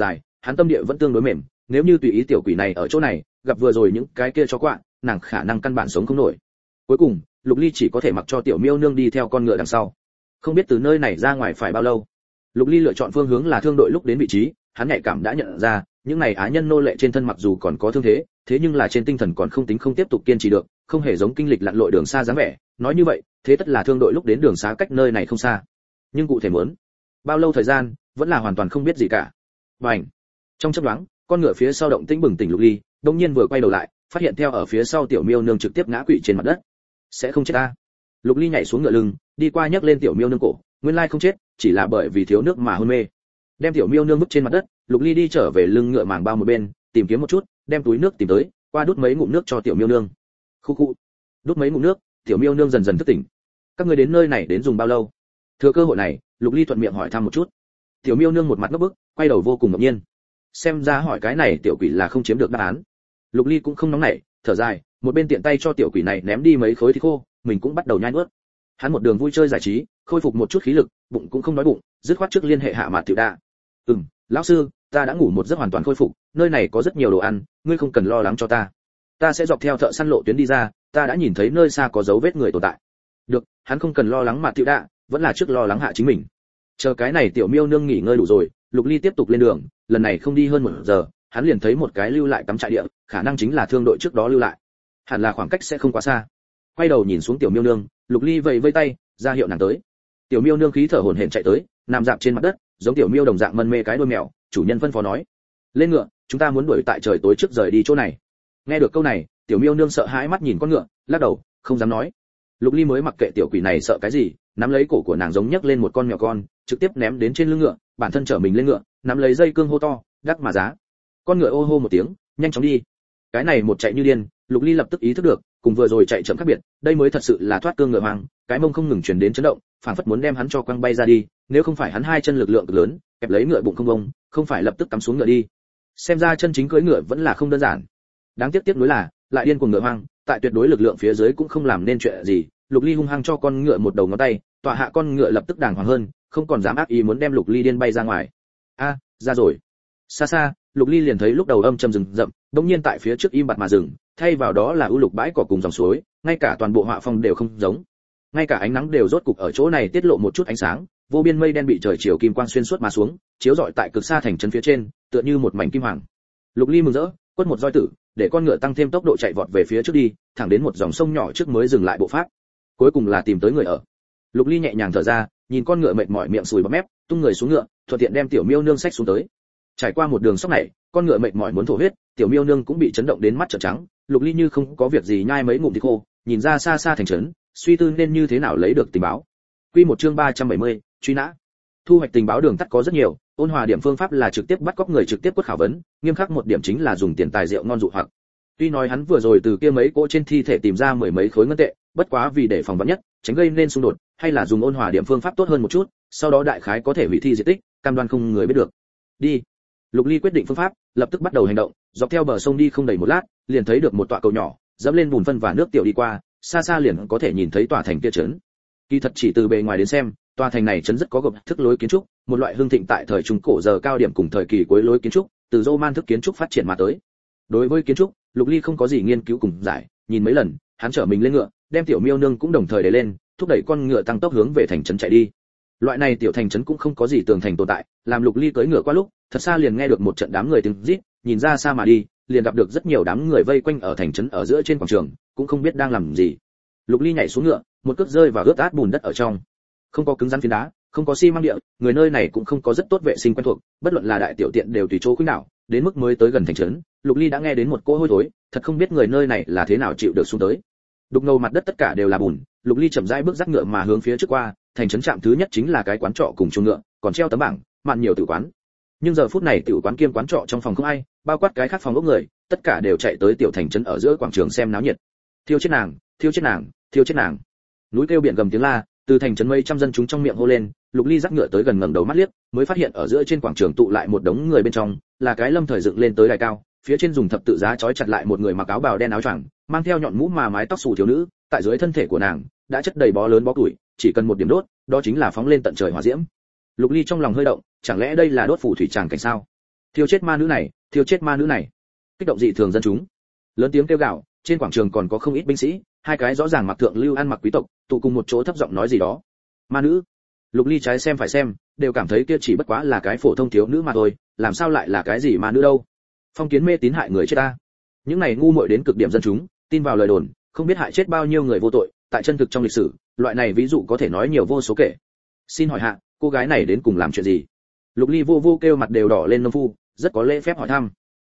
hắn tâm địa vẫn tương đối mềm, nếu như tùy ý tiểu quỷ này ở chỗ này, gặp vừa rồi những cái kia cho quạ, nàng khả năng căn bản sống không nổi. Cuối cùng, Lục Ly chỉ có thể mặc cho tiểu miêu nương đi theo con ngựa đằng sau. Không biết từ nơi này ra ngoài phải bao lâu. Lục Ly lựa chọn phương hướng là thương đội lúc đến vị trí, hắn nhạy cảm đã nhận ra, những này á nhân nô lệ trên thân mặc dù còn có thương thế, thế nhưng là trên tinh thần còn không tính không tiếp tục kiên trì được, không hề giống kinh lịch lặn lội đường xa dáng vẻ. Nói như vậy, thế tất là thương đội lúc đến đường xá cách nơi này không xa. Nhưng cụ thể muốn bao lâu thời gian, vẫn là hoàn toàn không biết gì cả. Bành! Trong chớp nhoáng, con ngựa phía sau động tĩnh bừng tỉnh Lục Ly, đột nhiên vừa quay đầu lại, phát hiện theo ở phía sau tiểu miêu nương trực tiếp ngã quỵ trên mặt đất. Sẽ không chết ta. Lục Ly nhảy xuống ngựa lưng, đi qua nhấc lên tiểu miêu nương cổ, nguyên lai không chết, chỉ là bởi vì thiếu nước mà hôn mê. Đem tiểu miêu nương vứt trên mặt đất, Lục Ly đi trở về lưng ngựa màng bao một bên, tìm kiếm một chút, đem túi nước tìm tới, qua đút mấy ngụm nước cho tiểu miêu nương. Khu khu. Đút mấy ngụm nước, tiểu miêu nương dần dần thức tỉnh. Các người đến nơi này đến dùng bao lâu? Thừa cơ hội này, Lục Ly thuận miệng hỏi thăm một chút. Tiểu miêu nương một mặt ngốc bức, quay đầu vô cùng ngạc nhiên. Xem ra hỏi cái này tiểu quỷ là không chiếm được đáp án. Lục Ly cũng không nóng nảy, thở dài, một bên tiện tay cho tiểu quỷ này ném đi mấy khối thịt khô, mình cũng bắt đầu nhai nuốt. Hắn một đường vui chơi giải trí, khôi phục một chút khí lực, bụng cũng không đói bụng, dứt khoát trước liên hệ hạ Mạt Tiểu Đa. Lão sư, ta đã ngủ một giấc hoàn toàn khôi phục, nơi này có rất nhiều đồ ăn, ngươi không cần lo lắng cho ta. Ta sẽ dọc theo thợ săn lộ tuyến đi ra, ta đã nhìn thấy nơi xa có dấu vết người tồn tại. Được, hắn không cần lo lắng Mạt Tiểu Đa, vẫn là trước lo lắng hạ chính mình. Chờ cái này tiểu miêu nương nghỉ ngơi đủ rồi, Lục Ly tiếp tục lên đường, lần này không đi hơn 1 giờ, hắn liền thấy một cái lưu lại cắm trại địa, khả năng chính là thương đội trước đó lưu lại. Hẳn là khoảng cách sẽ không quá xa. Quay đầu nhìn xuống tiểu miêu nương, Lục Ly vẫy vẫy tay, ra hiệu nàng tới. Tiểu miêu nương khí thở hổn hển chạy tới, nằm dạp trên mặt đất, giống tiểu miêu đồng dạng mân mê cái đuôi mèo. Chủ nhân phân phó nói, lên ngựa, chúng ta muốn đuổi tại trời tối trước rời đi chỗ này. Nghe được câu này, tiểu miêu nương sợ hãi mắt nhìn con ngựa, lắc đầu, không dám nói. Lục Ly mới mặc kệ tiểu quỷ này sợ cái gì, nắm lấy cổ của nàng giống nhấc lên một con mèo con, trực tiếp ném đến trên lưng ngựa, bản thân chở mình lên ngựa, nắm lấy dây cương hô to, đắc mà giá. Con ngựa ô hô một tiếng, nhanh chóng đi. Cái này một chạy như điên, Lục Ly lập tức ý thức được, cùng vừa rồi chạy chậm khác biệt, đây mới thật sự là thoát cương ngựa hoang, cái mông không ngừng truyền đến chấn động, phảng phất muốn đem hắn cho quăng bay ra đi, nếu không phải hắn hai chân lực lượng cực lớn, kẹp lấy ngựa bụng không bông, không phải lập tức cắm xuống ngựa đi. Xem ra chân chính cưỡi ngựa vẫn là không đơn giản. Đáng tiếc tiếc nuối là, lại điên cuồng ngựa hoang, tại tuyệt đối lực lượng phía dưới cũng không làm nên chuyện gì. Lục Ly hung hăng cho con ngựa một đầu ngón tay, tọa hạ con ngựa lập tức đàng hoàng hơn, không còn dám ác ý muốn đem Lục Ly điên bay ra ngoài. A, ra rồi. Xa xa, Lục Ly liền thấy lúc đầu âm trầm rừng rậm, đống nhiên tại phía trước im bặt mà dừng, thay vào đó là ưu lục bãi cỏ cùng dòng suối, ngay cả toàn bộ họa phong đều không giống. Ngay cả ánh nắng đều rốt cục ở chỗ này tiết lộ một chút ánh sáng, vô biên mây đen bị trời chiều kim quang xuyên suốt mà xuống, chiếu rọi tại cực xa thành trấn phía trên, tựa như một mảnh kim hoàng. Lục Ly mừng rỡ, quất một roi tử, để con ngựa tăng thêm tốc độ chạy vọt về phía trước đi, thẳng đến một dòng sông nhỏ trước mới dừng lại bộ pháp. Cuối cùng là tìm tới người ở. Lục Ly nhẹ nhàng thở ra, nhìn con ngựa mệt mỏi miệng sùi bọt mép, tung người xuống ngựa, thuận tiện đem tiểu miêu nương xách xuống tới. Trải qua một đường sóc này, con ngựa mệt mỏi muốn thổ huyết, tiểu miêu nương cũng bị chấn động đến mắt trợn trắng. Lục Ly như không có việc gì nhai mấy ngụm thịt khô, nhìn ra xa xa thành trấn, suy tư nên như thế nào lấy được tình báo. Quy một chương 370, truy nã. Thu hoạch tình báo đường tắt có rất nhiều, ôn hòa điểm phương pháp là trực tiếp bắt cóc người trực tiếp quất khảo vấn, nghiêm khắc một điểm chính là dùng tiền tài rượu ngon dụ hoặc. Tuy nói hắn vừa rồi từ kia mấy cỗ trên thi thể tìm ra 10 mấy khối ngân tệ, bất quá vì để phòng vắn nhất, tránh gây nên xung đột, hay là dùng ôn hòa điểm phương pháp tốt hơn một chút, sau đó đại khái có thể hủy thi diệt tích, cam đoan không người biết được. Đi. Lục Ly quyết định phương pháp, lập tức bắt đầu hành động, dọc theo bờ sông đi không đầy một lát, liền thấy được một tọa cầu nhỏ, dẫm lên bùn phân và nước tiểu đi qua, xa xa liền có thể nhìn thấy tòa thành kia trấn. Kỳ thật chỉ từ bề ngoài đến xem, tòa thành này trấn rất có gộp thức lối kiến trúc, một loại hưng thịnh tại thời trung cổ giờ cao điểm cùng thời kỳ cuối lối kiến trúc, từ Roman thức kiến trúc phát triển mà tới. Đối với kiến trúc, Lục Ly không có gì nghiên cứu cùng giải, nhìn mấy lần, hắn chở mình lên ngựa, đem tiểu miêu nương cũng đồng thời đẩy lên, thúc đẩy con ngựa tăng tốc hướng về thành trấn chạy đi. Loại này tiểu thành trấn cũng không có gì tường thành tồn tại, làm Lục Ly cưỡi ngựa qua lúc, thật xa liền nghe được một trận đám người tiếng rít, nhìn ra xa mà đi, liền gặp được rất nhiều đám người vây quanh ở thành trấn ở giữa trên quảng trường, cũng không biết đang làm gì. Lục Ly nhảy xuống ngựa, một cước rơi vào ướt át bùn đất ở trong. Không có cứng rắn phiến đá, không có xi măng địa, người nơi này cũng không có rất tốt vệ sinh quen thuộc, bất luận là đại tiểu tiện đều tùy chỗ khuynh đảo, đến mức mới tới gần thành trấn, Lục Ly đã nghe đến một cỗ hôi thối, thật không biết người nơi này là thế nào chịu được xuống tới. Đục ngầu mặt đất tất cả đều là bùn, Lục Ly chậm rãi bước dắt ngựa mà hướng phía trước qua, thành trấn trạm thứ nhất chính là cái quán trọ cùng chuồng ngựa, còn treo tấm bảng, mạn nhiều tử quán. Nhưng giờ phút này tiểu quán kiêm quán trọ trong phòng không ai, bao quát cái khác phòng ốc người, tất cả đều chạy tới tiểu thành trấn ở giữa quảng trường xem náo nhiệt. Thiêu chết nàng, thiêu chết nàng, thiêu chết nàng. Núi kêu biển gầm tiếng la, từ thành trấn mấy trăm dân chúng trong miệng hô lên. Lục Ly dắt ngựa tới gần ngẩng đầu mắt liếc, mới phát hiện ở giữa trên quảng trường tụ lại một đống người bên trong, là cái lâm thời dựng lên tới đài cao, phía trên dùng thập tự giá trói chặt lại một người mặc áo bào đen áo choàng, mang theo nhọn mũ mà mái tóc xù thiếu nữ, tại dưới thân thể của nàng đã chất đầy bó lớn bó củi, chỉ cần một điểm đốt, đó chính là phóng lên tận trời hỏa diễm. Lục Ly trong lòng hơi động, chẳng lẽ đây là đốt phù thủy tràng cảnh sao? Thiêu chết ma nữ này, thiêu chết ma nữ này. Kích động dị thường dân chúng lớn tiếng kêu gào, trên quảng trường còn có không ít binh sĩ, hai cái rõ ràng mặc thượng lưu ăn mặc quý tộc tụ cùng một chỗ thấp giọng nói gì đó. Ma nữ. Lục Ly trái xem phải xem, đều cảm thấy kia chỉ bất quá là cái phổ thông thiếu nữ mà thôi, làm sao lại là cái gì ma nữ đâu. Phong kiến mê tín hại người chết ta. Những này ngu muội đến cực điểm dân chúng, tin vào lời đồn, không biết hại chết bao nhiêu người vô tội, tại chân thực trong lịch sử, loại này ví dụ có thể nói nhiều vô số kể. Xin hỏi hạ, cô gái này đến cùng làm chuyện gì? Lục Ly vô vô kêu mặt đều đỏ lên nông phu, rất có lễ phép hỏi thăm.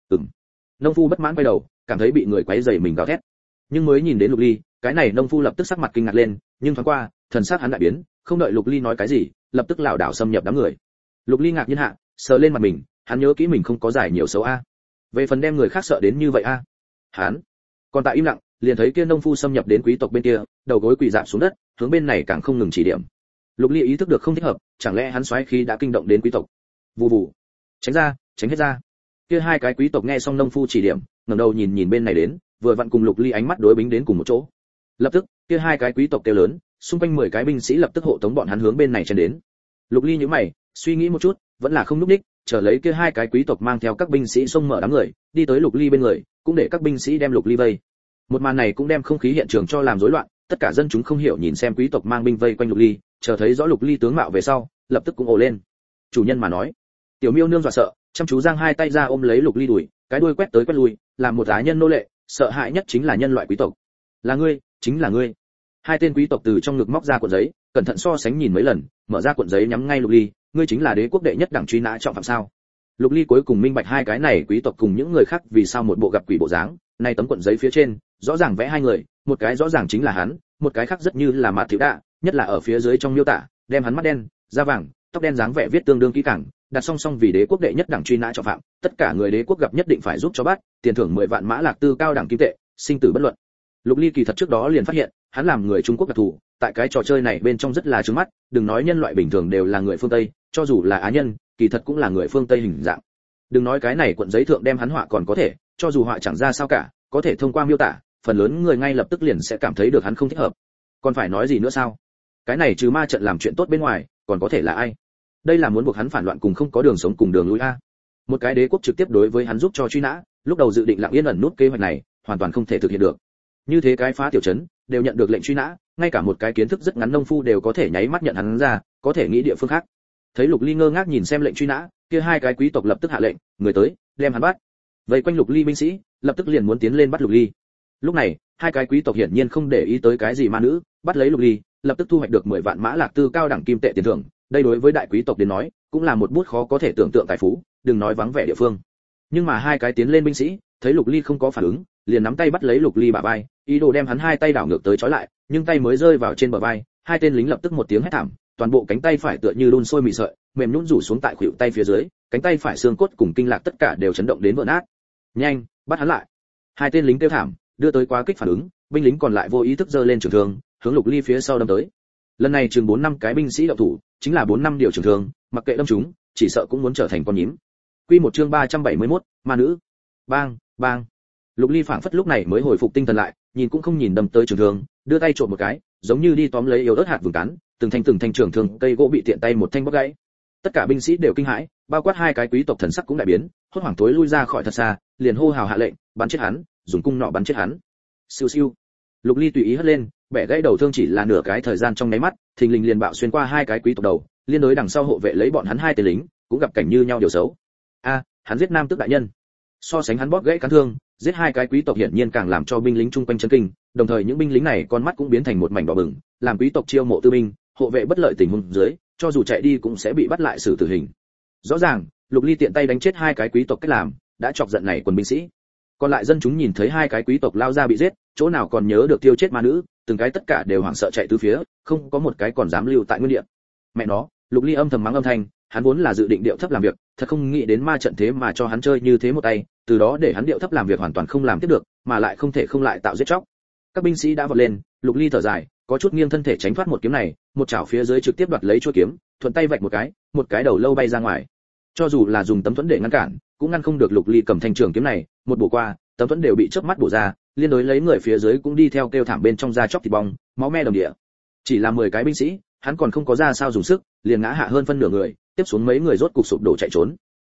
Nông phu bất mãn quay đầu, cảm thấy bị người quấy rầy mình gào thét. Nhưng mới nhìn đến Lục Ly, cái này nông phu lập tức sắc mặt kinh ngạc lên, nhưng thoáng qua, thần sắc hắn đại biến, không đợi Lục Ly nói cái gì, lập tức lảo đảo xâm nhập đám người. Lục Ly ngạc nhiên hạ, sờ lên mặt mình, hắn nhớ kỹ mình không có giải nhiều xấu a. Về phần đem người khác sợ đến như vậy a. Hắn còn tại im lặng, liền thấy kia nông phu xâm nhập đến quý tộc bên kia, đầu gối quỳ rạp xuống đất, hướng bên này càng không ngừng chỉ điểm. Lục Ly ý thức được không thích hợp, chẳng lẽ hắn xoáy khí đã kinh động đến quý tộc. Vù vù. Tránh ra, tránh hết ra. Kia hai cái quý tộc nghe xong nông phu chỉ điểm, ngẩng đầu nhìn nhìn bên này đến, vừa vặn cùng Lục Ly ánh mắt đối bính đến cùng một chỗ. Lập tức, kia hai cái quý tộc kêu lớn, xung quanh 10 cái binh sĩ lập tức hộ tống bọn hắn hướng bên này chen đến. Lục Ly nhíu mày, suy nghĩ một chút, vẫn là không lúc đích, chờ lấy kia hai cái quý tộc mang theo các binh sĩ xông mở đám người, đi tới Lục Ly bên người, cũng để các binh sĩ đem Lục Ly vây. Một màn này cũng đem không khí hiện trường cho làm rối loạn, tất cả dân chúng không hiểu nhìn xem quý tộc mang binh vây quanh Lục Ly, chờ thấy rõ Lục Ly tướng mạo về sau, lập tức cũng ồ lên. Chủ nhân mà nói. Tiểu Miêu nương dọa sợ, chăm chú giang hai tay ra ôm lấy Lục Ly đuổi, cái đuôi quét tới quét lui, làm một á nhân nô lệ, sợ hãi nhất chính là nhân loại quý tộc. Là ngươi, chính là ngươi. Hai tên quý tộc từ trong ngực móc ra cuộn giấy, cẩn thận so sánh nhìn mấy lần, mở ra cuộn giấy nhắm ngay Lục Ly, ngươi chính là đế quốc đệ nhất đẳng truy nã trọng phạm sao? Lục Ly cuối cùng minh bạch hai cái này quý tộc cùng những người khác vì sao một bộ gặp quỷ bộ dáng, này tấm cuộn giấy phía trên, rõ ràng vẽ hai người, một cái rõ ràng chính là hắn, một cái khác rất như là Mạt Thiếu Đạ, nhất là ở phía dưới trong miêu tả, đem hắn mắt đen, da vàng, tóc đen dáng vẻ viết tương đương kỹ càng, đặt song song vì đế quốc đệ nhất đẳng truy nã trọng phạm, tất cả người đế quốc gặp nhất định phải giúp cho bắt, tiền thưởng 10 vạn mã lạc tư cao đẳng kim tệ, sinh tử bất luận. Lục Ly kỳ thật trước đó liền phát hiện, hắn làm người Trung Quốc đặc thù, tại cái trò chơi này bên trong rất là trướng mắt, đừng nói nhân loại bình thường đều là người phương Tây, cho dù là Á nhân, kỳ thật cũng là người phương Tây hình dạng. Đừng nói cái này cuộn giấy thượng đem hắn họa còn có thể, cho dù họa chẳng ra sao cả, có thể thông qua miêu tả, phần lớn người ngay lập tức liền sẽ cảm thấy được hắn không thích hợp. Còn phải nói gì nữa sao? Cái này trừ ma trận làm chuyện tốt bên ngoài, còn có thể là ai? Đây là muốn buộc hắn phản loạn cùng không có đường sống cùng đường lui a. Một cái đế quốc trực tiếp đối với hắn giúp cho truy nã, lúc đầu dự định lặng yên ẩn nút kế hoạch này, hoàn toàn không thể thực hiện được. Như thế cái phá tiểu trấn đều nhận được lệnh truy nã, ngay cả một cái kiến thức rất ngắn nông phu đều có thể nháy mắt nhận hắn ra, có thể nghĩ địa phương khác. Thấy Lục Ly ngơ ngác nhìn xem lệnh truy nã, kia hai cái quý tộc lập tức hạ lệnh, người tới, đem hắn bắt. Vây quanh Lục Ly binh sĩ, lập tức liền muốn tiến lên bắt Lục Ly. Lúc này, hai cái quý tộc hiển nhiên không để ý tới cái gì ma nữ, bắt lấy Lục Ly, lập tức thu hoạch được 10 vạn mã lạc tư cao đẳng kim tệ tiền thưởng, đây đối với đại quý tộc đến nói, cũng là một bút khó có thể tưởng tượng tài phú, đừng nói vắng vẻ địa phương. Nhưng mà hai cái tiến lên binh sĩ, thấy Lục Ly không có phản ứng, liền nắm tay bắt lấy Lục Ly bả vai, ý đồ đem hắn hai tay đảo ngược tới trói lại, nhưng tay mới rơi vào trên bờ vai, hai tên lính lập tức một tiếng hét thảm, toàn bộ cánh tay phải tựa như đun sôi mì sợi, mềm nhũn rủ xuống tại khuỷu tay phía dưới, cánh tay phải xương cốt cùng kinh lạc tất cả đều chấn động đến vỡ nát. Nhanh, bắt hắn lại! Hai tên lính kêu thảm, đưa tới quá kích phản ứng, binh lính còn lại vô ý thức giơ lên trường thương, hướng Lục Ly phía sau đâm tới. Lần này chừng 4-5 cái binh sĩ động thủ, chính là 4-5 điều trường thương, mặc kệ đâm chúng, chỉ sợ cũng muốn trở thành con nhím. Quy một chương 371, ma nữ. Bang, bang. Lục Ly phảng phất lúc này mới hồi phục tinh thần lại, nhìn cũng không nhìn đâm tới trường thương, đưa tay trộm một cái, giống như đi tóm lấy yếu ớt hạt vừng cắn, từng thanh trường thương, cây gỗ bị tiện tay một thanh bóc gãy. Tất cả binh sĩ đều kinh hãi, bao quát hai cái quý tộc thần sắc cũng đại biến, hốt hoảng tối lui ra khỏi thật xa, liền hô hào hạ lệnh, bắn chết hắn, dùng cung nọ bắn chết hắn. Siêu siêu. Lục Ly tùy ý hất lên, bẻ gãy đầu thương chỉ là nửa cái thời gian trong nháy mắt, thình lình liền bạo xuyên qua hai cái quý tộc đầu, liên đối đằng sau hộ vệ lấy bọn hắn hai tên lính, cũng gặp cảnh như nhau điều xấu. A, hắn giết nam tước đại nhân. So sánh hắn bóp gãy cán thương, giết hai cái quý tộc hiển nhiên càng làm cho binh lính chung quanh chấn kinh, đồng thời những binh lính này con mắt cũng biến thành một mảnh đỏ bừng, làm quý tộc chiêu mộ tư binh, hộ vệ bất lợi tình huống dưới, cho dù chạy đi cũng sẽ bị bắt lại xử tử hình. Rõ ràng, Lục Ly tiện tay đánh chết hai cái quý tộc cách làm, đã chọc giận này quần binh sĩ. Còn lại dân chúng nhìn thấy hai cái quý tộc lao ra bị giết, chỗ nào còn nhớ được tiêu chết ma nữ, từng cái tất cả đều hoảng sợ chạy tứ phía, không có một cái còn dám lưu tại nguyên địa. Mẹ nó, Lục Ly âm thầm mắng âm thanh, hắn vốn là dự định điệu thấp làm việc, thật không nghĩ đến ma trận thế mà cho hắn chơi như thế một tay, từ đó để hắn điệu thấp làm việc hoàn toàn không làm tiếp được, mà lại không thể không lại tạo giết chóc. Các binh sĩ đã vọt lên, Lục Ly thở dài, có chút nghiêng thân thể tránh thoát một kiếm này, một chảo phía dưới trực tiếp đoạt lấy chuôi kiếm, thuận tay vạch một cái đầu lâu bay ra ngoài. Cho dù là dùng tấm thuẫn để ngăn cản, cũng ngăn không được Lục Ly cầm thanh trường kiếm này, một bổ qua, tấm thuẫn đều bị chớp mắt bổ ra, liên đối lấy người phía dưới cũng đi theo kêu thảm bên trong da chóc thịt bong, máu me đồng địa. Chỉ là 10 cái binh sĩ, hắn còn không có ra sao dùng sức, liền ngã hạ hơn phân nửa người, tiếp xuống mấy người rốt cục sụp đổ chạy trốn.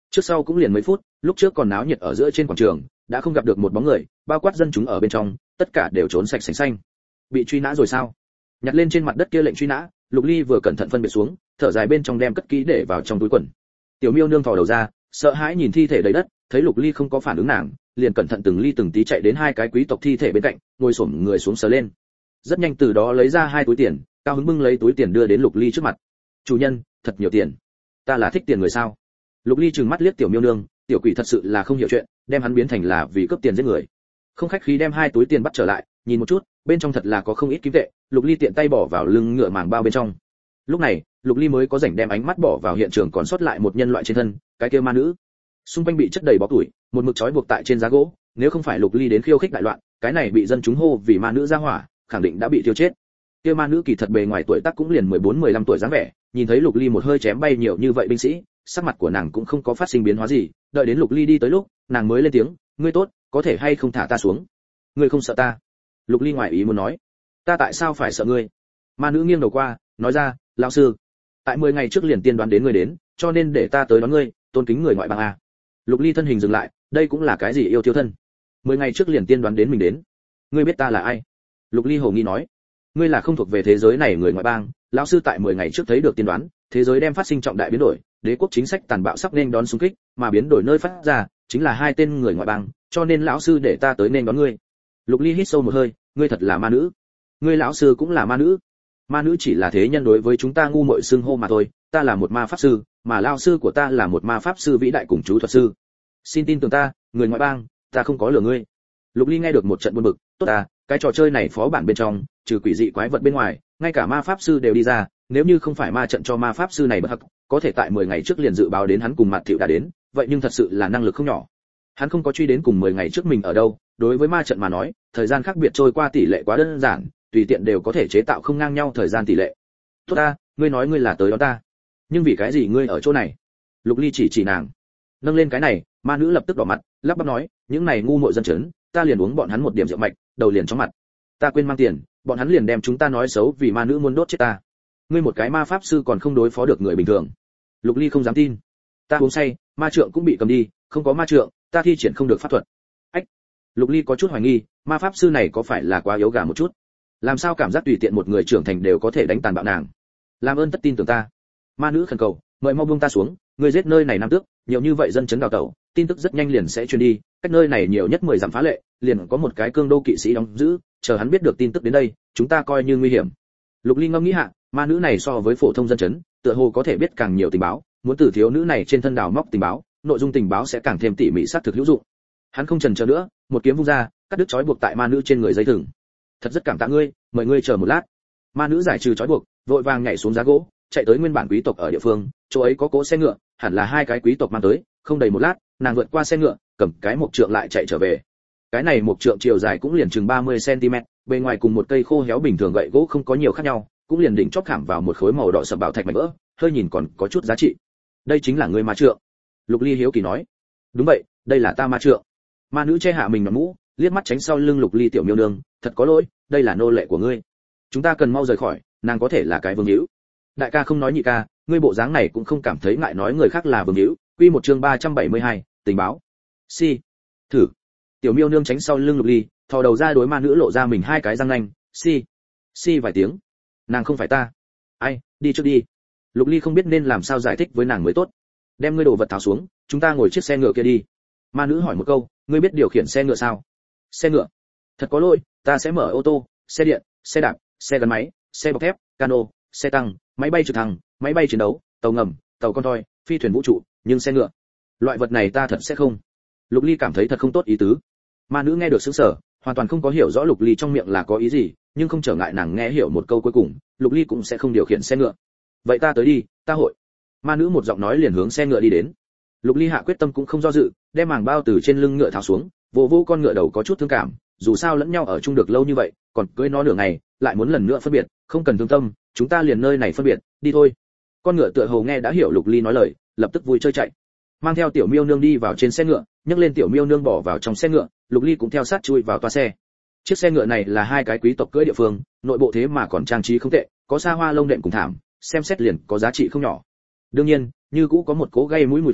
Trước sau cũng liền mấy phút, lúc trước còn náo nhiệt ở giữa trên quảng trường, đã không gặp được một bóng người, bao quát dân chúng ở bên trong, tất cả đều trốn sạch sành xanh. Bị truy nã rồi sao? Nhặt lên trên mặt đất kia lệnh truy nã, Lục Ly vừa cẩn thận phân biệt xuống, thở dài bên trong đem cất kỹ để vào trong túi quần. Tiểu Miêu nương thò đầu ra, sợ hãi nhìn thi thể đầy đất, thấy Lục Ly không có phản ứng nàng, liền cẩn thận từng ly từng tí chạy đến hai cái quý tộc thi thể bên cạnh, ngồi xổm người xuống sờ lên. Rất nhanh từ đó lấy ra hai túi tiền, cao hứng bưng lấy túi tiền đưa đến Lục Ly trước mặt. "Chủ nhân, thật nhiều tiền. Ta là thích tiền người sao?" Lục Ly trừng mắt liếc Tiểu Miêu nương, tiểu quỷ thật sự là không hiểu chuyện, đem hắn biến thành là vì cướp tiền giết người. Không khách khí đem hai túi tiền bắt trở lại, nhìn một chút, bên trong thật là có không ít kim tệ, Lục Ly tiện tay bỏ vào lưng ngựa màng bao bên trong. Lúc này, Lục Ly mới có rảnh đem ánh mắt bỏ vào hiện trường còn sót lại một nhân loại trên thân, cái kia ma nữ. Xung quanh bị chất đầy bó tuổi, một mực trói buộc tại trên giá gỗ, nếu không phải Lục Ly đến khiêu khích đại loạn, cái này bị dân chúng hô vì ma nữ ra hỏa, khẳng định đã bị tiêu chết. Kia ma nữ kỳ thật bề ngoài tuổi tác cũng liền 14-15 tuổi dáng vẻ, nhìn thấy Lục Ly một hơi chém bay nhiều như vậy binh sĩ, sắc mặt của nàng cũng không có phát sinh biến hóa gì, đợi đến Lục Ly đi tới lúc, nàng mới lên tiếng, "Ngươi tốt, có thể hay không thả ta xuống? Ngươi không sợ ta?" Lục Ly ngoài ý muốn nói, "Ta tại sao phải sợ ngươi?" Ma nữ nghiêng đầu qua, nói ra, "Lão sư, tại 10 ngày trước liền tiên đoán đến ngươi đến, cho nên để ta tới đón ngươi, tôn kính người ngoại bang a." Lục Ly thân hình dừng lại, đây cũng là cái gì yêu thiêu thân? 10 ngày trước liền tiên đoán đến mình đến. Ngươi biết ta là ai? Lục Ly hồ nghi nói, ngươi là không thuộc về thế giới này người ngoại bang, lão sư tại 10 ngày trước thấy được tiên đoán, thế giới đem phát sinh trọng đại biến đổi, đế quốc chính sách tàn bạo sắp nên đón xung kích, mà biến đổi nơi phát ra chính là hai tên người ngoại bang, cho nên lão sư để ta tới nên đón ngươi. Lục Ly hít sâu một hơi, ngươi thật là ma nữ. Ngươi lão sư cũng là ma nữ. Ma nữ chỉ là thế nhân đối với chúng ta ngu muội xưng hô mà thôi, ta là một ma pháp sư, mà lão sư của ta là một ma pháp sư vĩ đại cùng chú thuật sư. Xin tin tưởng ta, người ngoại bang, ta không có lừa ngươi. Lục Ly nghe được một trận buồn bực, tốt à, cái trò chơi này phó bản bên trong, trừ quỷ dị quái vật bên ngoài, ngay cả ma pháp sư đều đi ra, nếu như không phải ma trận cho ma pháp sư này bất hắc, có thể tại 10 ngày trước liền dự báo đến hắn cùng Mạt Thiệu đã đến, vậy nhưng thật sự là năng lực không nhỏ. Hắn không có truy đến cùng 10 ngày trước mình ở đâu, đối với ma trận mà nói, thời gian khác biệt trôi qua tỷ lệ quá đơn giản, tùy tiện đều có thể chế tạo không ngang nhau thời gian tỷ lệ. Tốt ta, ngươi nói ngươi là tới đó ta, nhưng vì cái gì ngươi ở chỗ này? Lục Ly chỉ nàng. Nâng lên cái này, ma nữ lập tức đỏ mặt, lắp bắp nói, những này ngu muội dân chấn, ta liền uống bọn hắn một điểm rượu mạch, đầu liền chóng mặt. Ta quên mang tiền, bọn hắn liền đem chúng ta nói xấu vì ma nữ muốn đốt chết ta. Ngươi một cái ma pháp sư còn không đối phó được người bình thường. Lục Ly không dám tin. Ta uống say, ma trượng cũng bị cầm đi, không có ma trượng, ta thi triển không được pháp thuật. Ách. Lục Ly có chút hoài nghi, ma pháp sư này có phải là quá yếu gà một chút? Làm sao cảm giác tùy tiện một người trưởng thành đều có thể đánh tàn bạo nàng? Làm ơn tất tin tưởng ta. Ma nữ khẩn cầu, mời mau buông ta xuống, ngươi giết nơi này nam tước, nhiều như vậy dân chấn đào tẩu, tin tức rất nhanh liền sẽ truyền đi, cách nơi này nhiều nhất 10 dặm phá lệ, liền có một cái cương đô kỵ sĩ đóng giữ, chờ hắn biết được tin tức đến đây, chúng ta coi như nguy hiểm. Lục Ly ngẫm nghĩ hạ, ma nữ này so với phổ thông dân chấn, tựa hồ có thể biết càng nhiều tình báo, muốn từ thiếu nữ này trên thân đào móc tình báo, nội dung tình báo sẽ càng thêm tỉ mỉ xác thực hữu dụng. Hắn không chần chờ nữa, một kiếm vung ra, cắt đứt trói buộc tại ma nữ trên người dây thừng. Thật rất cảm tạ ngươi, mời ngươi chờ một lát. Ma nữ giải trừ trói buộc, vội vàng nhảy xuống giá gỗ, chạy tới nguyên bản quý tộc ở địa phương, chỗ ấy có cỗ xe ngựa, hẳn là hai cái quý tộc mang tới, không đầy một lát, nàng vượt qua xe ngựa, cầm cái mộc trượng lại chạy trở về. Cái này mộc trượng chiều dài cũng liền chừng 30 cm, bề ngoài cùng một cây khô héo bình thường gậy gỗ không có nhiều khác nhau, cũng liền đỉnh chóp khảm vào một khối màu đỏ sậm bảo thạch mảnh vỡ, hơi nhìn còn có chút giá trị. Đây chính là ngươi ma trượng. Lục Ly hiếu kỳ nói. Đúng vậy, đây là ta ma trượng. Ma nữ che hạ mình mặt mũ, liếc mắt tránh sau lưng Lục Ly tiểu miêu nương, thật có lỗi, đây là nô lệ của ngươi. Chúng ta cần mau rời khỏi, nàng có thể là cái vương hữu. Đại ca không nói nhị ca, ngươi bộ dáng này cũng không cảm thấy ngại nói người khác là vương hữu. Quy một chương 372, tình báo. Si. Thử. Tiểu miêu nương tránh sau lưng Lục Ly, thò đầu ra đối ma nữ lộ ra mình hai cái răng nanh, si. Si vài tiếng. Nàng không phải ta. Ai, đi trước đi. Lục Ly không biết nên làm sao giải thích với nàng mới tốt. Đem ngươi đồ vật tháo xuống, chúng ta ngồi chiếc xe ngựa kia đi. Ma nữ hỏi một câu, ngươi biết điều khiển xe ngựa sao? Xe ngựa? Thật có lỗi, ta sẽ mở ô tô, xe điện, xe đạp, xe gắn máy, xe bọc thép, cano, xe tăng, máy bay trực thăng, máy bay chiến đấu, tàu ngầm, tàu con thoi, phi thuyền vũ trụ, nhưng xe ngựa, loại vật này ta thật sẽ không. Lục Ly cảm thấy thật không tốt ý tứ. Ma nữ nghe được sững sờ, hoàn toàn không có hiểu rõ Lục Ly trong miệng là có ý gì, nhưng không trở ngại nàng nghe hiểu một câu cuối cùng, Lục Ly cũng sẽ không điều khiển xe ngựa. Vậy ta tới đi, ta hội. Ma nữ một giọng nói liền hướng xe ngựa đi đến. Lục Ly hạ quyết tâm cũng không do dự, đem màng bao từ trên lưng ngựa tháo xuống, vô con ngựa đầu có chút thương cảm, dù sao lẫn nhau ở chung được lâu như vậy, còn cưới nó nửa ngày, lại muốn lần nữa phân biệt, không cần thương tâm, chúng ta liền nơi này phân biệt, đi thôi. Con ngựa tựa hồ nghe đã hiểu Lục Ly nói lời, lập tức vui chơi chạy. Mang theo tiểu miêu nương đi vào trên xe ngựa, nhấc lên tiểu miêu nương bỏ vào trong xe ngựa, Lục Ly cũng theo sát chui vào toa xe. Chiếc xe ngựa này là hai cái quý tộc cưỡi địa phương, nội bộ thế mà còn trang trí không tệ, có xa hoa lông đệm cùng thảm, xem xét liền có giá trị không nhỏ. Đương nhiên, như cũ có một cỗ gây mũi mùi thơm,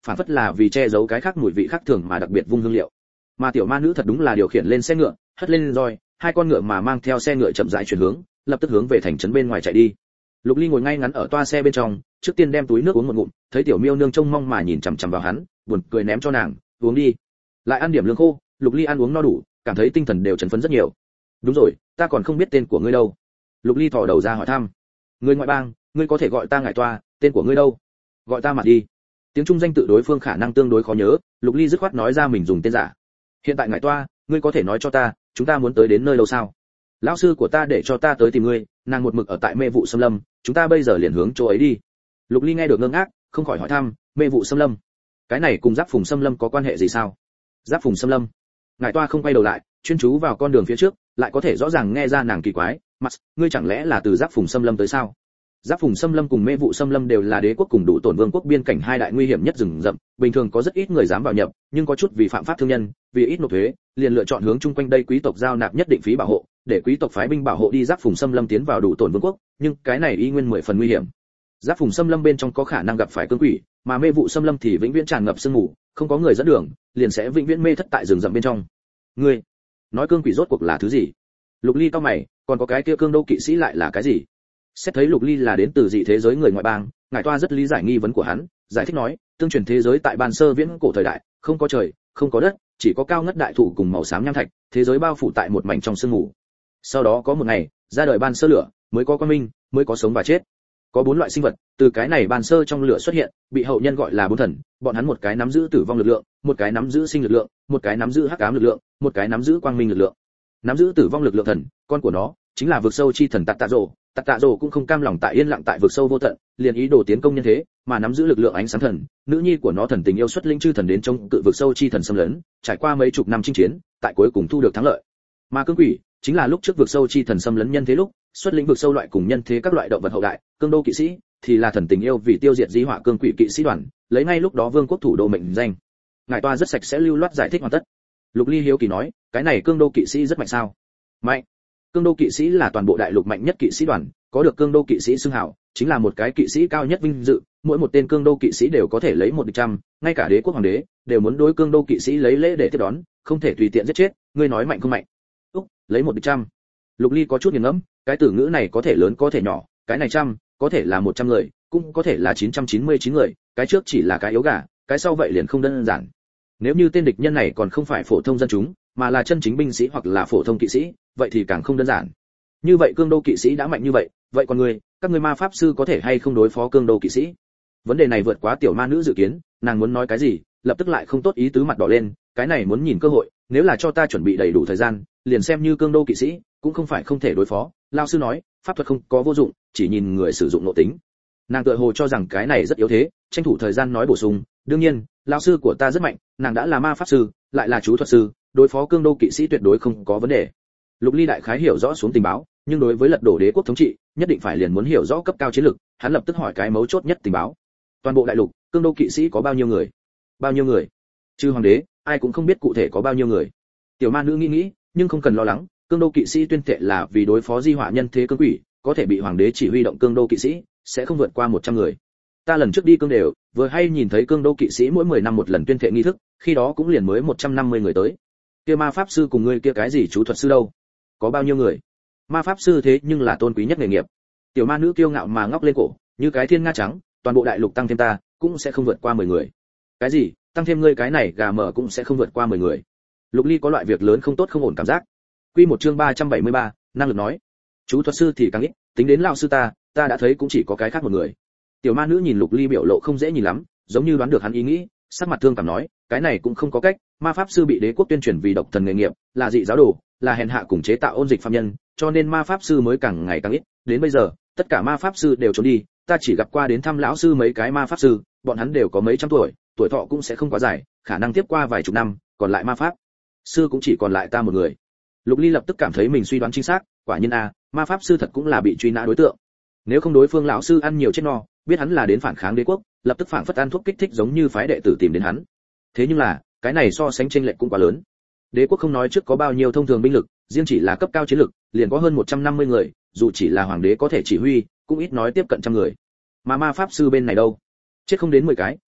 phản phất là vì che giấu cái khác mùi vị khác thường mà đặc biệt vung hương liệu. Mà tiểu ma nữ thật đúng là điều khiển lên xe ngựa, hất lên roi, hai con ngựa mà mang theo xe ngựa chậm rãi chuyển hướng, lập tức hướng về thành trấn bên ngoài chạy đi. Lục Ly ngồi ngay ngắn ở toa xe bên trong, trước tiên đem túi nước uống một ngụm, thấy tiểu miêu nương trông mong mà nhìn chằm chằm vào hắn, buồn cười ném cho nàng, uống đi. Lại ăn điểm lương khô, Lục Ly ăn uống no đủ, cảm thấy tinh thần đều chấn phấn rất nhiều. Đúng rồi, ta còn không biết tên của ngươi đâu. Lục Ly thò đầu ra hỏi thăm. Người ngoại bang, ngươi có thể gọi ta ngải toa, tên của ngươi đâu? Gọi ta mặt đi. Tiếng Trung danh tự đối phương khả năng tương đối khó nhớ, Lục Ly dứt khoát nói ra mình dùng tên giả. Hiện tại ngải toa, ngươi có thể nói cho ta, chúng ta muốn tới đến nơi đâu sao? Lão sư của ta để cho ta tới tìm ngươi, nàng một mực ở tại Mê Vụ Xâm Lâm, chúng ta bây giờ liền hướng chỗ ấy đi. Lục Ly nghe được ngơ ngác, không khỏi hỏi thăm, Mê Vụ Xâm Lâm, cái này cùng Giáp Phùng Xâm Lâm có quan hệ gì sao? Giáp Phùng Xâm Lâm. Ngải toa không quay đầu lại, chuyên chú vào con đường phía trước, lại có thể rõ ràng nghe ra nàng kỳ quái, "Mặt, ngươi chẳng lẽ là từ Giáp Phùng Xâm Lâm tới sao?" Giáp Phùng Xâm Lâm cùng Mê Vụ Xâm Lâm đều là đế quốc cùng Đủ Tổn Vương quốc biên cảnh hai đại nguy hiểm nhất rừng rậm, bình thường có rất ít người dám vào nhập, nhưng có chút vì phạm pháp thương nhân, vì ít nộp thuế, liền lựa chọn hướng chung quanh đây quý tộc giao nạp nhất định phí bảo hộ, để quý tộc phái binh bảo hộ đi Giáp Phùng Xâm Lâm tiến vào Đủ Tổn Vương quốc, nhưng cái này y nguyên 10 phần nguy hiểm. Giáp Phùng Xâm Lâm bên trong có khả năng gặp phải cương quỷ, mà Mê Vụ Xâm Lâm thì vĩnh viễn tràn ngập sương mù, không có người dẫn đường, liền sẽ vĩnh viễn mê thất tại rừng rậm bên trong. Ngươi nói cương quỷ rốt cuộc là thứ gì? Lục Ly cau mày, còn có cái kia cương đô kỵ sĩ lại là cái gì? Xét thấy Lục Ly là đến từ dị thế giới người ngoại bang, ngài toa rất lý giải nghi vấn của hắn, giải thích nói, tương truyền thế giới tại ban sơ viễn cổ thời đại, không có trời, không có đất, chỉ có cao ngất đại thụ cùng màu xám nham thạch, thế giới bao phủ tại một mảnh trong sương mù. Sau đó có một ngày, ra đời ban sơ lửa, mới có quang minh, mới có sống và chết. Có 4 loại sinh vật, từ cái này ban sơ trong lửa xuất hiện, bị hậu nhân gọi là 4 thần, bọn hắn một cái nắm giữ tử vong lực lượng, một cái nắm giữ sinh lực lượng, một cái nắm giữ hắc ám lực lượng, một cái nắm giữ quang minh lực lượng. Nắm giữ tử vong lực lượng thần, con của nó chính là vực sâu chi thần Tạt Tạ Rồ cũng không cam lòng tại yên lặng tại vực sâu vô tận, liền ý đồ tiến công nhân thế, mà nắm giữ lực lượng ánh sáng thần, nữ nhi của nó thần tình yêu xuất linh chư thần đến chống cự vực sâu chi thần xâm lấn, trải qua mấy chục năm chinh chiến, tại cuối cùng thu được thắng lợi. Mà cương quỷ chính là lúc trước vực sâu chi thần xâm lấn nhân thế lúc, xuất lĩnh vực sâu loại cùng nhân thế các loại động vật hậu đại, cương đô kỵ sĩ thì là thần tình yêu vì tiêu diệt di họa cương quỷ kỵ sĩ đoàn, lấy ngay lúc đó vương quốc thủ đô mệnh danh. Ngài toa rất sạch sẽ lưu loát giải thích hoàn tất. Lục Ly hiếu kỳ nói, cái này cương đô kỵ sĩ rất mạnh sao? Mạnh. Cương đô kỵ sĩ là toàn bộ đại lục mạnh nhất kỵ sĩ đoàn, có được cương đô kỵ sĩ xưng hào, chính là một cái kỵ sĩ cao nhất vinh dự, mỗi một tên cương đô kỵ sĩ đều có thể lấy 100, ngay cả đế quốc hoàng đế đều muốn đối cương đô kỵ sĩ lấy lễ để tiếp đón, không thể tùy tiện giết chết, ngươi nói mạnh không mạnh? Úc, lấy 100. Lục Ly có chút nghiền ngẫm, cái từ ngữ này có thể lớn có thể nhỏ, cái này trăm, có thể là 100 người, cũng có thể là 999 người, cái trước chỉ là cái yếu gà, cái sau vậy liền không đơn giản. Nếu như tên địch nhân này còn không phải phổ thông dân chúng, mà là chân chính binh sĩ hoặc là phổ thông kỵ sĩ, vậy thì càng không đơn giản. Như vậy cương đô kỵ sĩ đã mạnh như vậy, vậy còn ngươi, các ngươi ma pháp sư có thể hay không đối phó cương đô kỵ sĩ? Vấn đề này vượt quá tiểu ma nữ dự kiến, nàng muốn nói cái gì, lập tức lại không tốt ý tứ mặt đỏ lên, cái này muốn nhìn cơ hội, nếu là cho ta chuẩn bị đầy đủ thời gian, liền xem như cương đô kỵ sĩ, cũng không phải không thể đối phó. Lão sư nói, pháp thuật không có vô dụng, chỉ nhìn người sử dụng nội tính. Nàng tựa hồ cho rằng cái này rất yếu thế, tranh thủ thời gian nói bổ sung, đương nhiên, lão sư của ta rất mạnh, nàng đã là ma pháp sư, lại là chú thuật sư, đối phó cương đô kỵ sĩ tuyệt đối không có vấn đề. Lục Ly đại khái hiểu rõ xuống tình báo, nhưng đối với lật đổ đế quốc thống trị, nhất định phải liền muốn hiểu rõ cấp cao chiến lược, hắn lập tức hỏi cái mấu chốt nhất tình báo. Toàn bộ đại lục, cương đô kỵ sĩ có bao nhiêu người? Bao nhiêu người? Trừ hoàng đế, ai cũng không biết cụ thể có bao nhiêu người. Tiểu ma nữ nghĩ, nhưng không cần lo lắng, cương đô kỵ sĩ tuyên thệ là vì đối phó di họa nhân thế cương quỷ, có thể bị hoàng đế chỉ huy động cương đô kỵ sĩ, sẽ không vượt qua 100 người. Ta lần trước đi cương đều, vừa hay nhìn thấy cương đô kỵ sĩ mỗi 10 năm một lần tuyên thệ nghi thức, khi đó cũng liền mới 150 người tới. Kia ma pháp sư cùng ngươi kia cái gì chú thuật sư đâu? Có bao nhiêu người? Ma pháp sư thế nhưng là tôn quý nhất nghề nghiệp. Tiểu ma nữ kiêu ngạo mà ngóc lên cổ, như cái thiên nga trắng, toàn bộ đại lục tăng thêm ta, cũng sẽ không vượt qua 10 người. Cái gì? Tăng thêm ngươi cái này gà mở cũng sẽ không vượt qua 10 người. Lục Ly có loại việc lớn không tốt không ổn cảm giác. Quy một chương 373, năng lực nói. Chú thuật sư thì càng ít, tính đến lão sư ta đã thấy cũng chỉ có cái khác một người. Tiểu ma nữ nhìn Lục Ly biểu lộ không dễ nhìn lắm, giống như đoán được hắn ý nghĩ, sắc mặt thương cảm nói, cái này cũng không có cách, ma pháp sư bị đế quốc tuyên truyền vì độc thần nghề nghiệp, là dị giáo đồ, là hèn hạ cùng chế tạo ôn dịch phạm nhân, cho nên ma pháp sư mới càng ngày càng ít, đến bây giờ, tất cả ma pháp sư đều trốn đi, ta chỉ gặp qua đến thăm lão sư mấy cái ma pháp sư, bọn hắn đều có mấy trăm tuổi, tuổi thọ cũng sẽ không quá dài, khả năng tiếp qua vài chục năm, còn lại ma pháp sư cũng chỉ còn lại ta một người. Lục Ly lập tức cảm thấy mình suy đoán chính xác, quả nhiên ma pháp sư thật cũng là bị truy nã đối tượng. Nếu không đối phương lão sư ăn nhiều chết no, biết hắn là đến phản kháng đế quốc, lập tức phản phất ăn thuốc kích thích giống như phái đệ tử tìm đến hắn. Thế nhưng là, cái này so sánh chênh lệch cũng quá lớn. Đế quốc không nói trước có bao nhiêu thông thường binh lực, riêng chỉ là cấp cao chiến lực, liền có hơn 150 người, dù chỉ là hoàng đế có thể chỉ huy, cũng ít nói tiếp cận trăm người. Mà ma pháp sư bên này đâu? Chết không đến 10 cái,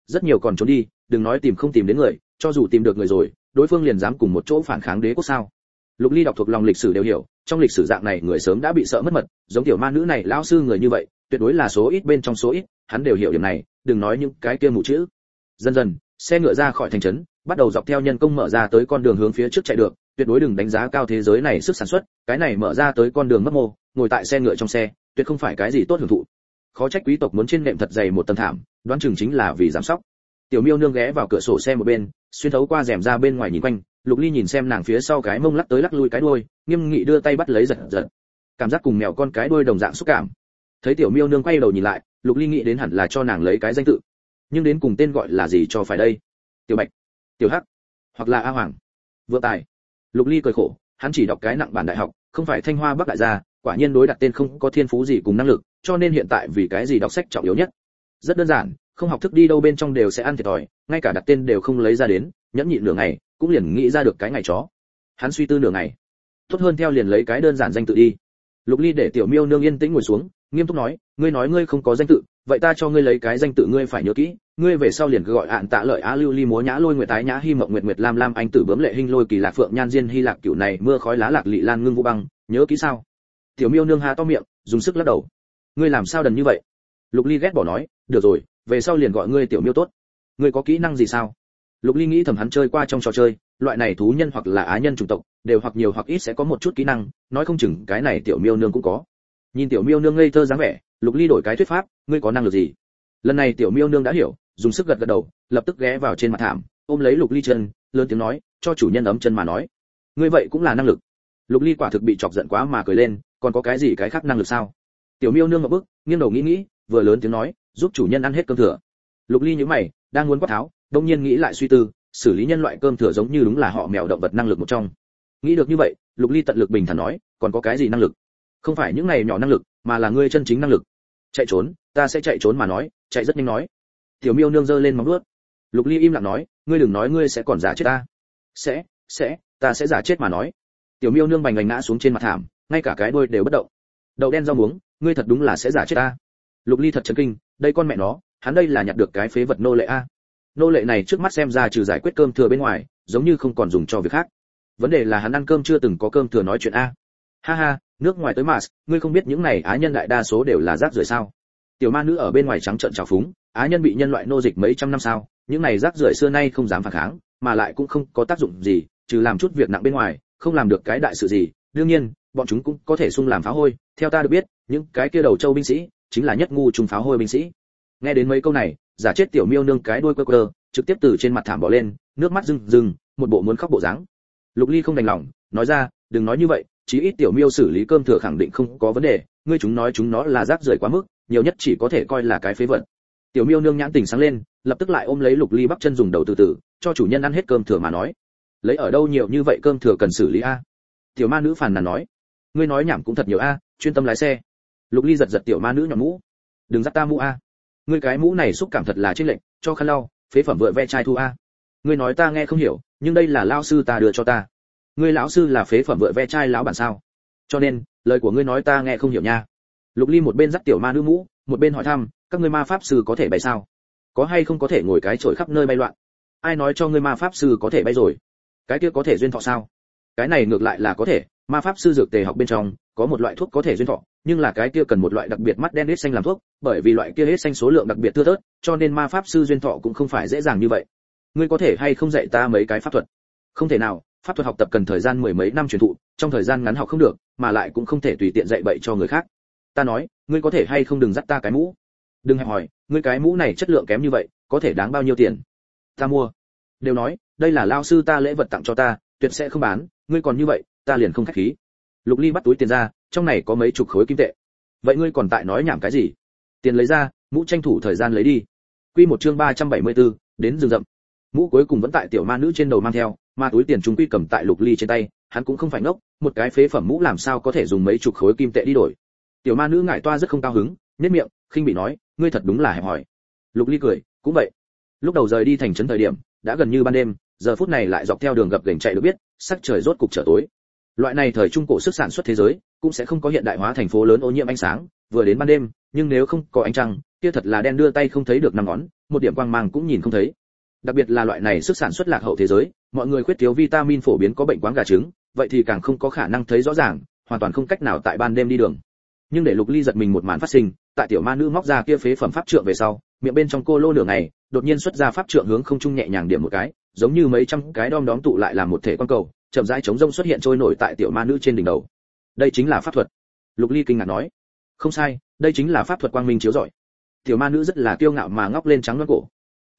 rất nhiều còn trốn đi, đừng nói tìm không tìm đến người, cho dù tìm được người rồi, đối phương liền dám cùng một chỗ phản kháng đế quốc sao? Lục Ly đọc thuộc lòng lịch sử đều hiểu, trong lịch sử dạng này người sớm đã bị sợ mất mật, giống tiểu ma nữ này lão sư người như vậy, tuyệt đối là số ít bên trong số ít, hắn đều hiểu điểm này, đừng nói những cái kia mù chữ. Dần dần, xe ngựa ra khỏi thành trấn, bắt đầu dọc theo nhân công mở ra tới con đường hướng phía trước chạy được, tuyệt đối đừng đánh giá cao thế giới này sức sản xuất, cái này mở ra tới con đường mất mô, ngồi tại xe ngựa trong xe, tuyệt không phải cái gì tốt hưởng thụ. Khó trách quý tộc muốn trên nệm thật dày một tầng thảm, đoán chừng chính là vì giám sóc. Tiểu Miêu nương ghé vào cửa sổ xe một bên, xuyên thấu qua rèm ra bên ngoài nhìn quanh, Lục Ly nhìn xem nàng phía sau cái mông lắc tới lắc lui cái đuôi, nghiêm nghị đưa tay bắt lấy giật giật. Cảm giác cùng mèo con cái đuôi đồng dạng xúc cảm. Thấy Tiểu Miêu nương quay đầu nhìn lại, Lục Ly nghĩ đến hẳn là cho nàng lấy cái danh tự. Nhưng đến cùng tên gọi là gì cho phải đây? Tiểu Bạch, Tiểu Hắc, hoặc là A Hoàng, Vượng Tài. Lục Ly cười khổ, hắn chỉ đọc cái nặng bản đại học, không phải Thanh Hoa Bắc đại gia, quả nhiên đối đặt tên không có thiên phú gì cùng năng lực, cho nên hiện tại vì cái gì đọc sách trọng yếu nhất. Rất đơn giản, không học thức đi đâu bên trong đều sẽ ăn thiệt thòi, ngay cả đặt tên đều không lấy ra đến, nhẫn nhịn nửa ngày, cũng liền nghĩ ra được cái ngày chó. Hắn suy tư nửa ngày, tốt hơn theo liền lấy cái đơn giản danh tự đi. Lục Ly để Tiểu Miêu nương yên tĩnh ngồi xuống, nghiêm túc nói, ngươi nói ngươi không có danh tự, vậy ta cho ngươi lấy cái danh tự ngươi phải nhớ kỹ, ngươi về sau liền cứ gọi ạn tạ lợi á lưu ly múa nhã lôi nguyệt tái nhã hy mộng nguyệt nguyệt lam lam anh tử bướm lệ hinh lôi kỳ lạc phượng nhan diên hy lạc cửu này mưa khói lá lạc lị lan ngưng vũ băng, nhớ kỹ sao? Tiểu Miêu nương há to miệng, dùng sức lắc đầu. Ngươi làm sao đần như vậy? Lục Ly ghét bỏ nói, được rồi, về sau liền gọi ngươi Tiểu Miêu tốt. Ngươi có kỹ năng gì sao? Lục Ly nghĩ thầm hắn chơi qua trong trò chơi, loại này thú nhân hoặc là á nhân chủng tộc, đều hoặc nhiều hoặc ít sẽ có một chút kỹ năng, nói không chừng cái này Tiểu Miêu nương cũng có. Nhìn Tiểu Miêu nương ngây thơ dáng vẻ, Lục Ly đổi cái thuyết pháp, ngươi có năng lực gì? Lần này Tiểu Miêu nương đã hiểu, dùng sức gật gật đầu, lập tức ghé vào trên mặt thảm, ôm lấy Lục Ly chân, lớn tiếng nói, cho chủ nhân ấm chân mà nói. Ngươi vậy cũng là năng lực. Lục Ly quả thực bị chọc giận quá mà cười lên, còn có cái gì cái khác năng lực sao? Tiểu Miêu nương ngập bức, nghiêng đầu nghĩ, vừa lớn tiếng nói, giúp chủ nhân ăn hết cơm thừa. Lục Ly nhíu mày, đang muốn quát tháo, đột nhiên nghĩ lại suy tư, xử lý nhân loại cơm thừa giống như đúng là họ mèo động vật năng lực một trong. Nghĩ được như vậy, Lục Ly tận lực bình thản nói, còn có cái gì năng lực? Không phải những này nhỏ năng lực, mà là ngươi chân chính năng lực. Chạy trốn, ta sẽ chạy trốn mà nói, chạy rất nhanh nói. Tiểu Miêu nương giơ lên móng vuốt. Lục Ly im lặng nói, ngươi đừng nói ngươi sẽ còn giả chết ta. Ta sẽ giả chết mà nói. Tiểu Miêu nương bành bành ngã xuống trên mặt thảm, ngay cả cái đuôi đều bất động. Đậu đen rau muống, ngươi thật đúng là sẽ giả chết ta. Lục Ly thật chấn kinh, đây con mẹ nó, hắn đây là nhặt được cái phế vật nô lệ a. Nô lệ này trước mắt xem ra trừ giải quyết cơm thừa bên ngoài, giống như không còn dùng cho việc khác. Vấn đề là hắn ăn cơm chưa từng có cơm thừa nói chuyện a. Ha ha, nước ngoài tới mà, ngươi không biết những này á nhân đại đa số đều là rác rưởi sao? Tiểu ma nữ ở bên ngoài trắng trợn trào phúng, á nhân bị nhân loại nô dịch mấy trăm năm sao, những này rác rưởi xưa nay không dám phản kháng, mà lại cũng không có tác dụng gì, trừ làm chút việc nặng bên ngoài, không làm được cái đại sự gì. Đương nhiên, bọn chúng cũng có thể xung làm phá hôi, theo ta được biết, những cái kia đầu châu binh sĩ chính là nhất ngu trùng phá hôi binh sĩ. Nghe đến mấy câu này, giả chết Tiểu Miêu nương cái đuôi quơ quơ, trực tiếp từ trên mặt thảm bỏ lên, nước mắt rưng rưng, một bộ muốn khóc bộ dáng. Lục Ly không đành lòng, nói ra, đừng nói như vậy, chí ít Tiểu Miêu xử lý cơm thừa khẳng định không có vấn đề, ngươi chúng nói chúng nó là rác rưởi quá mức, nhiều nhất chỉ có thể coi là cái phế vật. Tiểu Miêu nương nhãn tỉnh sáng lên, lập tức lại ôm lấy Lục Ly bắp chân dùng đầu từ từ, cho chủ nhân ăn hết cơm thừa mà nói. Lấy ở đâu nhiều như vậy cơm thừa cần xử lý a? Tiểu ma nữ phàn nàn nói. Ngươi nói nhảm cũng thật nhiều a, chuyên tâm lái xe. Lục Ly giật giật tiểu ma nữ nhọn mũ. Đừng dắt ta mũ a. Ngươi cái mũ này xúc cảm thật là chênh lệch, cho khăn lau, phế phẩm vựa ve chai thu a. Ngươi nói ta nghe không hiểu, nhưng đây là lão sư ta đưa cho ta. Ngươi lão sư là phế phẩm vựa ve chai lão bản sao? Cho nên, lời của ngươi nói ta nghe không hiểu nha. Lục Ly một bên dắt tiểu ma nữ mũ, một bên hỏi thăm, các ngươi ma pháp sư có thể bay sao? Có hay không có thể ngồi cái chổi khắp nơi bay loạn? Ai nói cho ngươi ma pháp sư có thể bay rồi? Cái kia có thể duyên thọ sao? Cái này ngược lại là có thể, ma pháp sư dược tề học bên trong có một loại thuốc có thể duyên thọ, nhưng là cái kia cần một loại đặc biệt mắt đen hết xanh làm thuốc, bởi vì loại kia hết xanh số lượng đặc biệt thưa thớt, cho nên ma pháp sư duyên thọ cũng không phải dễ dàng như vậy. Ngươi có thể hay không dạy ta mấy cái pháp thuật? Không thể nào, pháp thuật học tập cần thời gian mười mấy năm truyền thụ, trong thời gian ngắn học không được, mà lại cũng không thể tùy tiện dạy bậy cho người khác. Ta nói, ngươi có thể hay không đừng dắt ta cái mũ. Đừng hẹp hỏi, ngươi cái mũ này chất lượng kém như vậy, có thể đáng bao nhiêu tiền? Ta mua. Đều nói, đây là lao sư ta lễ vật tặng cho ta, tuyệt sẽ không bán, ngươi còn như vậy, ta liền không khách khí. Lục Ly bắt túi tiền ra, trong này có mấy chục khối kim tệ. Vậy ngươi còn tại nói nhảm cái gì? Tiền lấy ra, mũ tranh thủ thời gian lấy đi. Quy một chương 374, đến rừng rậm. Mũ cuối cùng vẫn tại tiểu ma nữ trên đầu mang theo, mà túi tiền chúng quy cầm tại Lục Ly trên tay, hắn cũng không phải ngốc, một cái phế phẩm mũ làm sao có thể dùng mấy chục khối kim tệ đi đổi. Tiểu ma nữ ngải toa rất không cao hứng, nhếch miệng, khinh bị nói, ngươi thật đúng là hẹp hỏi. Lục Ly cười, cũng vậy. Lúc đầu rời đi thành trấn thời điểm, đã gần như ban đêm, giờ phút này lại dọc theo đường gập ghềnh chạy được biết, sắc trời rốt cục trở tối. Loại này thời trung cổ sức sản xuất thế giới, cũng sẽ không có hiện đại hóa thành phố lớn ô nhiễm ánh sáng, vừa đến ban đêm, nhưng nếu không có ánh trăng, kia thật là đen đưa tay không thấy được năm ngón, một điểm quang mang cũng nhìn không thấy. Đặc biệt là loại này sức sản xuất lạc hậu thế giới, mọi người khuyết thiếu vitamin phổ biến có bệnh quáng gà trứng, vậy thì càng không có khả năng thấy rõ ràng, hoàn toàn không cách nào tại ban đêm đi đường. Nhưng để Lục Ly giật mình một màn phát sinh, tại tiểu ma nữ móc ra kia phế phẩm pháp trượng về sau, miệng bên trong cô lô nửa ngày, đột nhiên xuất ra pháp trượng hướng không trung nhẹ nhàng điểm một cái, giống như mấy trăm cái đom đóm tụ lại làm một thể quan cầu, chậm rãi chống rông xuất hiện trôi nổi tại tiểu ma nữ trên đỉnh đầu. Đây chính là pháp thuật. Lục Ly kinh ngạc nói. Không sai, đây chính là pháp thuật quang minh chiếu rọi. Tiểu ma nữ rất là kiêu ngạo mà ngóc lên trắng nõn cổ.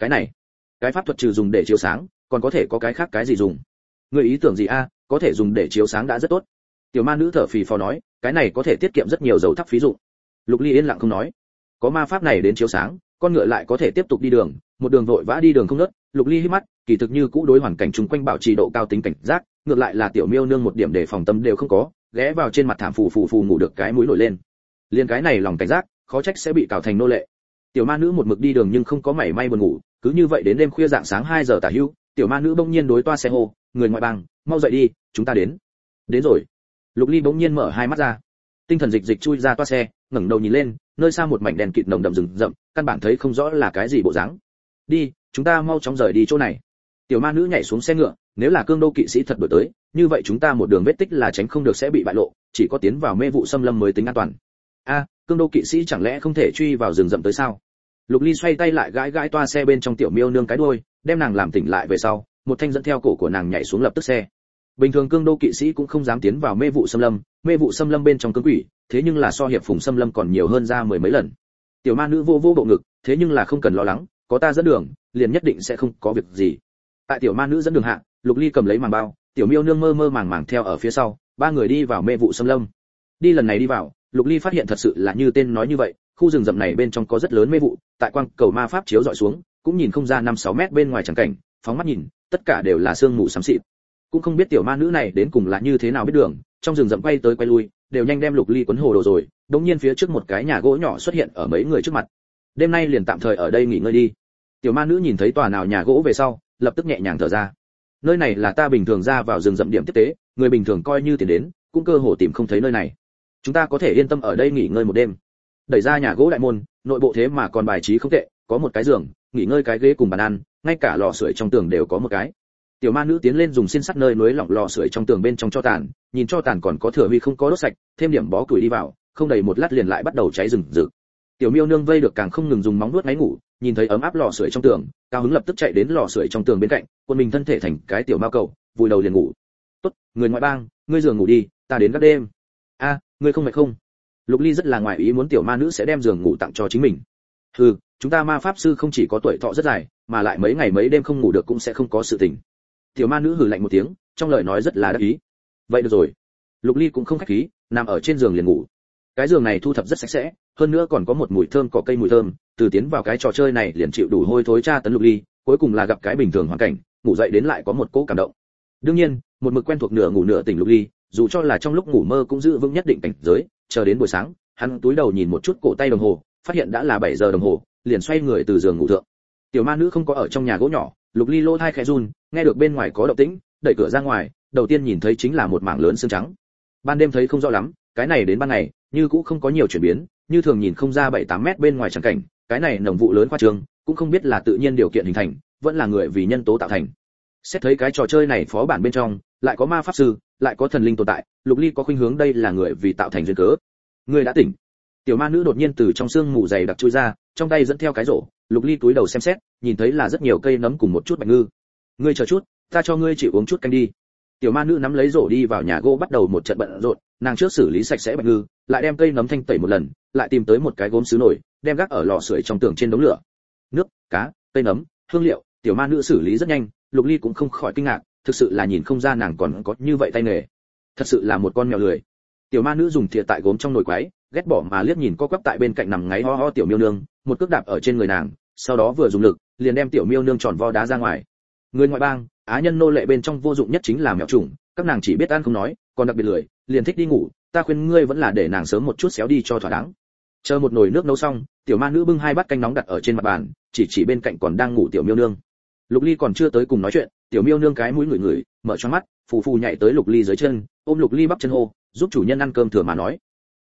Cái pháp thuật trừ dùng để chiếu sáng, còn có thể có cái khác cái gì dùng? Người ý tưởng gì a? Có thể dùng để chiếu sáng đã rất tốt. Tiểu ma nữ thở phì phò nói, cái này có thể tiết kiệm rất nhiều dầu thắp phí dụng. Lục Ly yên lặng không nói. Có ma pháp này đến chiếu sáng, con ngựa lại có thể tiếp tục đi đường, một đường vội vã đi đường không ngớt. Lục Ly hít mắt, kỳ thực như cũ đối hoàn cảnh chung quanh bảo trì độ cao tính cảnh giác, ngược lại là tiểu miêu nương một điểm để phòng tâm đều không có, ghé vào trên mặt thảm phù ngủ được cái mũi nổi lên. Liên cái này lòng cảnh giác, khó trách sẽ bị cào thành nô lệ. Tiểu ma nữ một mực đi đường nhưng không có mảy may buồn ngủ, cứ như vậy đến đêm khuya dạng sáng 2 giờ tả hữu, tiểu ma nữ bỗng nhiên đối toa xe hô, người ngoại bang, mau dậy đi, chúng ta đến. Đến rồi. Lục Ly bỗng nhiên mở hai mắt ra, tinh thần dịch chui ra toa xe, ngẩng đầu nhìn lên, nơi xa một mảnh đèn kịt nồng đậm rừng rậm, căn bản thấy không rõ là cái gì bộ dáng. Đi, chúng ta mau chóng rời đi chỗ này. Tiểu ma nữ nhảy xuống xe ngựa, nếu là cương đô kỵ sĩ thật đuổi tới, như vậy chúng ta một đường vết tích là tránh không được sẽ bị bại lộ, chỉ có tiến vào mê vụ xâm lâm mới tính an toàn. A, cương đô kỵ sĩ chẳng lẽ không thể truy vào rừng rậm tới sao? Lục Ly xoay tay lại gãi toa xe bên trong tiểu miêu nương cái đuôi, đem nàng làm tỉnh lại về sau, một thanh dẫn theo cổ của nàng nhảy xuống lập tức xe. Bình thường cương đô kỵ sĩ cũng không dám tiến vào mê vụ xâm lâm bên trong cương quỷ, thế nhưng là so hiệp phùng xâm lâm còn nhiều hơn ra mười mấy lần. Tiểu ma nữ vô bộ ngực, thế nhưng là không cần lo lắng, có ta dẫn đường, liền nhất định sẽ không có việc gì. Tại tiểu ma nữ dẫn đường hạ, Lục Ly cầm lấy màng bao, tiểu miêu nương mơ màng theo ở phía sau, ba người đi vào mê vụ xâm lâm. Đi lần này đi vào, Lục Ly phát hiện thật sự là như tên nói như vậy, khu rừng rậm này bên trong có rất lớn mê vụ, tại quang cầu ma pháp chiếu dọi xuống, cũng nhìn không ra 5-6 mét bên ngoài chẳng cảnh, phóng mắt nhìn, tất cả đều là sương mù xám xịt. Cũng không biết tiểu ma nữ này đến cùng là như thế nào biết đường, trong rừng rậm quay tới quay lui, đều nhanh đem Lục Ly quấn hồ đồ rồi. Đống nhiên phía trước một cái nhà gỗ nhỏ xuất hiện ở mấy người trước mặt. Đêm nay liền tạm thời ở đây nghỉ ngơi đi. Tiểu ma nữ nhìn thấy tòa nào nhà gỗ về sau, lập tức nhẹ nhàng thở ra. Nơi này là ta bình thường ra vào rừng rậm điểm tiếp tế, người bình thường coi như tiền đến, cũng cơ hồ tìm không thấy nơi này. Chúng ta có thể yên tâm ở đây nghỉ ngơi một đêm. Đẩy ra nhà gỗ đại môn, nội bộ thế mà còn bài trí không tệ, có một cái giường, nghỉ ngơi cái ghế cùng bàn ăn, ngay cả lò sưởi trong tường đều có một cái. Tiểu ma nữ tiến lên dùng xiên sắt nơi núi lỏng lò sưởi trong tường bên trong cho tàn, nhìn cho tàn còn có thừa huy không có đốt sạch, thêm điểm bó củi đi vào, không đầy một lát liền lại bắt đầu cháy rừng rực. Tiểu miêu nương vây được càng không ngừng dùng móng vuốt ngáy ngủ, nhìn thấy ấm áp lò sưởi trong tường, cao hứng lập tức chạy đến lò sưởi trong tường bên cạnh, quân mình thân thể thành cái tiểu mao cầu, vùi đầu liền ngủ. Tốt, người ngoại bang, ngươi giường ngủ đi, ta đến gác đêm. A, ngươi không mệt không? Lục Ly rất là ngoài ý muốn tiểu ma nữ sẽ đem giường ngủ tặng cho chính mình. Hừ, chúng ta ma pháp sư không chỉ có tuổi thọ rất dài, mà lại mấy ngày mấy đêm không ngủ được cũng sẽ không có sự tình. Tiểu ma nữ hừ lạnh một tiếng, trong lời nói rất là đắc ý. Vậy được rồi. Lục Ly cũng không khách khí, nằm ở trên giường liền ngủ. Cái giường này thu thập rất sạch sẽ, hơn nữa còn có một mùi thơm cỏ cây mùi thơm, từ tiến vào cái trò chơi này liền chịu đủ hôi thối tra tấn Lục Ly, cuối cùng là gặp cái bình thường hoàn cảnh, ngủ dậy đến lại có một cỗ cảm động. Đương nhiên, một mực quen thuộc nửa ngủ nửa tỉnh Lục Ly, dù cho là trong lúc ngủ mơ cũng giữ vững nhất định cảnh giới, chờ đến buổi sáng, hắn túi đầu nhìn một chút cổ tay đồng hồ, phát hiện đã là 7 giờ đồng hồ, liền xoay người từ giường ngủ thượng. Tiểu ma nữ không có ở trong nhà gỗ nhỏ, Lục Ly lỗ tai khẽ run, nghe được bên ngoài có động tĩnh, đẩy cửa ra ngoài, đầu tiên nhìn thấy chính là một mảng lớn xương trắng. Ban đêm thấy không rõ lắm, cái này đến ban ngày, như cũng không có nhiều chuyển biến, như thường nhìn không ra 7-8 mét bên ngoài chẳng cảnh, cái này nồng vụ lớn khoa trương, cũng không biết là tự nhiên điều kiện hình thành, vẫn là người vì nhân tố tạo thành. Xét thấy cái trò chơi này phó bản bên trong, lại có ma pháp sư, lại có thần linh tồn tại, Lục Ly có khuynh hướng đây là người vì tạo thành duyên cớ. Người đã tỉnh. Tiểu ma nữ đột nhiên từ trong xương mù dày đặc chui ra, trong tay dẫn theo cái rổ, Lục Ly túi đầu xem xét, nhìn thấy là rất nhiều cây nấm cùng một chút bạch ngư. Ngươi chờ chút, ta cho ngươi chịu uống chút canh đi. Tiểu ma nữ nắm lấy rổ đi vào nhà gỗ bắt đầu một trận bận rộn, nàng trước xử lý sạch sẽ bạch ngư, lại đem cây nấm thanh tẩy một lần, lại tìm tới một cái gốm sứ nồi, đem gác ở lò sưởi trong tường trên đống lửa. Nước, cá, cây nấm, hương liệu, tiểu ma nữ xử lý rất nhanh, Lục Ly cũng không khỏi kinh ngạc, thực sự là nhìn không ra nàng còn có như vậy tay nghề. Thật sự là một con mèo lười. Tiểu ma nữ dùng thìa tại gốm trong nồi quấy, ghét bỏ mà liếc nhìn co quắp tại bên cạnh nằm ngáy ho ho tiểu miêu nương, một cước đạp ở trên người nàng, sau đó vừa dùng lực, liền đem tiểu miêu nương tròn vo đá ra ngoài. Người ngoại bang, á nhân nô lệ bên trong vô dụng nhất chính là mèo trùng, các nàng chỉ biết ăn không nói, còn đặc biệt lười, liền thích đi ngủ, ta khuyên ngươi vẫn là để nàng sớm một chút xéo đi cho thỏa đáng. Chờ một nồi nước nấu xong, tiểu ma nữ bưng 2 bát canh nóng đặt ở trên mặt bàn, chỉ bên cạnh còn đang ngủ tiểu miêu nương. Lục Ly còn chưa tới cùng nói chuyện, tiểu miêu nương cái mũi ngửi ngửi, mở choáng mắt, phù phù nhảy tới Lục Ly dưới chân, ôm Lục Ly bắp chân hô, giúp chủ nhân ăn cơm thừa mà nói.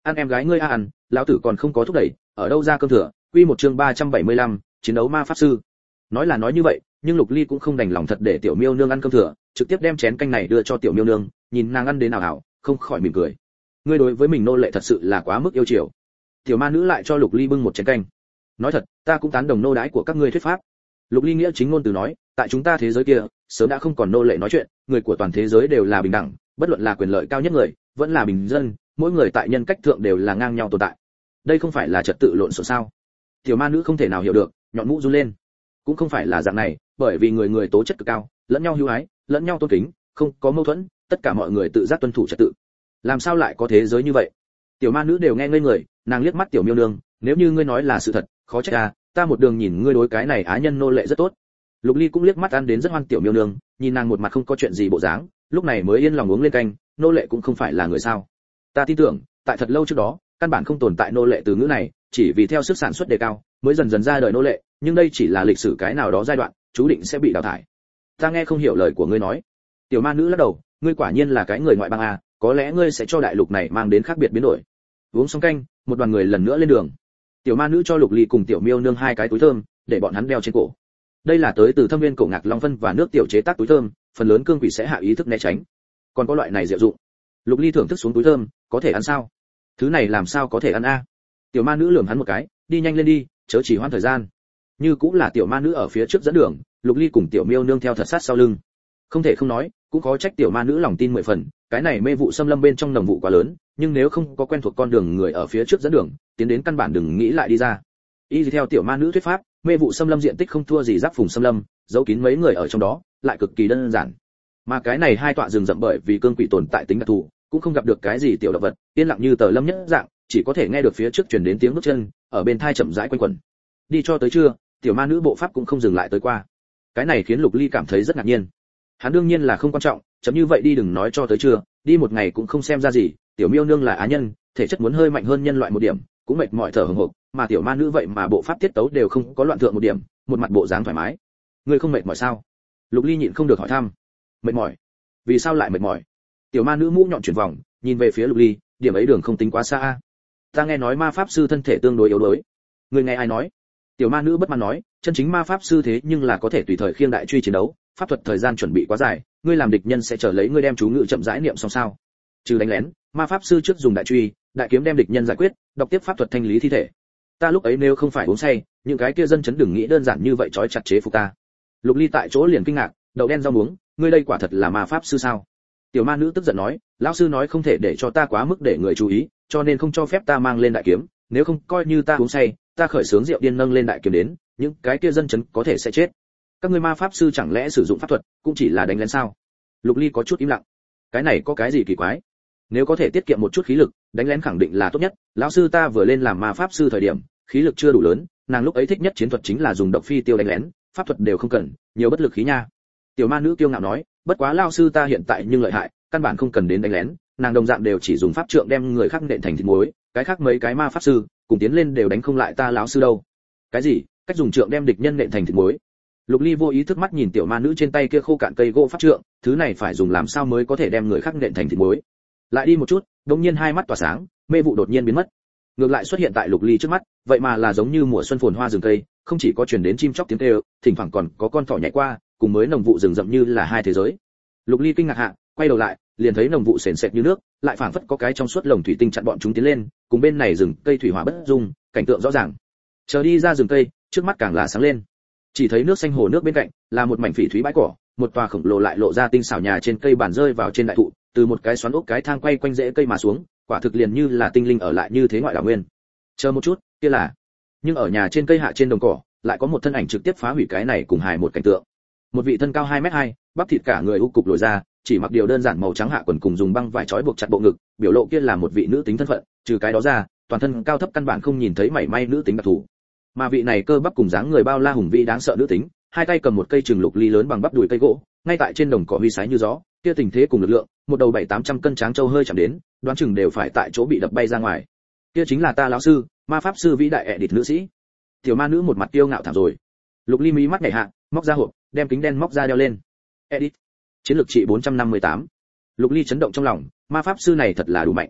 ăn em gái ngươi ăn, lão tử còn không có thúc đẩy, ở đâu ra cơm thừa. Quy một chương 375, chiến đấu ma pháp sư. Nói là nói như vậy, nhưng Lục Ly cũng không đành lòng thật để tiểu miêu nương ăn cơm thừa, trực tiếp đem chén canh này đưa cho tiểu miêu nương, nhìn nàng ăn đến nào hảo, không khỏi mỉm cười. Ngươi đối với mình nô lệ thật sự là quá mức yêu chiều. Tiểu ma nữ lại cho Lục Ly bưng một chén canh. Nói thật, ta cũng tán đồng nô đái của các ngươi thuyết pháp. Lục Ly nghĩa chính ngôn từ nói, tại chúng ta thế giới kia, sớm đã không còn nô lệ nói chuyện, người của toàn thế giới đều là bình đẳng, bất luận là quyền lợi cao nhất người, vẫn là bình dân, mỗi người tại nhân cách thượng đều là ngang nhau tồn tại. Đây không phải là trật tự lộn xộn sao? Tiểu ma nữ không thể nào hiểu được, nhọn mũ run lên. Cũng không phải là dạng này, bởi vì người người tố chất cực cao, lẫn nhau hữu ái, lẫn nhau tôn kính, không có mâu thuẫn, tất cả mọi người tự giác tuân thủ trật tự. Làm sao lại có thế giới như vậy? Tiểu ma nữ đều nghe ngây người, nàng liếc mắt tiểu miêu nương, nếu như ngươi nói là sự thật, khó trách ta một đường nhìn ngươi đối cái này á nhân nô lệ rất tốt. Lục Ly cũng liếc mắt ăn đến rất hoan tiểu miêu nương, nhìn nàng một mặt không có chuyện gì bộ dáng, lúc này mới yên lòng uống lên canh, nô lệ cũng không phải là người sao? Ta tin tưởng, tại thật lâu trước đó, căn bản không tồn tại nô lệ từ ngữ này, chỉ vì theo sức sản xuất đề cao, mới dần dần ra đời nô lệ, nhưng đây chỉ là lịch sử cái nào đó giai đoạn, chú định sẽ bị đào thải. Ta nghe không hiểu lời của ngươi nói. Tiểu ma nữ lắc đầu, ngươi quả nhiên là cái người ngoại bang có lẽ ngươi sẽ cho đại lục này mang đến khác biệt biến đổi. Uống xong canh, một đoàn người lần nữa lên đường. Tiểu ma nữ cho Lục Ly cùng tiểu miêu nương hai cái túi thơm, để bọn hắn đeo trên cổ. Đây là tới từ thâm viên cổ ngạc long phân và nước tiểu chế tác túi thơm, phần lớn cương quỷ sẽ hạ ý thức né tránh. Còn có loại này diệu dụng. Lục Ly thưởng thức xuống túi thơm, có thể ăn sao? Thứ này làm sao có thể ăn Tiểu ma nữ lườm hắn một cái, đi nhanh lên đi, chớ chỉ hoãn thời gian. Như cũng là tiểu ma nữ ở phía trước dẫn đường, Lục Ly cùng tiểu miêu nương theo thật sát sau lưng. Không thể không nói, cũng khó trách tiểu ma nữ lòng tin 10 phần, cái này mê vụ xâm lâm bên trong nồng vụ quá lớn, nhưng nếu không có quen thuộc con đường người ở phía trước dẫn đường, tiến đến căn bản đừng nghĩ lại đi ra. Y theo tiểu ma nữ thuyết pháp, mê vụ xâm lâm diện tích không thua gì giáp phùng xâm lâm, giấu kín mấy người ở trong đó, lại cực kỳ đơn giản. Mà cái này hai tọa rừng rậm bởi vì cương quỷ tồn tại tính đặc thù, cũng không gặp được cái gì tiểu động vật, yên lặng như tờ lâm nhất dạng, chỉ có thể nghe được phía trước truyền đến tiếng bước chân, ở bên thai chậm rãi quanh quẩn. Đi cho tới trưa, tiểu ma nữ bộ pháp cũng không dừng lại tới qua. Cái này khiến Lục Ly cảm thấy rất ngạc nhiên. Hắn đương nhiên là không quan trọng, chấm như vậy đi đừng nói cho tới trưa, đi một ngày cũng không xem ra gì, tiểu miêu nương là á nhân, thể chất muốn hơi mạnh hơn nhân loại một điểm, cũng mệt mỏi thở hổn hộc, mà tiểu ma nữ vậy mà bộ pháp tiết tấu đều không có loạn thượng một điểm, một mặt bộ dáng thoải mái. Ngươi không mệt mỏi sao? Lục Ly nhịn không được hỏi thăm. Mệt mỏi? Vì sao lại mệt mỏi? Tiểu ma nữ mũ nhọn chuyển vòng, nhìn về phía Lục Ly, điểm ấy đường không tính quá xa Ta nghe nói ma pháp sư thân thể tương đối yếu đuối. Ngươi nghe ai nói? Tiểu ma nữ bất mãn nói, chân chính ma pháp sư thế nhưng là có thể tùy thời khiêng đại truy chiến đấu, pháp thuật thời gian chuẩn bị quá dài, ngươi làm địch nhân sẽ chờ lấy ngươi đem chú ngữ chậm rãi niệm xong sao? Trừ đánh lén, ma pháp sư trước dùng đại truy, đại kiếm đem địch nhân giải quyết, đọc tiếp pháp thuật thanh lý thi thể. Ta lúc ấy nếu không phải uống say, những cái kia dân chấn đừng nghĩ đơn giản như vậy trói chặt chế phục ta. Lục Ly tại chỗ liền kinh ngạc, đầu đen rau muống, ngươi đây quả thật là ma pháp sư sao? Tiểu ma nữ tức giận nói, lão sư nói không thể để cho ta quá mức để người chú ý, cho nên không cho phép ta mang lên đại kiếm, nếu không coi như ta uống say, ta khởi sướng rượu điên nâng lên đại kiếm đến, những cái kia dân chấn có thể sẽ chết. Các ngươi ma pháp sư chẳng lẽ sử dụng pháp thuật cũng chỉ là đánh lén sao? Lục Ly có chút im lặng. Cái này có cái gì kỳ quái? Nếu có thể tiết kiệm một chút khí lực, đánh lén khẳng định là tốt nhất. Lão sư ta vừa lên làm ma pháp sư thời điểm, khí lực chưa đủ lớn, nàng lúc ấy thích nhất chiến thuật chính là dùng độc phi tiêu đánh lén, pháp thuật đều không cần, nhiều bất lực khí nha. Tiểu ma nữ kiêu ngạo nói, bất quá lão sư ta hiện tại nhưng lợi hại, căn bản không cần đến đánh lén, nàng đồng dạng đều chỉ dùng pháp trượng đem người khác nện thành thịt muối, cái khác mấy cái ma pháp sư cùng tiến lên đều đánh không lại ta lão sư đâu. Cái gì? Cách dùng trượng đem địch nhân nện thành thịt muối? Lục Ly vô ý thức mắt nhìn tiểu ma nữ trên tay kia khô cạn cây gỗ pháp trượng, thứ này phải dùng làm sao mới có thể đem người khác nện thành thịt muối? Lại đi một chút, đột nhiên hai mắt tỏa sáng, mê vụ đột nhiên biến mất. Ngược lại xuất hiện tại Lục Ly trước mắt, vậy mà là giống như mùa xuân phồn hoa rừng cây, không chỉ có truyền đến chim chóc tiếng kêu, thỉnh thoảng còn có con thỏ nhảy qua, cùng mới nồng vụ rừng rậm như là hai thế giới. Lục Ly kinh ngạc hạ, quay đầu lại, liền thấy nồng vụ sền sệt như nước, lại phảng phất có cái trong suốt lồng thủy tinh chặn bọn chúng tiến lên, cùng bên này rừng cây thủy hỏa bất dung, cảnh tượng rõ ràng. Chờ đi ra rừng cây, trước mắt càng là sáng lên. Chỉ thấy nước xanh hồ nước bên cạnh là một mảnh phỉ thúy bãi cỏ, một tòa khổng lồ lại lộ ra tinh xảo nhà trên cây bản rơi vào trên đại thụ, từ một cái xoắn ốc cái thang quay quanh rễ cây mà xuống, quả thực liền như là tinh linh ở lại như thế ngoại đảo nguyên. Chờ một chút, kia là. Nhưng ở nhà trên cây hạ trên đồng cỏ, lại có một thân ảnh trực tiếp phá hủy cái này cùng hài một cảnh tượng. Một vị thân cao 2m2, bắp thịt cả người u cục lồi ra, chỉ mặc điều đơn giản màu trắng hạ quần cùng dùng băng vải trói buộc chặt bộ ngực, biểu lộ kia là một vị nữ tính thân phận, trừ cái đó ra, toàn thân cao thấp căn bản không nhìn thấy mảy may nữ tính đặc thù. Mà vị này cơ bắp cùng dáng người bao la hùng vĩ đáng sợ nữ tính, hai tay cầm một cây trường lục ly lớn bằng bắp đùi cây gỗ, ngay tại trên đồng cỏ huy sái như gió, kia tình thế cùng lực lượng, một đầu 700-800 cân tráng trâu hơi chạm đến, đoán chừng đều phải tại chỗ bị đập bay ra ngoài. Kia chính là ta lão sư, ma pháp sư vĩ đại Edith nữ sĩ. Tiểu ma nữ một mặt kiêu ngạo thảm rồi. Lục Ly mí mắt nhảy hạ, móc ra hộp, đem kính đen móc ra đeo lên. Edith, chiến lược trị 458. Lục Ly chấn động trong lòng, ma pháp sư này thật là đủ mạnh.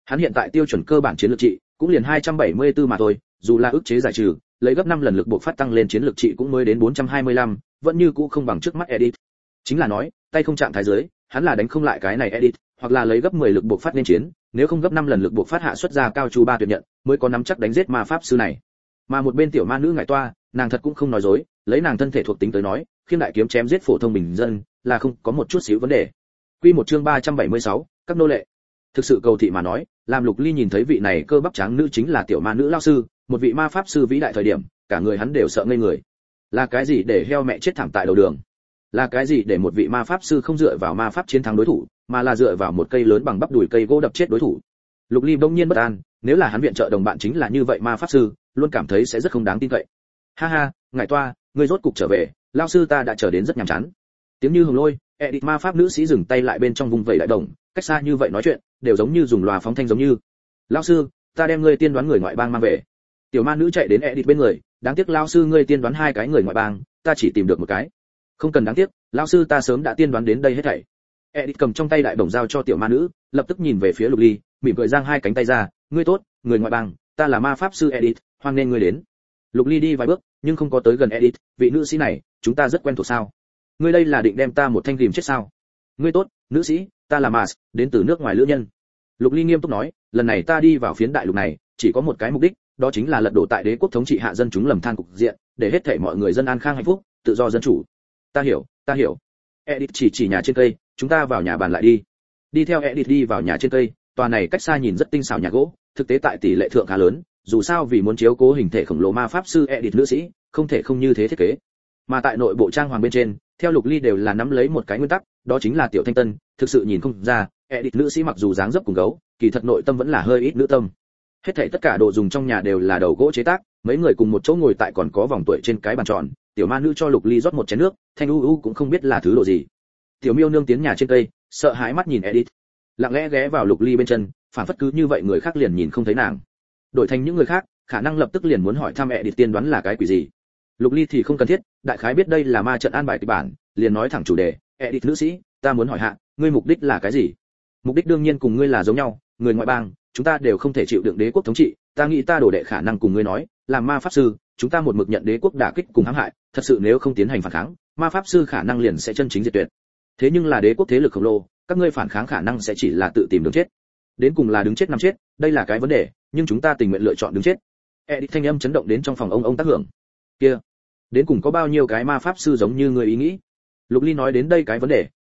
Hắn hiện tại tiêu chuẩn cơ bản chiến lược trị cũng liền 274 mà thôi, dù là ức chế giải trừ, lấy gấp 5 lần lực buộc phát tăng lên chiến lược trị cũng mới đến 425, vẫn như cũ không bằng trước mắt Edit. Chính là nói, tay không chạm thái dưới, hắn là đánh không lại cái này Edit, hoặc là lấy gấp 10 lực buộc phát nên chiến, nếu không gấp 5 lần lực buộc phát hạ xuất ra cao chu ba tuyệt nhận, mới có nắm chắc đánh giết ma pháp sư này. Mà một bên tiểu ma nữ ngải toa, nàng thật cũng không nói dối, lấy nàng thân thể thuộc tính tới nói, khiêm đại kiếm chém giết phổ thông bình dân, là không có một chút xíu vấn đề. Quy một chương 376, các nô lệ. Thực sự cầu thị mà nói, làm Lục Ly nhìn thấy vị này cơ bắp trắng nữ chính là tiểu ma nữ lão sư, một vị ma pháp sư vĩ đại thời điểm, cả người hắn đều sợ ngây người. Là cái gì để heo mẹ chết thảm tại đầu đường? Là cái gì để một vị ma pháp sư không dựa vào ma pháp chiến thắng đối thủ, mà là dựa vào một cây lớn bằng bắp đùi cây gỗ đập chết đối thủ? Lục Ly bỗng nhiên bất an, nếu là hắn viện trợ đồng bạn chính là như vậy ma pháp sư, luôn cảm thấy sẽ rất không đáng tin cậy. Ha ha, ngải toa, ngươi rốt cục trở về, lão sư ta đã chờ đến rất nhàm chán. Tiếng như hồng lôi, Edit ma pháp nữ sĩ dừng tay lại bên trong vùng vẫy đại đồng, cách xa như vậy nói chuyện, đều giống như dùng loa phóng thanh giống như. Lão sư, ta đem ngươi tiên đoán người ngoại bang mang về. Tiểu ma nữ chạy đến Edit bên người, đáng tiếc lão sư ngươi tiên đoán hai cái người ngoại bang, ta chỉ tìm được một cái. Không cần đáng tiếc, lão sư ta sớm đã tiên đoán đến đây hết thảy. Edit cầm trong tay đại đồng giao cho tiểu ma nữ, lập tức nhìn về phía Lục Ly, mỉm cười giang hai cánh tay ra, ngươi tốt, người ngoại bang, ta là ma pháp sư Edit, hoan nghênh ngươi đến. Lục Ly đi vài bước, nhưng không có tới gần Edit, vị nữ sĩ này, chúng ta rất quen thuộc sao? Ngươi đây là định đem ta một thanh rìm chết sao? Ngươi tốt, nữ sĩ, ta là Mars, đến từ nước ngoài lữ nhân. Lục Ly nghiêm túc nói, lần này ta đi vào phiến đại lục này, chỉ có một cái mục đích, đó chính là lật đổ tại đế quốc thống trị hạ dân chúng lầm than cục diện, để hết thảy mọi người dân an khang hạnh phúc, tự do dân chủ. Ta hiểu, ta hiểu. Edit chỉ nhà trên cây, chúng ta vào nhà bàn lại đi. Đi theo Edit đi vào nhà trên cây, tòa này cách xa nhìn rất tinh xảo nhà gỗ, thực tế tại tỷ lệ thượng khá lớn, dù sao vì muốn chiếu cố hình thể khổng lồ ma pháp sư Edit nữ sĩ, không thể không như thế thiết kế. Mà tại nội bộ trang hoàng bên trên, theo Lục Ly đều là nắm lấy một cái nguyên tắc, đó chính là tiểu thanh tân, thực sự nhìn không ra, Edit nữ sĩ mặc dù dáng dấp cùng gấu, kỳ thật nội tâm vẫn là hơi ít nữ tâm. Hết thảy tất cả đồ dùng trong nhà đều là đầu gỗ chế tác, mấy người cùng một chỗ ngồi tại còn có vòng tuổi trên cái bàn tròn, tiểu ma nữ cho Lục Ly rót một chén nước, thanh u cũng không biết là thứ đồ gì. Tiểu miêu nương tiến nhà trên cây, sợ hãi mắt nhìn Edit, lặng lẽ ghé vào Lục Ly bên chân, phản phất cứ như vậy người khác liền nhìn không thấy nàng. Đổi thành những người khác, khả năng lập tức liền muốn hỏi thăm Edit tiên đoán là cái quỷ gì. Lục Ly thì không cần thiết, đại khái biết đây là ma trận an bài kịch bản, liền nói thẳng chủ đề, Edit nữ sĩ, ta muốn hỏi hạ, ngươi mục đích là cái gì? Mục đích đương nhiên cùng ngươi là giống nhau, người ngoại bang, chúng ta đều không thể chịu đựng đế quốc thống trị, ta nghĩ ta đổ đệ khả năng cùng ngươi nói, làm ma pháp sư, chúng ta một mực nhận đế quốc đả kích cùng hãm hại, thật sự nếu không tiến hành phản kháng, ma pháp sư khả năng liền sẽ chân chính diệt tuyệt. Thế nhưng là đế quốc thế lực khổng lồ, các ngươi phản kháng khả năng sẽ chỉ là tự tìm đường chết. Đến cùng là đứng chết nằm chết, đây là cái vấn đề, nhưng chúng ta tình nguyện lựa chọn đứng chết. Edit thanh âm chấn động đến trong phòng ông tác hưởng. Kia, đến cùng có bao nhiêu cái ma pháp sư giống như người ý nghĩ? Lục Ly nói đến đây cái vấn đề,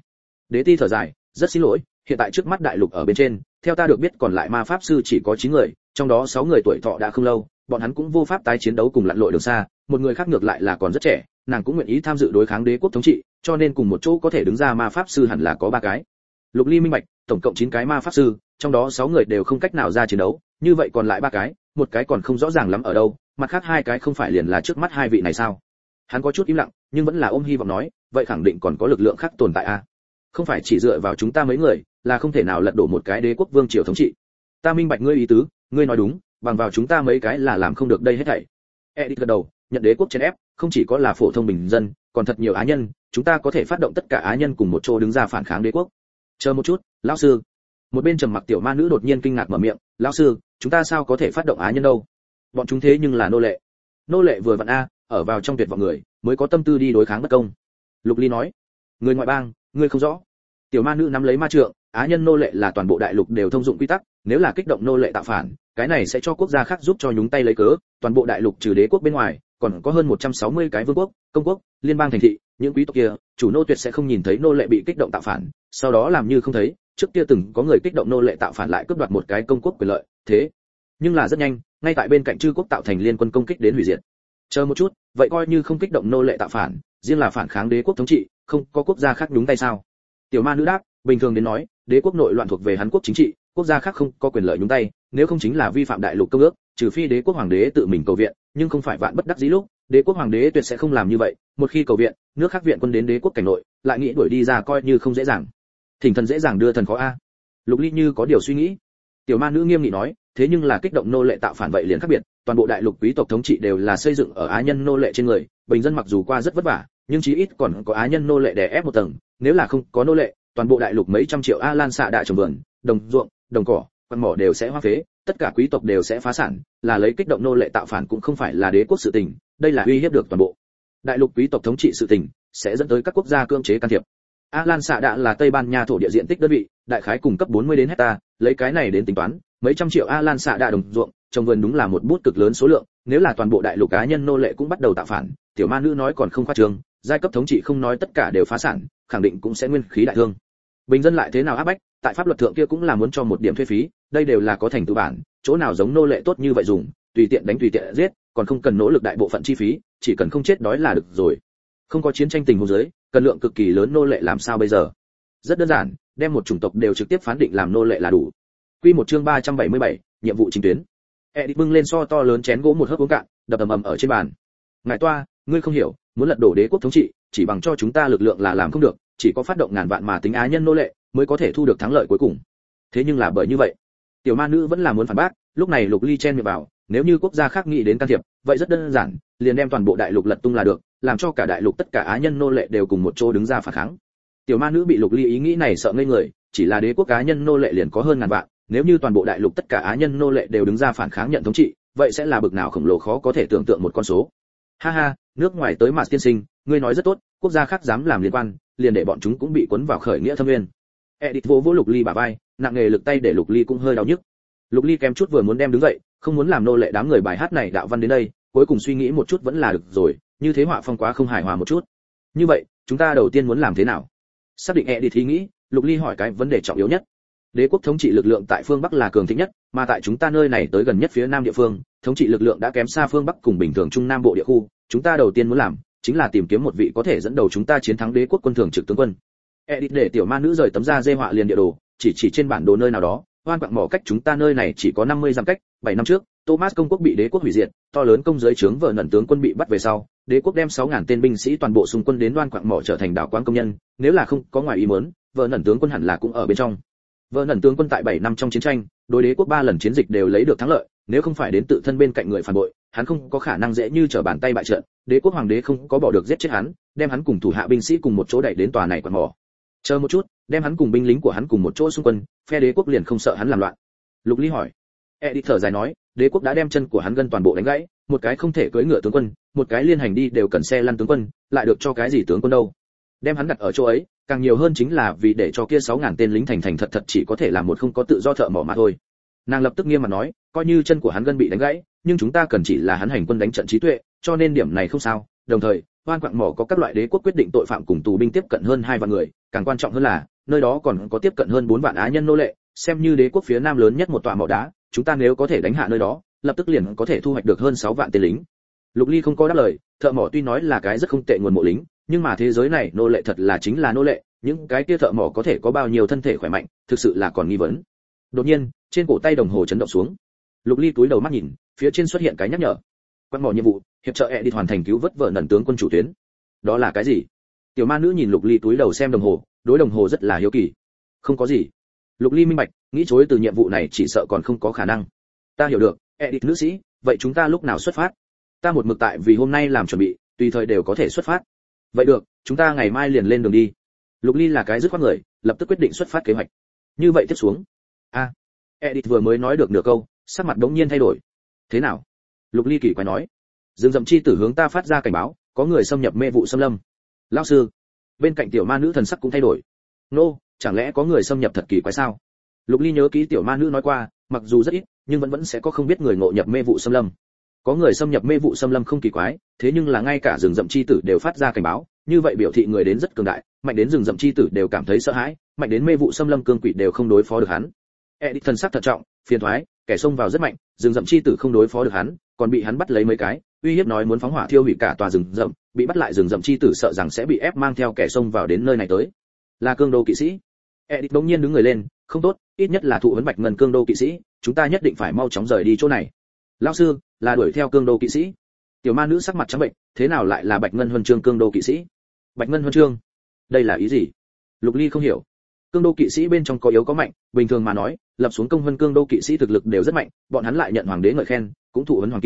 Đế ti thở dài, rất xin lỗi, hiện tại trước mắt đại lục ở bên trên, theo ta được biết còn lại ma pháp sư chỉ có 9 người, trong đó 6 người tuổi thọ đã không lâu, bọn hắn cũng vô pháp tái chiến đấu cùng lặn lội đường xa, một người khác ngược lại là còn rất trẻ, nàng cũng nguyện ý tham dự đối kháng đế quốc thống trị, cho nên cùng một chỗ có thể đứng ra ma pháp sư hẳn là có 3 cái. Lục Ly minh bạch, tổng cộng 9 cái ma pháp sư, trong đó 6 người đều không cách nào ra chiến đấu, như vậy còn lại 3 cái, một cái còn không rõ ràng lắm ở đâu, mặt khác 2 cái không phải liền là trước mắt 2 vị này sao? Hắn có chút im lặng, nhưng vẫn là ôm hy vọng nói, vậy khẳng định còn có lực lượng khác tồn tại a. Không phải chỉ dựa vào chúng ta mấy người, là không thể nào lật đổ một cái đế quốc vương triều thống trị. Ta minh bạch ngươi ý tứ, ngươi nói đúng, bằng vào chúng ta mấy cái là làm không được đây hết thảy. Edit gật đầu, nhận đế quốc chèn ép, không chỉ có là phổ thông bình dân, còn thật nhiều á nhân, chúng ta có thể phát động tất cả á nhân cùng một chỗ đứng ra phản kháng đế quốc. Chờ một chút, lão sư. Một bên trầm mặc tiểu ma nữ đột nhiên kinh ngạc mở miệng, lão sư, chúng ta sao có thể phát động á nhân đâu? Bọn chúng thế nhưng là nô lệ. Nô lệ vừa vặn a, ở vào trong tuyệt vọng người, mới có tâm tư đi đối kháng bất công. Lục Ly nói, người ngoại bang, ngươi không rõ. Tiểu ma nữ nắm lấy ma trượng, á nhân nô lệ là toàn bộ đại lục đều thông dụng quy tắc, nếu là kích động nô lệ tạo phản, cái này sẽ cho quốc gia khác giúp cho nhúng tay lấy cớ, toàn bộ đại lục trừ đế quốc bên ngoài, còn có hơn 160 cái vương quốc, công quốc, liên bang thành thị, những quý tộc kia, chủ nô tuyệt sẽ không nhìn thấy nô lệ bị kích động tạo phản, sau đó làm như không thấy, trước kia từng có người kích động nô lệ tạo phản lại cướp đoạt một cái công quốc quyền lợi, thế nhưng là rất nhanh, ngay tại bên cạnh chư quốc tạo thành liên quân công kích đến hủy diệt. Chờ một chút, vậy coi như không kích động nô lệ tạo phản, riêng là phản kháng đế quốc thống trị, không có quốc gia khác nhúng tay sao? Tiểu ma nữ đáp, bình thường đến nói, đế quốc nội loạn thuộc về hắn quốc chính trị, quốc gia khác không có quyền lợi nhúng tay, nếu không chính là vi phạm đại lục công ước, trừ phi đế quốc hoàng đế tự mình cầu viện, nhưng không phải vạn bất đắc dĩ lúc, đế quốc hoàng đế tuyệt sẽ không làm như vậy, một khi cầu viện, nước khác viện quân đến đế quốc cảnh nội, lại nghĩ đuổi đi ra coi như không dễ dàng. Thỉnh thần dễ dàng đưa thần khó a. Lục Ly như có điều suy nghĩ. Tiểu ma nữ nghiêm nghị nói, thế nhưng là kích động nô lệ tạo phản vậy liền khác biệt, toàn bộ đại lục quý tộc thống trị đều là xây dựng ở á nhân nô lệ trên người, bình dân mặc dù qua rất vất vả, nhưng chí ít còn có á nhân nô lệ đè ép một tầng, nếu là không có nô lệ, toàn bộ đại lục mấy trăm triệu a lan xạ đại trồng vườn, đồng ruộng, đồng cỏ, quan mỏ đều sẽ hoang phế, tất cả quý tộc đều sẽ phá sản, là lấy kích động nô lệ tạo phản cũng không phải là đế quốc sự tình, đây là uy hiếp được toàn bộ đại lục quý tộc thống trị sự tình, sẽ dẫn tới các quốc gia cưỡng chế can thiệp. Alan Sạ Đạ là Tây Ban Nha thổ địa diện tích đơn vị, đại khái cung cấp 40 đến hecta, lấy cái này đến tính toán, mấy trăm triệu Alan Sạ Đạ đồng ruộng, trồng vườn đúng là một bút cực lớn số lượng, nếu là toàn bộ đại lục cá nhân nô lệ cũng bắt đầu tạo phản, tiểu ma nữ nói còn không khoa trương, giai cấp thống trị không nói tất cả đều phá sản, khẳng định cũng sẽ nguyên khí đại thương. Bình dân lại thế nào áp bách, tại pháp luật thượng kia cũng là muốn cho một điểm thuế phí, đây đều là có thành tựu bản, chỗ nào giống nô lệ tốt như vậy dùng, tùy tiện đánh tùy tiện giết, còn không cần nỗ lực đại bộ phận chi phí, chỉ cần không chết đói là được rồi. Không có chiến tranh tình huống dưới, cần lượng cực kỳ lớn nô lệ làm sao bây giờ? Rất đơn giản, đem một chủng tộc đều trực tiếp phán định làm nô lệ là đủ. Quy một chương 377, nhiệm vụ chính tuyến. Edith bưng lên so to lớn chén gỗ một hớp uống cạn, đập ầm ầm ở trên bàn. Ngài toa, ngươi không hiểu, muốn lật đổ đế quốc thống trị, chỉ bằng cho chúng ta lực lượng là làm không được, chỉ có phát động ngàn vạn mà tính á nhân nô lệ mới có thể thu được thắng lợi cuối cùng. Thế nhưng là bởi như vậy, tiểu ma nữ vẫn là muốn phản bác, lúc này Lục Ly chen miệng vào, nếu như quốc gia khác nghĩ đến can thiệp, vậy rất đơn giản, liền đem toàn bộ đại lục lật tung là được, làm cho cả đại lục tất cả á nhân nô lệ đều cùng một chỗ đứng ra phản kháng. Tiểu ma nữ bị Lục Ly ý nghĩ này sợ ngây người, chỉ là đế quốc á nhân nô lệ liền có hơn ngàn vạn, nếu như toàn bộ đại lục tất cả á nhân nô lệ đều đứng ra phản kháng nhận thống trị, vậy sẽ là bực nào khổng lồ khó có thể tưởng tượng một con số. Ha ha, nước ngoài tới mà tiên sinh, ngươi nói rất tốt, quốc gia khác dám làm liên quan, liền để bọn chúng cũng bị cuốn vào khởi nghĩa thâm nguyên. Edith vỗ Lục Ly bả vai, nặng nghề lực tay để Lục Ly cũng hơi đau nhức. Lục Ly kém chút vừa muốn đem đứng dậy, không muốn làm nô lệ đám người bài hát này đạo văn đến đây, cuối cùng suy nghĩ một chút vẫn là được rồi, như thế họa phong quá không hài hòa một chút. Như vậy, chúng ta đầu tiên muốn làm thế nào? Xác định Edith ý nghĩ, Lục Ly hỏi cái vấn đề trọng yếu nhất. Đế quốc thống trị lực lượng tại phương Bắc là cường thịnh nhất, mà tại chúng ta nơi này tới gần nhất phía Nam địa phương, thống trị lực lượng đã kém xa phương Bắc cùng bình thường Trung Nam bộ địa khu, chúng ta đầu tiên muốn làm chính là tìm kiếm một vị có thể dẫn đầu chúng ta chiến thắng đế quốc quân thường trực tướng quân. Edith để tiểu ma nữ rời tấm da dê họa liền địa đồ, chỉ trên bản đồ nơi nào đó, hoan quặng mỏ cách chúng ta nơi này chỉ có 50 dặm cách, 7 năm trước, Thomas công quốc bị đế quốc hủy diệt, to lớn công giới trướng vợ nần tướng quân bị bắt về sau, đế quốc đem 6.000 tên binh sĩ toàn bộ xung quân đến đoan quặng mỏ trở thành đảo quán công nhân, nếu là không có ngoài ý muốn, vợ nần tướng quân hẳn là cũng ở bên trong. Vợ nần tướng quân tại 7 năm trong chiến tranh, đối đế quốc 3 lần chiến dịch đều lấy được thắng lợi, nếu không phải đến tự thân bên cạnh người phản bội, hắn không có khả năng dễ như trở bàn tay bại trận, đế quốc hoàng đế không có bỏ được giết chết hắn, đem hắn cùng thủ hạ binh sĩ cùng một chỗ đẩy đến tòa này quặng mỏ. Chờ một chút, đem hắn cùng binh lính của hắn cùng một chỗ xung quân, phe đế quốc liền không sợ hắn làm loạn. Lục Ly hỏi. Edith thở dài nói, đế quốc đã đem chân của hắn gân toàn bộ đánh gãy, một cái không thể cưỡi ngựa tướng quân, một cái liên hành đi đều cần xe lăn tướng quân, lại được cho cái gì tướng quân đâu? Đem hắn đặt ở chỗ ấy, càng nhiều hơn chính là vì để cho kia 6.000 tên lính thành thật thật chỉ có thể làm một không có tự do thợ mỏ mà thôi. Nàng lập tức nghiêm mặt nói, coi như chân của hắn gân bị đánh gãy, nhưng chúng ta cần chỉ là hắn hành quân đánh trận trí tuệ, cho nên điểm này không sao. Đồng thời, hoan quặng mỏ có các loại đế quốc quyết định tội phạm cùng tù binh tiếp cận hơn 2 vạn người, càng quan trọng hơn là nơi đó còn có tiếp cận hơn 4 vạn á nhân nô lệ, xem như đế quốc phía nam lớn nhất một tòa mỏ đá, chúng ta nếu có thể đánh hạ nơi đó, lập tức liền có thể thu hoạch được hơn 6 vạn tên lính. Lục Ly không có đáp lời, thợ mỏ tuy nói là cái rất không tệ nguồn mộ lính, nhưng mà thế giới này nô lệ thật là chính là nô lệ, những cái kia thợ mỏ có thể có bao nhiêu thân thể khỏe mạnh, thực sự là còn nghi vấn. Đột nhiên, trên cổ tay đồng hồ chấn động xuống. Lục Ly túi đầu mắt nhìn, phía trên xuất hiện cái nhắc nhở. Quan mỏ nhiệm vụ, hiệp trợ Edith hoàn thành cứu vớt vợ nần tướng quân chủ tuyến. Đó là cái gì? Tiểu ma nữ nhìn Lục Ly túi đầu xem đồng hồ, đối đồng hồ rất là hiếu kỳ. Không có gì. Lục Ly minh bạch, nghĩ chối từ nhiệm vụ này chỉ sợ còn không có khả năng. Ta hiểu được, Edith nữ sĩ, vậy chúng ta lúc nào xuất phát? Ta một mực tại vì hôm nay làm chuẩn bị, tùy thời đều có thể xuất phát. Vậy được, chúng ta ngày mai liền lên đường đi. Lục Ly là cái dứt khoát người, lập tức quyết định xuất phát kế hoạch. Như vậy tiếp xuống. Edith vừa mới nói được nửa câu, sắc mặt đống nhiên thay đổi. Thế nào? Lục Ly kỳ quái nói. Dương Dậm chi tử hướng ta phát ra cảnh báo, có người xâm nhập mê vụ xâm lâm. Lão sư. Bên cạnh tiểu ma nữ thần sắc cũng thay đổi. Nô, chẳng lẽ có người xâm nhập thật kỳ quái sao? Lục Ly nhớ kỹ tiểu ma nữ nói qua, mặc dù rất ít, nhưng vẫn sẽ có không biết người ngộ nhập mê vụ xâm lâm. Có người xâm nhập mê vụ xâm lâm không kỳ quái, thế nhưng là ngay cả rừng rậm chi tử đều phát ra cảnh báo, như vậy biểu thị người đến rất cường đại, mạnh đến rừng rậm chi tử đều cảm thấy sợ hãi, mạnh đến mê vụ xâm lâm cương quỷ đều không đối phó được hắn. Edith thần sắc thận trọng, phiền toái, kẻ xông vào rất mạnh, rừng rậm chi tử không đối phó được hắn, còn bị hắn bắt lấy mấy cái, uy hiếp nói muốn phóng hỏa thiêu hủy cả tòa rừng rậm, bị bắt lại rừng rậm chi tử sợ rằng sẽ bị ép mang theo kẻ xông vào đến nơi này tới. Là cương đô kỵ sĩ. Edith bỗng nhiên đứng người lên, không tốt, ít nhất là thụ vấn bạch ngân cương đô kỵ sĩ, chúng ta nhất định phải mau chóng rời đi chỗ này. Lão sư, là đuổi theo cương đô kỵ sĩ. Tiểu ma nữ sắc mặt trắng bệnh, thế nào lại là bạch ngân huân chương cương đô kỵ sĩ? Bạch ngân huân chương? Đây là ý gì? Lục Ly không hiểu. Cương đô kỵ sĩ bên trong có yếu có mạnh, bình thường mà nói, lập xuống công vân cương đô kỵ sĩ thực lực đều rất mạnh, bọn hắn lại nhận hoàng đế ngợi khen, cũng thụ huấn hoàng kim,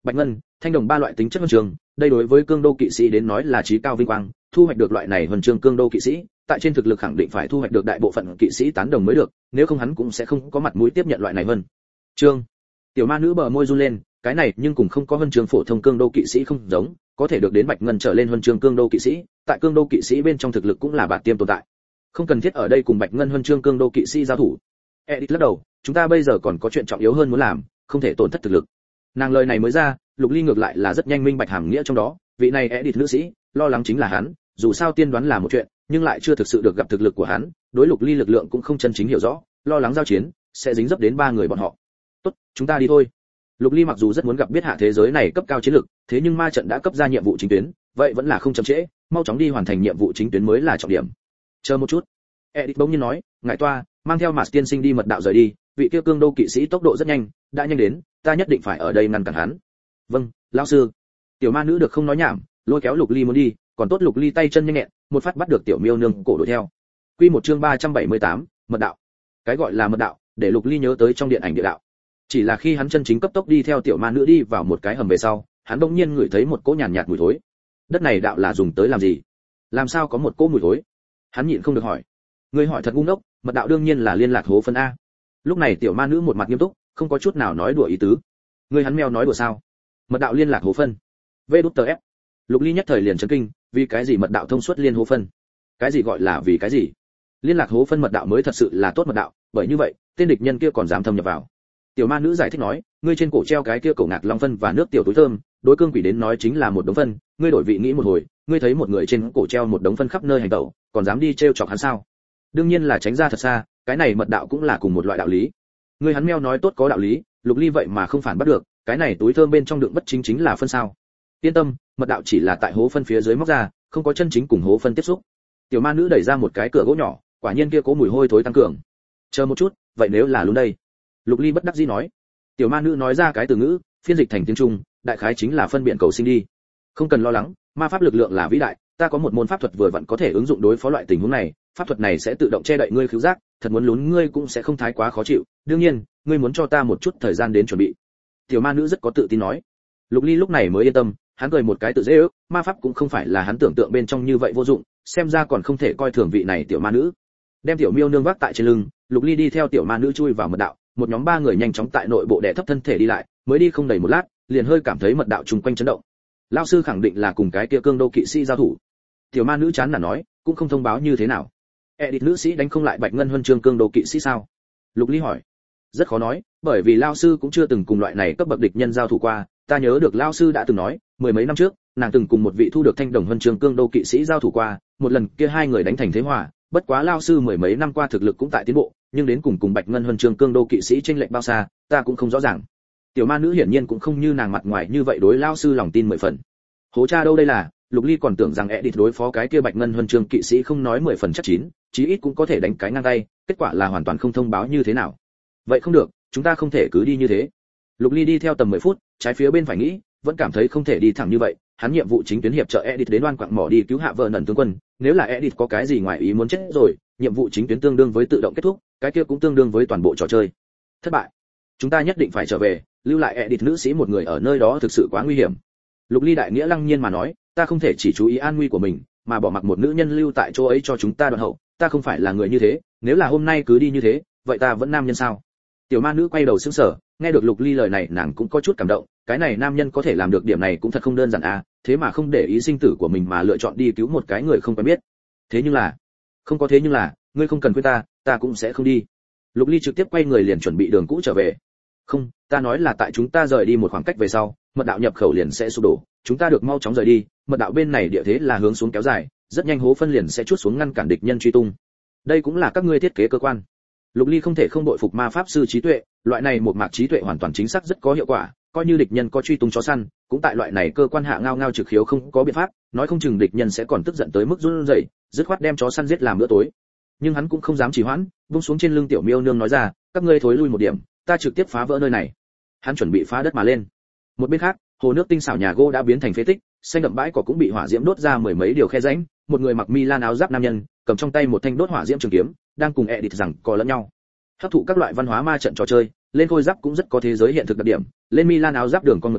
bạch ngân, thanh đồng ba loại tính chất huân chương, đây đối với cương đô kỵ sĩ đến nói là chí cao vinh quang, thu hoạch được loại này huân chương cương đô kỵ sĩ, tại trên thực lực khẳng định phải thu hoạch được đại bộ phận kỵ sĩ tán đồng mới được, nếu không hắn cũng sẽ không có mặt mũi tiếp nhận loại này huân chương. Tiểu ma nữ bờ môi run lên, cái này nhưng cùng không có huân chương phổ thông cương đô kỵ sĩ không giống, có thể được đến bạch ngân trở lên huân chương cương đô kỵ sĩ, tại cương đô kỵ sĩ bên trong thực lực cũng là bạt tiêm tồn tại, không cần thiết ở đây cùng bạch ngân huân chương cương đô kỵ sĩ giao thủ. Edith lắc đầu, chúng ta bây giờ còn có chuyện trọng yếu hơn muốn làm, không thể tổn thất thực lực. Nàng lời này mới ra, Lục Ly ngược lại là rất nhanh minh bạch hàm nghĩa trong đó, vị này Edith nữ sĩ, lo lắng chính là hắn, dù sao tiên đoán là một chuyện, nhưng lại chưa thực sự được gặp thực lực của hắn, đối Lục Ly lực lượng cũng không chân chính hiểu rõ, lo lắng giao chiến sẽ dính dấp đến ba người bọn họ. Tốt, chúng ta đi thôi. Lục Ly mặc dù rất muốn gặp biết hạ thế giới này cấp cao chiến lực, thế nhưng ma trận đã cấp ra nhiệm vụ chính tuyến, vậy vẫn là không chậm trễ, mau chóng đi hoàn thành nhiệm vụ chính tuyến mới là trọng điểm. Chờ một chút. Edith bỗng nhiên nói, ngài toa, mang theo Mạc tiên sinh đi mật đạo rời đi, vị kia cương đô kỵ sĩ tốc độ rất nhanh, đã nhanh đến, ta nhất định phải ở đây ngăn cản hắn. Vâng, lão sư. Tiểu ma nữ được không nói nhảm, lôi kéo Lục Ly muốn đi, còn tốt Lục Ly tay chân nhanh nhẹn, một phát bắt được tiểu miêu nương cổ đuổi theo. Quy một chương 378, mật đạo. Cái gọi là mật đạo, để Lục Ly nhớ tới trong điện ảnh địa đạo. Chỉ là khi hắn chân chính cấp tốc đi theo tiểu ma nữ đi vào một cái hầm về sau, hắn bỗng nhiên ngửi thấy một cỗ nhàn nhạt mùi thối. Đất này đạo là dùng tới làm gì? Làm sao có một cỗ mùi thối? Hắn nhịn không được hỏi. Ngươi hỏi thật ngu ngốc, mật đạo đương nhiên là liên lạc hố phân a. Lúc này tiểu ma nữ một mặt nghiêm túc, không có chút nào nói đùa ý tứ. Ngươi hắn mèo nói đùa sao? Mật đạo liên lạc hố phân. VĐF. Lục Ly nhất thời liền chấn kinh, vì cái gì mật đạo thông suốt liên hố phân? Cái gì gọi là vì cái gì? Liên lạc hố phân mật đạo mới thật sự là tốt mật đạo, bởi như vậy, tên địch nhân kia còn dám thâm nhập vào. Tiểu ma nữ giải thích nói, ngươi trên cổ treo cái kia cổ ngạc long phân và nước tiểu túi thơm, đối cương quỷ đến nói chính là một đống phân, ngươi đổi vị nghĩ một hồi, ngươi thấy một người trên cổ treo một đống phân khắp nơi hành tẩu, còn dám đi trêu chọc hắn sao? Đương nhiên là tránh ra thật xa, cái này mật đạo cũng là cùng một loại đạo lý. Ngươi hắn meo nói tốt có đạo lý, Lục Ly vậy mà không phản bắt được, cái này túi thơm bên trong đựng bất chính là phân sao? Yên tâm, mật đạo chỉ là tại hố phân phía dưới móc ra, không có chân chính cùng hố phân tiếp xúc. Tiểu ma nữ đẩy ra một cái cửa gỗ nhỏ, quả nhiên kia có mùi hôi thối tăng cường. Chờ một chút, vậy nếu là luôn đây? Lục Ly bất đắc dĩ nói. Tiểu ma nữ nói ra cái từ ngữ, phiên dịch thành tiếng Trung, đại khái chính là phân biện cầu sinh đi. Không cần lo lắng, ma pháp lực lượng là vĩ đại, ta có một môn pháp thuật vừa vặn có thể ứng dụng đối phó loại tình huống này, pháp thuật này sẽ tự động che đậy ngươi khứu giác, thật muốn lún ngươi cũng sẽ không thái quá khó chịu, đương nhiên, ngươi muốn cho ta một chút thời gian đến chuẩn bị. Tiểu ma nữ rất có tự tin nói. Lục Ly lúc này mới yên tâm, hắn cười một cái tự dễ ước, ma pháp cũng không phải là hắn tưởng tượng bên trong như vậy vô dụng, xem ra còn không thể coi thường vị này tiểu ma nữ. Đem tiểu miêu nương vác tại trên lưng, Lục Ly đi theo tiểu ma nữ chui vào mật đạo, một nhóm ba người nhanh chóng tại nội bộ đè thấp thân thể đi lại, mới đi không đầy một lát, liền hơi cảm thấy mật đạo trùng quanh chấn động. Lão sư khẳng định là cùng cái kia cương đô kỵ sĩ giao thủ. Tiểu ma nữ chán nản nói, cũng không thông báo như thế nào. Edith nữ sĩ đánh không lại bạch ngân huân chương cương đô kỵ sĩ sao? Lục Ly hỏi. Rất khó nói, bởi vì lão sư cũng chưa từng cùng loại này cấp bậc địch nhân giao thủ qua, ta nhớ được lão sư đã từng nói, mười mấy năm trước, nàng từng cùng một vị thu được thanh đồng huân chương cương đô kỵ sĩ giao thủ qua, một lần kia hai người đánh thành thế hòa, bất quá lão sư mười mấy năm qua thực lực cũng tại tiến bộ, nhưng đến cùng bạch ngân huân chương cương đô kỵ sĩ chênh lệch bao xa, ta cũng không rõ ràng. Tiểu ma nữ hiển nhiên cũng không như nàng mặt ngoài như vậy đối lão sư lòng tin mười phần. Hố cha đâu đây là, Lục Ly còn tưởng rằng Edith đối phó cái kia bạch ngân huân chương kỵ sĩ không nói 10 phần chắc chín, chí ít cũng có thể đánh cái ngang tay, kết quả là hoàn toàn không thông báo như thế nào. Vậy không được, chúng ta không thể cứ đi như thế. Lục Ly đi theo tầm 10 phút, trái phía bên phải nghĩ, vẫn cảm thấy không thể đi thẳng như vậy, hắn nhiệm vụ chính tuyến hiệp trợ Edith đến oan quặng mỏ đi cứu hạ vợ nần tướng quân, nếu là Edith có cái gì ngoài ý muốn chết rồi, nhiệm vụ chính tuyến tương đương với tự động kết thúc, cái kia cũng tương đương với toàn bộ trò chơi thất bại. Chúng ta nhất định phải trở về, lưu lại Edith nữ sĩ một người ở nơi đó thực sự quá nguy hiểm. Lục Ly đại nghĩa lăng nhiên mà nói, ta không thể chỉ chú ý an nguy của mình, mà bỏ mặc một nữ nhân lưu tại chỗ ấy cho chúng ta đoạn hậu, ta không phải là người như thế, nếu là hôm nay cứ đi như thế, vậy ta vẫn nam nhân sao? Tiểu ma nữ quay đầu sững sờ, nghe được Lục Ly lời này nàng cũng có chút cảm động, cái này nam nhân có thể làm được điểm này cũng thật không đơn giản à, thế mà không để ý sinh tử của mình mà lựa chọn đi cứu một cái người không quen biết. Thế nhưng là, không có thế nhưng là, ngươi không cần khuyên ta, ta cũng sẽ không đi. Lục Ly trực tiếp quay người liền chuẩn bị đường cũ trở về. Không, ta nói là tại chúng ta rời đi một khoảng cách về sau, mật đạo nhập khẩu liền sẽ sụp đổ, chúng ta được mau chóng rời đi, mật đạo bên này địa thế là hướng xuống kéo dài, rất nhanh hố phân liền sẽ chuốt xuống ngăn cản địch nhân truy tung. Đây cũng là các ngươi thiết kế cơ quan. Lục Ly không thể không bội phục ma pháp sư trí tuệ, loại này một mạc trí tuệ hoàn toàn chính xác rất có hiệu quả, coi như địch nhân có truy tung chó săn, cũng tại loại này cơ quan hạ ngao ngao trực khiếu không có biện pháp, nói không chừng địch nhân sẽ còn tức giận tới mức run rẩy, dứt khoát đem chó săn giết làm bữa tối. Nhưng hắn cũng không dám trì hoãn, buông xuống trên lưng tiểu miêu nương nói ra, các ngươi thối lui một điểm, ta trực tiếp phá vỡ nơi này. Hắn chuẩn bị phá đất mà lên. Một bên khác, hồ nước tinh xảo nhà gỗ đã biến thành phế tích, xanh đậm bãi cỏ cũng bị hỏa diễm đốt ra mười mấy điều khe rãnh, một người mặc Milan áo giáp nam nhân, cầm trong tay một thanh đốt hỏa diễm trường kiếm, đang cùng Edith rằng co lẫn nhau. Hấp thụ các loại văn hóa ma trận trò chơi, lên khôi giáp cũng rất có thế giới hiện thực đặc điểm, lên Milan áo giáp đường con mượt mà,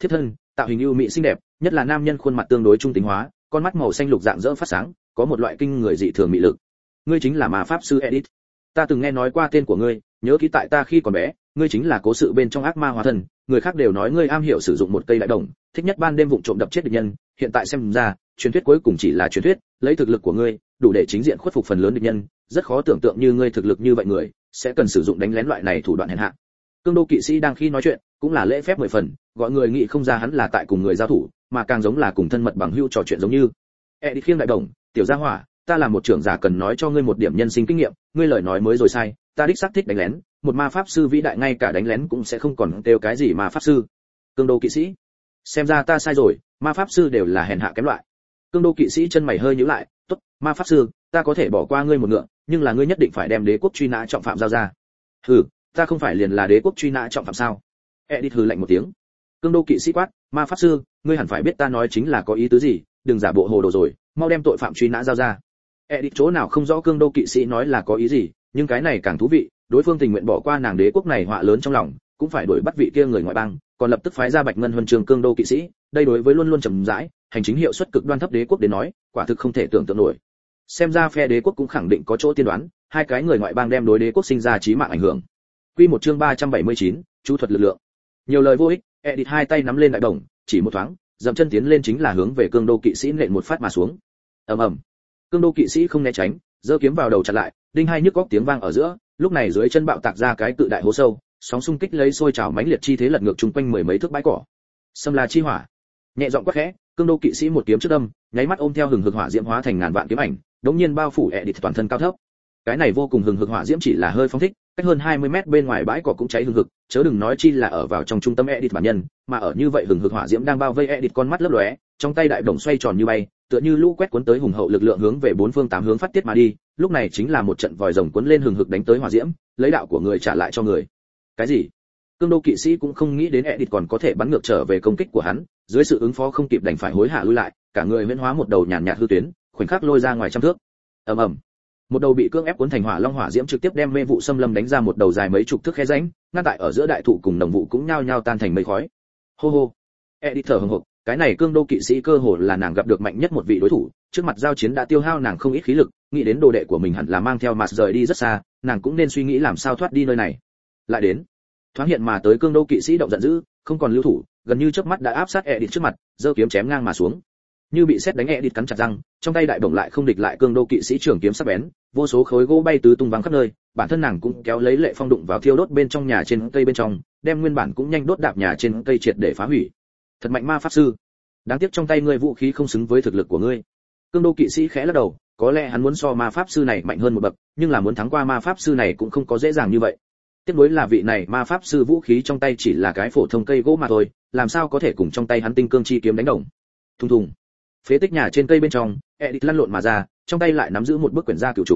thiết thân, tạo hình ưu mỹ xinh đẹp, nhất là nam nhân khuôn mặt tương đối trung tính hóa, con mắt màu xanh lục dạng dỡ phát sáng, có một loại kinh người dị thường mị lực. Ngươi chính là ma pháp sư Edith. Ta từng nghe nói qua tên của ngươi, nhớ kỹ tại ta khi còn bé, ngươi chính là cố sự bên trong ác ma hóa thân, người khác đều nói ngươi am hiểu sử dụng một cây đại đồng, thích nhất ban đêm vụng trộm đập chết địch nhân, hiện tại xem ra, truyền thuyết cuối cùng chỉ là truyền thuyết, lấy thực lực của ngươi, đủ để chính diện khuất phục phần lớn địch nhân, rất khó tưởng tượng như ngươi thực lực như vậy người, sẽ cần sử dụng đánh lén loại này thủ đoạn hèn hạ. Cương đô kỵ sĩ đang khi nói chuyện, cũng là lễ phép mười phần, gọi người nghĩ không ra hắn là tại cùng người giao thủ, mà càng giống là cùng thân mật bằng hữu trò chuyện giống như. Edith khiêng đại đồng, tiểu gia hỏa, ta là một trưởng giả cần nói cho ngươi một điểm nhân sinh kinh nghiệm, ngươi lời nói mới rồi sai, ta đích xác thích đánh lén, một ma pháp sư vĩ đại ngay cả đánh lén cũng sẽ không còn kêu cái gì ma pháp sư. Cương đô kỵ sĩ, xem ra ta sai rồi, ma pháp sư đều là hèn hạ kém loại. Cương đô kỵ sĩ chân mày hơi nhíu lại, tốt, ma pháp sư, ta có thể bỏ qua ngươi một ngựa, nhưng là ngươi nhất định phải đem đế quốc truy nã trọng phạm giao ra. Hừ, ta không phải liền là đế quốc truy nã trọng phạm sao? Edith hừ lạnh một tiếng. Cương đô kỵ sĩ quát, ma pháp sư, ngươi hẳn phải biết ta nói chính là có ý tứ gì, đừng giả bộ hồ đồ rồi, mau đem tội phạm truy nã giao ra. Edith chỗ nào không rõ cương đô kỵ sĩ nói là có ý gì, nhưng cái này càng thú vị, đối phương tình nguyện bỏ qua nàng đế quốc này họa lớn trong lòng, cũng phải đuổi bắt vị kia người ngoại bang, còn lập tức phái ra Bạch Ngân huân trường cương đô kỵ sĩ, đây đối với luôn luôn chậm rãi, hành chính hiệu suất cực đoan thấp đế quốc đến nói, quả thực không thể tưởng tượng nổi. Xem ra phe đế quốc cũng khẳng định có chỗ tiên đoán, hai cái người ngoại bang đem đối đế quốc sinh ra chí mạng ảnh hưởng. Quy một chương 379, chú thuật lực lượng. Nhiều lời vô ích, Edith hai tay nắm lên đại đồng, chỉ một thoáng, dậm chân tiến lên chính là hướng về cương đô kỵ sĩ nện một phát mà xuống. Ầm ầm. Cương đô kỵ sĩ không né tránh, giơ kiếm vào đầu chặn lại, đinh hai nhức góc tiếng vang ở giữa, lúc này dưới chân bạo tạc ra cái cự đại hố sâu, sóng xung kích lấy sôi trào mãnh liệt chi thế lật ngược chung quanh mười mấy thước bãi cỏ. Xâm la chi hỏa. Nhẹ giọng quát khẽ, cương đô kỵ sĩ một kiếm trước đâm, nháy mắt ôm theo hừng hực hỏa diễm hóa thành ngàn vạn kiếm ảnh, đống nhiên bao phủ Edith toàn thân cao thấp. Cái này vô cùng hừng hực hỏa diễm chỉ là hơi phóng thích, cách hơn 20 mét bên ngoài bãi cỏ cũng cháy hừng hực, chớ đừng nói chi là ở vào trong trung tâm Edith bản nhân, mà ở như vậy hừng hực hỏa diễm đang bao vây Edith con mắt lấp lóe, trong tay đại đồng xoay tròn như bay, tựa như lũ quét cuốn tới hùng hậu lực lượng hướng về bốn phương tám hướng phát tiết mà đi, lúc này chính là một trận vòi rồng cuốn lên hừng hực đánh tới hỏa diễm, lấy đạo của người trả lại cho người. Cái gì? Cương đô kỵ sĩ cũng không nghĩ đến Edith còn có thể bắn ngược trở về công kích của hắn, dưới sự ứng phó không kịp đành phải hối hả lui lại, cả người huyễn hóa một đầu nhàn nhạt hư tuyến, khoảnh khắc lôi ra ngoài trăm thước. Ầm ầm. Một đầu bị cương ép cuốn thành hỏa long hỏa diễm trực tiếp đem mê vụ xâm lâm đánh ra một đầu dài mấy chục thước khe rãnh, ngăn tại ở giữa đại thụ cùng đồng vụ cũng nhao nhao tan thành mây khói. Hô hô. Edith thở hổn hộc, cái này cương đô kỵ sĩ cơ hồ là nàng gặp được mạnh nhất một vị đối thủ, trước mặt giao chiến đã tiêu hao nàng không ít khí lực, nghĩ đến đồ đệ của mình hẳn là mang theo mặt rời đi rất xa, nàng cũng nên suy nghĩ làm sao thoát đi nơi này. Lại đến, thoáng hiện mà tới cương đô kỵ sĩ động giận dữ, không còn lưu thủ, gần như chớp mắt đã áp sát Edith trước mặt, giơ kiếm chém ngang mà xuống. Như bị sét đánh Edith cắn chặt răng, trong tay đại bổng lại không địch lại cương đô kỵ sĩ trường kiếm sắc bén, vô số khối gỗ bay tứ tung văng khắp nơi, bản thân nàng cũng kéo lấy lệ phong đụng vào thiêu đốt bên trong nhà trên cây bên trong, đem nguyên bản cũng nhanh đốt đạp nhà trên cây triệt để phá hủy. Thật mạnh ma pháp sư, đáng tiếc trong tay ngươi vũ khí không xứng với thực lực của ngươi. Cương đô kỵ sĩ khẽ lắc đầu, có lẽ hắn muốn so ma pháp sư này mạnh hơn một bậc, nhưng là muốn thắng qua ma pháp sư này cũng không có dễ dàng như vậy. Tiếp nối là vị này ma pháp sư vũ khí trong tay chỉ là cái phổ thông cây gỗ mà thôi, làm sao có thể cùng trong tay hắn tinh cương chi kiếm đánh đồng. Thùng thùng. Phế tích nhà trên cây bên trong, Edith lăn lộn mà ra, trong tay lại nắm giữ một bức quyển gia cửu trụ.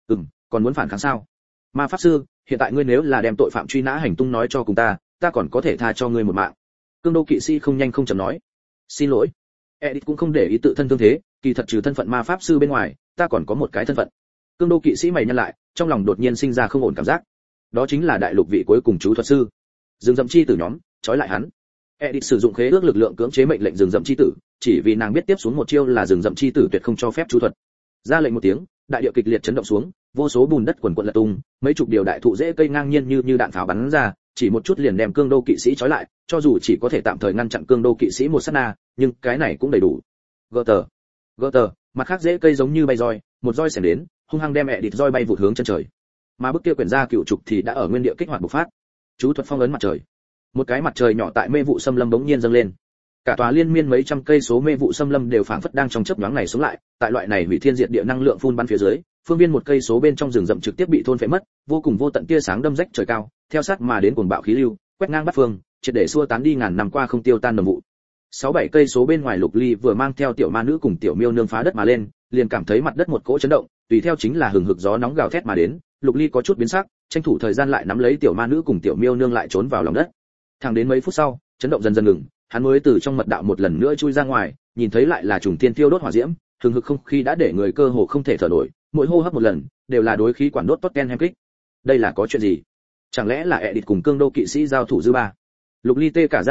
Còn muốn phản kháng sao? Ma pháp sư, hiện tại ngươi nếu là đem tội phạm truy nã hành tung nói cho cùng ta còn có thể tha cho ngươi một mạng. Cương đô kỵ sĩ không nhanh không chậm nói. Xin lỗi. Edith cũng không để ý tự thân thương thế, kỳ thật trừ thân phận ma pháp sư bên ngoài, ta còn có một cái thân phận. Cương đô kỵ sĩ mày nhăn lại, trong lòng đột nhiên sinh ra không ổn cảm giác. Đó chính là đại lục vị cuối cùng chú thuật sư. Dừng dậm chi tử nhóm, trói lại hắn. Edith sử dụng khế ước lực lượng cưỡng chế mệnh lệnh dừng dậm chi tử, chỉ vì nàng biết tiếp xuống một chiêu là dừng dậm chi tử tuyệt không cho phép chú thuật. Ra lệnh một tiếng, đại địa kịch liệt chấn động xuống, vô số bùn đất quần quật lật tung, mấy chục điều đại thụ rễ cây ngang nhiên như đạn pháo bắn ra, chỉ một chút liền đem cương đô kỵ sĩ trói lại, cho dù chỉ có thể tạm thời ngăn chặn cương đô kỵ sĩ một sát na, nhưng cái này cũng đầy đủ. Gờ tờ, mặt khác rễ cây giống như bay roi, một roi xẻng đến, hung hăng đem Edith roi bay vụt hướng chân trời. Mà bức kia quyển gia cựu trục thì đã ở nguyên địa kích hoạt bộc phát. Chú thuật phong ấn mặt trời. Một cái mặt trời nhỏ tại mê vụ xâm lâm bỗng nhiên dâng lên. Cả tòa liên miên mấy trăm cây số mê vụ xâm lâm đều phảng phất đang trong chớp nhoáng này sống lại, tại loại này hủy thiên diệt địa năng lượng phun bắn phía dưới, phương viên một cây số bên trong rừng rậm trực tiếp bị thôn phệ mất, vô cùng vô tận tia sáng đâm rách trời cao, theo sát mà đến cuồng bạo khí lưu, quét ngang bát phương, triệt để xua tán đi ngàn năm qua không tiêu tan nồng vụ. 6-7 cây số bên ngoài Lục Ly vừa mang theo tiểu ma nữ cùng tiểu miêu nương phá đất mà lên, liền cảm thấy mặt đất một cỗ chấn động, tùy theo chính là hừng hực gió nóng gào thét mà đến, Lục Ly có chút biến sắc, tranh thủ thời gian lại nắm lấy tiểu ma nữ cùng tiểu miêu nương lại trốn vào lòng đất. Thẳng đến mấy phút sau, chấn động dần dần ngừng, hắn mới từ trong mật đạo một lần nữa chui ra ngoài, nhìn thấy lại là trùng tiên tiêu đốt hỏa diễm, hừng hực không khí đã để người cơ hồ không thể thở nổi, mỗi hô hấp một lần đều là đối khí quản đốt Tottenham kích. Đây là có chuyện gì? Chẳng lẽ là Edith cùng cương đô kỵ sĩ giao thủ dư ba? Lục Ly tê cả da đầu,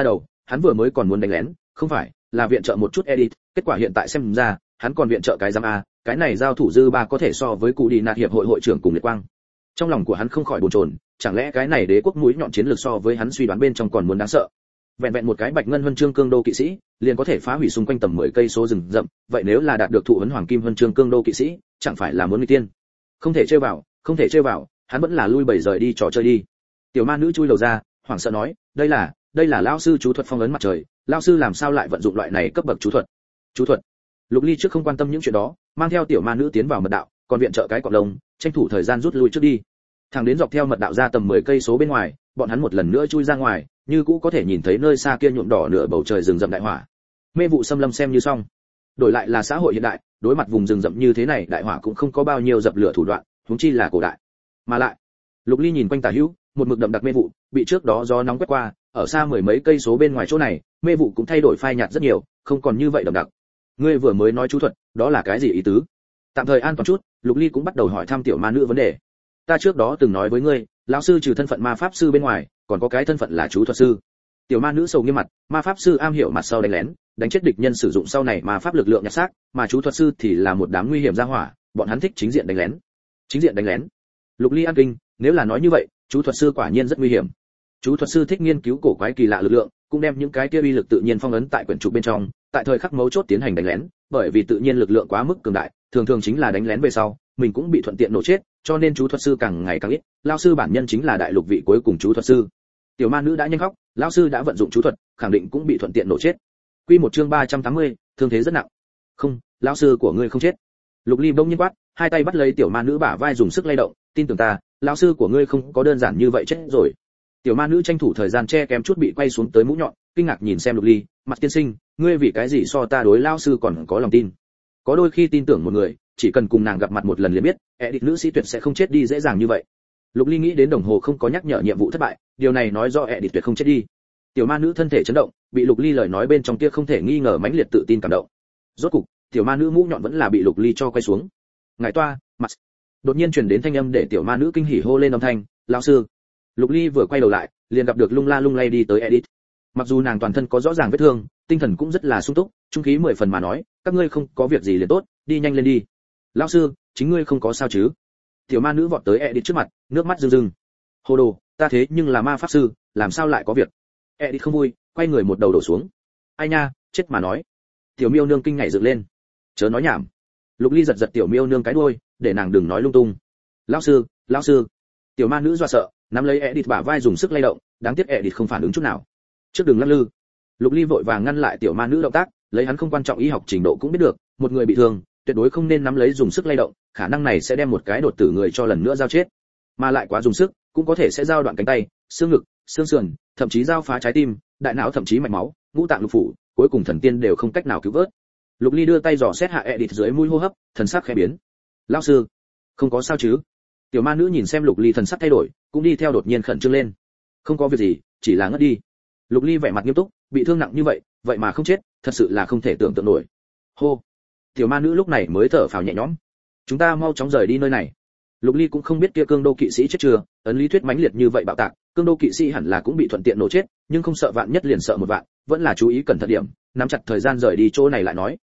hắn vừa mới còn muốn đánh lén, không phải, là viện trợ một chút Edith, kết quả hiện tại xem ra, hắn còn viện trợ cái giám a, cái này giao thủ dư ba có thể so với cụ đi nạt hiệp hội hội trưởng cùng liệt quang. Trong lòng của hắn không khỏi bồn chồn, chẳng lẽ cái này đế quốc mũi nhọn chiến lược so với hắn suy đoán bên trong còn muốn đáng sợ. Vẹn vẹn một cái bạch ngân huân chương cương đô kỵ sĩ, liền có thể phá hủy xung quanh tầm 10 cây số rừng rậm, vậy nếu là đạt được thụ huấn hoàng kim huân chương cương đô kỵ sĩ, chẳng phải là muốn nguy tiên. Không thể chơi vào, không thể chơi vào, hắn vẫn là lui bầy rời đi trò chơi đi. Tiểu ma nữ chui đầu ra, hoảng sợ nói, đây là lão sư chú thuật phong ấn mặt trời, lão sư làm sao lại vận dụng loại này cấp bậc chú thuật? Chú thuật? Lục Ly trước không quan tâm những chuyện đó, mang theo tiểu ma nữ tiến vào mật đạo, còn viện trợ cái cọp lông, tranh thủ thời gian rút lui trước đi. Thẳng đến dọc theo mật đạo ra tầm 10 cây số bên ngoài, bọn hắn một lần nữa chui ra ngoài, như cũ có thể nhìn thấy nơi xa kia nhuộm đỏ nửa bầu trời rừng rậm đại hỏa. Mê vụ xâm lâm xem như xong. Đổi lại là xã hội hiện đại, đối mặt vùng rừng rậm như thế này, đại hỏa cũng không có bao nhiêu dập lửa thủ đoạn, huống chi là cổ đại. Mà lại, Lục Ly nhìn quanh tả hữu, một mực đậm đặc mê vụ, bị trước đó gió nóng quét qua, ở xa mười mấy cây số bên ngoài chỗ này, mê vụ cũng thay đổi phai nhạt rất nhiều, không còn như vậy đậm đặc. Ngươi vừa mới nói chú thuật, đó là cái gì ý tứ? Tạm thời an toàn chút, Lục Ly cũng bắt đầu hỏi thăm tiểu ma nữ vấn đề. Ta trước đó từng nói với ngươi, lão sư trừ thân phận ma pháp sư bên ngoài, còn có cái thân phận là chú thuật sư. Tiểu ma nữ sầu nghiêm mặt, ma pháp sư am hiểu mặt sau đánh lén, đánh chết địch nhân sử dụng sau này ma pháp lực lượng nhặt xác, mà chú thuật sư thì là một đám nguy hiểm ra hỏa, bọn hắn thích chính diện đánh lén. Chính diện đánh lén? Lục Ly an kinh, nếu là nói như vậy, chú thuật sư quả nhiên rất nguy hiểm. Chú thuật sư thích nghiên cứu cổ quái kỳ lạ lực lượng, cũng đem những cái kia uy lực tự nhiên phong ấn tại quyển trục bên trong, tại thời khắc mấu chốt tiến hành đánh lén, bởi vì tự nhiên lực lượng quá mức cường đại, thường thường chính là đánh lén về sau, mình cũng bị thuận tiện nổ chết, cho nên chú thuật sư càng ngày càng ít, lão sư bản nhân chính là đại lục vị cuối cùng chú thuật sư. Tiểu ma nữ đã nhanh khóc, lão sư đã vận dụng chú thuật, khẳng định cũng bị thuận tiện nổ chết. Quy một chương 380, thương thế rất nặng. Không, lão sư của ngươi không chết. Lục Ly bỗng nhiên quát, hai tay bắt lấy tiểu ma nữ bả vai dùng sức lay động, tin tưởng ta, lão sư của ngươi không có đơn giản như vậy chết rồi. Tiểu ma nữ tranh thủ thời gian che kém chút bị quay xuống tới mũ nhọn, kinh ngạc nhìn xem Lục Ly, mặt tiên sinh, ngươi vì cái gì so ta đối lão sư còn có lòng tin? Có đôi khi tin tưởng một người, chỉ cần cùng nàng gặp mặt một lần liền biết, Edith nữ sĩ tuyệt sẽ không chết đi dễ dàng như vậy. Lục Ly nghĩ đến đồng hồ không có nhắc nhở nhiệm vụ thất bại, điều này nói do Edith tuyệt không chết đi. Tiểu ma nữ thân thể chấn động, bị Lục Ly lời nói bên trong kia không thể nghi ngờ mãnh liệt tự tin cảm động. Rốt cục, tiểu ma nữ mũ nhọn vẫn là bị Lục Ly cho quay xuống. Ngài toa, mặt. Đột nhiên truyền đến thanh âm để tiểu ma nữ kinh hỉ hô lên âm thanh, "Lão sư." Lục Ly vừa quay đầu lại, liền gặp được lung la lung lay đi tới Edith. Mặc dù nàng toàn thân có rõ ràng vết thương, tinh thần cũng rất là sung túc, trung khí 10 phần mà nói, "Các ngươi không có việc gì liền tốt, đi nhanh lên đi." "Lão sư, chính ngươi không có sao chứ?" Tiểu ma nữ vọt tới Edith trước mặt, nước mắt rưng rưng. "Hồ đồ, ta thế nhưng là ma pháp sư, làm sao lại có việc?" Edith không vui, quay người một đầu đổ xuống. "Ai nha, chết mà nói." Tiểu Miêu nương kinh ngảy dựng lên. "Chớ nói nhảm." Lục Ly giật giật tiểu Miêu nương cái đuôi, để nàng đừng nói lung tung. "Lão sư, lão sư." Tiểu ma nữ dọa sợ, nắm lấy Edith bả vai dùng sức lay động, đáng tiếc Edith không phản ứng chút nào. "Trước đừng lắc lư." Lục Ly vội vàng ngăn lại tiểu ma nữ động tác, lấy hắn không quan trọng y học trình độ cũng biết được, một người bị thương, tuyệt đối không nên nắm lấy dùng sức lay động, khả năng này sẽ đem một cái đột tử người cho lần nữa giao chết. Mà lại quá dùng sức, cũng có thể sẽ giao đoạn cánh tay, xương ngực, xương sườn, thậm chí giao phá trái tim, đại não thậm chí mạch máu, ngũ tạng lục phủ, cuối cùng thần tiên đều không cách nào cứu vớt. Lục Ly đưa tay dò xét hạ Edith dưới mũi hô hấp, thần sắc khẽ biến. "Lão sư, không có sao chứ?" Tiểu ma nữ nhìn xem Lục Ly thần sắc thay đổi, cũng đi theo đột nhiên khẩn trương lên. "Không có việc gì, chỉ là ngất đi." Lục Ly vẻ mặt nghiêm túc, bị thương nặng như vậy, vậy mà không chết, thật sự là không thể tưởng tượng nổi. Hô. Tiểu ma nữ lúc này mới thở phào nhẹ nhõm. "Chúng ta mau chóng rời đi nơi này." Lục Ly cũng không biết kia cương đô kỵ sĩ chết chưa, ấn lý thuyết mãnh liệt như vậy bạo tạc, cương đô kỵ sĩ hẳn là cũng bị thuận tiện nổ chết, nhưng không sợ vạn nhất liền sợ một vạn, vẫn là chú ý cẩn thận điểm, nắm chặt thời gian rời đi chỗ này lại nói.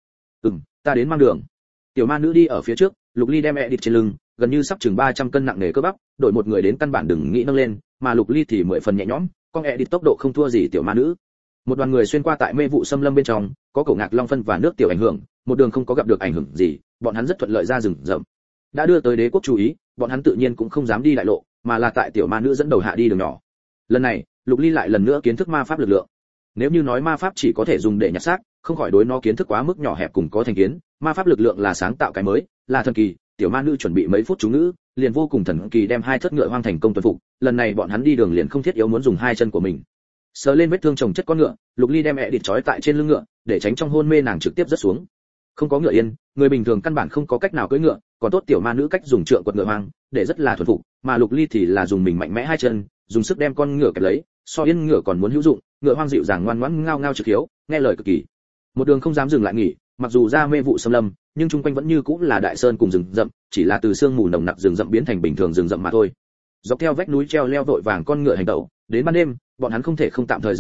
Ta đến mang đường." Tiểu ma nữ đi ở phía trước, Lục Ly đem Edith trên lưng, gần như sắp chừng 300 cân nặng nề cơ bắp, đổi một người đến căn bản đừng nghĩ nâng lên, mà Lục Ly thì 10 phần nhẹ nhõm, con Edith tốc độ không thua gì tiểu ma nữ. Một đoàn người xuyên qua tại mê vụ xâm lâm bên trong, có cổ ngạc long phân và nước tiểu ảnh hưởng, một đường không có gặp được ảnh hưởng gì, bọn hắn rất thuận lợi ra rừng rậm. Đã đưa tới đế quốc chú ý, bọn hắn tự nhiên cũng không dám đi đại lộ, mà là tại tiểu ma nữ dẫn đầu hạ đi đường nhỏ. Lần này, Lục Ly lại lần nữa kiến thức ma pháp lực lượng. Nếu như nói ma pháp chỉ có thể dùng để nhặt xác, không khỏi đối nó kiến thức quá mức nhỏ hẹp cùng có thành kiến, ma pháp lực lượng là sáng tạo cái mới, là thần kỳ. Tiểu ma nữ chuẩn bị mấy phút chú ngữ, liền vô cùng thần kỳ đem hai thất ngựa hoang thành công tuần phục. Lần này bọn hắn đi đường liền không thiết yếu muốn dùng hai chân của mình. Sờ lên vết thương chồng chất con ngựa, Lục Ly đem Edith trói tại trên lưng ngựa, để tránh trong hôn mê nàng trực tiếp rớt xuống. Không có ngựa yên, người bình thường căn bản không có cách nào cưỡi ngựa, còn tốt tiểu ma nữ cách dùng trượng quật ngựa hoang, để rất là thuần phục, mà Lục Ly thì là dùng mình mạnh mẽ hai chân, dùng sức đem con ngựa kẹp lấy, so yên ngựa còn muốn hữu dụng, ngựa hoang dịu dàng ngoan ngoãn ngao ngao trực hiếu, nghe lời cực kỳ. Một đường không dám dừng lại nghỉ, mặc dù ra mê vụ xâm lâm, nhưng chung quanh vẫn như cũng là đại sơn cùng rừng rậm, chỉ là từ sương mù nồng nặc rừng rậm biến thành bình thường rừng rậm mà thôi. Dọc theo vách núi treo leo vội vàng con ngựa hành tẩu, đến ban đêm, bọn hắn không thể không tạm thời dừng lại,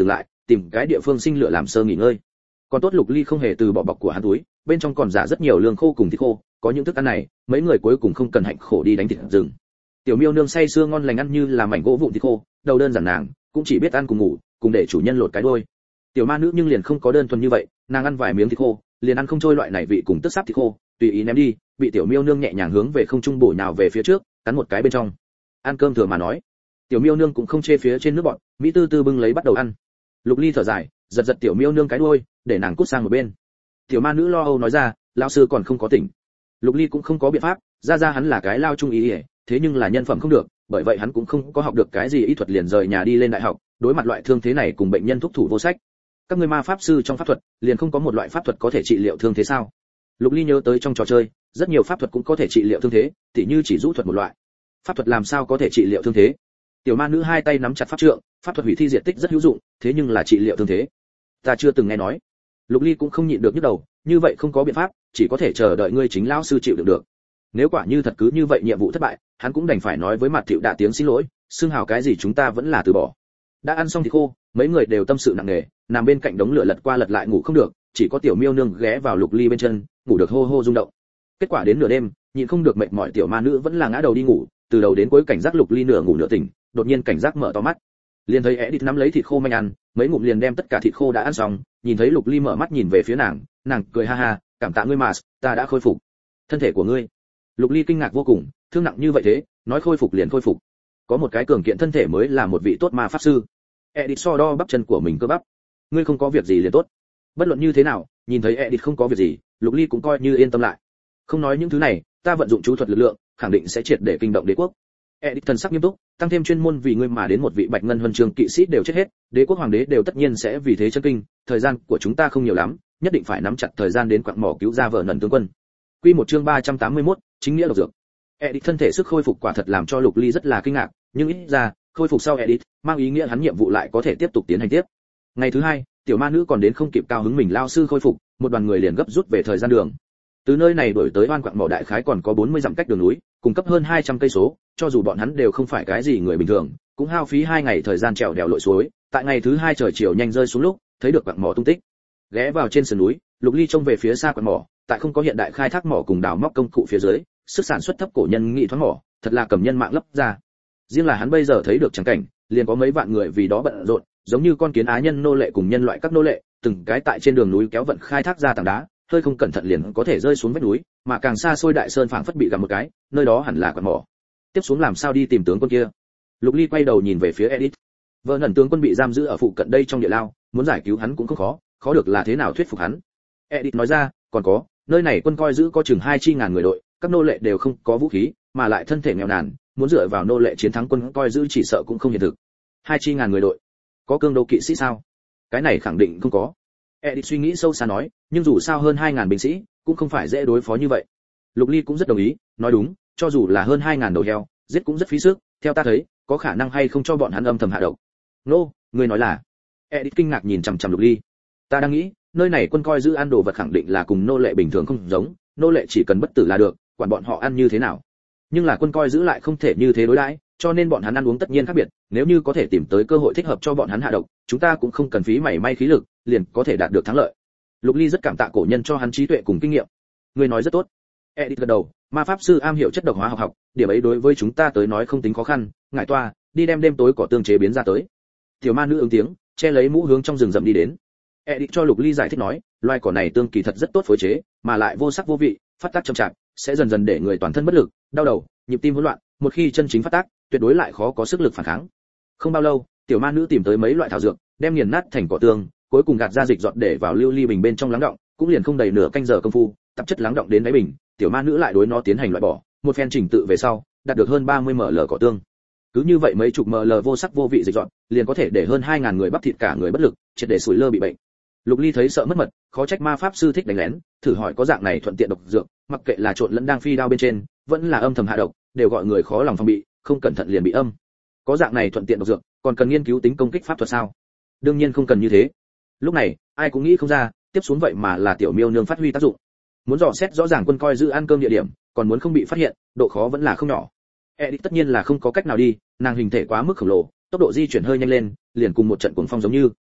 tìm cái địa phương sinh lửa làm sơ nghỉ ngơi. Còn tốt Lục Ly không hề từ bỏ bọc của hắn túi, bên trong còn giả rất nhiều lương khô cùng thịt khô, có những thức ăn này, mấy người cuối cùng không cần hạnh khổ đi đánh thịt rừng. Tiểu Miêu nương say sưa ngon lành ăn như là mảnh gỗ vụn thịt khô, đầu đơn giản nàng, cũng chỉ biết ăn cùng ngủ, cùng để chủ nhân lột cái đuôi. Tiểu ma nữ nhưng liền không có đơn thuần như vậy, nàng ăn vài miếng thịt khô, liền ăn không trôi loại này vị cùng tức sắp thịt khô, tùy ý ném đi, bị Tiểu Miêu nương nhẹ nhàng hướng về không trung bổ nhào về phía trước, cắn một cái bên trong. Ăn cơm thừa mà nói, Tiểu Miêu nương cũng không chê phía trên nước bọt, mỹ tư tư bưng lấy bắt đầu ăn. Lục Ly thở dài, giật giật Tiểu Miêu nương cái đuôi, để nàng cút sang một bên. Tiểu ma nữ lo âu nói ra, lão sư còn không có tỉnh. Lục Ly cũng không có biện pháp, ra hắn là cái lao trung ý, thế nhưng là nhân phẩm không được, bởi vậy hắn cũng không có học được cái gì y thuật liền rời nhà đi lên đại học, đối mặt loại thương thế này cùng bệnh nhân thúc thủ vô sách. Các ngươi ma pháp sư trong pháp thuật, liền không có một loại pháp thuật có thể trị liệu thương thế sao? Lục Ly nhớ tới trong trò chơi, rất nhiều pháp thuật cũng có thể trị liệu thương thế, tỉ như chỉ rũ thuật một loại. Pháp thuật làm sao có thể trị liệu thương thế? Tiểu ma nữ hai tay nắm chặt pháp trượng, pháp thuật hủy thi diệt tích rất hữu dụng, thế nhưng là trị liệu thương thế, ta chưa từng nghe nói. Lục Ly cũng không nhịn được nhức đầu, như vậy không có biện pháp, chỉ có thể chờ đợi ngươi chính lão sư chịu đựng được. Nếu quả như thật cứ như vậy nhiệm vụ thất bại, hắn cũng đành phải nói với Mạt Thiệu Đạ tiếng xin lỗi, xưng hào cái gì chúng ta vẫn là từ bỏ. Đã ăn xong thì khô, mấy người đều tâm sự nặng nề, nằm bên cạnh đống lửa lật qua lật lại ngủ không được, chỉ có Tiểu Miêu nương ghé vào Lục Ly bên chân, ngủ được hô hô rung động. Kết quả đến nửa đêm, nhịn không được mệt mỏi tiểu ma nữ vẫn là ngã đầu đi ngủ, từ đầu đến cuối cảnh giác Lục Ly nửa ngủ nửa tỉnh, đột nhiên cảnh giác mở to mắt. Liền thấy Edith nắm lấy thịt khô manh ăn, mấy ngụm liền đem tất cả thịt khô đã ăn xong, nhìn thấy Lục Ly mở mắt nhìn về phía nàng cười ha ha, cảm tạ ngươi mà, ta đã khôi phục. Thân thể của ngươi? Lục Ly kinh ngạc vô cùng, thương nặng như vậy thế, nói khôi phục liền khôi phục. Có một cái cường kiện thân thể mới là một vị tốt ma pháp sư. Edith so đo bắp chân của mình cơ bắp. Ngươi không có việc gì liền tốt. Bất luận như thế nào, nhìn thấy Edith không có việc gì, Lục Ly cũng coi như yên tâm lại. Không nói những thứ này, ta vận dụng chú thuật lực lượng, khẳng định sẽ triệt để kinh động đế quốc. Edith thần sắc nghiêm túc, tăng thêm chuyên môn vì ngươi mà đến một vị bạch ngân huân chương kỵ sĩ đều chết hết, đế quốc hoàng đế đều tất nhiên sẽ vì thế chấn kinh, thời gian của chúng ta không nhiều lắm, nhất định phải nắm chặt thời gian đến quặng mỏ cứu ra vợ nần tướng quân. Quy một chương 381, chính nghĩa độc dược. Edith thân thể sức khôi phục quả thật làm cho Lục Ly rất là kinh ngạc, nhưng ít ra, khôi phục sau Edith, mang ý nghĩa hắn nhiệm vụ lại có thể tiếp tục tiến hành tiếp. Ngày thứ hai, tiểu ma nữ còn đến không kịp cao hứng mình lao sư khôi phục, một đoàn người liền gấp rút về thời gian đường. Từ nơi này đổi tới Oan Quặng mỏ đại khái còn có 40 dặm cách đường núi, cung cấp hơn 200 cây số, cho dù bọn hắn đều không phải cái gì người bình thường, cũng hao phí 2 ngày thời gian trèo đèo lội suối, tại ngày thứ hai trời chiều nhanh rơi xuống lúc, thấy được quặng mỏ tung tích. Ghé vào trên sườn núi, Lục Ly trông về phía xa quặng mỏ, tại không có hiện đại khai thác mỏ cùng đào móc công cụ phía dưới, sức sản xuất thấp cổ nhân nghị thoáng mỏ, thật là cầm nhân mạng lấp ra. Riêng là hắn bây giờ thấy được chẳng cảnh, liền có mấy vạn người vì đó bận rộn, giống như con kiến á nhân nô lệ cùng nhân loại các nô lệ, từng cái tại trên đường núi kéo vận khai thác ra tảng đá, hơi không cẩn thận liền có thể rơi xuống vách núi, mà càng xa xôi đại sơn phảng phất bị gặm một cái, nơi đó hẳn là quặng mỏ. Tiếp xuống làm sao đi tìm tướng quân kia? Lục Ly quay đầu nhìn về phía Edith. Vợ nần tướng quân bị giam giữ ở phụ cận đây trong địa lao, muốn giải cứu hắn cũng không khó, khó được là thế nào thuyết phục hắn. Edith nói ra, còn có, nơi này quân coi giữ có chừng 2.000 người đội, các nô lệ đều không có vũ khí, mà lại thân thể nghèo nàn, muốn dựa vào nô lệ chiến thắng quân coi giữ chỉ sợ cũng không hiện thực. 2.000 người đội, có cương đô kỵ sĩ sao? Cái này khẳng định không có. Edith suy nghĩ sâu xa nói, nhưng dù sao hơn 2.000 binh sĩ, cũng không phải dễ đối phó như vậy. Lục Ly cũng rất đồng ý, nói đúng, cho dù là hơn 2.000 đầu heo, giết cũng rất phí sức, theo ta thấy, có khả năng hay không cho bọn hắn âm thầm hạ độc. Nô, ngươi nói là? Edith kinh ngạc nhìn chằm chằm Lục Ly. Ta đang nghĩ, nơi này quân coi giữ ăn đồ vật khẳng định là cùng nô lệ bình thường không giống, nô lệ chỉ cần bất tử là được, quản bọn họ ăn như thế nào. Nhưng là quân coi giữ lại không thể như thế đối đãi, cho nên bọn hắn ăn uống tất nhiên khác biệt, nếu như có thể tìm tới cơ hội thích hợp cho bọn hắn hạ độc, chúng ta cũng không cần phí mảy may khí lực, liền có thể đạt được thắng lợi. Lục Ly rất cảm tạ cổ nhân cho hắn trí tuệ cùng kinh nghiệm. Ngươi nói rất tốt. Edith gật đầu, ma pháp sư am hiểu chất độc hóa học, điểm ấy đối với chúng ta tới nói không tính khó khăn, ngại toa, đi đem đêm tối cỏ tương chế biến ra tới. Tiểu ma nữ ứng tiếng, che lấy mũ hướng trong rừng rậm đi đến. Edith cho Lục Ly giải thích nói, loài cỏ này tương kỳ thật rất tốt phối chế, mà lại vô sắc vô vị, phát tác chậm chạp, sẽ dần dần để người toàn thân bất lực, đau đầu, nhịp tim hỗn loạn, một khi chân chính phát tác, tuyệt đối lại khó có sức lực phản kháng. Không bao lâu, tiểu ma nữ tìm tới mấy loại thảo dược, đem nghiền nát thành cỏ tương, cuối cùng gạt ra dịch giọt để vào lưu ly bình bên trong lắng đọng, cũng liền không đầy nửa canh giờ công phu, tạp chất lắng đọng đến đáy bình, tiểu ma nữ lại đối nó tiến hành loại bỏ, một phen chỉnh tự về sau, đạt được hơn 30 ml cỏ tương. Cứ như vậy mấy chục ml vô sắc vô vị dịch giọt, liền có thể để hơn 2.000 người bắp thịt cả người bất lực, triệt để sủi lơ bị bệnh. Lục Ly thấy sợ mất mật, khó trách ma pháp sư thích đánh lén, thử hỏi có dạng này thuận tiện độc dược, mặc kệ là trộn lẫn đang phi đao bên trên, vẫn là âm thầm hạ độc, đều gọi người khó lòng phòng bị, không cẩn thận liền bị âm. Có dạng này thuận tiện độc dược, còn cần nghiên cứu tính công kích pháp thuật sao? Đương nhiên không cần như thế. Lúc này, ai cũng nghĩ không ra, tiếp xuống vậy mà là tiểu miêu nương phát huy tác dụng. Muốn dò xét rõ ràng quân coi giữ ăn cơm địa điểm, còn muốn không bị phát hiện, độ khó vẫn là không nhỏ. Edith tất nhiên là không có cách nào đi, nàng hình thể quá mức khổng lồ, tốc độ di chuyển hơi nhanh lên, liền cùng một trận cuồng phong giống như.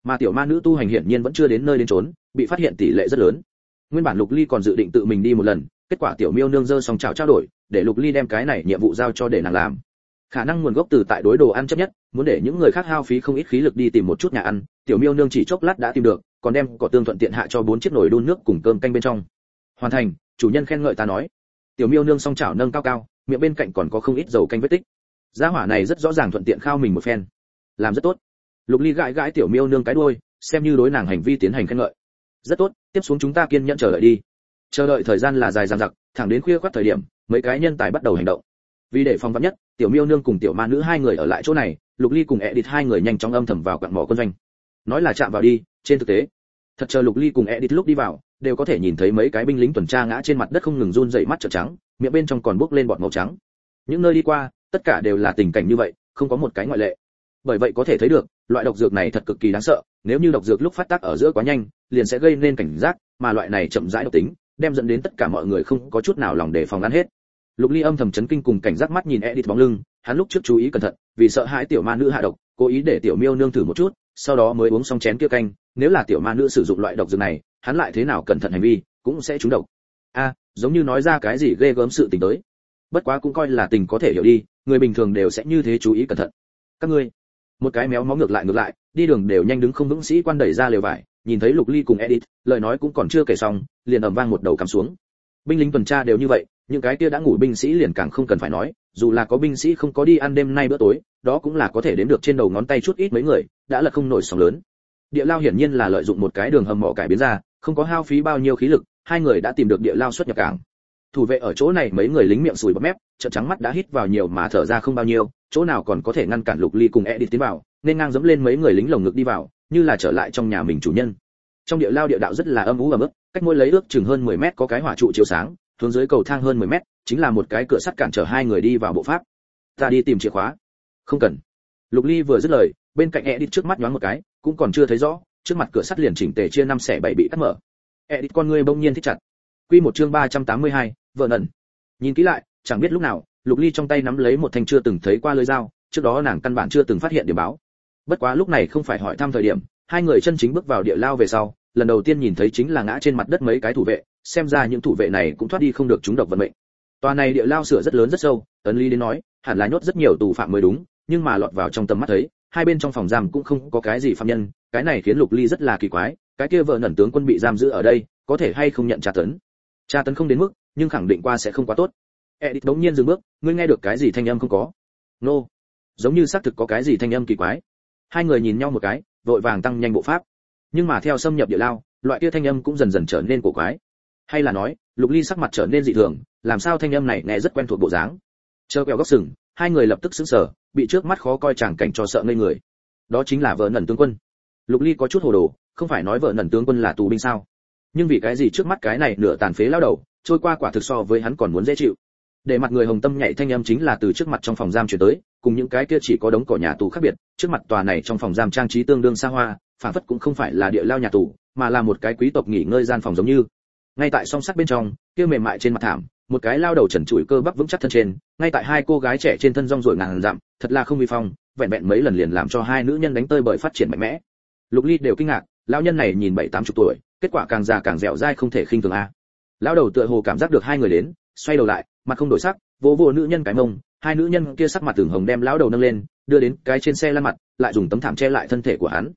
Mà tiểu ma nữ tu hành hiển nhiên vẫn chưa đến nơi đến chốn, bị phát hiện tỷ lệ rất lớn. Nguyên bản Lục Ly còn dự định tự mình đi một lần, kết quả tiểu miêu nương giơ xong chào trao đổi, để Lục Ly đem cái này nhiệm vụ giao cho để nàng làm. Khả năng nguồn gốc từ tại đối đồ ăn chấp nhất, muốn để những người khác hao phí không ít khí lực đi tìm một chút nhà ăn, tiểu miêu nương chỉ chốc lát đã tìm được, còn đem cỏ tương thuận tiện hạ cho 4 chiếc nồi đun nước cùng cơm canh bên trong. Hoàn thành, chủ nhân khen ngợi ta nói. Tiểu miêu nương song chảo nâng cao cao, miệng bên cạnh còn có không ít dầu canh vết tích. Gia hỏa này rất rõ ràng thuận tiện khao mình một phen. Làm rất tốt. Lục Ly gãi gãi tiểu miêu nương cái đuôi, xem như đối nàng hành vi tiến hành khen ngợi. Rất tốt, tiếp xuống chúng ta kiên nhẫn chờ đợi đi. Chờ đợi thời gian là dài dằng dặc, thẳng đến khuya khoắt thời điểm, mấy cái nhân tài bắt đầu hành động. Vì để phòng vắn nhất, tiểu miêu nương cùng tiểu ma nữ hai người ở lại chỗ này, Lục Ly cùng Edith hai người nhanh chóng âm thầm vào quặng mỏ quân doanh. Nói là chạm vào đi, trên thực tế, thật chờ Lục Ly cùng Edith lúc đi vào, đều có thể nhìn thấy mấy cái binh lính tuần tra ngã trên mặt đất không ngừng run rẩy mắt trợn trắng, miệng bên trong còn bốc lên bọt màu trắng. Những nơi đi qua, tất cả đều là tình cảnh như vậy, không có một cái ngoại lệ. Bởi vậy có thể thấy được, loại độc dược này thật cực kỳ đáng sợ, nếu như độc dược lúc phát tác ở giữa quá nhanh, liền sẽ gây nên cảnh giác, mà loại này chậm rãi độc tính, đem dẫn đến tất cả mọi người không có chút nào lòng đề phòng ăn hết. Lục Ly âm thầm chấn kinh cùng cảnh giác mắt nhìn Edith bóng lưng, hắn lúc trước chú ý cẩn thận, vì sợ hãi tiểu ma nữ hạ độc, cố ý để tiểu miêu nương thử một chút, sau đó mới uống xong chén kia canh, nếu là tiểu ma nữ sử dụng loại độc dược này, hắn lại thế nào cẩn thận hành vi, cũng sẽ trúng độc. Giống như nói ra cái gì ghê gớm sự tình tới. Bất quá cũng coi là tình có thể hiểu đi, người bình thường đều sẽ như thế chú ý cẩn thận. Các ngươi, một cái méo mó ngược lại, đi đường đều nhanh đứng không vững sĩ quan đẩy ra lều vải, nhìn thấy Lục Ly cùng Edith, lời nói cũng còn chưa kể xong, liền ầm vang một đầu cắm xuống. Binh lính tuần tra đều như vậy, những cái kia đã ngủ binh sĩ liền càng không cần phải nói, dù là có binh sĩ không có đi ăn đêm nay bữa tối, đó cũng là có thể đếm được trên đầu ngón tay chút ít mấy người, đã là không nổi sóng lớn. Địa lao hiển nhiên là lợi dụng một cái đường hầm mỏ cải biến ra, không có hao phí bao nhiêu khí lực, hai người đã tìm được địa lao xuất nhập cảng. Thủ vệ ở chỗ này mấy người lính miệng sùi bọt mép, trợn trắng mắt đã hít vào nhiều mà thở ra không bao nhiêu, chỗ nào còn có thể ngăn cản Lục Ly cùng Edith tiến vào, nên ngang dẫm lên mấy người lính lồng ngực đi vào, như là trở lại trong nhà mình chủ nhân. Trong địa lao địa đạo rất là âm u ẩm ướt, cách mỗi lấy ước chừng hơn 10 mét có cái hỏa trụ chiếu sáng, hướng dưới cầu thang hơn 10 mét, chính là một cái cửa sắt cản trở hai người đi vào bộ pháp. Ta đi tìm chìa khóa. Không cần. Lục Ly vừa dứt lời, bên cạnh Edith trước mắt nhoáng một cái, cũng còn chưa thấy rõ, trước mặt cửa sắt liền chỉnh tề chia 5 xẻ 7 bị cắt mở. Edith con ngươi bỗng nhiên thích chặt. Quy một chương 382, vợ nần. Nhìn kỹ lại, chẳng biết lúc nào, Lục Ly trong tay nắm lấy một thanh chưa từng thấy qua lưỡi dao, trước đó nàng căn bản chưa từng phát hiện điểm báo. Bất quá lúc này không phải hỏi thăm thời điểm, hai người chân chính bước vào địa lao về sau, lần đầu tiên nhìn thấy chính là ngã trên mặt đất mấy cái thủ vệ, xem ra những thủ vệ này cũng thoát đi không được chúng độc vận mệnh. Tòa này địa lao sửa rất lớn rất sâu, ấn lý đến nói, hẳn là nhốt rất nhiều tù phạm mới đúng, nhưng mà lọt vào trong tầm mắt thấy, hai bên trong phòng giam cũng không có cái gì phạm nhân, cái này khiến Lục Ly rất là kỳ quái, cái kia vợ nẩn tướng quân bị giam giữ ở đây, có thể hay không nhận tra tấn? Tra tấn không đến mức, nhưng khẳng định qua sẽ không quá tốt. Edith đống nhiên dừng bước, ngươi nghe được cái gì thanh âm không có? Nô. Giống như xác thực có cái gì thanh âm kỳ quái. Hai người nhìn nhau một cái, vội vàng tăng nhanh bộ pháp. Nhưng mà theo xâm nhập địa lao, loại kia thanh âm cũng dần dần trở nên cổ quái. Hay là nói, Lục Ly sắc mặt trở nên dị thường, làm sao thanh âm này nghe rất quen thuộc bộ dáng. Chờ quẹo góc sừng, hai người lập tức sững sờ, bị trước mắt khó coi tràng cảnh cho sợ ngây người. Đó chính là vợ nẩn tướng quân. Lục Ly có chút hồ đồ, không phải nói vợ nẩn tướng quân là tù binh sao? Nhưng vì cái gì trước mắt cái này nửa tàn phế lao đầu, trôi qua quả thực so với hắn còn muốn dễ chịu. Để mặt người hồng tâm nhảy thanh âm chính là từ trước mặt trong phòng giam truyền tới, cùng những cái kia chỉ có đống cỏ nhà tù khác biệt, trước mặt tòa này trong phòng giam trang trí tương đương xa hoa, phản phất cũng không phải là địa lao nhà tù, mà là một cái quý tộc nghỉ ngơi gian phòng giống như. Ngay tại song sắt bên trong, kia mềm mại trên mặt thảm, một cái lao đầu trần trụi cơ bắp vững chắc thân trên, ngay tại hai cô gái trẻ trên thân rong ruổi ngàn dặm, thật là không vi phong, vẹn vẹn mấy lần liền làm cho hai nữ nhân đánh tơi bởi phát triển mạnh mẽ. Lục Ly đều kinh ngạc, lão nhân này nhìn 7-80 tuổi, kết quả càng già càng dẻo dai không thể khinh thường a. Lão đầu tựa hồ cảm giác được hai người đến, xoay đầu lại, mặt không đổi sắc, vỗ vỗ nữ nhân cái mông, hai nữ nhân kia sắc mặt tưởng hồng đem lão đầu nâng lên, đưa đến cái trên xe lăn mặt, lại dùng tấm thảm che lại thân thể của hắn.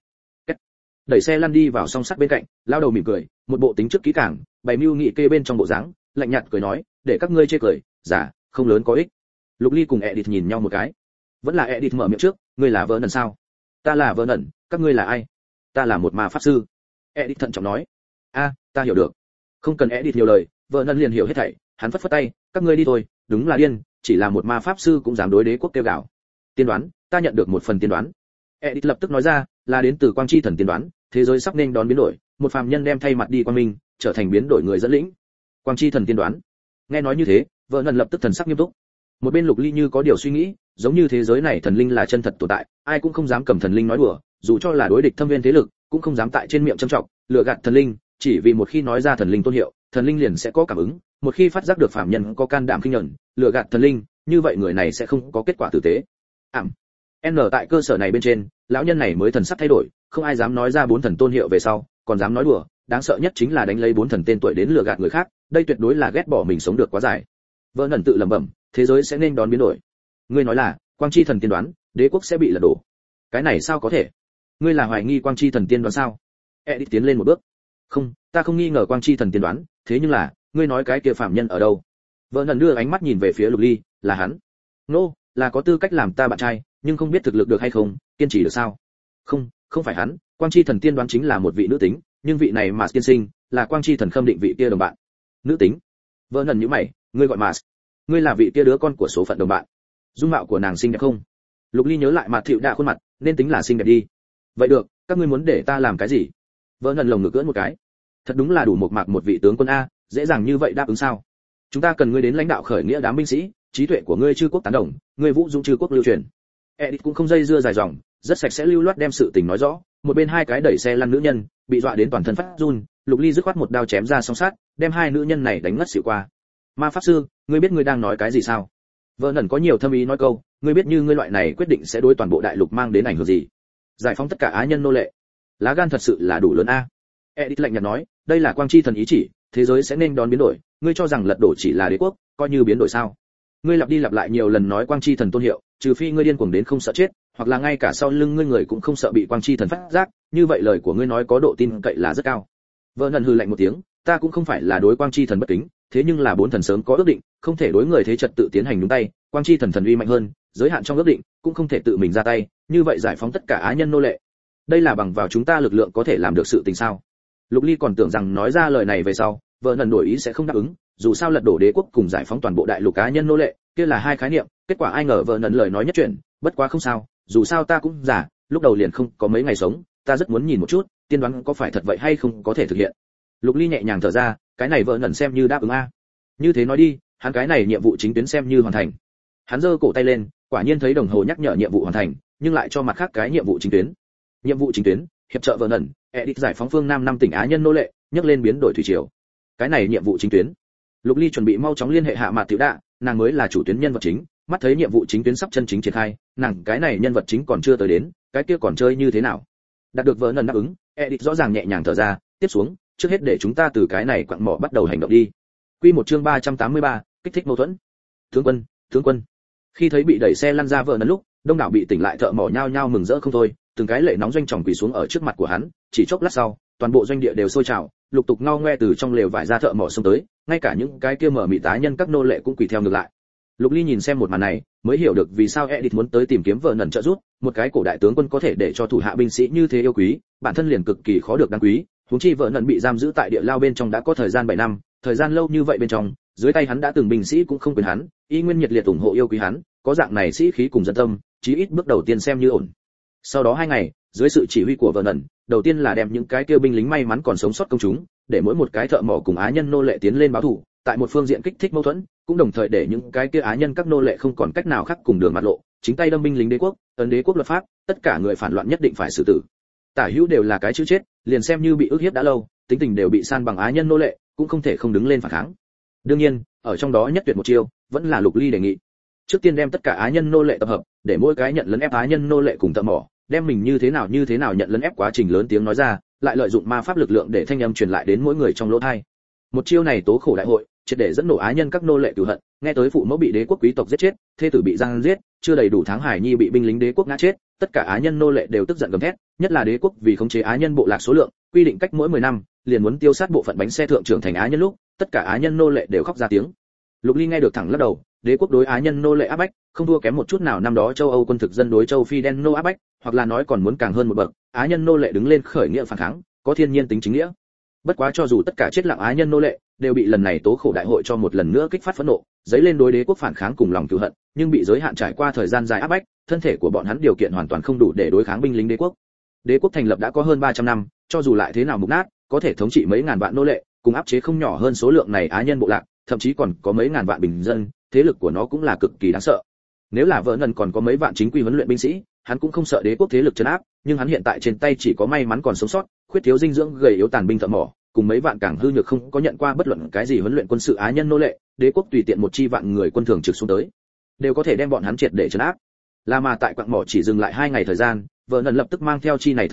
Đẩy xe lăn đi vào song sắt bên cạnh, lão đầu mỉm cười, một bộ tính trước kỹ càng, bày mưu nghị kê bên trong bộ dáng, lạnh nhạt cười nói, để các ngươi chê cười, giả, không lớn có ích. Lục Ly cùng Edith nhìn nhau một cái. Vẫn là Edith mở miệng trước, ngươi là vợ nần sao? Ta là vợ nần, các ngươi là ai? Ta là một ma pháp sư. Edith thận trọng nói. Ta hiểu được. Không cần Edith nhiều lời, vợ nần liền hiểu hết thảy, hắn phất phất tay, các ngươi đi thôi, đúng là điên, chỉ là một ma pháp sư cũng dám đối đế quốc kêu gào. Tiên đoán, ta nhận được một phần tiên đoán. Edith lập tức nói ra, là đến từ Quang Chi Thần tiên đoán, thế giới sắp nên đón biến đổi, một phàm nhân đem thay mặt đi quang minh, trở thành biến đổi người dẫn lĩnh. Quang Chi Thần tiên đoán. Nghe nói như thế, vợ nần lập tức thần sắc nghiêm túc. Một bên Lục Ly như có điều suy nghĩ, giống như thế giới này thần linh là chân thật tồn tại, ai cũng không dám cầm thần linh nói đùa, dù cho là đối địch thâm viên thế lực, cũng không dám tại trên miệng châm trọng, lừa gạt thần linh, chỉ vì một khi nói ra thần linh tôn hiệu, thần linh liền sẽ có cảm ứng, một khi phát giác được phàm nhân có can đảm khinh nhẫn, lừa gạt thần linh, như vậy người này sẽ không có kết quả tử tế. N tại cơ sở này bên trên, lão nhân này mới thần sắc thay đổi, không ai dám nói ra 4 thần tôn hiệu về sau, còn dám nói đùa, đáng sợ nhất chính là đánh lấy 4 thần tên tuổi đến lừa gạt người khác, đây tuyệt đối là ghét bỏ mình sống được quá dài. Vợ nần tự lẩm bẩm, thế giới sẽ nên đón biến đổi. Ngươi nói là, Quang Chi thần tiên đoán, đế quốc sẽ bị lật đổ. Cái này sao có thể? Ngươi là hoài nghi Quang Chi thần tiên đoán sao? Edith tiến lên một bước. Không, ta không nghi ngờ Quang Chi thần tiên đoán, thế nhưng là, ngươi nói cái kia phạm nhân ở đâu? Vợ nần đưa ánh mắt nhìn về phía Lục Ly, là hắn. Nô, là có tư cách làm ta bạn trai, nhưng không biết thực lực được hay không, kiên trì được sao? Không, không phải hắn, Quang Chi thần tiên đoán chính là một vị nữ tính, nhưng vị này mà tiên sinh, là Quang Chi thần khâm định vị kia đồng bạn. Nữ tính? Vợ nần nhíu mày, ngươi gọi mà? Ngươi là vị kia đứa con của số phận đồng bạn. Dung mạo của nàng xinh đẹp không? Lục Ly nhớ lại mặt Thiệu Đạ khuôn mặt, nên tính là xinh đẹp đi. Vậy được, các ngươi muốn để ta làm cái gì? Vợ nần lồng ngực cưỡn một cái. Thật đúng là đủ một mạc một vị tướng quân a, dễ dàng như vậy đáp ứng sao? Chúng ta cần ngươi đến lãnh đạo khởi nghĩa đám binh sĩ, trí tuệ của ngươi chư quốc tán đồng, ngươi vũ dũng chư quốc lưu truyền. Edith cũng không dây dưa dài dòng, rất sạch sẽ lưu loát đem sự tình nói rõ. Một bên hai cái đẩy xe lăn nữ nhân, bị dọa đến toàn thân phát run, Lục Ly dứt khoát một đao chém ra song sát, đem hai nữ nhân này đánh ngất xỉu qua. Ma pháp sư, ngươi biết ngươi đang nói cái gì sao? Vợ nần có nhiều thâm ý nói câu, ngươi biết như ngươi loại này quyết định sẽ đối toàn bộ đại lục mang đến ảnh hưởng gì? Giải phóng tất cả á nhân nô lệ. Lá gan thật sự là đủ lớn a. Edith lạnh nhạt nói, đây là Quang Chi thần ý chỉ, thế giới sẽ nên đón biến đổi, ngươi cho rằng lật đổ chỉ là đế quốc, coi như biến đổi sao? Ngươi lặp đi lặp lại nhiều lần nói Quang Chi thần tôn hiệu, trừ phi ngươi điên cuồng đến không sợ chết, hoặc là ngay cả sau lưng ngươi người cũng không sợ bị Quang Chi thần phát giác, như vậy lời của ngươi nói có độ tin cậy là rất cao. Vợ nần hừ lạnh một tiếng, ta cũng không phải là đối Quang Chi thần bất kính, thế nhưng là 4 thần sớm có ước định, không thể đối người thế trật tự tiến hành nhúng tay, Quang Chi thần thần uy mạnh hơn, giới hạn trong ước định, cũng không thể tự mình ra tay, như vậy giải phóng tất cả á nhân nô lệ. Đây là bằng vào chúng ta lực lượng có thể làm được sự tình sao? Lục Ly còn tưởng rằng nói ra lời này về sau, vợ nần đổi ý sẽ không đáp ứng, dù sao lật đổ đế quốc cùng giải phóng toàn bộ đại lục cá nhân nô lệ, kia là hai khái niệm, kết quả ai ngờ vợ nần lời nói nhất chuyển, bất quá không sao, dù sao ta cũng già, lúc đầu liền không có mấy ngày sống, ta rất muốn nhìn một chút, tiên đoán có phải thật vậy hay không có thể thực hiện. Lục Ly nhẹ nhàng thở ra, cái này vợ nần xem như đáp ứng a. Như thế nói đi, hắn cái này nhiệm vụ chính tuyến xem như hoàn thành. Hắn giơ cổ tay lên, quả nhiên thấy đồng hồ nhắc nhở nhiệm vụ hoàn thành, nhưng lại cho mặt khác cái nhiệm vụ chính tuyến. Nhiệm vụ chính tuyến, hiệp trợ vợ nần, Edith giải phóng phương Nam 5 tỉnh á nhân nô lệ, nhấc lên biến đổi thủy triều. Cái này nhiệm vụ chính tuyến. Lục Ly chuẩn bị mau chóng liên hệ hạ Mạt Tiểu Đạ, nàng mới là chủ tuyến nhân vật chính, mắt thấy nhiệm vụ chính tuyến sắp chân chính triển khai, nàng cái này nhân vật chính còn chưa tới đến, cái kia còn chơi như thế nào? Đạt được vợ nần đáp ứng, Edith rõ ràng nhẹ nhàng thở ra, tiếp xuống, trước hết để chúng ta từ cái này quặng mỏ bắt đầu hành động đi. Quy một chương 383, kích thích mâu thuẫn. Tướng quân. Khi thấy bị đẩy xe lăn ra vợ nần lúc, đông đảo bị tỉnh lại thợ mỏ nhao nhao mừng rỡ không thôi, từng cái lệ nóng doanh tròng quỳ xuống ở trước mặt của hắn, chỉ chốc lát sau, toàn bộ doanh địa đều sôi trào, lục tục ngao ngoe từ trong lều vải ra thợ mỏ xông tới, ngay cả những cái kia mở mị tá nhân các nô lệ cũng quỳ theo ngược lại. Lục Ly nhìn xem một màn này, mới hiểu được vì sao Edith muốn tới tìm kiếm vợ nần trợ giúp, một cái cổ đại tướng quân có thể để cho thủ hạ binh sĩ như thế yêu quý, bản thân liền cực kỳ khó được đáng quý, huống chi vợ nần bị giam giữ tại địa lao bên trong đã có thời gian 7 năm, thời gian lâu như vậy bên trong, dưới tay hắn đã từng binh sĩ cũng không quyền hắn, y nguyên nhiệt liệt ủng hộ yêu quý hắn, có dạng này sĩ khí cùng dân tâm, chí ít bước đầu tiên xem như ổn. Sau đó 2 ngày, dưới sự chỉ huy của vợ nần, đầu tiên là đem những cái kia binh lính may mắn còn sống sót công chúng, để mỗi một cái thợ mỏ cùng á nhân nô lệ tiến lên báo thù, tại một phương diện kích thích mâu thuẫn, cũng đồng thời để những cái kia á nhân các nô lệ không còn cách nào khác cùng đường mặt lộ, chính tay đâm binh lính đế quốc, ấn đế quốc luật pháp, tất cả người phản loạn nhất định phải xử tử. Tả hữu đều là cái chữ chết, liền xem như bị ức hiếp đã lâu, tính tình đều bị san bằng á nhân nô lệ, cũng không thể không đứng lên phản kháng. Đương nhiên, ở trong đó nhất tuyệt một chiêu, vẫn là Lục Ly đề nghị. Trước tiên đem tất cả á nhân nô lệ tập hợp, để mỗi cái nhận lấn ép á nhân nô lệ cùng thợ mỏ, đem mình như thế nào nhận lấn ép quá trình lớn tiếng nói ra, lại lợi dụng ma pháp lực lượng để thanh âm truyền lại đến mỗi người trong lỗ tai. Một chiêu này tố khổ đại hội, triệt để dẫn nổ á nhân các nô lệ cừu hận, nghe tới phụ mẫu bị đế quốc quý tộc giết chết, thê tử bị giang giết, chưa đầy đủ tháng hải nhi bị binh lính đế quốc ngã chết, tất cả á nhân nô lệ đều tức giận gầm thét, nhất là đế quốc vì khống chế á nhân bộ lạc số lượng, quy định cách mỗi 10 năm liền muốn tiêu sát bộ phận bánh xe thượng trưởng thành á nhân lúc, tất cả á nhân nô lệ đều khóc ra tiếng. Lục Ly nghe được thẳng lắc đầu, đế quốc đối á nhân nô lệ áp bách, không thua kém một chút nào năm đó châu Âu quân thực dân đối châu Phi đen nô áp bách, hoặc là nói còn muốn càng hơn một bậc, á nhân nô lệ đứng lên khởi nghĩa phản kháng, có thiên nhiên tính chính nghĩa. Bất quá cho dù tất cả chết lặng á nhân nô lệ đều bị lần này tố khổ đại hội cho một lần nữa kích phát phẫn nộ, dấy lên đối đế quốc phản kháng cùng lòng cừu hận, nhưng bị giới hạn trải qua thời gian dài áp bách, thân thể của bọn hắn điều kiện hoàn toàn không đủ để đối kháng binh lính đế quốc. Đế quốc thành lập đã có hơn 300 năm, cho dù lại thế nào mục nát, có thể thống trị mấy ngàn vạn nô lệ, cùng áp chế không nhỏ hơn số lượng này á nhân bộ lạc, thậm chí còn có mấy ngàn vạn bình dân, thế lực của nó cũng là cực kỳ đáng sợ. Nếu là vợ nần còn có mấy vạn chính quy huấn luyện binh sĩ, hắn cũng không sợ đế quốc thế lực trấn áp, nhưng hắn hiện tại trên tay chỉ có may mắn còn sống sót, khuyết thiếu dinh dưỡng, gầy yếu tàn binh thợ mỏ, cùng mấy vạn càng hư nhược không có nhận qua bất luận cái gì huấn luyện quân sự á nhân nô lệ, đế quốc tùy tiện một chi vạn người quân thường trực xuống tới, đều có thể đem bọn hắn triệt để trấn áp. Là mà tại quặng mỏ chỉ dừng lại 2 ngày thời gian, vợ nần lập tức mang theo chi này thợ mỏ,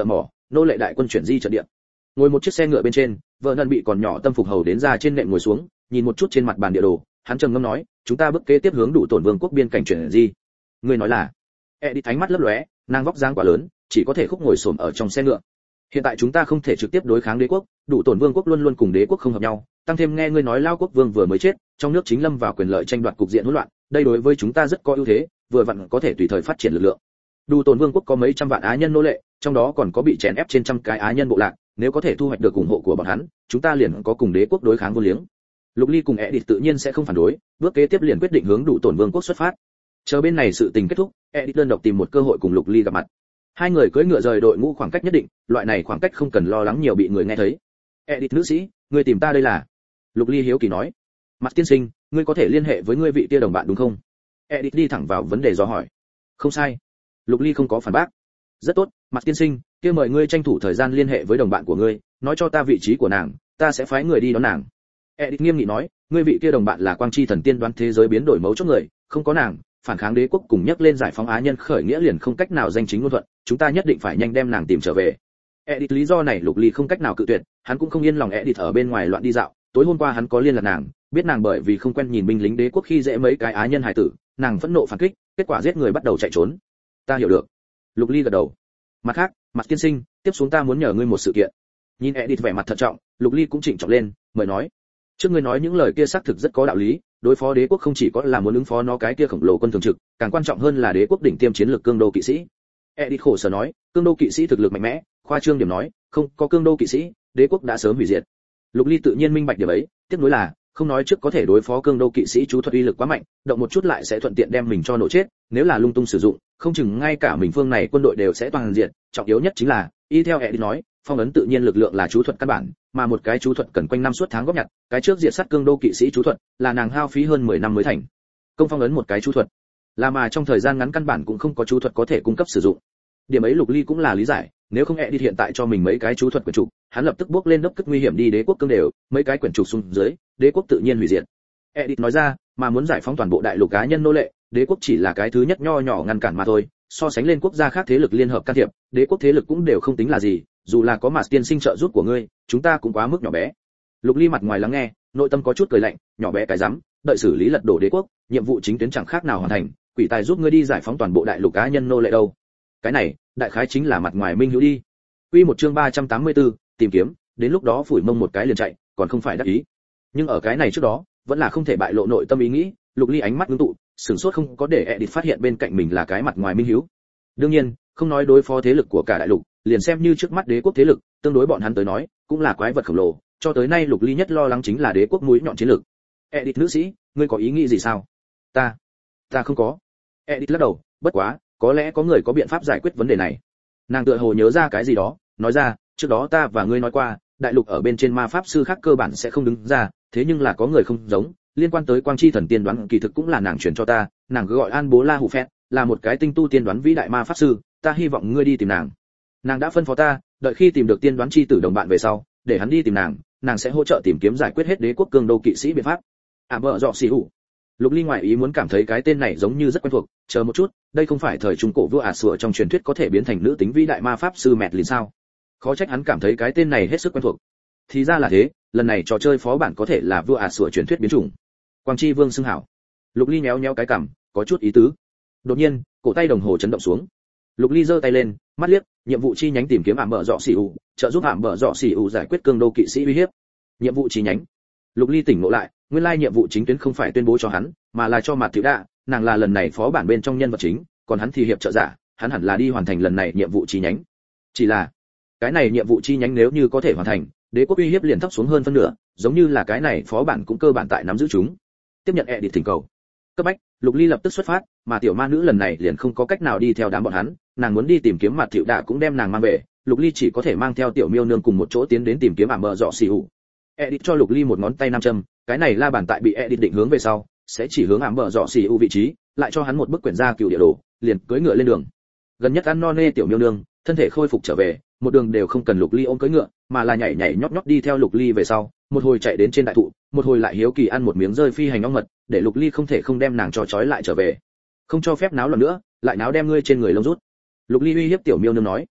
nô lệ đại quân chuyển di trận địa. Ngồi một chiếc xe ngựa bên trên, vợ nần bị còn nhỏ tâm phục hầu đến ra trên nệm ngồi xuống, nhìn một chút trên mặt bàn địa đồ, hắn trầm ngâm nói, chúng ta bước kế tiếp hướng đủ tổn vương quốc biên cảnh chuyển di. Ngươi nói là? Edith ánh mắt lấp lóe, nàng vóc dáng quá lớn, chỉ có thể khúc ngồi xổm ở trong xe ngựa. Hiện tại chúng ta không thể trực tiếp đối kháng đế quốc, đủ tổn vương quốc luôn luôn cùng đế quốc không hợp nhau, tăng thêm nghe ngươi nói lao quốc vương vừa mới chết, trong nước chính lâm vào quyền lợi tranh đoạt cục diện hỗn loạn, đây đối với chúng ta rất có ưu thế, vừa vặn có thể tùy thời phát triển lực lượng. Đủ tổn vương quốc có mấy trăm vạn á nhân nô lệ, trong đó còn có bị chèn ép trên trăm cái á nhân bộ lạc, nếu có thể thu hoạch được ủng hộ của bọn hắn, chúng ta liền có cùng đế quốc đối kháng vô liếng. Lục Ly cùng Edith tự nhiên sẽ không phản đối, bước kế tiếp liền quyết định hướng đủ tổn vương quốc xuất phát. Chờ bên này sự tình kết thúc, Edith đơn độc tìm một cơ hội cùng Lục Ly gặp mặt. Hai người cưỡi ngựa rời đội ngũ khoảng cách nhất định, loại này khoảng cách không cần lo lắng nhiều bị người nghe thấy. Edith nữ sĩ, ngươi tìm ta đây là? Lục Ly hiếu kỳ nói. Mặt tiên sinh, ngươi có thể liên hệ với ngươi vị kia đồng bạn đúng không? Edith đi thẳng vào vấn đề do hỏi. Không sai. Lục Ly không có phản bác. Rất tốt, Mặt tiên sinh, kia mời ngươi tranh thủ thời gian liên hệ với đồng bạn của ngươi, nói cho ta vị trí của nàng, ta sẽ phái người đi đón nàng. Edith nghiêm nghị nói, ngươi vị kia đồng bạn là quang chi thần tiên đoán thế giới biến đổi mấu chốt người, không có nàng, phản kháng đế quốc cùng nhắc lên giải phóng á nhân khởi nghĩa liền không cách nào danh chính ngôn thuận, chúng ta nhất định phải nhanh đem nàng tìm trở về. Edith lý do này Lục Ly không cách nào cự tuyệt, hắn cũng không yên lòng Edith ở bên ngoài loạn đi dạo, tối hôm qua hắn có liên lạc nàng, biết nàng bởi vì không quen nhìn binh lính đế quốc khi dễ mấy cái á nhân hài tử, nàng phẫn nộ phản kích, kết quả giết người bắt đầu chạy trốn. Ta hiểu được. Lục Ly gật đầu. Mặt khác, Mặt tiên sinh, tiếp xuống ta muốn nhờ ngươi một sự kiện. Nhìn Edith vẻ mặt thận trọng, Lục Ly cũng chỉnh trọng lên, mời nói. Trước ngươi nói những lời kia xác thực rất có đạo lý, đối phó đế quốc không chỉ có là muốn ứng phó nó cái kia khổng lồ quân thường trực, càng quan trọng hơn là đế quốc đỉnh tiêm chiến lược cương đô kỵ sĩ. Edith khổ sở nói, cương đô kỵ sĩ thực lực mạnh mẽ, khoa trương điểm nói, không có cương đô kỵ sĩ, đế quốc đã sớm hủy diệt. Lục Ly tự nhiên minh bạch điểm ấy, tiếp nối là, không nói trước có thể đối phó cương đô kỵ sĩ chú thuật uy lực quá mạnh, động một chút lại sẽ thuận tiện đem mình cho nổ chết, nếu là lung tung sử dụng, không chừng ngay cả mình phương này quân đội đều sẽ toàn diệt, trọng yếu nhất chính là, y theo Edith nói, phong ấn tự nhiên lực lượng là chú thuật căn bản, mà một cái chú thuật cần quanh năm suốt tháng góp nhặt, cái trước diệt sát cương đô kỵ sĩ chú thuật, là nàng hao phí hơn 10 năm mới thành. Công phong ấn một cái chú thuật, là mà trong thời gian ngắn căn bản cũng không có chú thuật có thể cung cấp sử dụng. Điểm ấy Lục Ly cũng là lý giải, nếu không Edith hiện tại cho mình mấy cái chú thuật quyển trục, hắn lập tức bước lên đốc cất nguy hiểm đi đế quốc cương đều, mấy cái quyển trục xuống dưới, đế quốc tự nhiên hủy diệt. Edith nói ra, mà muốn giải phóng toàn bộ đại lục cá nhân nô lệ, đế quốc chỉ là cái thứ nhất nho nhỏ ngăn cản mà thôi, so sánh lên quốc gia khác thế lực liên hợp can thiệp, đế quốc thế lực cũng đều không tính là gì, dù là có Mạt tiên sinh trợ giúp của ngươi, chúng ta cũng quá mức nhỏ bé. Lục Ly mặt ngoài lắng nghe, nội tâm có chút cười lạnh, nhỏ bé cái rắm, đợi xử lý lật đổ đế quốc, nhiệm vụ chính tuyến chẳng khác nào hoàn thành, quỷ tài giúp ngươi đi giải phóng toàn bộ đại lục cá nhân nô lệ đâu. Cái này, đại khái chính là mặt ngoài minh hữu đi. Quy một chương 384, tìm kiếm, đến lúc đó phủi mông một cái liền chạy, còn không phải đắc ý. Nhưng ở cái này trước đó, vẫn là không thể bại lộ nội tâm ý nghĩ, Lục Ly ánh mắt ngưng tụ, sửng sốt không có để Edith phát hiện bên cạnh mình là cái mặt ngoài minh hữu. Đương nhiên, không nói đối phó thế lực của cả đại lục, liền xem như trước mắt đế quốc thế lực, tương đối bọn hắn tới nói, cũng là quái vật khổng lồ, cho tới nay Lục Ly nhất lo lắng chính là đế quốc mũi nhọn chiến lược. Edith nữ sĩ, ngươi có ý nghĩ gì sao? Ta không có. Edith lắc đầu, bất quá, có lẽ có người có biện pháp giải quyết vấn đề này. Nàng tựa hồ nhớ ra cái gì đó, nói ra, trước đó ta và ngươi nói qua, đại lục ở bên trên ma pháp sư khác cơ bản sẽ không đứng ra, thế nhưng là có người không giống, liên quan tới quang chi thần tiên đoán kỳ thực cũng là nàng truyền cho ta, nàng gọi An Bố La Hủ Phét, là một cái tinh tu tiên đoán vĩ đại ma pháp sư, ta hy vọng ngươi đi tìm nàng. Nàng đã phân phó ta, đợi khi tìm được tiên đoán chi tử đồng bạn về sau, để hắn đi tìm nàng, nàng sẽ hỗ trợ tìm kiếm giải quyết hết đế quốc cương đô kỵ sĩ biện pháp. Bợ dọ xì hủ. Lục Ly ngoại ý muốn cảm thấy cái tên này giống như rất quen thuộc, chờ một chút, đây không phải thời trung cổ vua sủa trong truyền thuyết có thể biến thành nữ tính vĩ đại ma pháp sư mẹt lìn sao? Khó trách hắn cảm thấy cái tên này hết sức quen thuộc. Thì ra là thế, lần này trò chơi phó bản có thể là vua sủa truyền thuyết biến chủng. Quang Chi Vương xưng hảo. Lục Ly nhéo nhéo cái cằm, có chút ý tứ. Đột nhiên, cổ tay đồng hồ chấn động xuống. Lục Ly giơ tay lên, mắt liếc, nhiệm vụ chi nhánh tìm kiếm bợ dọ xỉ ủ, trợ giúp bợ dọ xỉ ủ giải quyết cương đô kỵ sĩ uy hiếp. Nhiệm vụ chi nhánh. Lục Ly tỉnh ngộ lại, nguyên lai nhiệm vụ chính tuyến không phải tuyên bố cho hắn, mà là cho Mạt Tiểu Đạ, nàng là lần này phó bản bên trong nhân vật chính, còn hắn thì hiệp trợ giả, hắn hẳn là đi hoàn thành lần này nhiệm vụ chi nhánh. Chỉ là, cái này nhiệm vụ chi nhánh nếu như có thể hoàn thành, đế quốc uy hiếp liền thấp xuống hơn phân nửa, giống như là cái này phó bản cũng cơ bản tại nắm giữ chúng. Tiếp nhận Edith thỉnh cầu. Cấp bách, Lục Ly lập tức xuất phát, mà tiểu ma nữ lần này liền không có cách nào đi theo đám bọn hắn, nàng muốn đi tìm kiếm Mạt Tiểu Đạ cũng đem nàng mang về, Lục Ly chỉ có thể mang theo tiểu miêu nương cùng một chỗ tiến đến tìm kiếm bợ dọ xỉ ủ. Edith cho Lục Ly một ngón tay nam châm, cái này la bàn tại bị Edith định hướng về sau, sẽ chỉ hướng bợ dọ xỉ ủ vị trí, lại cho hắn một bức quyển gia cựu địa đồ, liền cưỡi ngựa lên đường. Gần nhất ăn no nê tiểu miêu nương, thân thể khôi phục trở về, một đường đều không cần Lục Ly ôm cưỡi ngựa, mà là nhảy nhảy nhót nhót đi theo Lục Ly về sau, một hồi chạy đến trên đại thụ, một hồi lại hiếu kỳ ăn một miếng rơi phi hành ong mật, để Lục Ly không thể không đem nàng cho trói lại trở về. Không cho phép náo loạn nữa, lại náo đem ngươi trên người lông rút. Lục Ly uy hiếp tiểu miêu nương nói.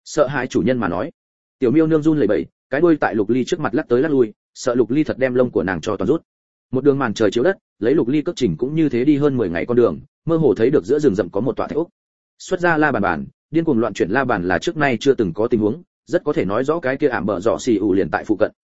Sợ hãi chủ nhân mà nói. Tiểu miêu nương run lẩy bẩy, cái đuôi tại Lục Ly trước mặt lắc tới lắc lui, sợ Lục Ly thật đem lông của nàng cho toàn rút. Một đường màn trời chiếu đất, lấy Lục Ly cước trình cũng như thế đi hơn 10 ngày con đường, mơ hồ thấy được giữa rừng rậm có một tòa thạch ốc. Xuất ra la bàn bàn, điên cuồng loạn chuyển la bàn là trước nay chưa từng có tình huống, rất có thể nói rõ cái kia ảm bợ dọ xì ủ liền tại phụ cận.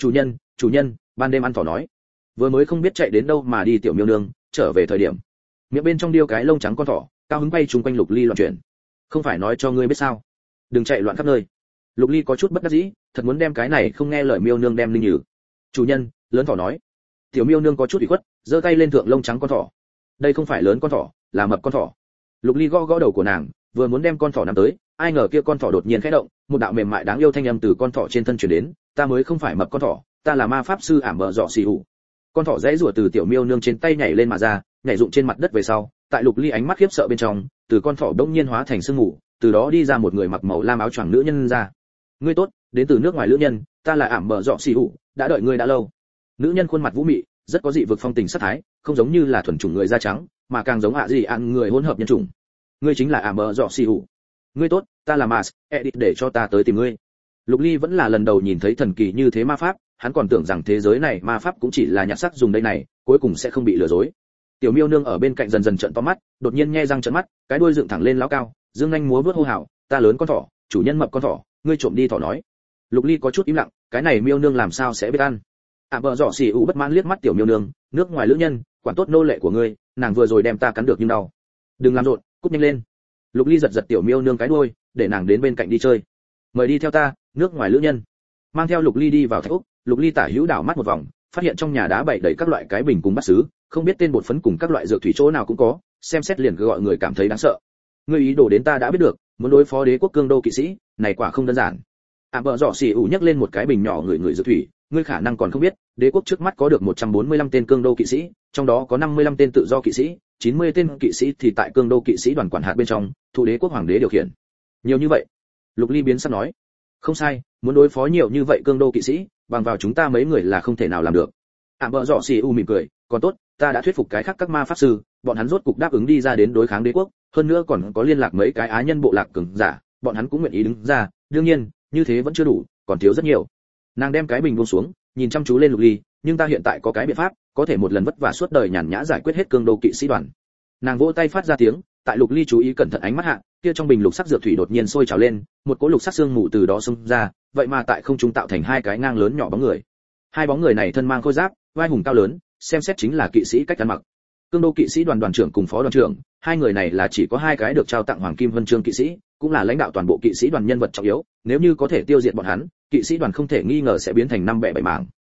Chủ nhân, ban đêm ăn thỏ nói. Vừa mới không biết chạy đến đâu mà đi tiểu miêu nương, trở về thời điểm, miệng bên trong điêu cái lông trắng con thỏ, cao hứng bay trúng quanh Lục Ly loạn chuyển. Không phải nói cho ngươi biết sao? Đừng chạy loạn khắp nơi. Lục Ly có chút bất đắc dĩ, thật muốn đem cái này không nghe lời miêu nương đem linh nhử. Chủ nhân, lớn thỏ nói. Tiểu miêu nương có chút ủy khuất, giơ tay lên thượng lông trắng con thỏ. Đây không phải lớn con thỏ, là mập con thỏ. Lục Ly gõ gõ đầu của nàng, vừa muốn đem con thỏ nắm tới, ai ngờ kia con thỏ đột nhiên khẽ động, một đạo mềm mại đáng yêu thanh âm từ con thỏ trên thân truyền đến, ta mới không phải mập con thỏ, ta là ma pháp sư ảm bợ dọ xì ủ. Con thỏ dãy rủa từ tiểu miêu nương trên tay nhảy lên mà ra, nhảy rụng trên mặt đất về sau, tại Lục Ly ánh mắt khiếp sợ bên trong, từ con thỏ bỗng nhiên hóa thành sương mù, từ đó đi ra một người mặc màu lam áo choàng nữ nhân ra. Ngươi tốt, đến từ nước ngoài nữ nhân, ta là ảm bợ dọ xì ủ, đã đợi ngươi đã lâu. Nữ nhân khuôn mặt vũ mị, rất có dị vực phong tình sát thái, không giống như là thuần chủng người da trắng, mà càng giống gì ăn người hỗn hợp nhân chủng. Ngươi chính là ảm bợ dọ xì ủ. Ngươi tốt, ta là Mars, Edit để cho ta tới tìm ngươi. Lục Ly vẫn là lần đầu nhìn thấy thần kỳ như thế ma pháp, hắn còn tưởng rằng thế giới này ma pháp cũng chỉ là nhặt sắc dùng đây này, cuối cùng sẽ không bị lừa dối. Tiểu miêu nương ở bên cạnh dần dần trợn to mắt, đột nhiên nhe răng trợn mắt, cái đuôi dựng thẳng lên lão cao, dương nhanh múa vuốt hô hào, ta lớn con thỏ, chủ nhân mập con thỏ, ngươi trộm đi thỏ nói. Lục Ly có chút im lặng, cái này miêu nương làm sao sẽ biết ăn? Bợ dọ xì ủ bất mãn liếc mắt tiểu miêu nương, nước ngoài lữ nhân, quản tốt nô lệ của ngươi, nàng vừa rồi đem ta cắn được nhưng đau. Đừng làm rộn, cút nhanh lên. Lục Ly giật giật tiểu miêu nương cái đuôi, để nàng đến bên cạnh đi chơi. Mời đi theo ta, nước ngoài lữ nhân. Mang theo Lục Ly đi vào thạch úc, Lục Ly tả hữu đảo mắt một vòng, phát hiện trong nhà đá bày đầy các loại cái bình cùng bát sứ, không biết tên bột phấn cùng các loại dược thủy chỗ nào cũng có, xem xét liền cứ gọi người cảm thấy đáng sợ. Ngươi ý đồ đến ta đã biết được, muốn đối phó đế quốc cương đô kỵ sĩ, này quả không đơn giản. Bợ dọ xì ủ nhấc lên một cái bình nhỏ người dược thủy, ngươi khả năng còn không biết, đế quốc trước mắt có được 145 tên cương đô kỵ sĩ, trong đó có 55 tên tự do kỵ sĩ, 90 tên kỵ sĩ thì tại cương đô kỵ sĩ đoàn quản hạt bên trong, thụ đế quốc hoàng đế điều khiển. Nhiều như vậy? Lục Ly biến sắc nói. Không sai, muốn đối phó nhiều như vậy cương đô kỵ sĩ, bằng vào chúng ta mấy người là không thể nào làm được. Bợ dọ xì u mỉm cười, còn tốt, ta đã thuyết phục cái khác các ma pháp sư, bọn hắn rốt cục đáp ứng đi ra đến đối kháng đế quốc, hơn nữa còn có liên lạc mấy cái á nhân bộ lạc cường giả, bọn hắn cũng nguyện ý đứng ra, đương nhiên, như thế vẫn chưa đủ, còn thiếu rất nhiều. Nàng đem cái bình buông xuống, nhìn chăm chú lên Lục Ly, nhưng ta hiện tại có cái biện pháp, có thể một lần vất vả suốt đời nhàn nhã giải quyết hết cương đô kỵ sĩ đoàn. Nàng vỗ tay phát ra tiếng, tại Lục Ly chú ý cẩn thận ánh mắt hạ, kia trong bình lục sắc dược thủy đột nhiên sôi trào lên, một cỗ lục sắc xương mù từ đó xông ra, vậy mà tại không trung tạo thành hai cái ngang lớn nhỏ bóng người. Hai bóng người này thân mang khôi giáp, vai hùng cao lớn, xem xét chính là kỵ sĩ cách ăn mặc. Cương đô kỵ sĩ đoàn đoàn trưởng cùng phó đoàn trưởng, hai người này là chỉ có hai cái được trao tặng hoàng kim huân chương kỵ sĩ, cũng là lãnh đạo toàn bộ kỵ sĩ đoàn nhân vật trọng yếu, nếu như có thể tiêu diệt bọn hắn, kỵ sĩ đoàn không thể nghi ngờ sẽ biến thành năm bẻ bảy mảng.